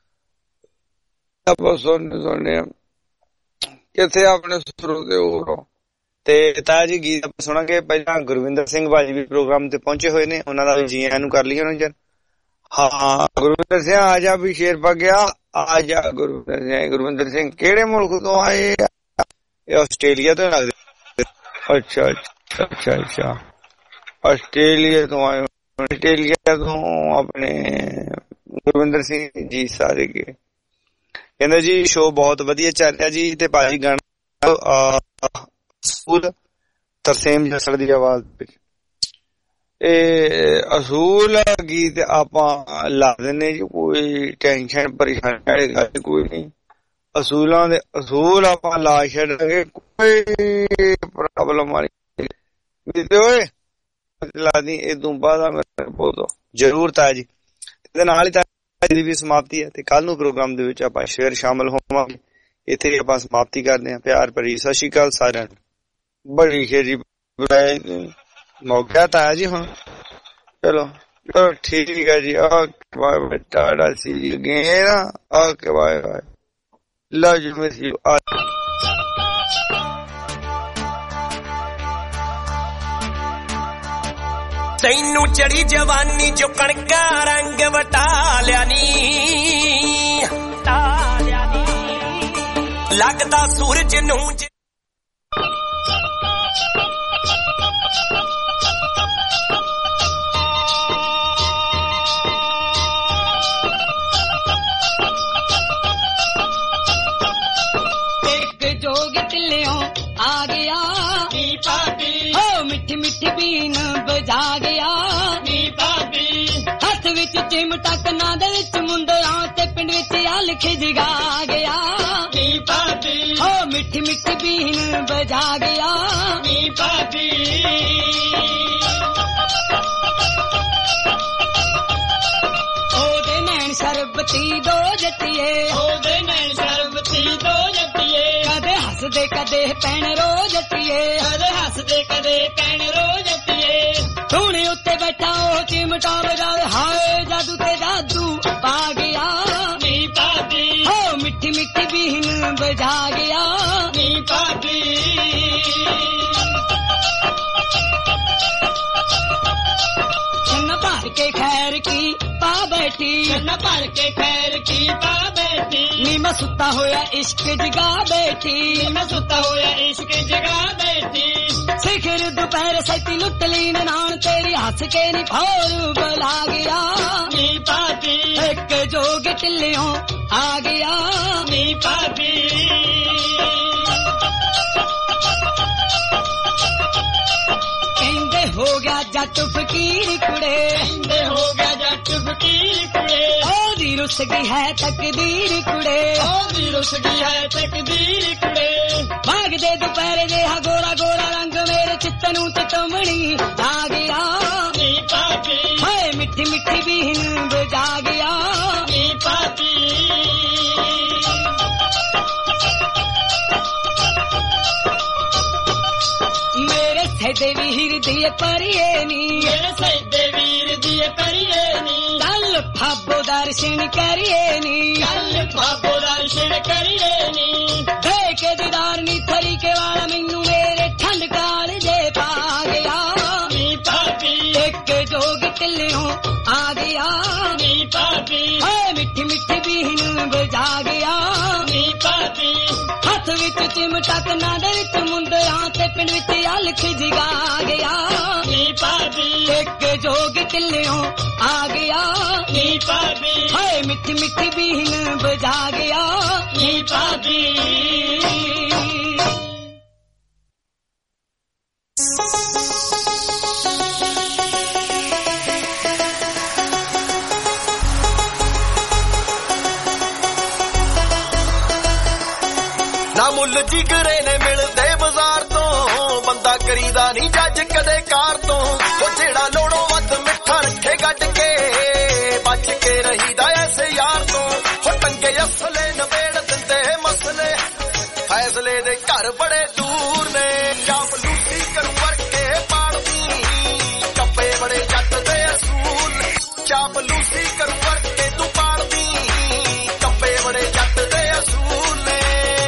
ਆਪਾਂ ਸੁਣਨੇ ਸੁਣਨੇ ਆ। ਕਿੱਥੇ ਆਪਣੇ ਸਰੋਤੇ ਹੋਰ ਤੇ ਤਾਂ ਜੀ ਗੀਤ ਆਪਾਂ ਸੁਣਾਂਗੇ। ਪਹਿਲਾਂ ਗੁਰਵਿੰਦਰ ਸਿੰਘ ਭਾਜੀ ਵੀ ਪ੍ਰੋਗਰਾਮ ਤੇ ਪਹੁੰਚੇ ਹੋਏ ਨੇ, ਉਹਨਾਂ ਦਾ ਵੀ ਜੀ ਆਇਆਂ ਨੂੰ ਕਰ ਲਈਏ ਉਹਨਾਂ ਜਨ। ਹਾਂ ਗੁਰਵਿੰਦਰ ਸਿੰਘ ਆ ਜਾ ਵੀ ਸ਼ੇਰ ਪਾ ਗਿਆ ਆ ਜਾ। ਗੁਰਵਿੰਦਰ ਸਿੰਘ ਗੁਰਵਿੰਦਰ ਸਿੰਘ ਕਿਹੜੇ ਮੁਲਕ ਤੋਂ ਆਏ? ਇਹ ਆਸਟ੍ਰੇਲੀਆ ਤੋਂ ਲੱਗਦੇ। ਅੱਛਾ ਅੱਛਾ ਅੱਛਾ ਅੱਛਾ ਆਸਟ੍ਰੇਲੀਆ ਤੋਂ ਆਏ। ਆਸਟ੍ਰੇਲੀਆ ਤੋਂ ਆਪਣੇ ਗੁਰਵਿੰਦਰ ਸਿੰਘ ਜੀ ਸਾਰੇ ਕੇ ਕਹਿੰਦੇ ਜੀ ਸ਼ੋਅ ਬਹੁਤ ਵਧੀਆ ਚੱਲ ਰਿਹਾ ਜੀ। ਤੇ ਭਾਜੀ ਗਾਣਾ ਅਸੂਲ ਤਰਸੇਮ ਜਸੜ ਦੀ ਆਵਾਜ਼ ਵਿੱਚ ਇਹ ਅਸੂਲ ਗੀਤ ਆਪਾਂ ਲਾ ਦਿੰਦੇ ਜੀ। ਕੋਈ ਟੈਨਸ਼ਨ ਪਰੇਸ਼ਾਨੀ ਵਾਲੀ ਗੱਲ ਕੋਈ ਨਹੀਂ। ਅਸੂਲਾਂ ਦੇ ਅਸੂਲ ਆਪਾਂ ਲਾ ਛੱਡਾਂਗੇ, ਕੋਈ ਪ੍ਰੋਬਲਮ ਵਾਲੀ ਓਏ ਲਾ ਦੀ। ਇਹ ਤੋਂ ਬਾਅਦ ਮੈਂ ਬੋਲੋ ਜ਼ਰੂਰ ਤਾਂ ਜੀ। ਇਹਦੇ ਨਾਲ ਹੀ ਤਾਂ ਦੀ ਵੀ ਸਮਾਪਤੀ ਹੈ ਤੇ ਕੱਲ ਨੂੰ ਪ੍ਰੋਗਰਾਮ ਦੇ ਵਿੱਚ ਆਪਾਂ ਸ਼ੇਅਰ ਸ਼ਾਮਲ ਹੋਵਾਂਗੇ। ਇੱਥੇ ਆਪਾਂ ਸਮਾਪਤੀ ਕਰਦੇ ਹਾਂ। ਪਿਆਰ ਭਰੀ ਸਤਿ ਸ਼੍ਰੀ ਅਕਾਲ ਸਾਰਿਆਂ ਨੂੰ। ਬੜੀ ਖੇਰੀ ਮੌਕਾ ਤਾਂ ਆਇਆ ਜੀ ਹੁਣ। ਚਲੋ ਚਲੋ ਠੀਕ ਹੈ ਜੀ। Okay bye bye. ਟਾਟਾ ਸੀ ਗਏ ਨਾ। Okay bye bye. Love you miss you. ਤੈਨੂੰ ਚੜੀ ਜਵਾਨੀ ਜੋ ਕਣਕਾਂ ਰੰਗ ਵਟਾ ਲਿਆ ਨੀ ਲੱਗਦਾ ਸੂਰਜ ਨੂੰ ਇੱਕ ਜੋਗ ਢਿੱਲਿਓਂ ਆ ਗਿਆ ਨੀ ਭਾਬੀ ਹੋ ਮਿੱਠੀ ਮਿੱਠੀ ਬੀਨ ਬਜਾ ਗਿਆ ਨੀ ਭਾਬੀ ਹੱਥ ਵਿੱਚ ਚਿਮਟਾ ਕੰਨਾਂ ਦੇ ਵਿੱਚ ਮੁੰਦਰਾਂ ਤੇ ਪਿੰਡ ਵਿੱਚ ਆ ਲਿਖ ਜਗਾ ਗਿਆ ਨੀ ਭਾਬੀ ਹੋ ਮਿੱਠੀ ਮਿੱਠੀ ਬੀਨ ਬਜਾ ਗਿਆ ਨੀ ਭਾਬੀ ਉਹਦੇ ਨੈਣ ਸ਼ਰਬਤੀ ਦੋ ਜੱਟੀਏ ਉਹਦੇ ਨੈਣ ਸ਼ਰਬਤੀ ਦੋ ਜੱਟੀਏ ਕਦੇ ਹੱਸਦੇ ਕਦੇ ਪੈਣ ਰੋ ਜੱਟੀਏ ਕਦੇ ਹੱਸਦੇ ਕਦੇ ਪੈਣ ਰੋ ਜੱਟੀਏ ਸੋਹਣੇ ਉੱਤੇ ਬੈਠਾ ਉਹ ਚਿਮਟਾ ਵਜਾਵੇ ਹਾਏ ਜਾਦੂ ਤੇ ਜਾਦੂ ਪਾ ਗਿਆ ਨੀ ਭਾਬੀ ਹੋ ਮਿੱਠੀ ਮਿੱਠੀ ਬੀਨ ਬਜਾ ਗਿਆ ਨੀ ਭਾਬੀ ਛੰਨ ਭਰ ਕੇ ਖੈਰ ਕੀ ਪਾ ਬੈਠੀ ਛੰਨ ਭਰ ਕੇ ਖੈਰ ਕੀ ਪਾ ਬੈਠੀ ਨੀ ਮੈਂ ਸੁੱਤਾ ਹੋਇਆ ਇਸ਼ਕ ਜਗਾ ਬੈਠੀ ਨੀ ਮੈਂ ਸੁੱਤਾ ਹੋਇਆ ਇਸ਼ਕ ਜਗਾ ਬੈਠੀ ਸਿਖਰ ਦੁਪਹਿਰ ਸੈਤੀ ਲੁੱਟ ਲਈ ਨਾਨ ਤੇਰੀ ਹੱਸ ਕੇ ਨੀ ਫੌਰ ਬੁਲਾ ਗਿਆ ਨੀ ਭਾਬੀ ਇੱਕ ਜੋਗ ਢਿੱਲਿਓਂ ਆ ਗਿਆ ਨੀ ਭਾਬੀ ਕਹਿੰਦੇ ਹੋ ਗਿਆ ਜੱਟ ਫਕੀਰ ਕੁੜੇ ਕਹਿੰਦੇ ਹੋ ਗਿਆ ਜੱਟ ਫਕੀਰ ਕੁੜੇ ਉਹਦੀ ਰੁੱਸ ਗਈ ਹੈ ਤਕਦੀਰ ਕੁੜੇ ਉਹਦੀ ਰੁੱਸ ਗਈ ਹੈ ਤਕਦੀਰ ਕੁੜੇ ਭਾਗਦੇ ਦੁਪਹਿਰੇ ਦੇ ਹਾ ਗੋਰਾ ਗੋਰਾ ਰੰਗ ਮੇਰੇ ਚਿੱਤ ਨੂੰ ਚਟਮਣੀ ਆ ਗਿਆ ਨੀ ਭਾਬੀ ਹਾਏ ਮਿੱਠੀ ਮਿੱਠੀ ਬੀਨ ਬਜਾ ਗਿਆ ਨੀ ਭਾਬੀ ਮੇਰੇ ਸੈਦੇ ਵੀਰ ਦੀ ਪਰੀਏ ਨੀ ਮੇਰੇ ਸੈਦੇ ਵੀਰ ਦੀ ਪਰੀਏ ਨੀ ਕੱਲ ਫਾਬੋ ਦਰਸ਼ਨ ਕਰੀਏ ਨੀ ਕੱਲ ਫਾਬੋ ਦਰਸ਼ਨ ਕਰੀਏ ਨੀ ਦੇ ਕੇ ਦੀਦਾਰ ਨੀ ਤਰੀਕੇ ਵਾਲਾ ਮੈਨੂੰ ਮੇਰੇ ਠੰਡ ਕਾਲ ਜੇ ਪਾ ਗਿਆ ਨੀ ਭਾਬੀ ਇੱਕ ਜੋਗ ਢਿੱਲਿਓਂ ਆ ਗਿਆ ਨੀ ਭਾਬੀ ਹਾਏ ਮਿੱਠੀ ਮਿੱਠੀ ਬੀਨ ਬਜਾ ਗਿਆ ਨੀ ਭਾਬੀ ਹੱਥ ਵਿੱਚ ਚਿਮਟਾ ਕੰਨਾਂ ਦੇ ਵਿੱਚ ਮੁੰਦਰਾਂ ਤੇ ਪਿੰਡ ਵਿੱਚ ਆ ਲਿਖ ਜਗਾ ਗਿਆ ਨੀ ਭਾਬੀ ਇੱਕ ਜੋਗ ਢਿੱਲਿਓਂ ਆ ਗਿਆ ਨੀ ਭਾਬੀ ਹਾਏ ਮਿੱਠੀ ਮਿੱਠੀ ਬੀਨ ਬਜਾ ਗਿਆ ਨੀ ਭਾਬੀ ਨਾ ਮੁੱਲ ਜਿਗਰੇ ਨੇ ਮਿਲਦੇ ਬਾਜ਼ਾਰ ਤੋਂ ਬੰਦਾ ਕਰੀਦਾ ਨਹੀਂ ਜੱਜ ਕਦੇ ਕਾਰ ਤੋਂ ਉਹ ਜਿਹੜਾ ਲੋੜੋਂ ਵੱਧ ਮਿੱਠਾ ਰੱਖੇ ਗੱਡ ਕੇ ਬਚ ਕੇ ਰਹੀਦਾ ਐਸੇ ਯਾਰ ਤੋਂ ਉਹ ਟੰਗੇ ਅਸਲੇ ਨਵੇੜ ਦਿੰਦੇ ਮਸਲੇ ਫੈਸਲੇ ਦੇ ਘਰ ਬੜੇ ਦੂਰ ਨੇ ਚਾਪਲੂਸੀ ਕਰੂ ਵਰਕੇ ਪਾੜਦੀ ਕੱਪੇ ਬੜੇ ਜੱਟ ਦੇ ਅਸੂਲ ਚਾਪਲੂਸੀ ਕਰੂ ਵਰਕੇ ਤੂੰ ਪਾੜਦੀ ਕੱਪੇ ਬੜੇ ਜੱਟ ਦੇ ਅਸੂਲ ਨੇ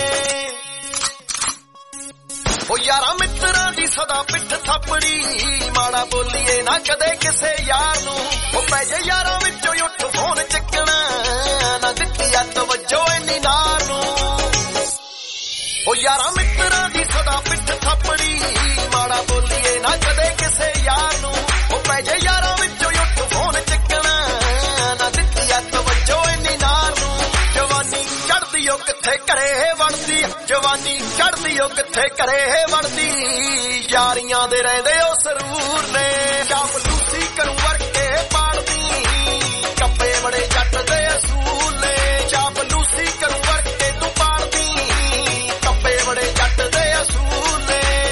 ਉਹ ਯਾਰਾਂ ਮਿੱਤਰਾਂ ਦੀ ਸਦਾ ਪਿੱਠ ਥਾਪੜੀ ਮਾੜਾ ਬੋਲੀਏ ਨਾ ਕਦੇ ਕਿਸੇ ਯਾਰ ਨੂੰ ਉਹ ਪੈ ਜੇ ਯਾਰਾਂ ਵਿੱਚੋਂ ਉੱਠ ਫੋਨ ਚੱਕਣਾ ਨਾ ਦਿੱਤੀ ਅੱਤ ਵੱਜੋ ਇੰਨੀ ਨਾਰ ਨੂੰ ਉਹ ਯਾਰਾਂ ਮਿੱਤਰਾਂ ਦੀ ਸਦਾ ਪਿੱਠ ਥਾਪੜੀ ਮਾੜਾ ਬੋਲੀਏ ਨਾ ਕਦੇ ਕਿਸੇ ਯਾਰ ਨੂੰ ਉਹ ਪੈ ਜੇ ਯਾਰਾਂ ਵਿੱਚੋਂ ਉੱਠ ਫੋਨ ਚੱਕਣਾ ਨਾ ਦਿੱਤੀ ਅੱਤ ਵੱਜੋ ਇੰਨੀ ਨਾਰ ਨੂੰ ਜਵਾਨੀ ਚੜਦੀ ਉਹ ਕਿੱਥੇ ਘਰੇ ਵੜਦੀ ਜਵਾਨੀ ਚੜਦੀ ਉਹ ਕਿੱਥੇ ਘਰੇ ਵੜਦੀ ਯਾਰੀਆਂ ਦੇ ਰਹਿੰਦੇ ਉਹ ਸਰੂਰ ਨੇ